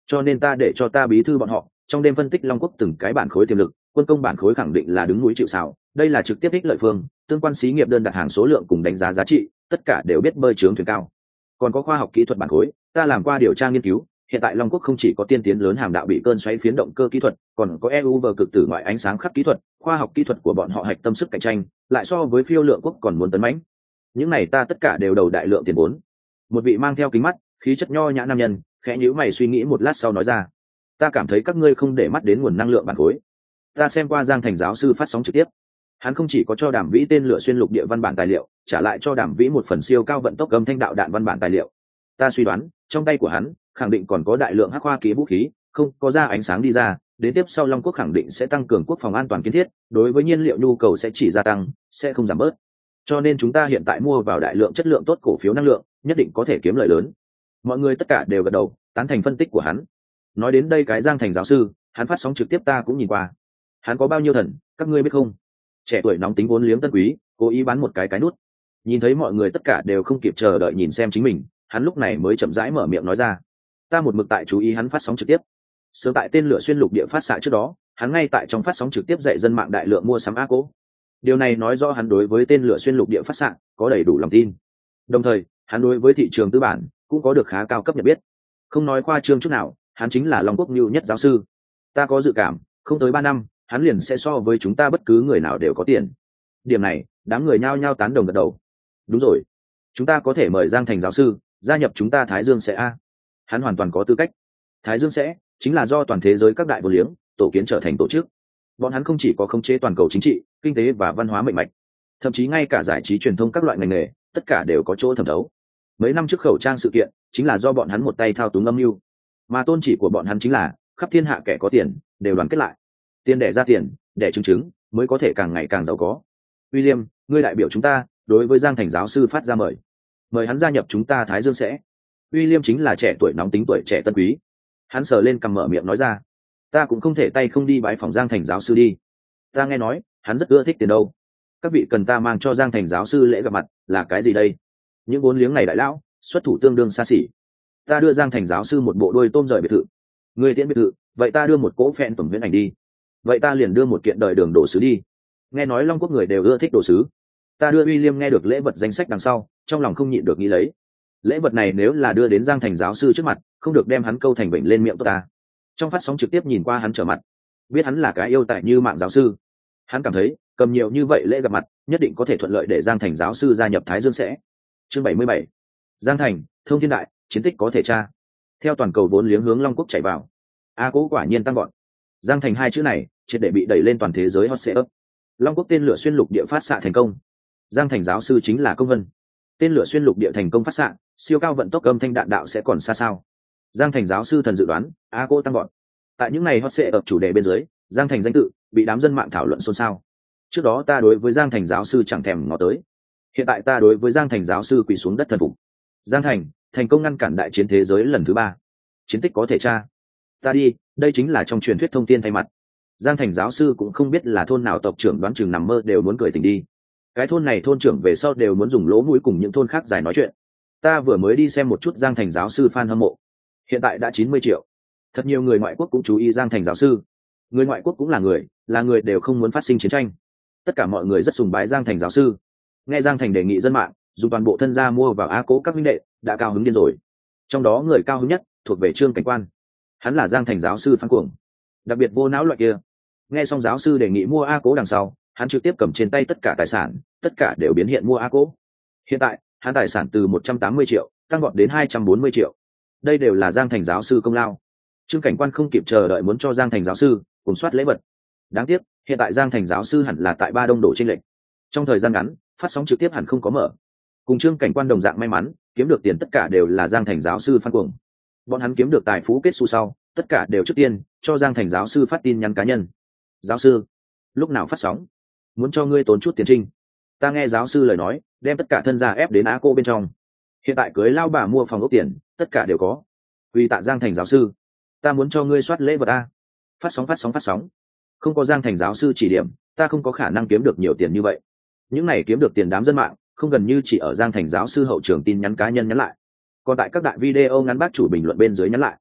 cho nên ta để cho ta bí thư bọn họ trong đêm phân tích Long Quốc từng cái bản khối tiềm lực, quân công bản khối khẳng định là đứng núi chịu sào, đây là trực tiếp ích lợi phương, tương quan xí nghiệp đơn đặt hàng số lượng cùng đánh giá giá trị, tất cả đều biết bơi trướng thuyền cao. Còn có khoa học kỹ thuật bản khối, ta làm qua điều tra nghiên cứu, hiện tại Long Quốc không chỉ có tiên tiến lớn hàm đạo bị cơn xoáy phiến động cơ kỹ thuật, còn có e u vờ cực tử ngoại ánh sáng khắc kỹ thuật, khoa học kỹ thuật của bọn họ hạch tâm sức cạnh tranh, lại so với phiêu lượng quốc còn muốn tấn mãnh. Những này ta tất cả đều đầu đại lượng tiền vốn. Một vị mang theo kính mắt, khí chất nho nhã nam nhân, khẽ nhíu mày suy nghĩ một lát sau nói ra: ta cảm thấy các ngươi không để mắt đến nguồn năng lượng bản khối. Ta xem qua Giang Thành giáo sư phát sóng trực tiếp, hắn không chỉ có cho Đàm Vĩ tên lửa xuyên lục địa văn bản tài liệu, trả lại cho Đàm Vĩ một phần siêu cao vận tốc âm thanh đạo đạn văn bản tài liệu. Ta suy đoán trong tay của hắn khẳng định còn có đại lượng hắc khoa kỹ vũ khí, không có ra ánh sáng đi ra, đến tiếp sau Long Quốc khẳng định sẽ tăng cường quốc phòng an toàn kiến thiết, đối với nhiên liệu nhu cầu sẽ chỉ gia tăng, sẽ không giảm bớt. Cho nên chúng ta hiện tại mua vào đại lượng chất lượng tốt cổ phiếu năng lượng, nhất định có thể kiếm lợi lớn. Mọi người tất cả đều gật đầu tán thành phân tích của hắn. Nói đến đây, cái Giang Thành giáo sư, hắn phát sóng trực tiếp ta cũng nhìn qua. Hắn có bao nhiêu thần, các ngươi biết không? Trẻ tuổi nóng tính vốn liếng tân quý, cố ý bán một cái cái nút. Nhìn thấy mọi người tất cả đều không kịp chờ đợi nhìn xem chính mình, hắn lúc này mới chậm rãi mở miệng nói ra: ta một mực tại chú ý hắn phát sóng trực tiếp. Sớm tại tên lửa xuyên lục địa phát xạ trước đó, hắn ngay tại trong phát sóng trực tiếp dạy dân mạng đại lượng mua sắm a cố. Điều này nói rõ hắn đối với tên lửa xuyên lục địa phát xạ có đầy đủ lòng tin. Đồng thời, hắn đối với thị trường tư bản cũng có được khá cao cấp nhận biết. Không nói khoa trương chút nào, hắn chính là Long Quốc lưu nhất giáo sư. Ta có dự cảm, không tới ba năm, hắn liền sẽ so với chúng ta bất cứ người nào đều có tiền. Điểm này, đám người nhao nhao tán đồng gật đầu. Đúng rồi, chúng ta có thể mời Giang Thành giáo sư gia nhập chúng ta Thái Dương sẽ a. Hắn hoàn toàn có tư cách. Thái Dương sẽ chính là do toàn thế giới các đại vô liếng tổ kiến trở thành tổ chức. Bọn hắn không chỉ có khống chế toàn cầu chính trị, kinh tế và văn hóa mạnh mạch, thậm chí ngay cả giải trí truyền thông các loại ngành nghề, tất cả đều có chỗ thẩm thấu. Mấy năm trước khẩu trang sự kiện chính là do bọn hắn một tay thao túng âm mưu, mà tôn chỉ của bọn hắn chính là khắp thiên hạ kẻ có tiền đều đoàn kết lại, tiền đẻ ra tiền, đẻ chứng chứng mới có thể càng ngày càng giàu có. William, ngươi đại biểu chúng ta đối với Giang Thành giáo sư phát ra mời, mời hắn gia nhập chúng ta Thái Dương sẽ. William chính là trẻ tuổi nóng tính tuổi trẻ tân quý, hắn sờ lên cằm mở miệng nói ra: ta cũng không thể tay không đi bái phòng Giang Thành giáo sư đi. Ta nghe nói hắn rất ưa thích tiền đâu. Các vị cần ta mang cho Giang Thành giáo sư lễ gặp mặt là cái gì đây? Những vốn liếng này đại lão xuất thủ tương đương xa xỉ. Ta đưa Giang Thành giáo sư một bộ đôi tôm rời biệt thự. Người tiễn biệt thự, vậy ta đưa một cỗ phẹn tổng viễn ảnh đi. Vậy ta liền đưa một kiện đời đường đồ sứ đi. Nghe nói Long Quốc người đều ưa thích đồ sứ. Ta đưa William nghe được lễ vật danh sách đằng sau, trong lòng không nhịn được nghĩ lấy. Lễ vật này nếu là đưa đến Giang Thành giáo sư trước mặt, không được đem hắn câu thành bệnh lên miệng tốt ta. Trong phát sóng trực tiếp nhìn qua hắn trở mặt, biết hắn là cái yêu tài như mạng giáo sư. Hắn cảm thấy cầm nhiều như vậy lễ gặp mặt, nhất định có thể thuận lợi để Giang Thành giáo sư gia nhập Thái Dương sẽ. Chương bảy mươi bảy. Giang Thành, thông thiên đại, chiến tích có thể tra. Theo toàn cầu vốn liếng hướng Long Quốc chảy vào, a cố quả nhiên tăng gọn. Giang Thành hai chữ này triệt để bị đẩy lên toàn thế giới hot search. Long Quốc tên lửa xuyên lục địa phát xạ thành công. Giang Thành giáo sư chính là công vân. Tên lửa xuyên lục địa thành công phát xạ, siêu cao vận tốc âm thanh đạn đạo sẽ còn xa sao? Giang Thành giáo sư thần dự đoán, a cố tăng gọn. Tại những ngày hot search chủ đề bên dưới, Giang Thành danh tự bị đám dân mạng thảo luận xôn xao. Trước đó ta đối với Giang Thành giáo sư chẳng thèm ngó tới, hiện tại ta đối với Giang Thành giáo sư quỳ xuống đất thần phục. Giang Thành thành công ngăn cản đại chiến thế giới lần thứ ba, chiến tích có thể tra. Ta đi, đây chính là trong truyền thuyết thông tin thay mặt. Giang Thành giáo sư cũng không biết là thôn nào tộc trưởng đoán chừng nằm mơ đều muốn cười tỉnh đi. Cái thôn này thôn trưởng về sau đều muốn dùng lỗ mũi cùng những thôn khác giải nói chuyện. Ta vừa mới đi xem một chút Giang Thành giáo sư fan hâm mộ, hiện tại đã chín mươi triệu. Thật nhiều người ngoại quốc cũng chú ý Giang Thành giáo sư. Người ngoại quốc cũng là người, là người đều không muốn phát sinh chiến tranh. Tất cả mọi người rất sùng bái Giang Thành giáo sư. Nghe Giang Thành đề nghị dân mạng dùng toàn bộ thân gia mua vào á cố các huynh đệ, đã cao hứng điên rồi. Trong đó người cao hứng nhất thuộc về Trương Cảnh Quan. Hắn là Giang Thành giáo sư fan cuồng, đặc biệt vô não loại kia. Nghe xong giáo sư đề nghị mua a cố đằng sau, hắn trực tiếp cầm trên tay tất cả tài sản, tất cả đều biến hiện mua a cố. Hiện tại hắn tài sản từ một trăm tám mươi triệu tăng vọt đến hai trăm bốn mươi triệu. Đây đều là Giang Thành giáo sư công lao. Trương Cảnh Quan không kịp chờ đợi muốn cho Giang Thành giáo sư cùng soát lễ vật. Đáng tiếc hiện tại Giang Thành giáo sư hẳn là tại ba đông đổ trên lệnh, trong thời gian ngắn phát sóng trực tiếp hẳn không có mở. Cùng Trương Cảnh Quan đồng dạng may mắn kiếm được tiền tất cả đều là Giang Thành giáo sư fan cuồng. Bọn hắn kiếm được tài phú kết xu sau, tất cả đều trước tiên cho Giang Thành giáo sư phát tin nhắn cá nhân. Giáo sư, lúc nào phát sóng? Muốn cho ngươi tốn chút tiền trinh. Ta nghe giáo sư lời nói, đem tất cả thân gia ép đến á cô bên trong. Hiện tại cưới lao bà mua phòng ốc tiền, tất cả đều có. Vì tạ Giang Thành giáo sư, ta muốn cho ngươi soát lễ vật a. Phát sóng phát sóng phát sóng. Không có Giang Thành giáo sư chỉ điểm, ta không có khả năng kiếm được nhiều tiền như vậy. Những này kiếm được tiền đám dân mạng, không gần như chỉ ở Giang Thành giáo sư hậu trường tin nhắn cá nhân nhắn lại, còn tại các đại video ngắn bác chủ bình luận bên dưới nhắn lại.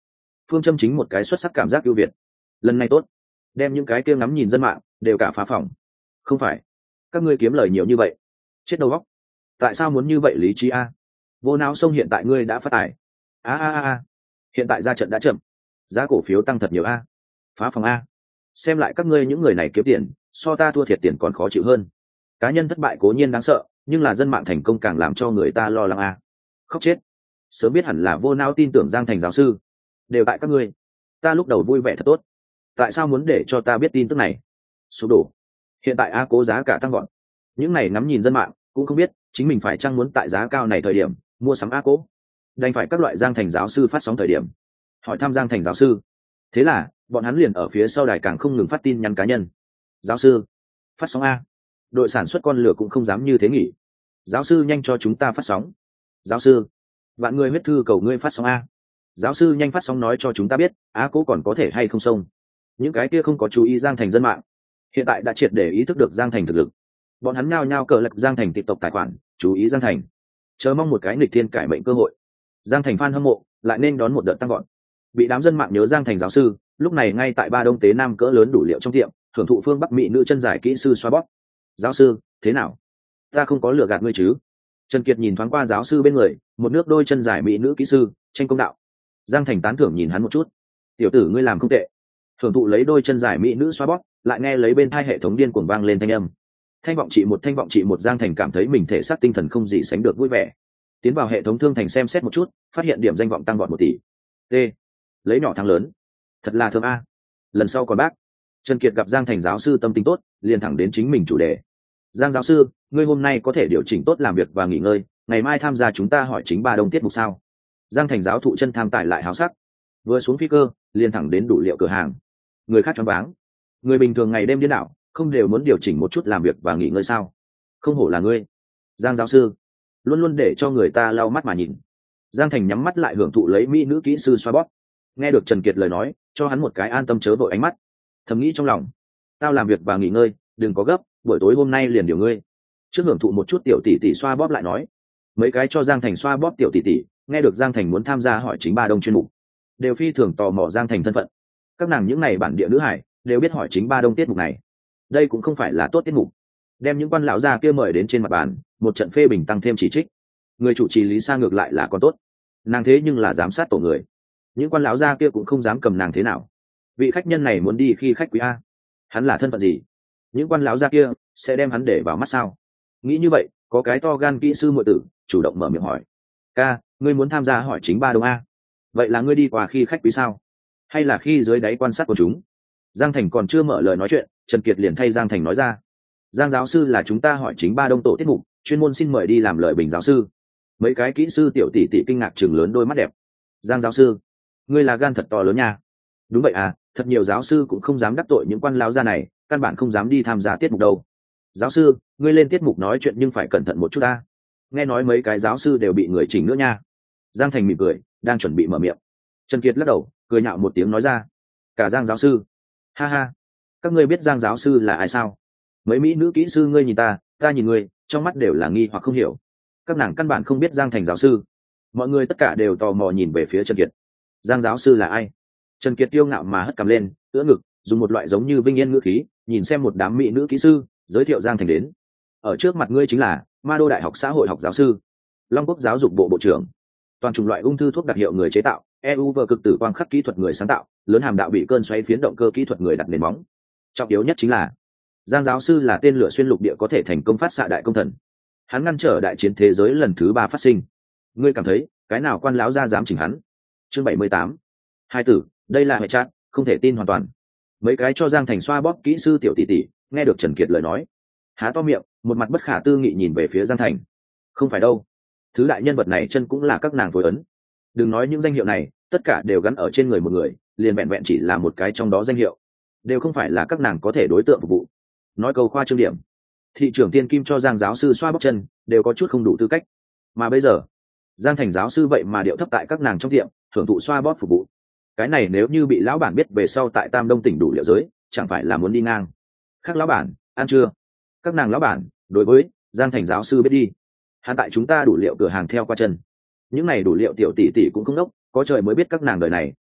phương châm chính một cái xuất sắc cảm giác ưu việt. Lần này tốt, đem những cái kia ngắm nhìn dân mạng đều cả phá phòng. Không phải, các ngươi kiếm lời nhiều như vậy, chết đầu óc. Tại sao muốn như vậy lý trí a? Vô não sông hiện tại ngươi đã phát tài. A a a a, hiện tại ra trận đã chậm, giá cổ phiếu tăng thật nhiều a. Phá phòng a. Xem lại các ngươi những người này kiếm tiền, so ta thua thiệt tiền còn khó chịu hơn. Cá nhân thất bại cố nhiên đáng sợ, nhưng là dân mạng thành công càng làm cho người ta lo lắng a. Khóc chết. Sớm biết hẳn là vô não tin tưởng Giang Thành giáo sư. Đều tại các ngươi. Ta lúc đầu vui vẻ thật tốt. Tại sao muốn để cho ta biết tin tức này? Sụp đổ. Hiện tại a cố giá cả tăng gọn. Những này ngắm nhìn dân mạng cũng không biết chính mình phải chăng muốn tại giá cao này thời điểm mua sắm a cố. Đành phải các loại Giang Thành giáo sư phát sóng thời điểm hỏi thăm Giang Thành giáo sư. Thế là bọn hắn liền ở phía sau đài càng không ngừng phát tin nhắn cá nhân. Giáo sư, phát sóng a. Đội sản xuất con lửa cũng không dám như thế nghỉ. Giáo sư nhanh cho chúng ta phát sóng. Giáo sư, vạn người huyết thư cầu ngươi phát sóng a. Giáo sư nhanh phát sóng nói cho chúng ta biết á cố còn có thể hay không xông. Những cái kia không có chú ý Giang Thành dân mạng hiện tại đã triệt để ý thức được Giang Thành thực lực. Bọn hắn nhao nhao cờ lật Giang Thành TikTok tài khoản, chú ý Giang Thành, chờ mong một cái nghịch thiên cải mệnh cơ hội. Giang Thành fan hâm mộ lại nên đón một đợt tăng gọn. Bị đám dân mạng nhớ Giang Thành giáo sư lúc này ngay tại ba đông tế nam cỡ lớn đủ liệu trong tiệm thưởng thụ phương bắc mỹ nữ chân dài kỹ sư xoa bóp. Giáo sư, thế nào? Ta không có lừa gạt ngươi chứ? Trần Kiệt nhìn thoáng qua giáo sư bên người, một nước đôi chân dài mỹ nữ kỹ sư, tranh công đạo. Giang Thành tán thưởng nhìn hắn một chút. Tiểu tử ngươi làm không tệ. Thưởng thụ lấy đôi chân dài mỹ nữ xoa bóp, lại nghe lấy bên tai hệ thống điên cuồng vang lên thanh âm. Thanh vọng chị một thanh vọng chị một Giang Thành cảm thấy mình thể xác tinh thần không gì sánh được vui vẻ. Tiến vào hệ thống thương thành xem xét một chút, phát hiện điểm danh vọng tăng vọt một tỷ. T. Lấy nhỏ thắng lớn. Thật là thơm a. Lần sau còn bác. Trần Kiệt gặp Giang Thành giáo sư tâm tính tốt, liền thẳng đến chính mình chủ đề. Giang giáo sư, ngươi hôm nay có thể điều chỉnh tốt làm việc và nghỉ ngơi, ngày mai tham gia chúng ta hỏi chính ba đông tiết mục sao? Giang Thành giáo thụ chân tham tải lại háo sắc. Vừa xuống phi cơ, liền thẳng đến đủ liệu cửa hàng. Người khác choáng váng. Người bình thường ngày đêm điên đảo, không đều muốn điều chỉnh một chút làm việc và nghỉ ngơi sao? Không hổ là ngươi, Giang giáo sư, luôn luôn để cho người ta lau mắt mà nhìn. Giang Thành nhắm mắt lại hưởng thụ lấy mỹ nữ kỹ sư xoa bóp. Nghe được Trần Kiệt lời nói, cho hắn một cái an tâm chớ vội ánh mắt. Thầm nghĩ trong lòng, tao làm việc và nghỉ ngơi, đừng có gấp, buổi tối hôm nay liền điều ngươi. Trước hưởng thụ một chút tiểu tỷ tỷ xoa bóp lại nói. Mấy cái cho Giang Thành xoa bóp tiểu tỷ tỷ, nghe được Giang Thành muốn tham gia hỏi chính ba đông chuyên mục, đều phi thường tò mò Giang Thành thân phận. Các nàng những này bản địa nữ hải đều biết hỏi chính ba đông tiết mục này. Đây cũng không phải là tốt tiết mục. Đem những quan lão gia kia mời đến trên mặt bàn, một trận phê bình tăng thêm chỉ trích. Người chủ trì Lý Sa ngược lại là còn tốt. Nàng thế nhưng là giám sát tổ người. Những quan lão gia kia cũng không dám cầm nàng thế nào. Vị khách nhân này muốn đi khi khách quý a. Hắn là thân phận gì? Những quan lão gia kia sẽ đem hắn để vào mắt sao? Nghĩ như vậy, có cái to gan kỹ sư muội tử chủ động mở miệng hỏi. Ca, ngươi muốn tham gia hỏi chính ba đông a? Vậy là ngươi đi qua khi khách quý sao? Hay là khi dưới đáy quan sát của chúng? Giang Thành còn chưa mở lời nói chuyện, Trần Kiệt liền thay Giang Thành nói ra. Giang giáo sư là chúng ta hỏi chính ba đông tổ tiết mục, chuyên môn xin mời đi làm lời bình giáo sư. Mấy cái kỹ sư tiểu tỷ tỷ kinh ngạc chừng lớn đôi mắt đẹp. Giang giáo sư, ngươi là gan thật to lớn nha. Đúng vậy à, thật nhiều giáo sư cũng không dám đắc tội những quan lão gia này, căn bản không dám đi tham gia tiết mục đâu. Giáo sư, ngươi lên tiết mục nói chuyện nhưng phải cẩn thận một chút ta. Nghe nói mấy cái giáo sư đều bị người chỉnh nữa nha. Giang Thành mỉm cười, đang chuẩn bị mở miệng. Trần Kiệt lắc đầu, cười nhạo một tiếng nói ra. Cả Giang giáo sư. Ha ha, các ngươi biết Giang giáo sư là ai sao? Mấy mỹ nữ kỹ sư ngươi nhìn ta, ta nhìn ngươi, trong mắt đều là nghi hoặc không hiểu. Các nàng căn bản không biết Giang Thành giáo sư. Mọi người tất cả đều tò mò nhìn về phía Trần Kiệt. Giang giáo sư là ai? Trần Kiệt tiêu ngạo mà hất cằm lên, ưỡn ngực, dùng một loại giống như vinh yên ngữ khí, nhìn xem một đám mỹ nữ kỹ sư, giới thiệu Giang Thành đến. Ở trước mặt ngươi chính là Ma Đô Đại học xã hội học giáo sư, Long Quốc giáo dục bộ bộ trưởng, toàn chủng loại ung thư thuốc đặc hiệu người chế tạo, e u vờ cực tử quang khắc kỹ thuật người sáng tạo, lớn hàm đạo bị cơn xoáy phiến động cơ kỹ thuật người đặt nền móng. Trọng yếu nhất chính là Giang giáo sư là tên lửa xuyên lục địa có thể thành công phát xạ đại công thần. Hắn ngăn trở đại chiến thế giới lần thứ ba phát sinh. Ngươi cảm thấy cái nào quan lão gia dám chỉnh hắn? Chương bảy mươi tám. Hai tử, đây là hệ chat, không thể tin hoàn toàn. Mấy cái cho Giang Thành xoa bóp kỹ sư tiểu tỷ tỷ, nghe được Trần Kiệt lời nói, há to miệng, một mặt bất khả tư nghị nhìn về phía Giang Thành. Không phải đâu, thứ đại nhân vật này chân cũng là các nàng phối ấn. Đừng nói những danh hiệu này, tất cả đều gắn ở trên người một người, liền vẹn vẹn chỉ là một cái trong đó danh hiệu, đều không phải là các nàng có thể đối tượng phục vụ. Nói câu khoa trương điểm, thị trưởng tiên kim cho Giang giáo sư xoa bóp chân, đều có chút không đủ tư cách. Mà bây giờ, Giang Thành giáo sư vậy mà điệu thấp tại các nàng trong tiệm, thưởng thụ xoa bóp phục vụ. Cái này nếu như bị lão bản biết về sau tại Tam Đông tỉnh đủ liệu giới, chẳng phải là muốn đi ngang. Khác lão bản, ăn chưa? Các nàng lão bản, đối với Giang Thành giáo sư biết đi. Hắn tại chúng ta đủ liệu cửa hàng theo qua chân. Những này đủ liệu tiểu tỷ tỷ cũng không đốc, có trời mới biết các nàng đời này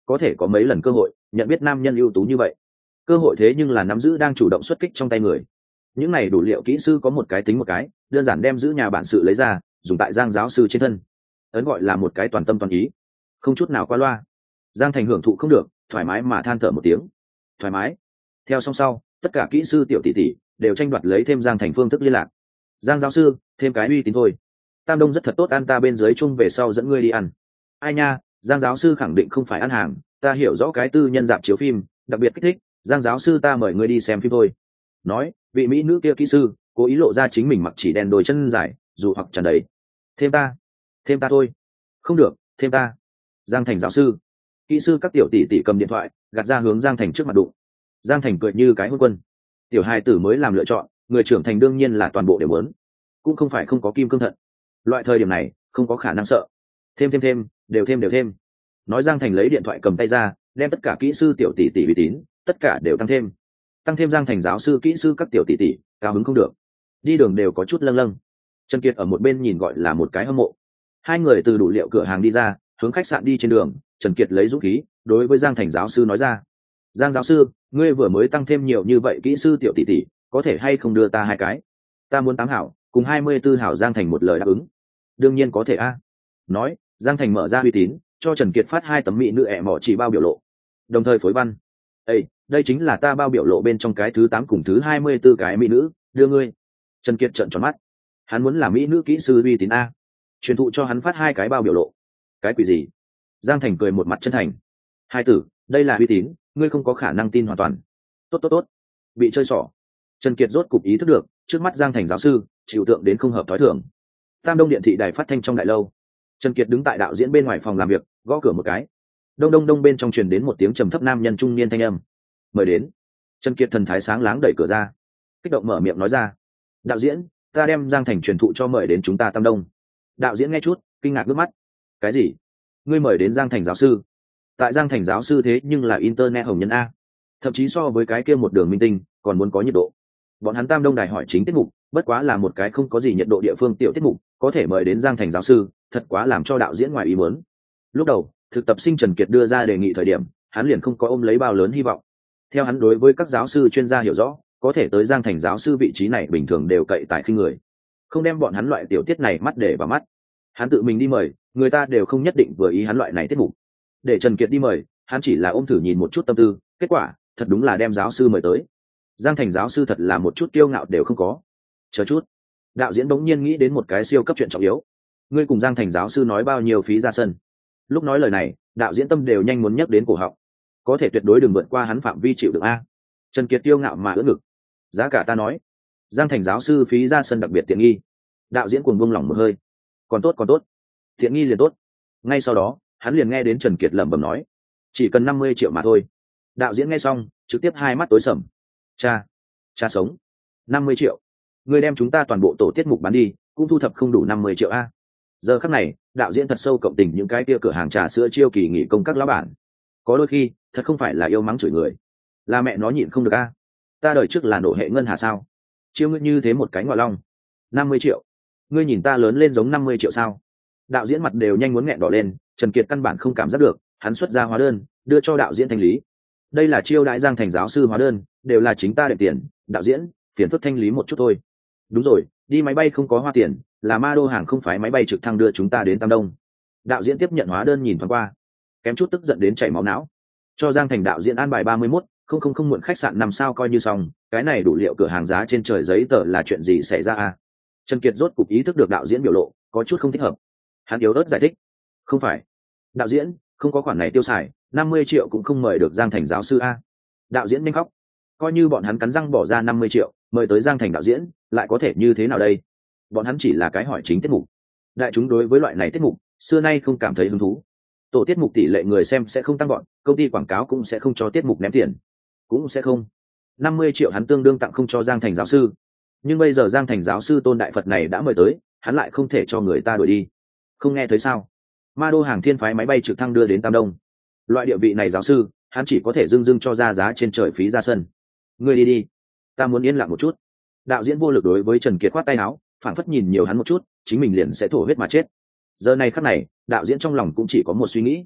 có thể có mấy lần cơ hội nhận biết nam nhân ưu tú như vậy. Cơ hội thế nhưng là nắm giữ đang chủ động xuất kích trong tay người. Những này đủ liệu kỹ sư có một cái tính một cái, đơn giản đem giữ nhà bản sự lấy ra dùng tại Giang giáo sư trên thân, ấn gọi là một cái toàn tâm toàn ý, không chút nào qua loa. Giang Thành hưởng thụ không được, thoải mái mà than thở một tiếng. Thoải mái. Theo song sau, tất cả kỹ sư tiểu tỷ tỷ đều tranh đoạt lấy thêm Giang Thành phương thức liên lạc. Giang giáo sư, thêm cái uy tín thôi. Tam Đông rất thật tốt, ăn ta bên dưới chung về sau dẫn ngươi đi ăn. Ai nha, Giang giáo sư khẳng định không phải ăn hàng, ta hiểu rõ cái tư nhân dạp chiếu phim đặc biệt kích thích. Giang giáo sư, ta mời ngươi đi xem phim thôi. Nói, vị mỹ nữ kia kỹ sư cố ý lộ ra chính mình mặc chỉ đen đôi chân dài, dù hoặc tràn đầy. Thêm ta, thêm ta thôi. Không được, thêm ta. Giang Thành giáo sư. Kỹ sư các tiểu tỷ tỷ cầm điện thoại gạt ra hướng Giang Thành trước mặt đụng. Giang Thành cười như cái hôn quân. Tiểu hài tử mới làm lựa chọn, người trưởng thành đương nhiên là toàn bộ đều muốn, cũng không phải không có kim cương thận. Loại thời điểm này không có khả năng sợ. Thêm thêm thêm, đều thêm đều thêm. Nói, Giang Thành lấy điện thoại cầm tay ra, đem tất cả kỹ sư tiểu tỷ tỷ uy tín tất cả đều tăng thêm. Tăng thêm Giang Thành giáo sư kỹ sư các tiểu tỷ tỷ cao hứng không được, đi đường đều có chút lâng lâng. Trần Kiệt ở một bên nhìn gọi là một cái hâm mộ. Hai người từ đủ liệu cửa hàng đi ra, hướng khách sạn đi trên đường, Trần Kiệt lấy dũng khí đối với Giang Thành giáo sư nói ra: Giang giáo sư, ngươi vừa mới tăng thêm nhiều như vậy kỹ sư tiểu tỷ tỷ, có thể hay không đưa ta hai cái? Ta muốn tám hảo cùng hai mươi tư hảo. Giang Thành một lời đáp ứng. Đương nhiên có thể a. Nói, Giang Thành mở ra uy tín cho Trần Kiệt phát hai tấm mỹ nữ ẹ mỏ chỉ bao biểu lộ, đồng thời phối văn: Ê, đây chính là ta bao biểu lộ bên trong cái thứ tám cùng thứ hai mươi tư cái mỹ nữ, đưa ngươi. Trần Kiệt trợn tròn mắt, hắn muốn là mỹ nữ kỹ sư uy tín a, truyền thụ cho hắn phát hai cái bao biểu lộ, cái quỷ gì? Giang Thành cười một mặt chân thành: Hai tử, đây là uy tín, ngươi không có khả năng tin hoàn toàn. Tốt tốt tốt. Bị chơi xỏ. Trần Kiệt rốt cục ý thức được, trước mắt Giang Thành giáo sư chịu tượng đến không hợp thói thường. Tam Đông điện thị đài phát thanh trong đại lâu, Trần Kiệt đứng tại đạo diễn bên ngoài phòng làm việc, gõ cửa một cái. Đông đông đông, bên trong truyền đến một tiếng trầm thấp nam nhân trung niên thanh âm: Mời đến. Trần Kiệt thần thái sáng láng đẩy cửa ra, kích động mở miệng nói ra: Đạo diễn, ta đem Giang Thành truyền thụ cho mời đến chúng ta Tam Đông. Đạo diễn nghe chút kinh ngạc nước mắt: Cái gì? Ngươi mời đến Giang Thành giáo sư? Tại Giang Thành giáo sư thế nhưng là internet hồng nhân a, thậm chí so với cái kia một đường minh tinh còn muốn có nhiệt độ. Bọn hắn Tam Đông đài hỏi chính tiết mục bất quá là một cái không có gì nhiệt độ địa phương tiểu tiết mục, có thể mời đến Giang Thành giáo sư, thật quá làm cho đạo diễn ngoài ý muốn. Lúc đầu thực tập sinh Trần Kiệt đưa ra đề nghị thời điểm, hắn liền không có ôm lấy bao lớn hy vọng. Theo hắn đối với các giáo sư chuyên gia hiểu rõ, có thể tới Giang Thành giáo sư vị trí này bình thường đều cậy tại khinh người, không đem bọn hắn loại tiểu tiết này mắt để vào mắt. Hắn tự mình đi mời, người ta đều không nhất định vừa ý hắn loại này tiết mục. Để Trần Kiệt đi mời, hắn chỉ là ôm thử nhìn một chút tâm tư, kết quả thật đúng là đem giáo sư mời tới. Giang Thành giáo sư thật là một chút kiêu ngạo đều không có. Chờ chút, đạo diễn bỗng nhiên nghĩ đến một cái siêu cấp chuyện trọng yếu. Ngươi cùng Giang Thành giáo sư nói bao nhiêu phí ra sân? Lúc nói lời này, đạo diễn tâm đều nhanh muốn nhấc đến cổ họng. Có thể tuyệt đối đừng vượt qua hắn phạm vi chịu đựng a. Trần Kiệt kiêu ngạo mà ưỡn ngực: Giá cả ta nói. Giang Thành giáo sư phí ra sân đặc biệt tiện nghi. Đạo diễn cuồng buông lỏng một hơi: Còn tốt còn tốt, tiện nghi liền tốt. Ngay sau đó, hắn liền nghe đến Trần Kiệt lẩm bẩm nói: Chỉ cần năm mươi triệu mà thôi. Đạo diễn nghe xong trực tiếp hai mắt tối sầm: Cha, cha sống. Năm mươi triệu? Ngươi đem chúng ta toàn bộ tổ tiết mục bán đi cũng thu thập không đủ năm mươi triệu a. Giờ khắc này, đạo diễn thật sâu cộng tình những cái kia cửa hàng trà sữa chiêu kỳ nghỉ công các lão bản. Có đôi khi thật không phải là yêu mắng chửi người, là mẹ nó nhịn không được a. Ta đời trước là nổ hệ ngân hà sao? Chiêu ngươi như thế một cái ngoại long. Năm mươi triệu? Ngươi nhìn ta lớn lên giống năm mươi triệu sao? Đạo diễn mặt đều nhanh muốn nghẹn đỏ lên. Trần Kiệt căn bản không cảm giác được, hắn xuất ra hóa đơn đưa cho đạo diễn thanh lý. Đây là chiêu đãi Giang Thành giáo sư hóa đơn, đều là chính ta đệm tiền, đạo diễn phiền phức thanh lý một chút thôi. Đúng rồi, đi máy bay không có hoa tiền, là Ma Đô hàng không phải máy bay trực thăng đưa chúng ta đến Tam Đông. Đạo diễn tiếp nhận hóa đơn nhìn thoáng qua, kém chút tức giận đến chảy máu não. Cho Giang Thành đạo diễn an bài ba mươi mốt không không không muộn khách sạn năm sao coi như xong, cái này đủ liệu cửa hàng giá trên trời giấy tờ là chuyện gì xảy ra à? Trần Kiệt rốt cục ý thức được đạo diễn biểu lộ có chút không thích hợp, hắn yếu ớt giải thích: Không phải, đạo diễn không có khoản này tiêu xài, năm mươi triệu cũng không mời được Giang Thành giáo sư a. Đạo diễn nhanh khóc, coi như bọn hắn cắn răng bỏ ra năm mươi triệu mời tới Giang Thành đạo diễn, lại có thể như thế nào đây? Bọn hắn chỉ là cái hỏi chính tiết mục, đại chúng đối với loại này tiết mục xưa nay không cảm thấy hứng thú. Tổ tiết mục tỷ lệ người xem sẽ không tăng bọn, công ty quảng cáo cũng sẽ không cho tiết mục ném tiền, cũng sẽ không. Năm mươi triệu hắn tương đương tặng không cho Giang Thành giáo sư, nhưng bây giờ Giang Thành giáo sư tôn đại Phật này đã mời tới, hắn lại không thể cho người ta đuổi đi. Không nghe thấy sao? Ma Đô hàng thiên phái máy bay trực thăng đưa đến Tam Đông, loại địa vị này giáo sư hắn chỉ có thể dưng dưng cho ra giá trên trời phí ra sân. Ngươi đi đi, ta muốn yên lặng một chút. Đạo diễn vô lực đối với Trần Kiệt khoát tay áo, phảng phất nhìn nhiều hắn một chút chính mình liền sẽ thổ huyết mà chết. Giờ này khắc này, đạo diễn trong lòng cũng chỉ có một suy nghĩ: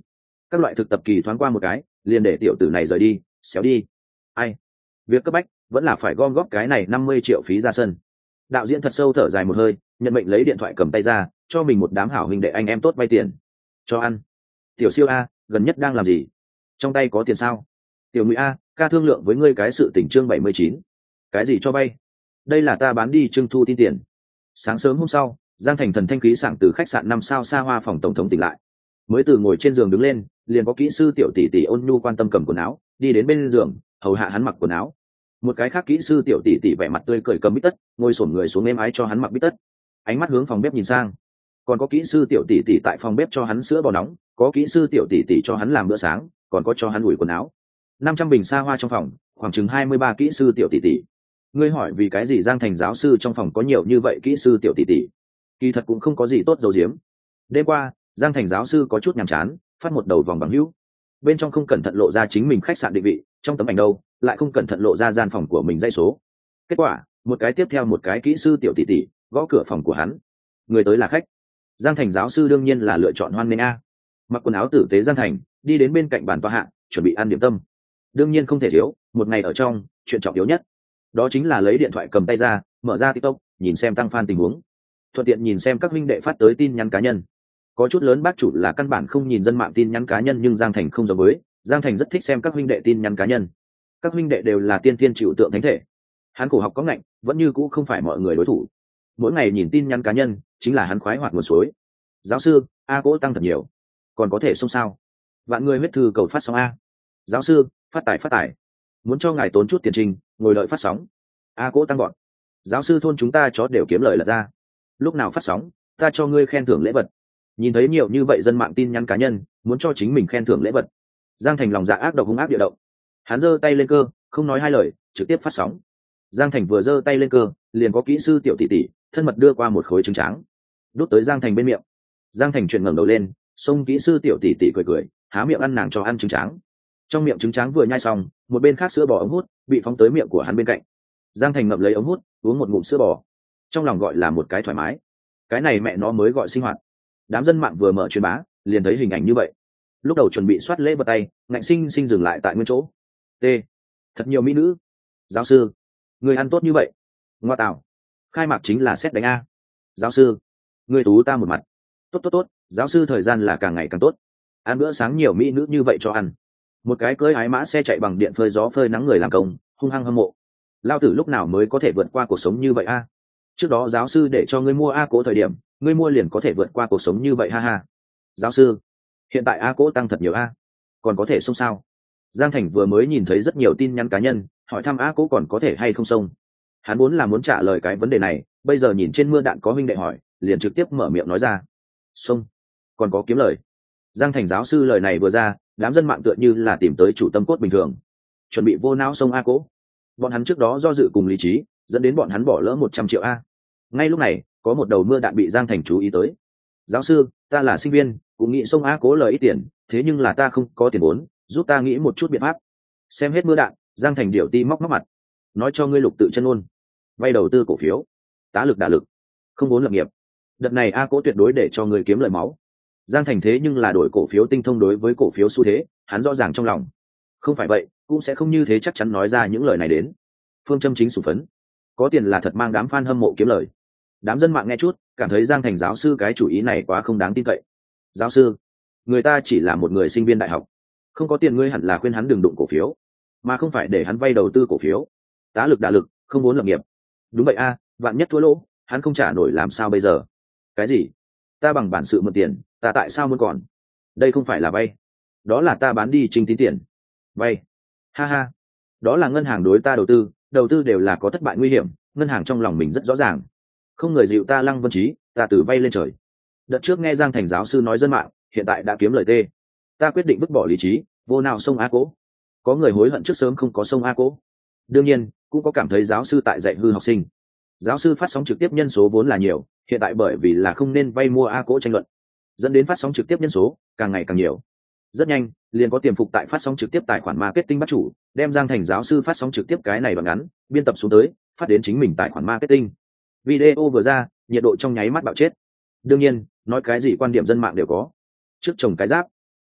các loại thực tập kỳ thoáng qua một cái liền để tiểu tử này rời đi, xéo đi. Ai, việc cấp bách vẫn là phải gom góp cái này năm mươi triệu phí ra sân. Đạo diễn thật sâu thở dài một hơi, nhận mệnh lấy điện thoại cầm tay ra, cho mình một đám hảo huynh đệ anh em tốt vay tiền. Cho ăn. Tiểu Siêu a, gần nhất đang làm gì? Trong tay có tiền sao? Tiểu Ngụy a, ca thương lượng với ngươi cái sự tình chương bảy mươi chín. Cái gì cho vay? Đây là ta bán đi trưng thu tin tiền. Sáng sớm hôm sau, Giang Thành thần thanh khí sảng từ khách sạn năm sao xa hoa phòng tổng thống tỉnh lại. Mới từ ngồi trên giường đứng lên, liền có kỹ sư tiểu tỷ tỷ ôn nhu quan tâm cầm quần áo, đi đến bên giường, hầu hạ hắn mặc quần áo. Một cái khác kỹ sư tiểu tỷ tỷ vẻ mặt tươi cười cầm bít tất, ngồi xổm người xuống êm ái cho hắn mặc bít tất. Ánh mắt hướng phòng bếp nhìn sang. Còn có kỹ sư tiểu tỷ tỷ tại phòng bếp cho hắn sữa bò nóng, có kỹ sư tiểu tỷ tỷ cho hắn làm bữa sáng, còn có cho hắn ủi quần áo. Năm trăm bình xa hoa trong phòng, khoảng chừng hai mươi ba kỹ sư tiểu tỷ tỷ. Ngươi hỏi vì cái gì Giang Thành giáo sư trong phòng có nhiều như vậy kỹ sư tiểu tỷ tỷ? Kỳ thật cũng không có gì tốt dầu diếm. Đêm qua, Giang Thành giáo sư có chút nhàm chán, phát một đầu vòng bằng hữu. Bên trong không cẩn thận lộ ra chính mình khách sạn định vị, trong tấm ảnh đâu, lại không cẩn thận lộ ra gian phòng của mình dãy số. Kết quả, một cái tiếp theo một cái kỹ sư tiểu tỷ tỷ gõ cửa phòng của hắn. Người tới là khách. Giang Thành giáo sư đương nhiên là lựa chọn hoan nghênh a. Mặc quần áo tử tế Giang Thành, đi đến bên cạnh bàn tọa hạ, chuẩn bị ăn điểm tâm. Đương nhiên không thể thiếu, một ngày ở trong, chuyện trọng yếu nhất, đó chính là lấy điện thoại cầm tay ra, mở ra TikTok, nhìn xem tăng fan tình huống. Thuận tiện nhìn xem các minh đệ phát tới tin nhắn cá nhân. Có chút lớn bác chủ là căn bản không nhìn dân mạng tin nhắn cá nhân, nhưng Giang Thành không giống với, Giang Thành rất thích xem các minh đệ tin nhắn cá nhân. Các minh đệ đều là tiên tiên chịu tượng thánh thể. Hắn khổ học có ngạnh, vẫn như cũ không phải mọi người đối thủ. Mỗi ngày nhìn tin nhắn cá nhân, chính là hắn khoái hoạt nguồn suối. Giáo sư, a cỗ tăng thật nhiều, còn có thể xông sao? Vạn người huyết thư cầu phát sóng a. Giáo sư, phát tài phát tài, muốn cho ngài tốn chút tiền trình, ngồi đợi phát sóng. A cỗ tăng gọn. Giáo sư thôn chúng ta chó đều kiếm lời lật ra. Lúc nào phát sóng, ta cho ngươi khen thưởng lễ vật. Nhìn thấy nhiều như vậy dân mạng tin nhắn cá nhân, muốn cho chính mình khen thưởng lễ vật. Giang Thành lòng dạ ác độc hung ác địa động. Hắn giơ tay lên cơ, không nói hai lời, trực tiếp phát sóng. Giang Thành vừa giơ tay lên cơ, liền có kỹ sư tiểu tỷ tỷ thân mật đưa qua một khối trứng tráng, đút tới Giang Thành bên miệng. Giang Thành chuyển ngẩng đầu lên, xông kỹ sư tiểu tỷ tỷ cười cười, há miệng ăn nàng cho ăn trứng tráng. Trong miệng trứng tráng vừa nhai xong, một bên khác sữa bò ống hút bị phóng tới miệng của hắn bên cạnh. Giang Thành ngậm lấy ống hút, uống một ngụm sữa bò, trong lòng gọi là một cái thoải mái. Cái này mẹ nó mới gọi sinh hoạt. Đám dân mạng vừa mở truyền bá, liền thấy hình ảnh như vậy. Lúc đầu chuẩn bị soát lễ vật tay, ngạnh sinh sinh dừng lại tại nguyên chỗ. T, thật nhiều mỹ nữ. Giáo sư, người ăn tốt như vậy. Ngoa tạo, khai mạc chính là xét đánh a. Giáo sư, người tú ta một mặt. Tốt tốt tốt, giáo sư thời gian là càng ngày càng tốt. Ăn bữa sáng nhiều mỹ nữ như vậy cho ăn. Một cái cưỡi ái mã xe chạy bằng điện phơi gió phơi nắng người làm công, hung hăng hâm mộ. Lao tử lúc nào mới có thể vượt qua cuộc sống như vậy a? Trước đó giáo sư để cho ngươi mua a cố thời điểm, ngươi mua liền có thể vượt qua cuộc sống như vậy ha ha. Giáo sư, hiện tại a cố tăng thật nhiều a, còn có thể xông sao? Giang Thành vừa mới nhìn thấy rất nhiều tin nhắn cá nhân hỏi thăm a cố còn có thể hay không xông. Hắn vốn là muốn trả lời cái vấn đề này, bây giờ nhìn trên mưa đạn có huynh đệ hỏi, liền trực tiếp mở miệng nói ra. Xông, còn có kiếm lời. Giang Thành giáo sư lời này vừa ra, đám dân mạng tựa như là tìm tới chủ tâm cốt bình thường, chuẩn bị vô não xông a cố. Bọn hắn trước đó do dự cùng lý trí, dẫn đến bọn hắn bỏ lỡ một trăm triệu a. Ngay lúc này, có một đầu mưa đạn bị Giang Thành chú ý tới. Giáo sư, ta là sinh viên, cũng nghĩ xông a cố lời ít tiền, thế nhưng là ta không có tiền vốn, giúp ta nghĩ một chút biện pháp. Xem hết mưa đạn, Giang Thành điệu ti móc móc mặt, nói cho ngươi lục tự chân ôn, vay đầu tư cổ phiếu, tá lực đả lực, không vốn lập nghiệp. Đợt này a cố tuyệt đối để cho ngươi kiếm lời máu. Giang Thành thế nhưng là đổi cổ phiếu tinh thông đối với cổ phiếu xu thế, hắn rõ ràng trong lòng. Không phải vậy, cũng sẽ không như thế chắc chắn nói ra những lời này đến. Phương châm chính sủ phấn, có tiền là thật mang đám fan hâm mộ kiếm lời. Đám dân mạng nghe chút, cảm thấy Giang Thành giáo sư cái chủ ý này quá không đáng tin cậy. Giáo sư, người ta chỉ là một người sinh viên đại học, không có tiền, ngươi hẳn là khuyên hắn đừng đụng cổ phiếu, mà không phải để hắn vay đầu tư cổ phiếu, tá lực đả lực, không vốn lập nghiệp. Đúng vậy a, vạn nhất thua lỗ, hắn không trả nổi làm sao bây giờ? Cái gì? Ta bằng bản sự mượn tiền, ta tại sao muốn còn? Đây không phải là vay, đó là ta bán đi trinh tín tiền. Vay, ha ha, đó là ngân hàng đối ta đầu tư, đầu tư đều là có thất bại nguy hiểm, ngân hàng trong lòng mình rất rõ ràng. Không người dịu ta Lăng Vân Trí, ta từ vay lên trời. Đợt trước nghe Giang Thành giáo sư nói dân mạng, hiện tại đã kiếm lời tê. Ta quyết định vứt bỏ lý trí, vô nào sông a cố. Có người hối hận trước sớm không có sông a cố. Đương nhiên, cũng có cảm thấy giáo sư tại dạy hư học sinh. Giáo sư phát sóng trực tiếp nhân số vốn là nhiều, hiện tại bởi vì là không nên vay mua a cố tranh luận, dẫn đến phát sóng trực tiếp nhân số càng ngày càng nhiều. Rất nhanh, liền có tiềm phục tại phát sóng trực tiếp tài khoản marketing bắt chủ, đem Giang Thành giáo sư phát sóng trực tiếp cái này đoạn ngắn, biên tập xuống tới, phát đến chính mình tài khoản marketing. Video vừa ra, nhiệt độ trong nháy mắt bạo chết. Đương nhiên, nói cái gì quan điểm dân mạng đều có. Trước trồng cái giáp,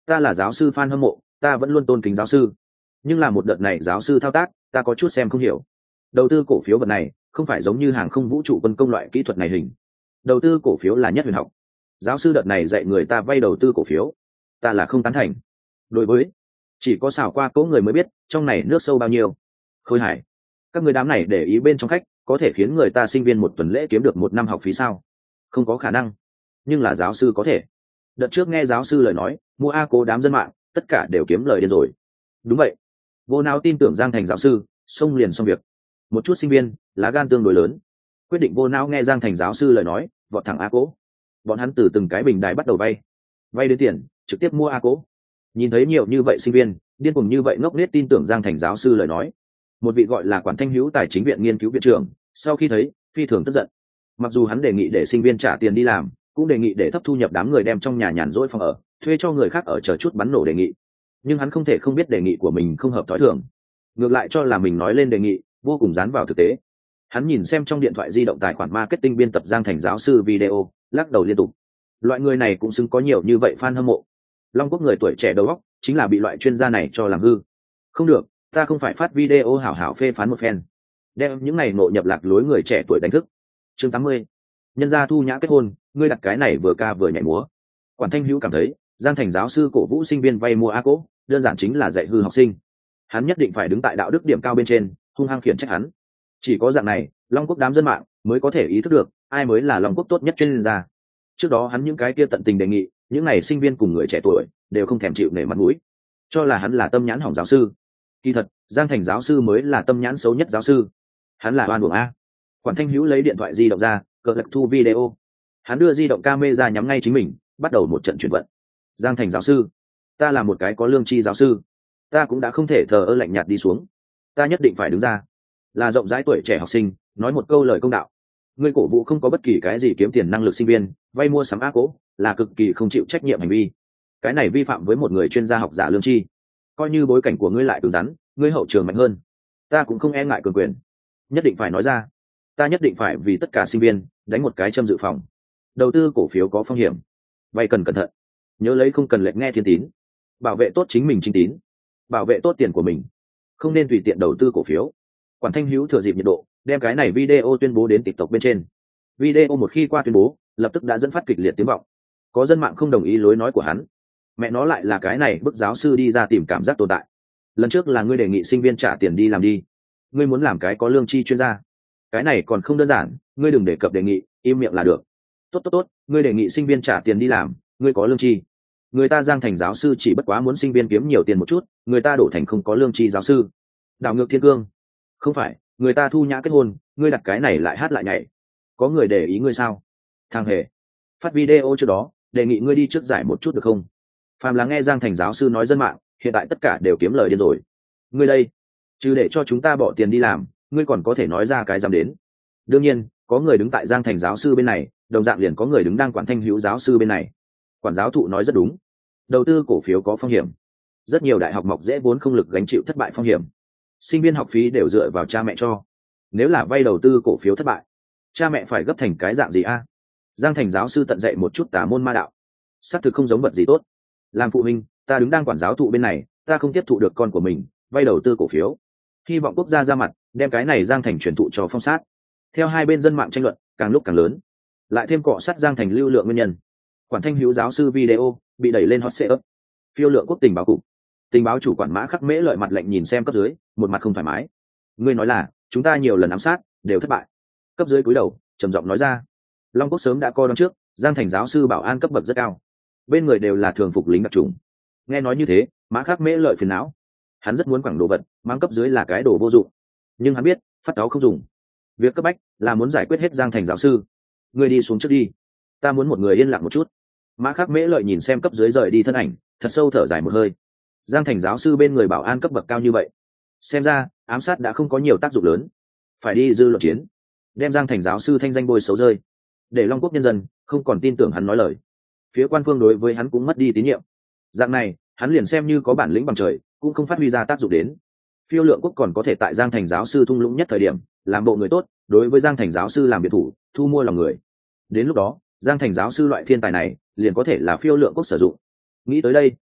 ta là giáo sư fan hâm mộ, ta vẫn luôn tôn kính giáo sư, nhưng là một đợt này giáo sư thao tác ta có chút xem không hiểu. Đầu tư cổ phiếu vật này không phải giống như hàng không vũ trụ quân công loại kỹ thuật này hình. Đầu tư cổ phiếu là nhất huyền học. Giáo sư đợt này dạy người ta vay đầu tư cổ phiếu, ta là không tán thành. Đối với chỉ có xảo qua cỗ người mới biết trong này nước sâu bao nhiêu. Khôi Hải, các người đám này để ý bên trong khách có thể khiến người ta sinh viên một tuần lễ kiếm được một năm học phí sao? Không có khả năng. Nhưng là giáo sư có thể. Đợt trước nghe giáo sư lời nói, mua a cố đám dân mạng tất cả đều kiếm lời điên rồi. Đúng vậy, vô não tin tưởng Giang Thành giáo sư xông liền xong việc. Một chút sinh viên lá gan tương đối lớn, quyết định vô não nghe Giang Thành giáo sư lời nói, vọt thẳng a cố. Bọn hắn từ từng cái bình đài bắt đầu vay vay đến tiền trực tiếp mua a cố. Nhìn thấy nhiều như vậy sinh viên điên cuồng như vậy ngốc nghếch tin tưởng Giang Thành giáo sư lời nói, một vị gọi là quản thanh hữu tài chính viện nghiên cứu viện trưởng sau khi thấy phi thường tức giận. Mặc dù hắn đề nghị để sinh viên trả tiền đi làm, cũng đề nghị để thấp thu nhập đám người đem trong nhà nhàn rỗi phòng ở thuê cho người khác ở chờ chút bắn nổ đề nghị, nhưng hắn không thể không biết đề nghị của mình không hợp thói thường, ngược lại cho là mình nói lên đề nghị vô cùng dán vào thực tế. Hắn nhìn xem trong điện thoại di động tài khoản marketing biên tập Giang Thành giáo sư video, lắc đầu liên tục. Loại người này cũng xứng có nhiều như vậy fan hâm mộ. Long Quốc người tuổi trẻ đầu óc chính là bị loại chuyên gia này cho làm hư. Không được, ta không phải phát video hảo hảo phê phán một phen, đem những này nội nhập lạc lối người trẻ tuổi đánh thức. Chương tám mươi, nhân gia thu nhã kết hôn, ngươi đặt cái này vừa ca vừa nhảy múa. Quản thanh hữu cảm thấy Giang Thành giáo sư cổ vũ sinh viên vay mua a cố đơn giản chính là dạy hư học sinh. Hắn nhất định phải đứng tại đạo đức điểm cao bên trên hung hăng khiển trách hắn. Chỉ có dạng này Long Quốc đám dân mạng mới có thể ý thức được ai mới là Long Quốc tốt nhất chuyên gia. Trước đó hắn những cái kia tận tình đề nghị, những này sinh viên cùng người trẻ tuổi đều không thèm chịu nể mặt mũi, cho là hắn là tâm nhãn hỏng giáo sư. Kỳ thật Giang Thành giáo sư mới là tâm nhãn xấu nhất giáo sư. Hắn là oan uổng a. Quản thanh hữu lấy điện thoại di động ra cờ lật thu video. Hắn đưa di động camera nhắm ngay chính mình, bắt đầu một trận chuyển vận. Giang Thành giáo sư, ta là một cái có lương tri giáo sư, ta cũng đã không thể thờ ơ lạnh nhạt đi xuống, ta nhất định phải đứng ra là rộng rãi tuổi trẻ học sinh nói một câu lời công đạo. Ngươi cổ vũ không có bất kỳ cái gì kiếm tiền năng lực sinh viên vay mua sắm a cố là cực kỳ không chịu trách nhiệm hành vi, cái này vi phạm với một người chuyên gia học giả lương tri. Coi như bối cảnh của ngươi lại cứng rắn, ngươi hậu trường mạnh hơn, ta cũng không e ngại cường quyền, nhất định phải nói ra. Ta nhất định phải vì tất cả sinh viên đánh một cái châm dự phòng. Đầu tư cổ phiếu có phong hiểm, vay cần cẩn thận, nhớ lấy không cần lệch nghe thiên tín, bảo vệ tốt chính mình chính tín, bảo vệ tốt tiền của mình, không nên tùy tiện đầu tư cổ phiếu. Quản thanh hữu thừa dịp nhiệt độ đem cái này video tuyên bố đến TikTok bên trên. Video một khi qua tuyên bố lập tức đã dẫn phát kịch liệt tiếng vọng. Có dân mạng không đồng ý lối nói của hắn, mẹ nó lại là cái này bức giáo sư đi ra tìm cảm giác tồn tại. Lần trước là ngươi đề nghị sinh viên trả tiền đi làm đi, ngươi muốn làm cái có lương tri chuyên gia, cái này còn không đơn giản, ngươi đừng đề cập đề nghị, im miệng là được. Tốt tốt tốt, ngươi đề nghị sinh viên trả tiền đi làm, ngươi có lương tri. Người ta Giang Thành giáo sư chỉ bất quá muốn sinh viên kiếm nhiều tiền một chút, người ta đổ thành không có lương tri giáo sư. Đảo ngược thiên cương. Không phải, người ta thu nhã kết hôn, ngươi đặt cái này lại hát lại nhảy. Có người để ý ngươi sao? Thằng hề, phát video trước đó, đề nghị ngươi đi trước giải một chút được không? Phàm là nghe Giang Thành giáo sư nói dân mạng, hiện tại tất cả đều kiếm lời điên rồi. Ngươi đây, chứ để cho chúng ta bỏ tiền đi làm, ngươi còn có thể nói ra cái dám đến. Đương nhiên, có người đứng tại Giang Thành giáo sư bên này, đồng dạng liền có người đứng đang quản thanh hữu giáo sư bên này. Quản giáo thụ nói rất đúng, đầu tư cổ phiếu có phong hiểm, rất nhiều đại học mọc dễ vốn không lực gánh chịu thất bại phong hiểm, sinh viên học phí đều dựa vào cha mẹ cho, nếu là vay đầu tư cổ phiếu thất bại, cha mẹ phải gấp thành cái dạng gì a? Giang Thành giáo sư tận dạy một chút tà môn ma đạo, xác thực không giống vật gì tốt. Làm phụ huynh, ta đứng đang quản giáo thụ bên này, ta không tiếp thụ được con của mình vay đầu tư cổ phiếu, hy vọng quốc gia ra mặt đem cái này Giang Thành truyền thụ cho phong sát. Theo hai bên dân mạng tranh luận càng lúc càng lớn, lại thêm cọ sát Giang Thành lưu lượng nguyên nhân, quản thanh hữu giáo sư video bị đẩy lên hot search. Phiêu lượng quốc tình báo cục tình báo chủ quản Mã Khắc Mễ lợi mặt lạnh nhìn xem cấp dưới, một mặt không thoải mái. Ngươi nói là chúng ta nhiều lần ám sát đều thất bại. Cấp dưới cúi đầu trầm giọng nói ra. Long Quốc sớm đã coi đón trước, Giang Thành giáo sư bảo an cấp bậc rất cao, bên người đều là thường phục lính đặc trùng. Nghe nói như thế, Mã Khắc Mễ lợi phiền não, hắn rất muốn quẳng đồ vật mang cấp dưới là cái đồ vô dụng, nhưng hắn biết phát cáo không dùng, việc cấp bách là muốn giải quyết hết Giang Thành giáo sư. Ngươi đi xuống trước đi, ta muốn một người yên lặng một chút. Mã Khắc Mễ lợi nhìn xem cấp dưới rời đi thân ảnh, thật sâu thở dài một hơi. Giang Thành giáo sư bên người bảo an cấp bậc cao như vậy, xem ra ám sát đã không có nhiều tác dụng lớn, phải đi dư luận chiến, đem Giang Thành giáo sư thanh danh bôi xấu rơi, để Long Quốc nhân dân không còn tin tưởng hắn nói lời. Phía quan phương đối với hắn cũng mất đi tín nhiệm, dạng này hắn liền xem như có bản lĩnh bằng trời cũng không phát huy ra tác dụng đến. Phiêu lượng quốc còn có thể tại Giang Thành giáo sư thung lũng nhất thời điểm làm bộ người tốt, đối với Giang Thành giáo sư làm biệt thủ, thu mua lòng người. Đến lúc đó Giang Thành giáo sư loại thiên tài này liền có thể là phiêu lượng quốc sử dụng. Nghĩ tới đây,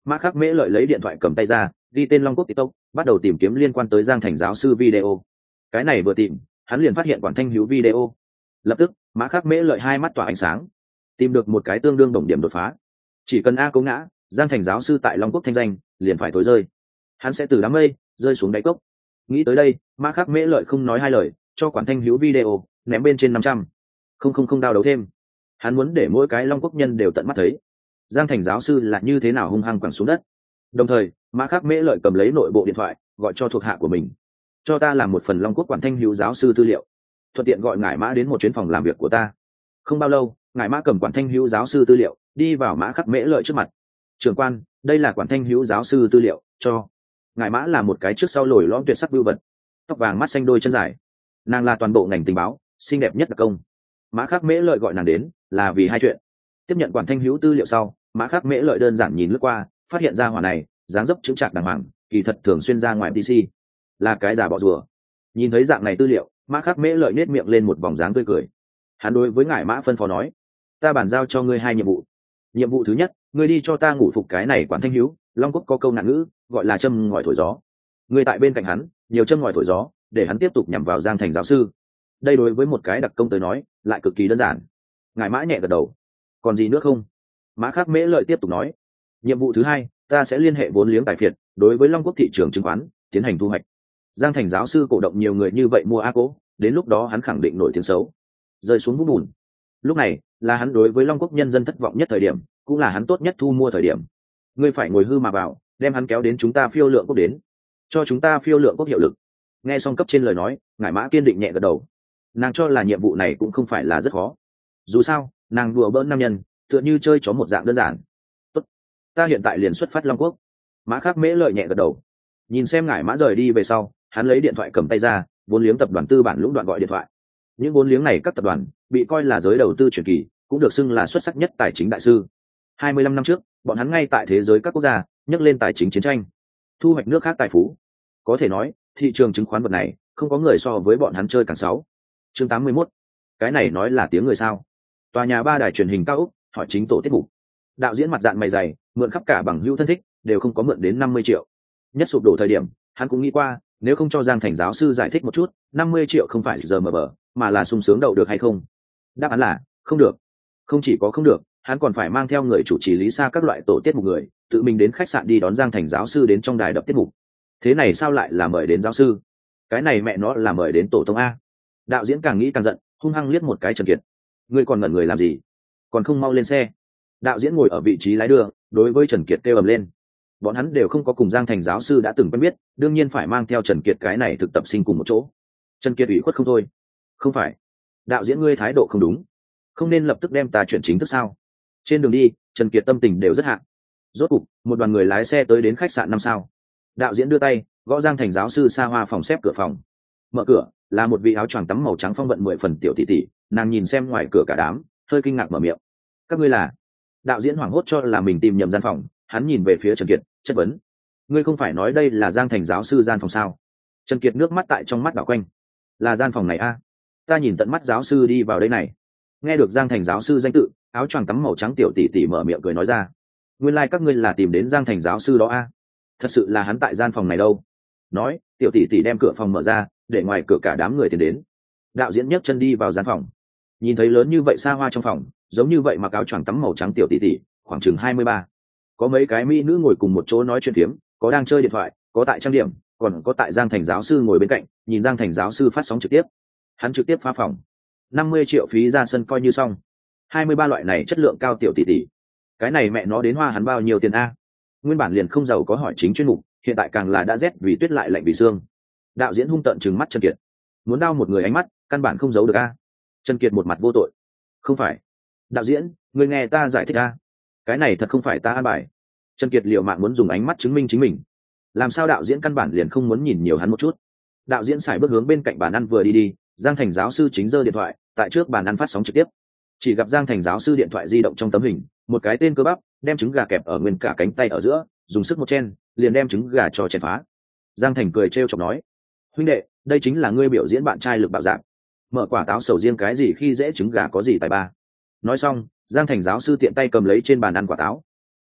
Mã Khắc Mễ Lợi lấy điện thoại cầm tay ra, đi tên Long Quốc TikTok, bắt đầu tìm kiếm liên quan tới Giang Thành giáo sư video. Cái này vừa tìm, hắn liền phát hiện Quản Thanh Hữu video. Lập tức, Mã Khắc Mễ Lợi hai mắt tỏa ánh sáng, tìm được một cái tương đương đồng điểm đột phá. Chỉ cần a cố ngã, Giang Thành giáo sư tại Long Quốc thanh danh liền phải tối rơi, hắn sẽ từ đám mây rơi xuống đáy cốc. Nghĩ tới đây, Mã Khắc Mễ Lợi không nói hai lời, cho Quản Thanh Hữu video ném bên trên năm trăm. Không không không đao đấu thêm. Hắn muốn để mỗi cái Long Quốc nhân đều tận mắt thấy Giang Thành giáo sư là như thế nào hung hăng quẳng xuống đất. Đồng thời, Mã Khắc Mễ Lợi cầm lấy nội bộ điện thoại, gọi cho thuộc hạ của mình, cho ta làm một phần Long Quốc Quản Thanh Hữu giáo sư tư liệu, thuận tiện gọi ngải Mã đến một chuyến phòng làm việc của ta. Không bao lâu, ngải Mã cầm Quản Thanh Hữu giáo sư tư liệu đi vào Mã Khắc Mễ Lợi trước mặt. Trưởng quan, đây là Quản Thanh Hữu giáo sư tư liệu, cho. Ngải Mã là một cái trước sau lồi lõm tuyệt sắc vưu vật, tóc vàng mắt xanh đôi chân dài, nàng là toàn bộ ngành tình báo xinh đẹp nhất đặc công. Mã Khắc Mễ Lợi gọi nàng đến là vì hai chuyện. Tiếp nhận Quản Thanh Hữu tư liệu sau, Mã Khắc Mễ Lợi đơn giản nhìn lướt qua, phát hiện ra hỏa này dáng dấp chững chạc đàng hoàng, kỳ thật thường xuyên ra ngoài tê xê, là cái giả bọ rùa. Nhìn thấy dạng này tư liệu, Mã Khắc Mễ Lợi nết miệng lên một vòng dáng tươi cười. Hắn đối với ngải Mã phân phó nói, ta bàn giao cho ngươi hai nhiệm vụ. Nhiệm vụ thứ nhất, ngươi đi cho ta ngủ phục cái này Quản Thanh Hữu. Long Quốc có câu nạn ngữ gọi là châm ngòi thổi gió, ngươi tại bên cạnh hắn nhiều châm ngòi thổi gió, để hắn tiếp tục nhằm vào Giang Thành giáo sư. Đây đối với một cái đặc công tới nói lại cực kỳ đơn giản. Ngải Mã nhẹ gật đầu. Còn gì nữa không? Mã Khắc Mễ Lợi tiếp tục nói, nhiệm vụ thứ hai, ta sẽ liên hệ vốn liếng tài phiệt đối với Long Quốc thị trường chứng khoán tiến hành thu hoạch. Giang Thành giáo sư cổ động nhiều người như vậy mua a cố, đến lúc đó hắn khẳng định nổi tiếng xấu, rơi xuống vũng bùn. Lúc này là hắn đối với Long Quốc nhân dân thất vọng nhất thời điểm, cũng là hắn tốt nhất thu mua thời điểm. Ngươi phải ngồi hư mà vào, đem hắn kéo đến chúng ta Phiêu Lượng Quốc đến, cho chúng ta Phiêu Lượng Quốc hiệu lực. Nghe xong cấp trên lời nói, ngải Mã kiên định nhẹ gật đầu. Nàng cho là nhiệm vụ này cũng không phải là rất khó, dù sao nàng đùa bỡn nam nhân tựa như chơi chó một dạng đơn giản. Tốt, ta hiện tại liền xuất phát Long Quốc. Mã Khắc Mễ Lợi nhẹ gật đầu. Nhìn xem ngải Mã rời đi về sau, hắn lấy điện thoại cầm tay ra, vốn liếng tập đoàn tư bản lũng đoạn gọi điện thoại. Những vốn liếng này các tập đoàn bị coi là giới đầu tư truyền kỳ, cũng được xưng là xuất sắc nhất tài chính đại sư. hai mươi lăm năm trước, bọn hắn ngay tại thế giới các quốc gia nhấc lên tài chính chiến tranh, thu hoạch nước khác tài phú. Có thể nói, thị trường chứng khoán vật này không có người so với bọn hắn chơi càng sáu. Chương tám mươi mốt. Cái này nói là tiếng người sao? Tòa nhà ba đài truyền hình cao ốc, hỏi chính tổ tiết mục. Đạo diễn mặt dạn mày dày, mượn khắp cả bằng hữu thân thích, đều không có mượn đến năm mươi triệu. Nhất sụp đổ thời điểm, hắn cũng nghĩ qua, nếu không cho Giang Thành giáo sư giải thích một chút, năm mươi triệu không phải giờ mờ bờ, mà là sung sướng đậu được hay không? Đáp án là không được. Không chỉ có không được, hắn còn phải mang theo người chủ trì lý xa các loại tổ tiết mục người, tự mình đến khách sạn đi đón Giang Thành giáo sư đến trong đài đập tiết mục. Thế này sao lại là mời đến giáo sư? Cái này mẹ nó là mời đến tổ tông a. Đạo diễn càng nghĩ càng giận, hung hăng liếc một cái Trần Kiệt. Ngươi còn ngẩn người làm gì? Còn không mau lên xe. Đạo diễn ngồi ở vị trí lái đường, đối với Trần Kiệt kêu ầm lên. Bọn hắn đều không có cùng Giang Thành giáo sư đã từng quen biết, đương nhiên phải mang theo Trần Kiệt cái này thực tập sinh cùng một chỗ. Trần Kiệt ủy khuất không thôi. Không phải, đạo diễn ngươi thái độ không đúng, không nên lập tức đem ta chuyển chính thức sao? Trên đường đi, Trần Kiệt tâm tình đều rất hạ. Rốt cục, một đoàn người lái xe tới đến khách sạn năm sao. Đạo diễn đưa tay gõ Giang Thành giáo sư xa hoa phòng xếp cửa phòng. Mở cửa là một vị áo choàng tắm màu trắng phong vận mười phần tiểu tỷ tỷ, nàng nhìn xem ngoài cửa cả đám, hơi kinh ngạc mở miệng. Các ngươi là? Đạo diễn hoảng hốt cho là mình tìm nhầm gian phòng, hắn nhìn về phía Trần Kiệt, chất vấn. Ngươi không phải nói đây là Giang Thành giáo sư gian phòng sao? Trần Kiệt nước mắt tại trong mắt đảo quanh. Là gian phòng này a? À? Ta nhìn tận mắt giáo sư đi vào đây này. Nghe được Giang Thành giáo sư danh tự, áo choàng tắm màu trắng tiểu tỷ tỷ mở miệng cười nói ra. Nguyên lai like các ngươi là tìm đến Giang Thành giáo sư đó a? À? Thật sự là hắn tại gian phòng này đâu? Nói, tiểu tỷ tỷ đem cửa phòng mở ra, để ngoài cửa cả đám người tiến đến. Đạo diễn nhấc chân đi vào gian phòng, nhìn thấy lớn như vậy xa hoa trong phòng, giống như vậy mặc áo choàng tắm màu trắng tiểu tỷ tỷ, khoảng chừng hai mươi ba. Có mấy cái mỹ nữ ngồi cùng một chỗ nói chuyện phiếm, có đang chơi điện thoại, có tại trang điểm, còn có tại Giang Thành giáo sư ngồi bên cạnh, nhìn Giang Thành giáo sư phát sóng trực tiếp. Hắn trực tiếp phá phòng, năm mươi triệu phí ra sân coi như xong. hai mươi ba loại này chất lượng cao tiểu tỷ tỷ, cái này mẹ nó đến hoa hắn bao nhiêu tiền a? Nguyên bản liền không giàu có hỏi chính chuyên mục, hiện tại càng là đã rét vì tuyết lại lạnh vì xương. Đạo diễn hung tợn trừng mắt Trần Kiệt, muốn đau một người ánh mắt căn bản không giấu được a. Trần Kiệt một mặt vô tội. Không phải, đạo diễn, người nghe ta giải thích a, cái này thật không phải ta an bài. Trần Kiệt liều mạng muốn dùng ánh mắt chứng minh chính mình. Làm sao đạo diễn căn bản liền không muốn nhìn nhiều hắn một chút. Đạo diễn xài bước hướng bên cạnh bàn ăn vừa đi đi, Giang Thành giáo sư chính giơ điện thoại tại trước bàn ăn phát sóng trực tiếp. Chỉ gặp Giang Thành giáo sư điện thoại di động trong tấm hình, một cái tên cơ bắp đem trứng gà kẹp ở nguyên cả cánh tay ở giữa, dùng sức một chen liền đem trứng gà cho chèn phá. Giang Thành cười trêu chọc nói, huynh đệ, đây chính là ngươi biểu diễn bạn trai lực bạo dạng, mở quả táo sầu riêng cái gì khi dễ trứng gà có gì tài ba. Nói xong, Giang Thành giáo sư tiện tay cầm lấy trên bàn ăn quả táo.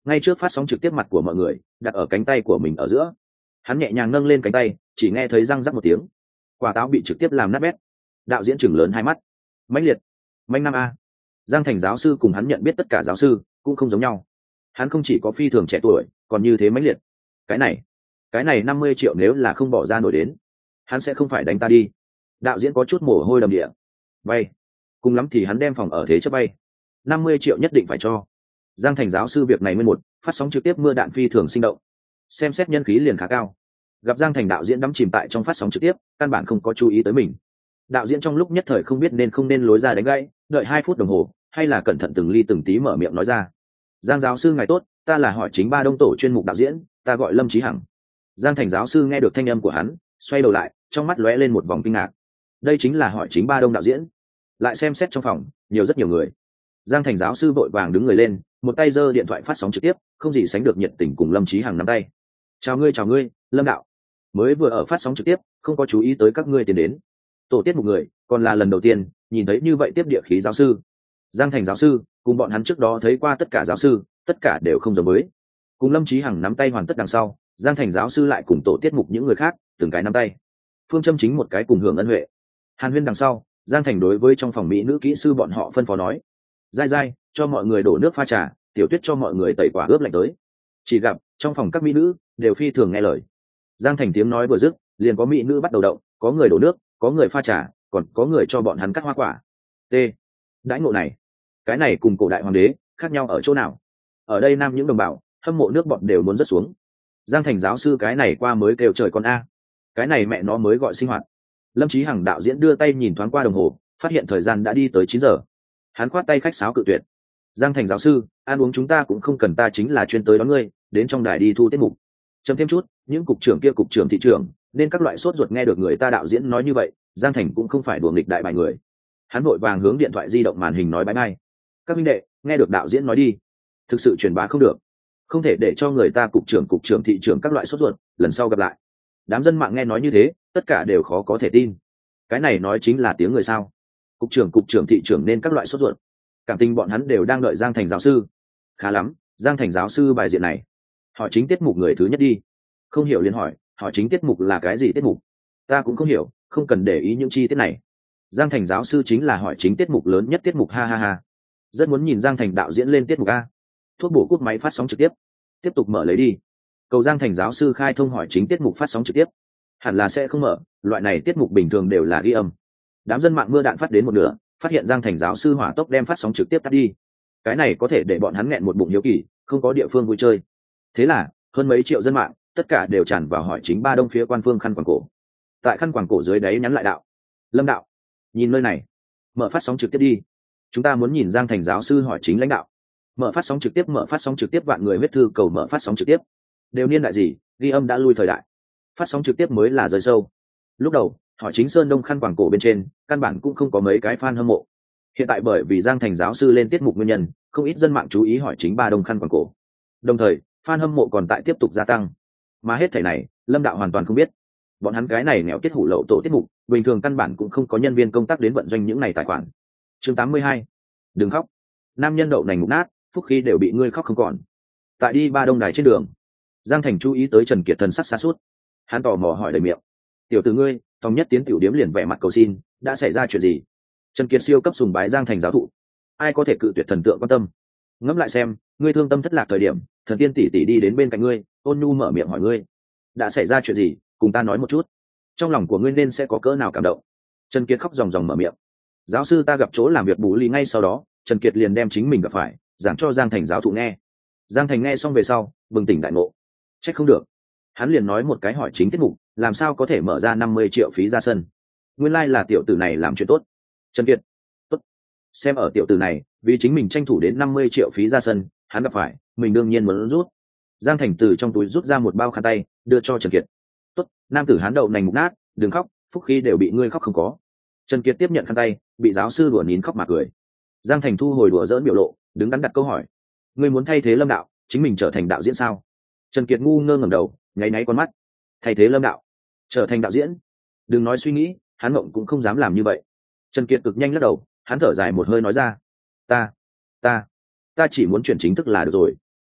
ngay trước phát sóng trực tiếp mặt của mọi người đặt ở cánh tay của mình ở giữa. Hắn nhẹ nhàng nâng lên cánh tay, chỉ nghe thấy răng rắc một tiếng, quả táo bị trực tiếp làm nát bét. Đạo diễn chừng lớn hai mắt. Mãnh liệt, manh năm a. Giang Thành giáo sư cùng hắn nhận biết tất cả giáo sư cũng không giống nhau. Hắn không chỉ có phi thường trẻ tuổi, còn như thế mãnh liệt. Cái này, cái này năm mươi triệu nếu là không bỏ ra nổi đến, hắn sẽ không phải đánh ta đi. Đạo diễn có chút mồ hôi đầm địa. Bay, cùng lắm thì hắn đem phòng ở thế chấp bay. năm mươi triệu nhất định phải cho. Giang Thành giáo sư việc này nguyên một, phát sóng trực tiếp mưa đạn phi thường sinh động. Xem xét nhân khí liền khá cao. Gặp Giang Thành đạo diễn đắm chìm tại trong phát sóng trực tiếp, căn bản không có chú ý tới mình. Đạo diễn trong lúc nhất thời không biết nên không nên lối ra đánh gãy, đợi hai phút đồng hồ, hay là cẩn thận từng ly từng tí mở miệng nói ra. Giang giáo sư ngài tốt, ta là hỏi chính ba đông tổ chuyên mục đạo diễn, ta gọi Lâm Chí Hằng. Giang Thành giáo sư nghe được thanh âm của hắn, xoay đầu lại, trong mắt lóe lên một vòng kinh ngạc. Đây chính là hỏi chính ba đông đạo diễn. Lại xem xét trong phòng, nhiều rất nhiều người. Giang Thành giáo sư vội vàng đứng người lên, một tay giơ điện thoại phát sóng trực tiếp, không gì sánh được nhiệt tình cùng Lâm Chí Hằng nắm tay. Chào ngươi chào ngươi, Lâm đạo. Mới vừa ở phát sóng trực tiếp, không có chú ý tới các ngươi tiến đến. Tổ tiết một người, còn là lần đầu tiên nhìn thấy như vậy tiếp địa khí giáo sư. Giang Thành giáo sư cùng bọn hắn trước đó thấy qua tất cả giáo sư, tất cả đều không giống với. Cùng Lâm Chí Hằng nắm tay hoàn tất đằng sau, Giang Thành giáo sư lại cùng tổ tiết mục những người khác từng cái nắm tay. Phương châm chính một cái cùng hưởng ân huệ. Hàn huyên đằng sau, Giang Thành đối với trong phòng mỹ nữ kỹ sư bọn họ phân phó nói: dai dai, cho mọi người đổ nước pha trà, Tiểu Tuyết cho mọi người tẩy quả ướp lạnh tới. Chỉ gặp trong phòng các mỹ nữ đều phi thường nghe lời. Giang Thành tiếng nói vừa dứt, liền có mỹ nữ bắt đầu động, có người đổ nước, có người pha trà, còn có người cho bọn hắn cắt hoa quả. T. Đãi ngộ này, cái này cùng cổ đại hoàng đế khác nhau ở chỗ nào? Ở đây nam những đồng bào hâm mộ nước bọt đều muốn rớt xuống. Giang Thành giáo sư cái này qua mới kêu trời con a, cái này mẹ nó mới gọi sinh hoạt. Lâm Chí Hằng đạo diễn đưa tay nhìn thoáng qua đồng hồ, phát hiện thời gian đã đi tới chín giờ. Hắn khoát tay khách sáo cự tuyệt. Giang Thành giáo sư, ăn uống chúng ta cũng không cần, ta chính là chuyên tới đón ngươi, đến trong đài đi thu tiết mục. Chấm thêm chút, những cục trưởng kia cục trưởng thị trưởng, nên các loại sốt ruột nghe được người ta đạo diễn nói như vậy, Giang Thành cũng không phải đùa nghịch đại bài người. Hắn vội vàng hướng điện thoại di động màn hình nói bye bye. Các minh đệ, nghe được đạo diễn nói đi, thực sự truyền bá không được, không thể để cho người ta cục trưởng cục trưởng thị trưởng các loại sốt ruột, lần sau gặp lại. Đám dân mạng nghe nói như thế, tất cả đều khó có thể tin. Cái này nói chính là tiếng người sao? Cục trưởng cục trưởng thị trưởng nên các loại sốt ruột. Cảm tình bọn hắn đều đang đợi Giang Thành giáo sư. Khá lắm, Giang Thành giáo sư bài diện này. Hỏi chính tiết mục người thứ nhất đi. Không hiểu liền hỏi, hỏi chính tiết mục là cái gì tiết mục? Ta cũng không hiểu, không cần để ý những chi tiết này. Giang Thành giáo sư chính là hỏi chính tiết mục lớn nhất tiết mục, ha ha ha. Rất muốn nhìn Giang Thành đạo diễn lên tiết mục a. Thuốc bổ cút máy phát sóng trực tiếp. Tiếp tục mở lấy đi. Cầu Giang Thành giáo sư khai thông hỏi chính tiết mục phát sóng trực tiếp. Hẳn là sẽ không mở, loại này tiết mục bình thường đều là ghi âm. Đám dân mạng mưa đạn phát đến một nửa, phát hiện Giang Thành giáo sư hỏa tốc đem phát sóng trực tiếp tắt đi. Cái này có thể để bọn hắn nghẹn một bụng hiếu kỳ, không có địa phương vui chơi. Thế là hơn mấy triệu dân mạng tất cả đều tràn vào hỏi chính ba đông phía quan phương khăn quàng cổ. Tại khăn quàng cổ dưới đáy nhắn lại đạo: Lâm đạo, nhìn nơi này, mở phát sóng trực tiếp đi, chúng ta muốn nhìn Giang Thành giáo sư hỏi chính lãnh đạo. Mở phát sóng trực tiếp, mở phát sóng trực tiếp, vạn người huyết thư cầu mở phát sóng trực tiếp. Đều niên đại gì, ghi âm đã lui thời đại, phát sóng trực tiếp mới là rời sâu. Lúc đầu hỏi chính sơn đông khăn quàng cổ bên trên căn bản cũng không có mấy cái fan hâm mộ. Hiện tại bởi vì Giang Thành giáo sư lên tiết mục nguyên nhân, không ít dân mạng chú ý hỏi chính ba đông khăn quàng cổ. Đồng thời fan hâm mộ còn tại tiếp tục gia tăng. Mà hết thảy này Lâm đạo hoàn toàn không biết. Bọn hắn cái này nghèo kết hủ lậu tổ tiết mục, bình thường căn bản cũng không có nhân viên công tác đến vận doanh những này tài khoản. Chương tám mươi hai. Đừng khóc. Nam nhân đậu nành mục nát, phúc khí đều bị ngươi khóc không còn. Tại đi ba đông đài trên đường, Giang Thành chú ý tới Trần Kiệt thần sắc xa suốt. Hắn tò mò hỏi đầy miệng: tiểu tử ngươi Tòng Nhất Tiến tiểu điếm liền vẻ mặt cầu xin, đã xảy ra chuyện gì? Trần Kiệt siêu cấp sùng bái Giang Thành giáo thụ, ai có thể cự tuyệt thần tượng quan tâm. Ngẫm lại xem, ngươi thương tâm thất lạc thời điểm, thần tiên tỷ tỷ đi đến bên cạnh ngươi, ôn nhu mở miệng hỏi ngươi: đã xảy ra chuyện gì, cùng ta nói một chút, trong lòng của ngươi nên sẽ có cỡ nào cảm động. Trần Kiệt khóc ròng ròng mở miệng. Giáo sư ta gặp chỗ làm việc bù ly, ngay sau đó Trần Kiệt liền đem chính mình gặp phải giảng cho Giang Thành giáo thụ nghe. Giang Thành nghe xong về sau bừng tỉnh đại ngộ. Trách không được, hắn liền nói một cái hỏi chính tiết mục, làm sao có thể mở ra năm mươi triệu phí ra sân. Nguyên lai là tiểu tử này làm chuyện tốt. Trần Kiệt, tốt, xem ở tiểu tử này vì chính mình tranh thủ đến năm mươi triệu phí ra sân, hắn gặp phải mình đương nhiên muốn rút. Giang Thành từ trong túi rút ra một bao khăn tay đưa cho Trần Kiệt. Tốt, nam tử hán đậu nành mục nát, đừng khóc, phúc khí đều bị ngươi khóc không có. Trần Kiệt tiếp nhận khăn tay, bị giáo sư đùa nín khóc mà cười. Giang Thành thu hồi đùa dỡn biểu lộ, đứng đắn đặt câu hỏi: ngươi muốn thay thế Lâm đạo, chính mình trở thành đạo diễn sao? Trần Kiệt ngu ngơ ngẩng đầu, nháy nháy con mắt. Thay thế Lâm đạo, trở thành đạo diễn? Đừng nói suy nghĩ, hắn mộng cũng không dám làm như vậy. Trần Kiệt cực nhanh lắc đầu, hắn thở dài một hơi nói ra: ta ta ta chỉ muốn chuyển chính thức là được rồi.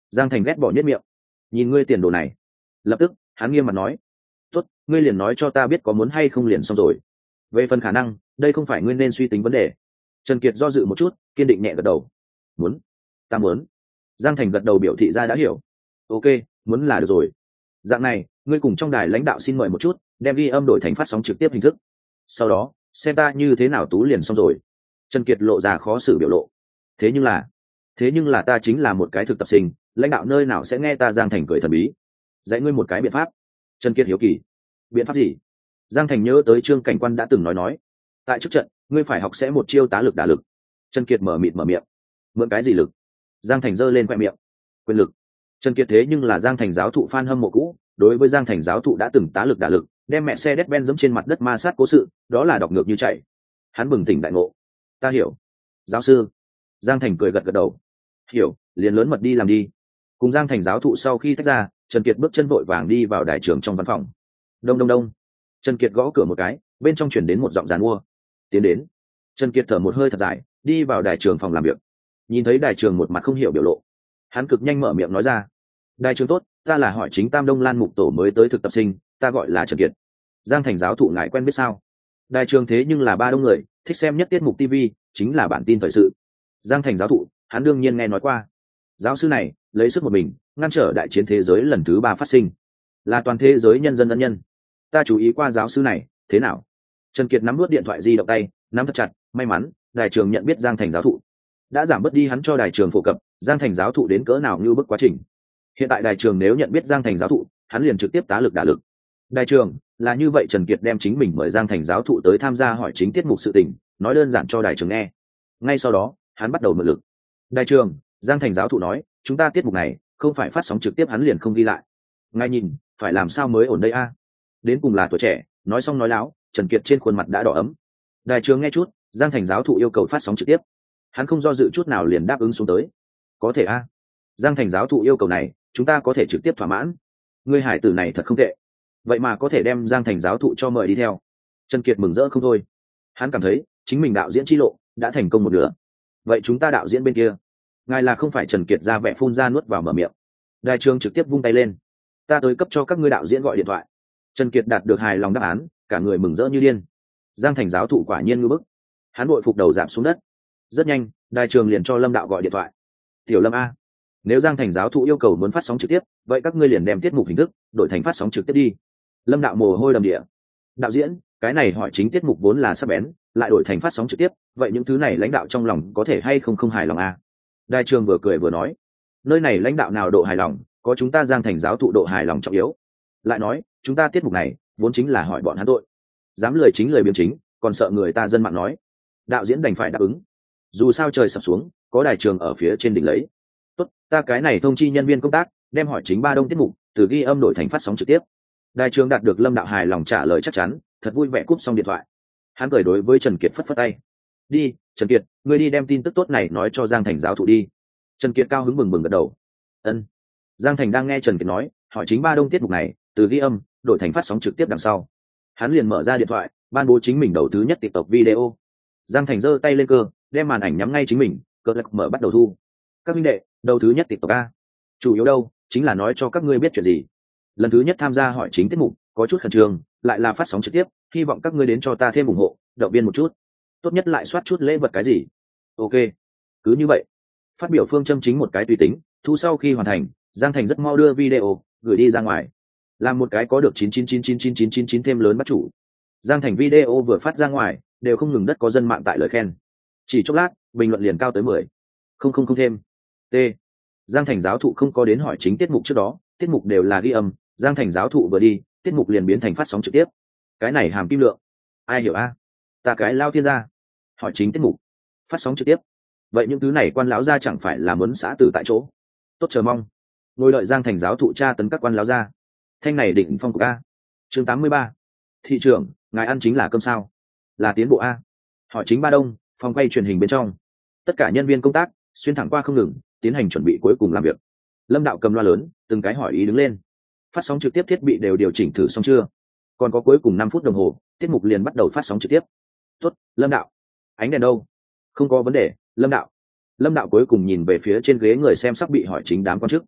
Giang Thành ghét bỏ nhất miệng. Nhìn ngươi tiền đồ này. Lập tức hắn nghiêm mặt nói, tốt, ngươi liền nói cho ta biết có muốn hay không liền xong rồi. Về phần khả năng, đây không phải ngươi nên suy tính vấn đề. Trần Kiệt do dự một chút, kiên định nhẹ gật đầu. Muốn, ta muốn. Giang Thành gật đầu biểu thị ra đã hiểu. Ok, muốn là được rồi. Dạng này, ngươi cùng trong đài lãnh đạo xin mời một chút, đem ghi âm đổi thành phát sóng trực tiếp hình thức. Sau đó, xem ta như thế nào tú liền xong rồi. Trần Kiệt lộ ra khó xử biểu lộ. Thế nhưng là, thế nhưng là ta chính là một cái thực tập sinh, lãnh đạo nơi nào sẽ nghe ta? Giang Thành cười thần bí. Dạy ngươi một cái biện pháp. Trần Kiệt hiếu kỳ. Biện pháp gì? Giang Thành nhớ tới Trương Cảnh Quan đã từng nói nói, tại trước trận, ngươi phải học sẽ một chiêu tá lực đả lực. Trần Kiệt mở mịt mở miệng. Mượn cái gì lực? Giang Thành giơ lên khoe miệng. Quyền lực. Trần Kiệt thế nhưng là Giang Thành giáo thụ fan hâm mộ cũ, đối với Giang Thành giáo thụ đã từng tá lực đả lực, đem mẹ xe đét ben giẫm trên mặt đất ma sát cố sự, đó là đọc ngược như chạy. Hắn bừng tỉnh đại ngộ. Ta hiểu. Giáo sư. Giang Thành cười gật gật đầu. Hiểu, liền lớn mật đi làm đi. Cùng Giang Thành giáo thụ sau khi tách ra, Trần Kiệt bước chân vội vàng đi vào đại trường trong văn phòng. Đông đông đông. Trần Kiệt gõ cửa một cái, bên trong chuyển đến một giọng giàn mua. Tiến đến. Trần Kiệt thở một hơi thật dài, đi vào đại trường phòng làm việc. Nhìn thấy đại trường một mặt không hiểu biểu lộ, hắn cực nhanh mở miệng nói ra. Đại trường tốt, ta là hỏi chính Tam Đông Lan mục tổ mới tới thực tập sinh, ta gọi là Trần Kiệt. Giang Thành giáo thụ ngài quen biết sao? Đại trường thế nhưng là ba đông người, thích xem nhất tiết mục ti vi, chính là bản tin thời sự. Giang Thành giáo thụ, hắn đương nhiên nghe nói qua. Giáo sư này, lấy sức một mình, ngăn trở đại chiến thế giới lần thứ ba phát sinh, là toàn thế giới nhân dân ân nhân. Ta chú ý qua giáo sư này, thế nào? Trần Kiệt nắm nuốt điện thoại di động tay, nắm thật chặt, may mắn, đại trường nhận biết Giang Thành giáo thụ, đã giảm bớt đi hắn cho đại trường phổ cập Giang Thành giáo thụ đến cỡ nào như bức quá trình. Hiện tại đại trường nếu nhận biết Giang Thành giáo thụ, hắn liền trực tiếp tá lực đả lực. Đại trường, là như vậy. Trần Kiệt đem chính mình mời Giang Thành giáo thụ tới tham gia hỏi chính tiết mục sự tình, nói đơn giản cho đại trường nghe. Ngay sau đó, hắn bắt đầu mượn lực. Đại trường, Giang Thành giáo thụ nói, chúng ta tiết mục này không phải phát sóng trực tiếp, hắn liền không ghi lại. Ngài nhìn, phải làm sao mới ổn đây a? Đến cùng là tuổi trẻ, nói xong nói láo, Trần Kiệt trên khuôn mặt đã đỏ ấm. Đại trường nghe chút, Giang Thành giáo thụ yêu cầu phát sóng trực tiếp, hắn không do dự chút nào liền đáp ứng xuống tới. Có thể a? Giang Thành giáo thụ yêu cầu này, chúng ta có thể trực tiếp thỏa mãn. Ngươi hải tử này thật không tệ, vậy mà có thể đem Giang Thành giáo thụ cho mời đi theo. Trần Kiệt mừng rỡ không thôi. Hắn cảm thấy chính mình đạo diễn chi lộ đã thành công một nửa. Vậy chúng ta đạo diễn bên kia, ngài là không phải? Trần Kiệt ra vẻ phun ra nuốt vào mở miệng. Đại trường trực tiếp vung tay lên, ta tới cấp cho các ngươi đạo diễn gọi điện thoại. Trần Kiệt đạt được hài lòng đáp án, cả người mừng rỡ như điên. Giang Thành giáo thụ quả nhiên ngưỡng bức. Hắn bội phục đầu giảm xuống đất. Rất nhanh, đại trường liền cho Lâm đạo gọi điện thoại. Tiểu Lâm a, nếu Giang Thành giáo thụ yêu cầu muốn phát sóng trực tiếp, vậy các ngươi liền đem tiết mục hình thức đổi thành phát sóng trực tiếp đi. Lâm đạo mồ hôi đầm địa. Đạo diễn, cái này hỏi chính tiết mục vốn là sắc bén, lại đổi thành phát sóng trực tiếp, vậy những thứ này lãnh đạo trong lòng có thể hay không không hài lòng a? Đại trường vừa cười vừa nói, nơi này lãnh đạo nào độ hài lòng, có chúng ta Giang Thành giáo thụ độ hài lòng trọng yếu. Lại nói, chúng ta tiết mục này vốn chính là hỏi bọn hắn tội, dám lười chính lười biếng chính, còn sợ người ta dân mạng nói. Đạo diễn đành phải đáp ứng. Dù sao trời sập xuống, có đại trường ở phía trên đỉnh lấy. Tốt, ta cái này thông chi nhân viên công tác, đem hỏi chính ba đông tiết mục từ ghi âm đổi thành phát sóng trực tiếp. Đại trường đạt được Lâm đạo hài lòng trả lời chắc chắn, thật vui vẻ cúp xong điện thoại. Hắn cười đối với Trần Kiệt phất phất tay. Đi, Trần Kiệt, ngươi đi đem tin tức tốt này nói cho Giang Thành giáo thụ đi. Trần Kiệt cao hứng bừng bừng gật đầu. Ân. Giang Thành đang nghe Trần Kiệt nói, hỏi chính ba đông tiết mục này từ ghi âm đổi thành phát sóng trực tiếp đằng sau, hắn liền mở ra điện thoại, ban bố chính mình đầu thứ nhất TikTok video. Giang Thành giơ tay lên cơ, đem màn ảnh nhắm ngay chính mình, cờ lạc mở bắt đầu thu. Các huynh đệ, đầu thứ nhất TikTok a, chủ yếu đâu chính là nói cho các ngươi biết chuyện gì. Lần thứ nhất tham gia hỏi chính tiết mục, có chút khẩn trương, lại là phát sóng trực tiếp, hy vọng các ngươi đến cho ta thêm ủng hộ, động viên một chút, tốt nhất lại soát chút lễ vật cái gì. Ok, cứ như vậy. Phát biểu phương châm chính một cái tùy tính, thu sau khi hoàn thành, Giang Thành rất mau đưa video gửi đi ra ngoài, làm một cái có được chín chín chín chín chín chín chín chín thêm lớn bắt chủ. Giang Thành video vừa phát ra ngoài, đều không ngừng đất có dân mạng tại lời khen. Chỉ chốc lát, bình luận liền cao tới mười. Không không không thêm. T. Giang Thành giáo thụ không có đến hỏi chính tiết mục trước đó, tiết mục đều là ghi âm, Giang Thành giáo thụ vừa đi, tiết mục liền biến thành phát sóng trực tiếp. Cái này hàm kim lượng, ai hiểu a? Ta cái lao thiên gia, hỏi chính tiết mục, phát sóng trực tiếp. Vậy những thứ này quan lão gia chẳng phải là muốn xã tử tại chỗ? Tốt chờ mong. Ngồi đợi Giang Thành giáo thụ tra tấn các quan lão gia. Thanh này đỉnh phong của a. Chương tám mươi ba. Thị trưởng, ngài ăn chính là cơm sao? Là tiến bộ a. Hỏi chính ba đông, phòng quay truyền hình bên trong. Tất cả nhân viên công tác xuyên thẳng qua không ngừng, tiến hành chuẩn bị cuối cùng làm việc. Lâm đạo cầm loa lớn, từng cái hỏi ý đứng lên. Phát sóng trực tiếp thiết bị đều điều chỉnh thử xong chưa? Còn có cuối cùng năm phút đồng hồ, tiết mục liền bắt đầu phát sóng trực tiếp. Tốt, Lâm đạo. Ánh đèn đâu? Không có vấn đề, Lâm đạo. Lâm đạo cuối cùng nhìn về phía trên ghế người xem sắp bị hỏi chính đám quan chức,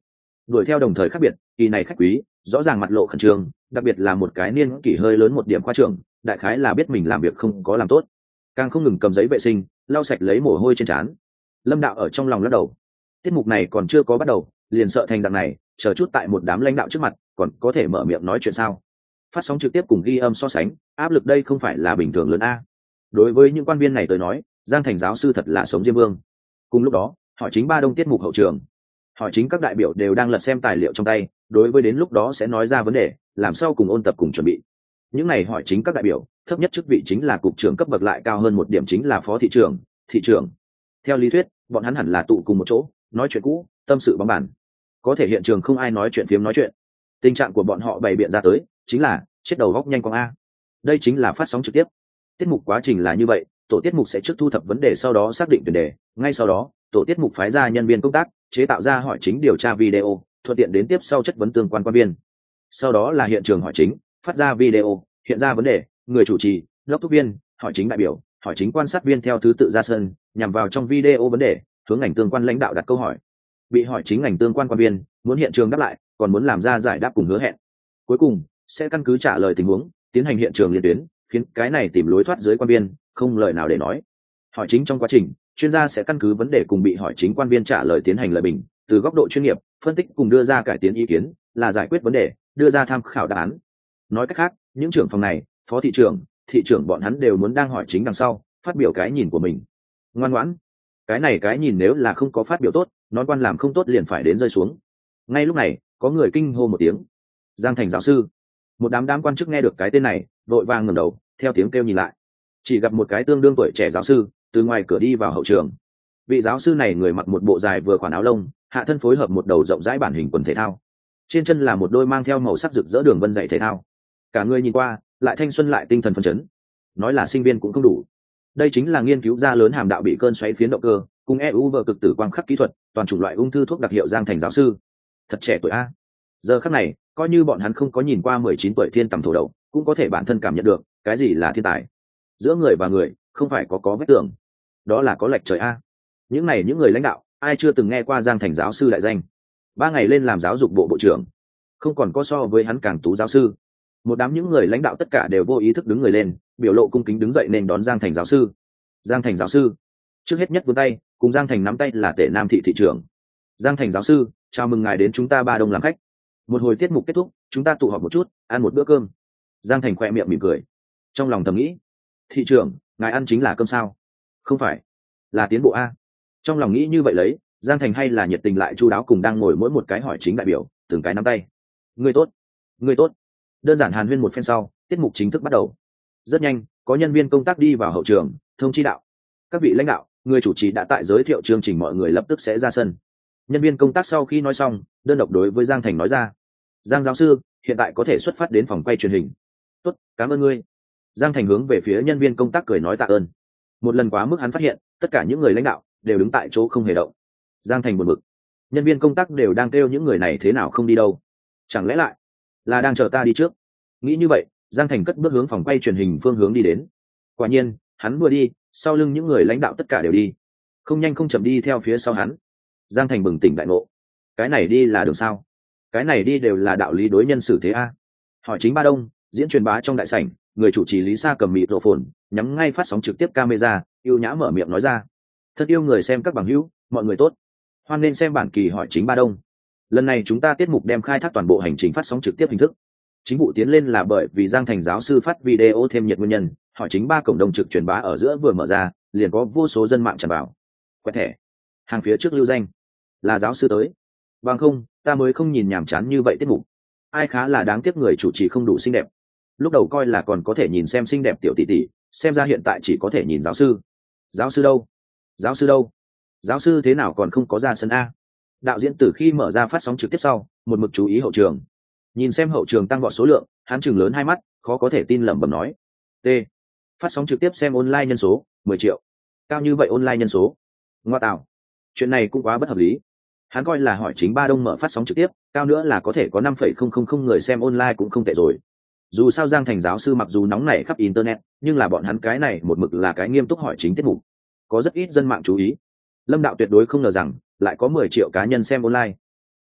đuổi theo đồng thời khác biệt, kỳ này khách quý rõ ràng mặt lộ khẩn trương, đặc biệt là một cái niên kỷ hơi lớn một điểm khoa trưởng, đại khái là biết mình làm việc không có làm tốt, càng không ngừng cầm giấy vệ sinh lau sạch lấy mồ hôi trên trán. Lâm đạo ở trong lòng lắc đầu, tiết mục này còn chưa có bắt đầu liền sợ thành dạng này, chờ chút tại một đám lãnh đạo trước mặt còn có thể mở miệng nói chuyện sao? Phát sóng trực tiếp cùng ghi âm so sánh, áp lực đây không phải là bình thường lớn a. Đối với những quan viên này tới nói, Giang Thành giáo sư thật là sống diêm vương. Cùng lúc đó, hỏi chính ba đông tiết mục hậu trường, hỏi chính các đại biểu đều đang lật xem tài liệu trong tay, đối với đến lúc đó sẽ nói ra vấn đề, làm sao cùng ôn tập cùng chuẩn bị. Những này hỏi chính các đại biểu, thấp nhất chức vị chính là cục trưởng, cấp bậc lại cao hơn một điểm chính là phó thị trưởng, thị trưởng. Theo lý thuyết, bọn hắn hẳn là tụ cùng một chỗ, nói chuyện cũ, tâm sự bóng bàn. Có thể hiện trường không ai nói chuyện phiếm nói chuyện. Tình trạng của bọn họ bày biện ra tới, chính là chết đầu góc nhanh quăng a. Đây chính là phát sóng trực tiếp. Tiết mục quá trình là như vậy, tổ tiết mục sẽ trước thu thập vấn đề, sau đó xác định tuyển đề, ngay sau đó, tổ tiết mục phái ra nhân viên công tác, chế tạo ra hỏi chính điều tra video, thuận tiện đến tiếp sau chất vấn tương quan quan viên. Sau đó là hiện trường hỏi chính, phát ra video, hiện ra vấn đề, người chủ trì, đốc thúc viên, hỏi chính đại biểu, hỏi chính quan sát viên theo thứ tự ra sân, nhằm vào trong video vấn đề, hướng ngành tương quan lãnh đạo đặt câu hỏi. Bị hỏi chính ngành tương quan quan viên muốn hiện trường đáp lại, còn muốn làm ra giải đáp cùng hứa hẹn. Cuối cùng sẽ căn cứ trả lời tình huống, tiến hành hiện trường liên tuyến, khiến cái này tìm lối thoát dưới quan viên không lời nào để nói. Hỏi chính trong quá trình, chuyên gia sẽ căn cứ vấn đề cùng bị hỏi chính quan viên trả lời tiến hành lời bình, từ góc độ chuyên nghiệp phân tích cùng đưa ra cải tiến ý kiến, là giải quyết vấn đề, đưa ra tham khảo đáp án. Nói cách khác, những trưởng phòng này, phó thị trưởng, thị trưởng bọn hắn đều muốn đang hỏi chính đằng sau phát biểu cái nhìn của mình. Ngoan ngoãn, cái này cái nhìn nếu là không có phát biểu tốt, nón quan làm không tốt liền phải đến rơi xuống. Ngay lúc này, có người kinh hô một tiếng: Giang Thành giáo sư. Một đám đám quan chức nghe được cái tên này, vội vàng ngẩng đầu, theo tiếng kêu nhìn lại, chỉ gặp một cái tương đương tuổi trẻ giáo sư từ ngoài cửa đi vào hậu trường. Vị giáo sư này người mặc một bộ dài vừa khoản áo lông, hạ thân phối hợp một đầu rộng rãi bản hình quần thể thao, trên chân là một đôi mang theo màu sắc rực rỡ đường vân giày thể thao. Cả người nhìn qua lại thanh xuân lại tinh thần phấn chấn, nói là sinh viên cũng không đủ. Đây chính là nghiên cứu ra lớn hàm đạo bị cơn xoáy phiến động cơ cùng e u vờ cực tử quang khắc kỹ thuật, toàn chủng loại ung thư thuốc đặc hiệu Giang Thành giáo sư. Thật trẻ tuổi a. Giờ khắc này, coi như bọn hắn không có nhìn qua mười chín tuổi thiên tầm thổ đậu, cũng có thể bản thân cảm nhận được cái gì là thiên tài. Giữa người và người không phải có có vết tường, đó là có lệch trời a. Những này những người lãnh đạo, ai chưa từng nghe qua Giang Thành giáo sư đại danh. Ba ngày lên làm giáo dục bộ bộ trưởng, không còn có so với hắn càng tú giáo sư. Một đám những người lãnh đạo tất cả đều vô ý thức đứng người lên, biểu lộ cung kính đứng dậy nên đón Giang Thành giáo sư. Giang Thành giáo sư. Trước hết nhất vươn tay, cùng Giang Thành nắm tay là Tể Nam thị thị trưởng. Giang Thành giáo sư, chào mừng ngài đến chúng ta Ba Đông làm khách. Một hồi tiết mục kết thúc, chúng ta tụ họp một chút, ăn một bữa cơm. Giang Thành khoe miệng mỉm cười, trong lòng thầm nghĩ: thị trưởng, ngài ăn chính là cơm sao? Không phải, là tiến bộ a. Trong lòng nghĩ như vậy lấy, Giang Thành hay là nhiệt tình lại chu đáo cùng đang ngồi mỗi một cái hỏi chính đại biểu, từng cái nắm tay. Người tốt, người tốt. Đơn giản hàn huyên một phen sau, tiết mục chính thức bắt đầu. Rất nhanh, có nhân viên công tác đi vào hậu trường, thông chi đạo: các vị lãnh đạo, người chủ trì đã tại giới thiệu chương trình, mọi người lập tức sẽ ra sân. Nhân viên công tác sau khi nói xong, đơn độc đối với Giang Thành nói ra: Giang giáo sư, hiện tại có thể xuất phát đến phòng quay truyền hình. Tốt, cảm ơn ngươi. Giang Thành hướng về phía nhân viên công tác cười nói tạ ơn. Một lần quá mức hắn phát hiện, tất cả những người lãnh đạo đều đứng tại chỗ không hề động. Giang Thành buồn bực, nhân viên công tác đều đang kêu những người này thế nào không đi đâu, chẳng lẽ lại là đang chờ ta đi trước? Nghĩ như vậy, Giang Thành cất bước hướng phòng quay truyền hình phương hướng đi đến. Quả nhiên, hắn vừa đi, sau lưng những người lãnh đạo tất cả đều đi, không nhanh không chậm đi theo phía sau hắn. Giang Thành bừng tỉnh đại ngộ, cái này đi là đường sao? Cái này đi đều là đạo lý đối nhân xử thế a. Hỏi chính Ba Đông diễn truyền bá trong đại sảnh, người chủ trì Lý Sa cầm mịt rộ phồn, nhắm ngay phát sóng trực tiếp camera, yêu nhã mở miệng nói ra: thật yêu người xem các bằng hữu, mọi người tốt, hoan nên xem bản kỳ hỏi chính Ba Đông. Lần này chúng ta tiết mục đem khai thác toàn bộ hành trình phát sóng trực tiếp hình thức. Chính vụ tiến lên là bởi vì Giang Thành giáo sư phát video thêm nhiệt nguyên nhân, hỏi chính ba cộng đồng trực truyền bá ở giữa vừa mở ra, liền có vô số dân mạng tràn vào. Quẹt thẻ, hàng phía trước lưu danh, là giáo sư tới. Bằng không, ta mới không nhìn nhàm chán như vậy tiết mục. Ai khá là đáng tiếc người chủ trì không đủ xinh đẹp. Lúc đầu coi là còn có thể nhìn xem xinh đẹp tiểu tỷ tỷ, xem ra hiện tại chỉ có thể nhìn giáo sư. Giáo sư đâu? Giáo sư đâu? Giáo sư thế nào còn không có ra sân a? Đạo diễn từ khi mở ra phát sóng trực tiếp sau, một mực chú ý hậu trường. Nhìn xem hậu trường tăng vọt số lượng, hắn chừng lớn hai mắt, khó có thể tin lẩm bẩm nói: T. Phát sóng trực tiếp xem online nhân số, mười triệu. Cao như vậy online nhân số. Ngoa tạo. Chuyện này cũng quá bất hợp lý. Hắn coi là hỏi chính Ba Đông mở phát sóng trực tiếp, cao nữa là có thể có năm phẩy không không không người xem online cũng không tệ rồi. Dù sao Giang Thành giáo sư mặc dù nóng nảy khắp internet, nhưng là bọn hắn cái này một mực là cái nghiêm túc hỏi chính tiết mục. Có rất ít dân mạng chú ý. Lâm Đạo tuyệt đối không ngờ rằng lại có mười triệu cá nhân xem online.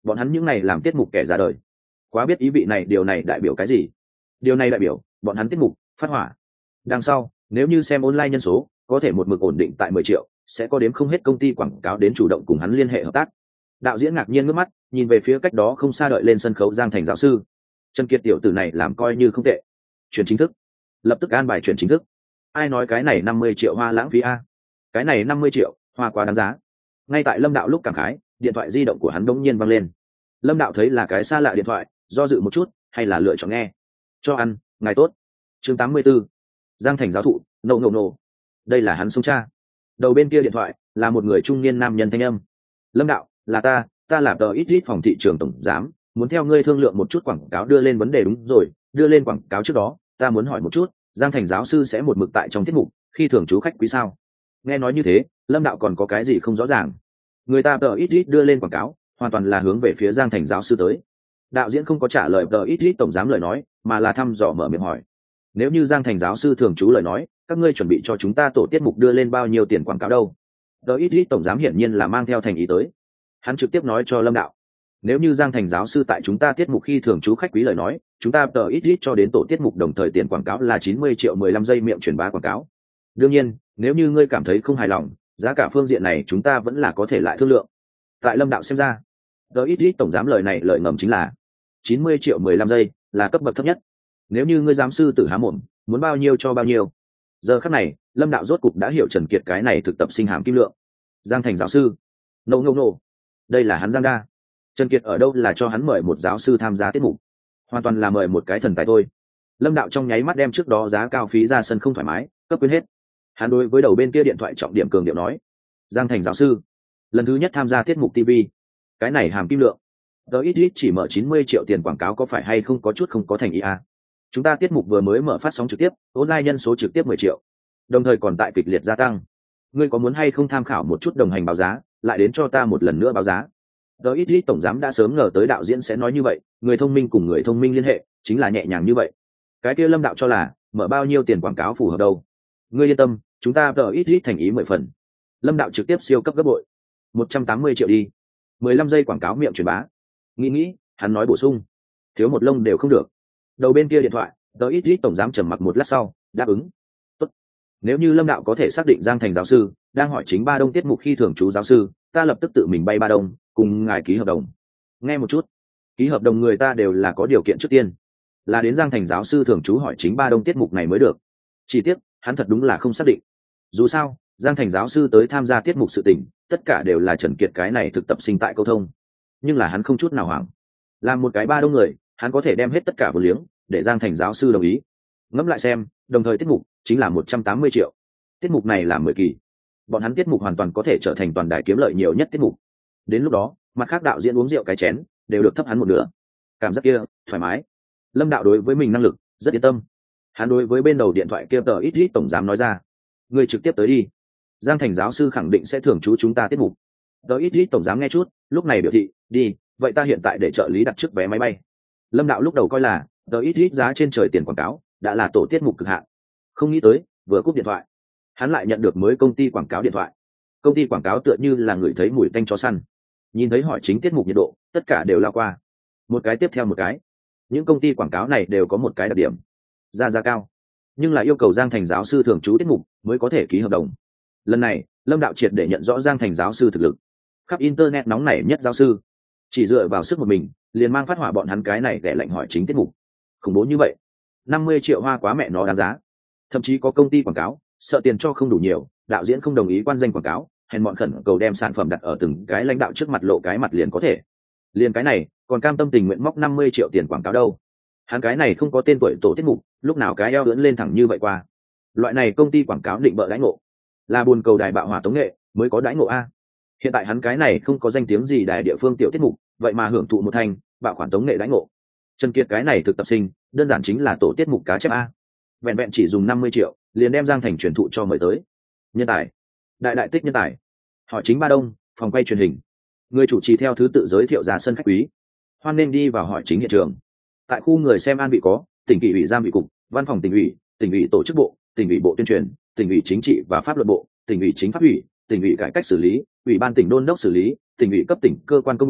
bọn hắn những này làm tiết mục kẻ ra đời quá biết ý vị này, điều này đại biểu cái gì? Điều này đại biểu bọn hắn tiết mục phát hỏa. Đằng sau nếu như xem online nhân số có thể một mực ổn định tại mười triệu, sẽ có đếm không hết công ty quảng cáo đến chủ động cùng hắn liên hệ hợp tác. Đạo diễn ngạc nhiên ngước mắt nhìn về phía cách đó không xa đợi lên sân khấu Giang Thành giáo sư. Trần Kiệt tiểu tử này làm coi như không tệ. Chuyển chính thức, lập tức an bài chuyển chính thức. Ai nói cái này năm mươi triệu hoa lãng phí a? Cái này năm mươi triệu hoa quá đáng giá. Ngay tại Lâm Đạo lúc cảm khái, điện thoại di động của hắn đống nhiên vang lên. Lâm Đạo thấy là cái xa lạ điện thoại, do dự một chút hay là lựa chọn nghe. Cho ăn, ngài tốt. Chương tám mươi 84. Giang Thành giáo thụ, nổ nổ nổ. Đây là hắn sông cha. Đầu bên kia điện thoại là một người trung niên nam nhân thanh âm. Lâm Đạo, là ta, ta là tờ ít ít phòng thị trường tổng giám, muốn theo ngươi thương lượng một chút quảng cáo đưa lên vấn đề. Đúng rồi, đưa lên quảng cáo trước đó ta muốn hỏi một chút, Giang Thành giáo sư sẽ một mực tại trong tiết mục khi thường trú khách quý sao? Nghe nói như thế, Lâm Đạo còn có cái gì không rõ ràng. Người ta tờ ít ít đưa lên quảng cáo hoàn toàn là hướng về phía Giang Thành giáo sư tới. Đạo diễn không có trả lời tờ ít ít tổng giám lời nói, mà là thăm dò mở miệng hỏi, nếu như Giang Thành giáo sư thường trú lời nói, các ngươi chuẩn bị cho chúng ta tổ tiết mục đưa lên bao nhiêu tiền quảng cáo đâu? Tờ ít ít tổng giám hiển nhiên là mang theo thành ý tới. Hắn trực tiếp nói cho Lâm Đạo, nếu như Giang Thành giáo sư tại chúng ta tiết mục khi thường trú khách quý lời nói, chúng ta tờ ít ít cho đến tổ tiết mục đồng thời tiền quảng cáo là chín mươi triệu mười lăm giây miệng truyền bá quảng cáo. Đương nhiên, nếu như ngươi cảm thấy không hài lòng, giá cả phương diện này chúng ta vẫn là có thể lại thương lượng. Tại Lâm Đạo xem ra, tờ ít ít tổng giám lời này lợi ngầm chính là chín mươi triệu mười lăm giây là cấp bậc thấp nhất. Nếu như ngươi giám sư tử há mồm, muốn bao nhiêu cho bao nhiêu. Giờ khắc này, Lâm Đạo rốt cục đã hiểu Trần Kiệt cái này thực tập sinh hàm kim lượng. Giang Thành giáo sư, nô nô nô, đây là hắn Giang đa. Trần Kiệt ở đâu là cho hắn mời một giáo sư tham gia tiết mục, hoàn toàn là mời một cái thần tài thôi. Lâm Đạo trong nháy mắt đem trước đó giá cao phí ra sân không thoải mái cấp quên hết. Hắn đối với đầu bên kia điện thoại trọng điểm cường điệu nói, Giang Thành giáo sư lần thứ nhất tham gia tiết mục ti vi, cái này hàm kim lượng tớ ít ít chỉ mở chín mươi triệu tiền quảng cáo có phải hay không có chút không có thành ý à? Chúng ta tiết mục vừa mới mở phát sóng trực tiếp, online nhân số trực tiếp mười triệu, đồng thời còn tại kịch liệt gia tăng. Ngươi có muốn hay không tham khảo một chút đồng hành báo giá, lại đến cho ta một lần nữa báo giá. Tớ ít ít tổng giám đã sớm ngờ tới đạo diễn sẽ nói như vậy, người thông minh cùng người thông minh liên hệ chính là nhẹ nhàng như vậy. Cái kia Lâm Đạo cho là mở bao nhiêu tiền quảng cáo phù hợp đâu? Ngươi yên tâm, chúng ta tớ ít ít thành ý mười phần. Lâm Đạo trực tiếp siêu cấp gấp bội, một trăm tám mươi triệu đi, mười lăm giây quảng cáo miệng truyền bá. Nghĩ nghĩ, hắn nói bổ sung, thiếu một lông đều không được. Đầu bên kia điện thoại, tớ ít ít tổng giám trầm mặc một lát sau đáp ứng. Tốt. Nếu như Lâm Đạo có thể xác định Giang Thành giáo sư đang hỏi chính Ba Đông tiết mục khi thường trú giáo sư, ta lập tức tự mình bay Ba Đông cùng ngài ký hợp đồng. Nghe một chút, ký hợp đồng người ta đều là có điều kiện trước tiên, là đến Giang Thành giáo sư thường trú hỏi chính Ba Đông tiết mục này mới được. Chỉ tiếc hắn thật đúng là không xác định. Dù sao Giang Thành giáo sư tới tham gia tiết mục sự tình, tất cả đều là Trần Kiệt cái này thực tập sinh tại câu thông. Nhưng là hắn không chút nào hoảng, làm một cái Ba Đông người, hắn có thể đem hết tất cả vô liếng để Giang Thành giáo sư đồng ý. Ngẫm lại xem, đồng thời tiết mục chính là một trăm tám mươi triệu. Tiết mục này là mười kỳ, bọn hắn tiết mục hoàn toàn có thể trở thành toàn đài kiếm lợi nhiều nhất tiết mục. Đến lúc đó mặt khác đạo diễn uống rượu cái chén đều được thấp hắn một nửa. Cảm giác kia thoải mái. Lâm Đạo đối với mình năng lực rất yên tâm. Hắn đối với bên đầu điện thoại kia tờ ít ít tổng giám nói ra, người trực tiếp tới đi, Giang Thành giáo sư khẳng định sẽ thưởng chú chúng ta tiết mục. Tờ ít ít tổng giám nghe chút lúc này biểu thị, đi, vậy ta hiện tại để trợ lý đặt trước vé máy bay. Lâm Đạo lúc đầu coi là tờ ít ít giá trên trời tiền quảng cáo đã là tổ tiết mục cực hạn, không nghĩ tới vừa cúp điện thoại hắn lại nhận được mới công ty quảng cáo điện thoại. Công ty quảng cáo tựa như là người thấy mùi tanh chó săn, nhìn thấy hỏi chính tiết mục nhiệt độ tất cả đều lao qua, một cái tiếp theo một cái. Những công ty quảng cáo này đều có một cái đặc điểm, giá giá cao, nhưng là yêu cầu Giang Thành giáo sư thường trú tiết mục mới có thể ký hợp đồng. Lần này Lâm Đạo triệt để nhận rõ Giang Thành giáo sư thực lực, khắp internet nóng nảy nhất giáo sư, chỉ dựa vào sức một mình liền mang phát hỏa bọn hắn cái này để lệnh hỏi chính tiết mục. Khủng bố như vậy, năm mươi triệu hoa quá mẹ nó đáng giá. Thậm chí có công ty quảng cáo sợ tiền cho không đủ nhiều, đạo diễn không đồng ý quan danh quảng cáo, hèn bọn khẩn cầu đem sản phẩm đặt ở từng cái lãnh đạo trước mặt lộ cái mặt liền có thể. Liền cái này còn cam tâm tình nguyện móc năm mươi triệu tiền quảng cáo đâu. Hắn cái này không có tên tuổi tổ tiết mục, lúc nào cái eo ưỡn lên thẳng như vậy qua. Loại này công ty quảng cáo định bợ đãi ngộ, là buồn cầu đài bạo hỏa tống nghệ mới có đãi ngộ a. Hiện tại hắn cái này không có danh tiếng gì đài địa phương tiểu tiết mục, vậy mà hưởng thụ một thành bạo khoản tống nghệ đãi ngộ. Trần Kiệt cái này thực tập sinh đơn giản chính là tổ tiết mục cá chép a. Vẹn vẹn chỉ dùng năm mươi triệu liền đem Giang Thành truyền thụ cho mời tới. Nhân tài, đại đại tích nhân tài. Hỏi chính Ba Đông, phòng quay truyền hình. Người chủ trì theo thứ tự giới thiệu ra sân khách quý. Hoan nên đi vào hỏi chính hiện trường. Tại khu người xem an vị có tỉnh ủy ủy giam ủy cục, văn phòng tỉnh ủy, tỉnh ủy tổ chức bộ, tỉnh ủy bộ tuyên truyền, tỉnh ủy chính trị và pháp luật bộ, tỉnh ủy chính pháp ủy, tỉnh ủy cải cách xử lý, ủy ban tỉnh đôn đốc xử lý, tỉnh ủy cấp tỉnh cơ quan công ủy,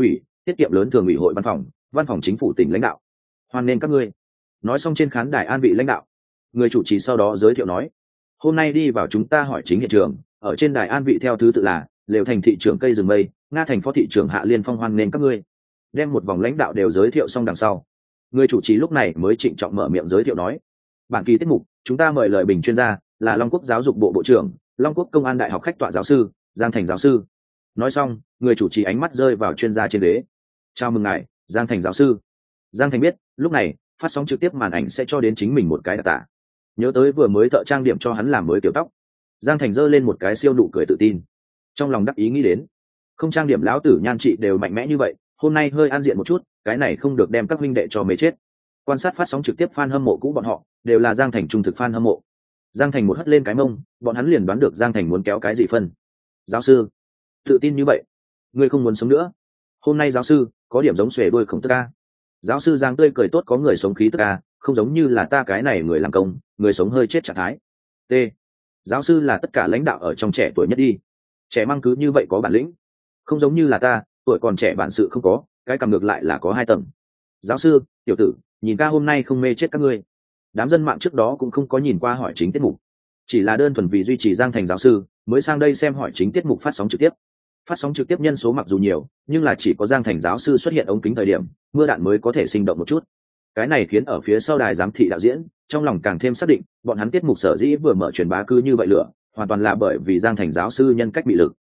tiết kiệm lớn thường ủy hội văn phòng, văn phòng chính phủ tỉnh lãnh đạo, hoan nghênh các ngươi. Nói xong trên khán đài an vị lãnh đạo, người chủ trì sau đó giới thiệu nói, hôm nay đi vào chúng ta hỏi chính hiện trường, ở trên đài an vị theo thứ tự là Lều Thành thị trưởng cây rừng mây, Nga Thành phó thị trưởng Hạ Liên Phong, hoan nghênh các ngươi. Đem một vòng lãnh đạo đều giới thiệu xong đằng sau, người chủ trì lúc này mới trịnh trọng mở miệng giới thiệu nói, bản kỳ tiết mục chúng ta mời lời bình chuyên gia là Long Quốc giáo dục bộ bộ trưởng, Long Quốc công an đại học khách tọa giáo sư Giang Thành giáo sư. Nói xong, người chủ trì ánh mắt rơi vào chuyên gia trên ghế. Chào mừng ngài, Giang Thành giáo sư. Giang Thành biết lúc này phát sóng trực tiếp màn ảnh sẽ cho đến chính mình một cái đặc tả. Nhớ tới vừa mới thợ trang điểm cho hắn làm mới kiểu tóc, Giang Thành giơ lên một cái siêu nụ cười tự tin, trong lòng đắc ý nghĩ đến, không trang điểm lão tử nhan trị đều mạnh mẽ như vậy, hôm nay hơi ăn diện một chút, cái này không được đem các huynh đệ cho mê chết. Quan sát phát sóng trực tiếp fan hâm mộ cũ bọn họ đều là Giang Thành trung thực fan hâm mộ. Giang Thành một hất lên cái mông, bọn hắn liền đoán được Giang Thành muốn kéo cái gì phân. Giáo sư, tự tin như vậy, ngươi không muốn sống nữa? Hôm nay giáo sư có điểm giống xuề đuôi khổng tức ca. Giáo sư Giang tươi cười tốt, có người sống khí tức ca, không giống như là ta cái này người làm công, người sống hơi chết trạng thái. T. Giáo sư là tất cả lãnh đạo ở trong trẻ tuổi nhất đi, trẻ măng cứ như vậy có bản lĩnh, không giống như là ta, tuổi còn trẻ bản sự không có, cái cầm ngược lại là có hai tầng. Giáo sư, tiểu tử, nhìn ca hôm nay không mê chết các ngươi. Đám dân mạng trước đó cũng không có nhìn qua hỏi chính tiết mục, chỉ là đơn thuần vì duy trì Giang Thành giáo sư mới sang đây xem hỏi chính tiết mục phát sóng trực tiếp. Phát sóng trực tiếp nhân số mặc dù nhiều, nhưng là chỉ có Giang Thành giáo sư xuất hiện ống kính thời điểm mưa đạn mới có thể sinh động một chút. Cái này khiến ở phía sau đài giám thị đạo diễn trong lòng càng thêm xác định, bọn hắn tiết mục sở dĩ vừa mở truyền bá cư như vậy lửa, hoàn toàn là bởi vì Giang Thành giáo sư nhân cách bị lực.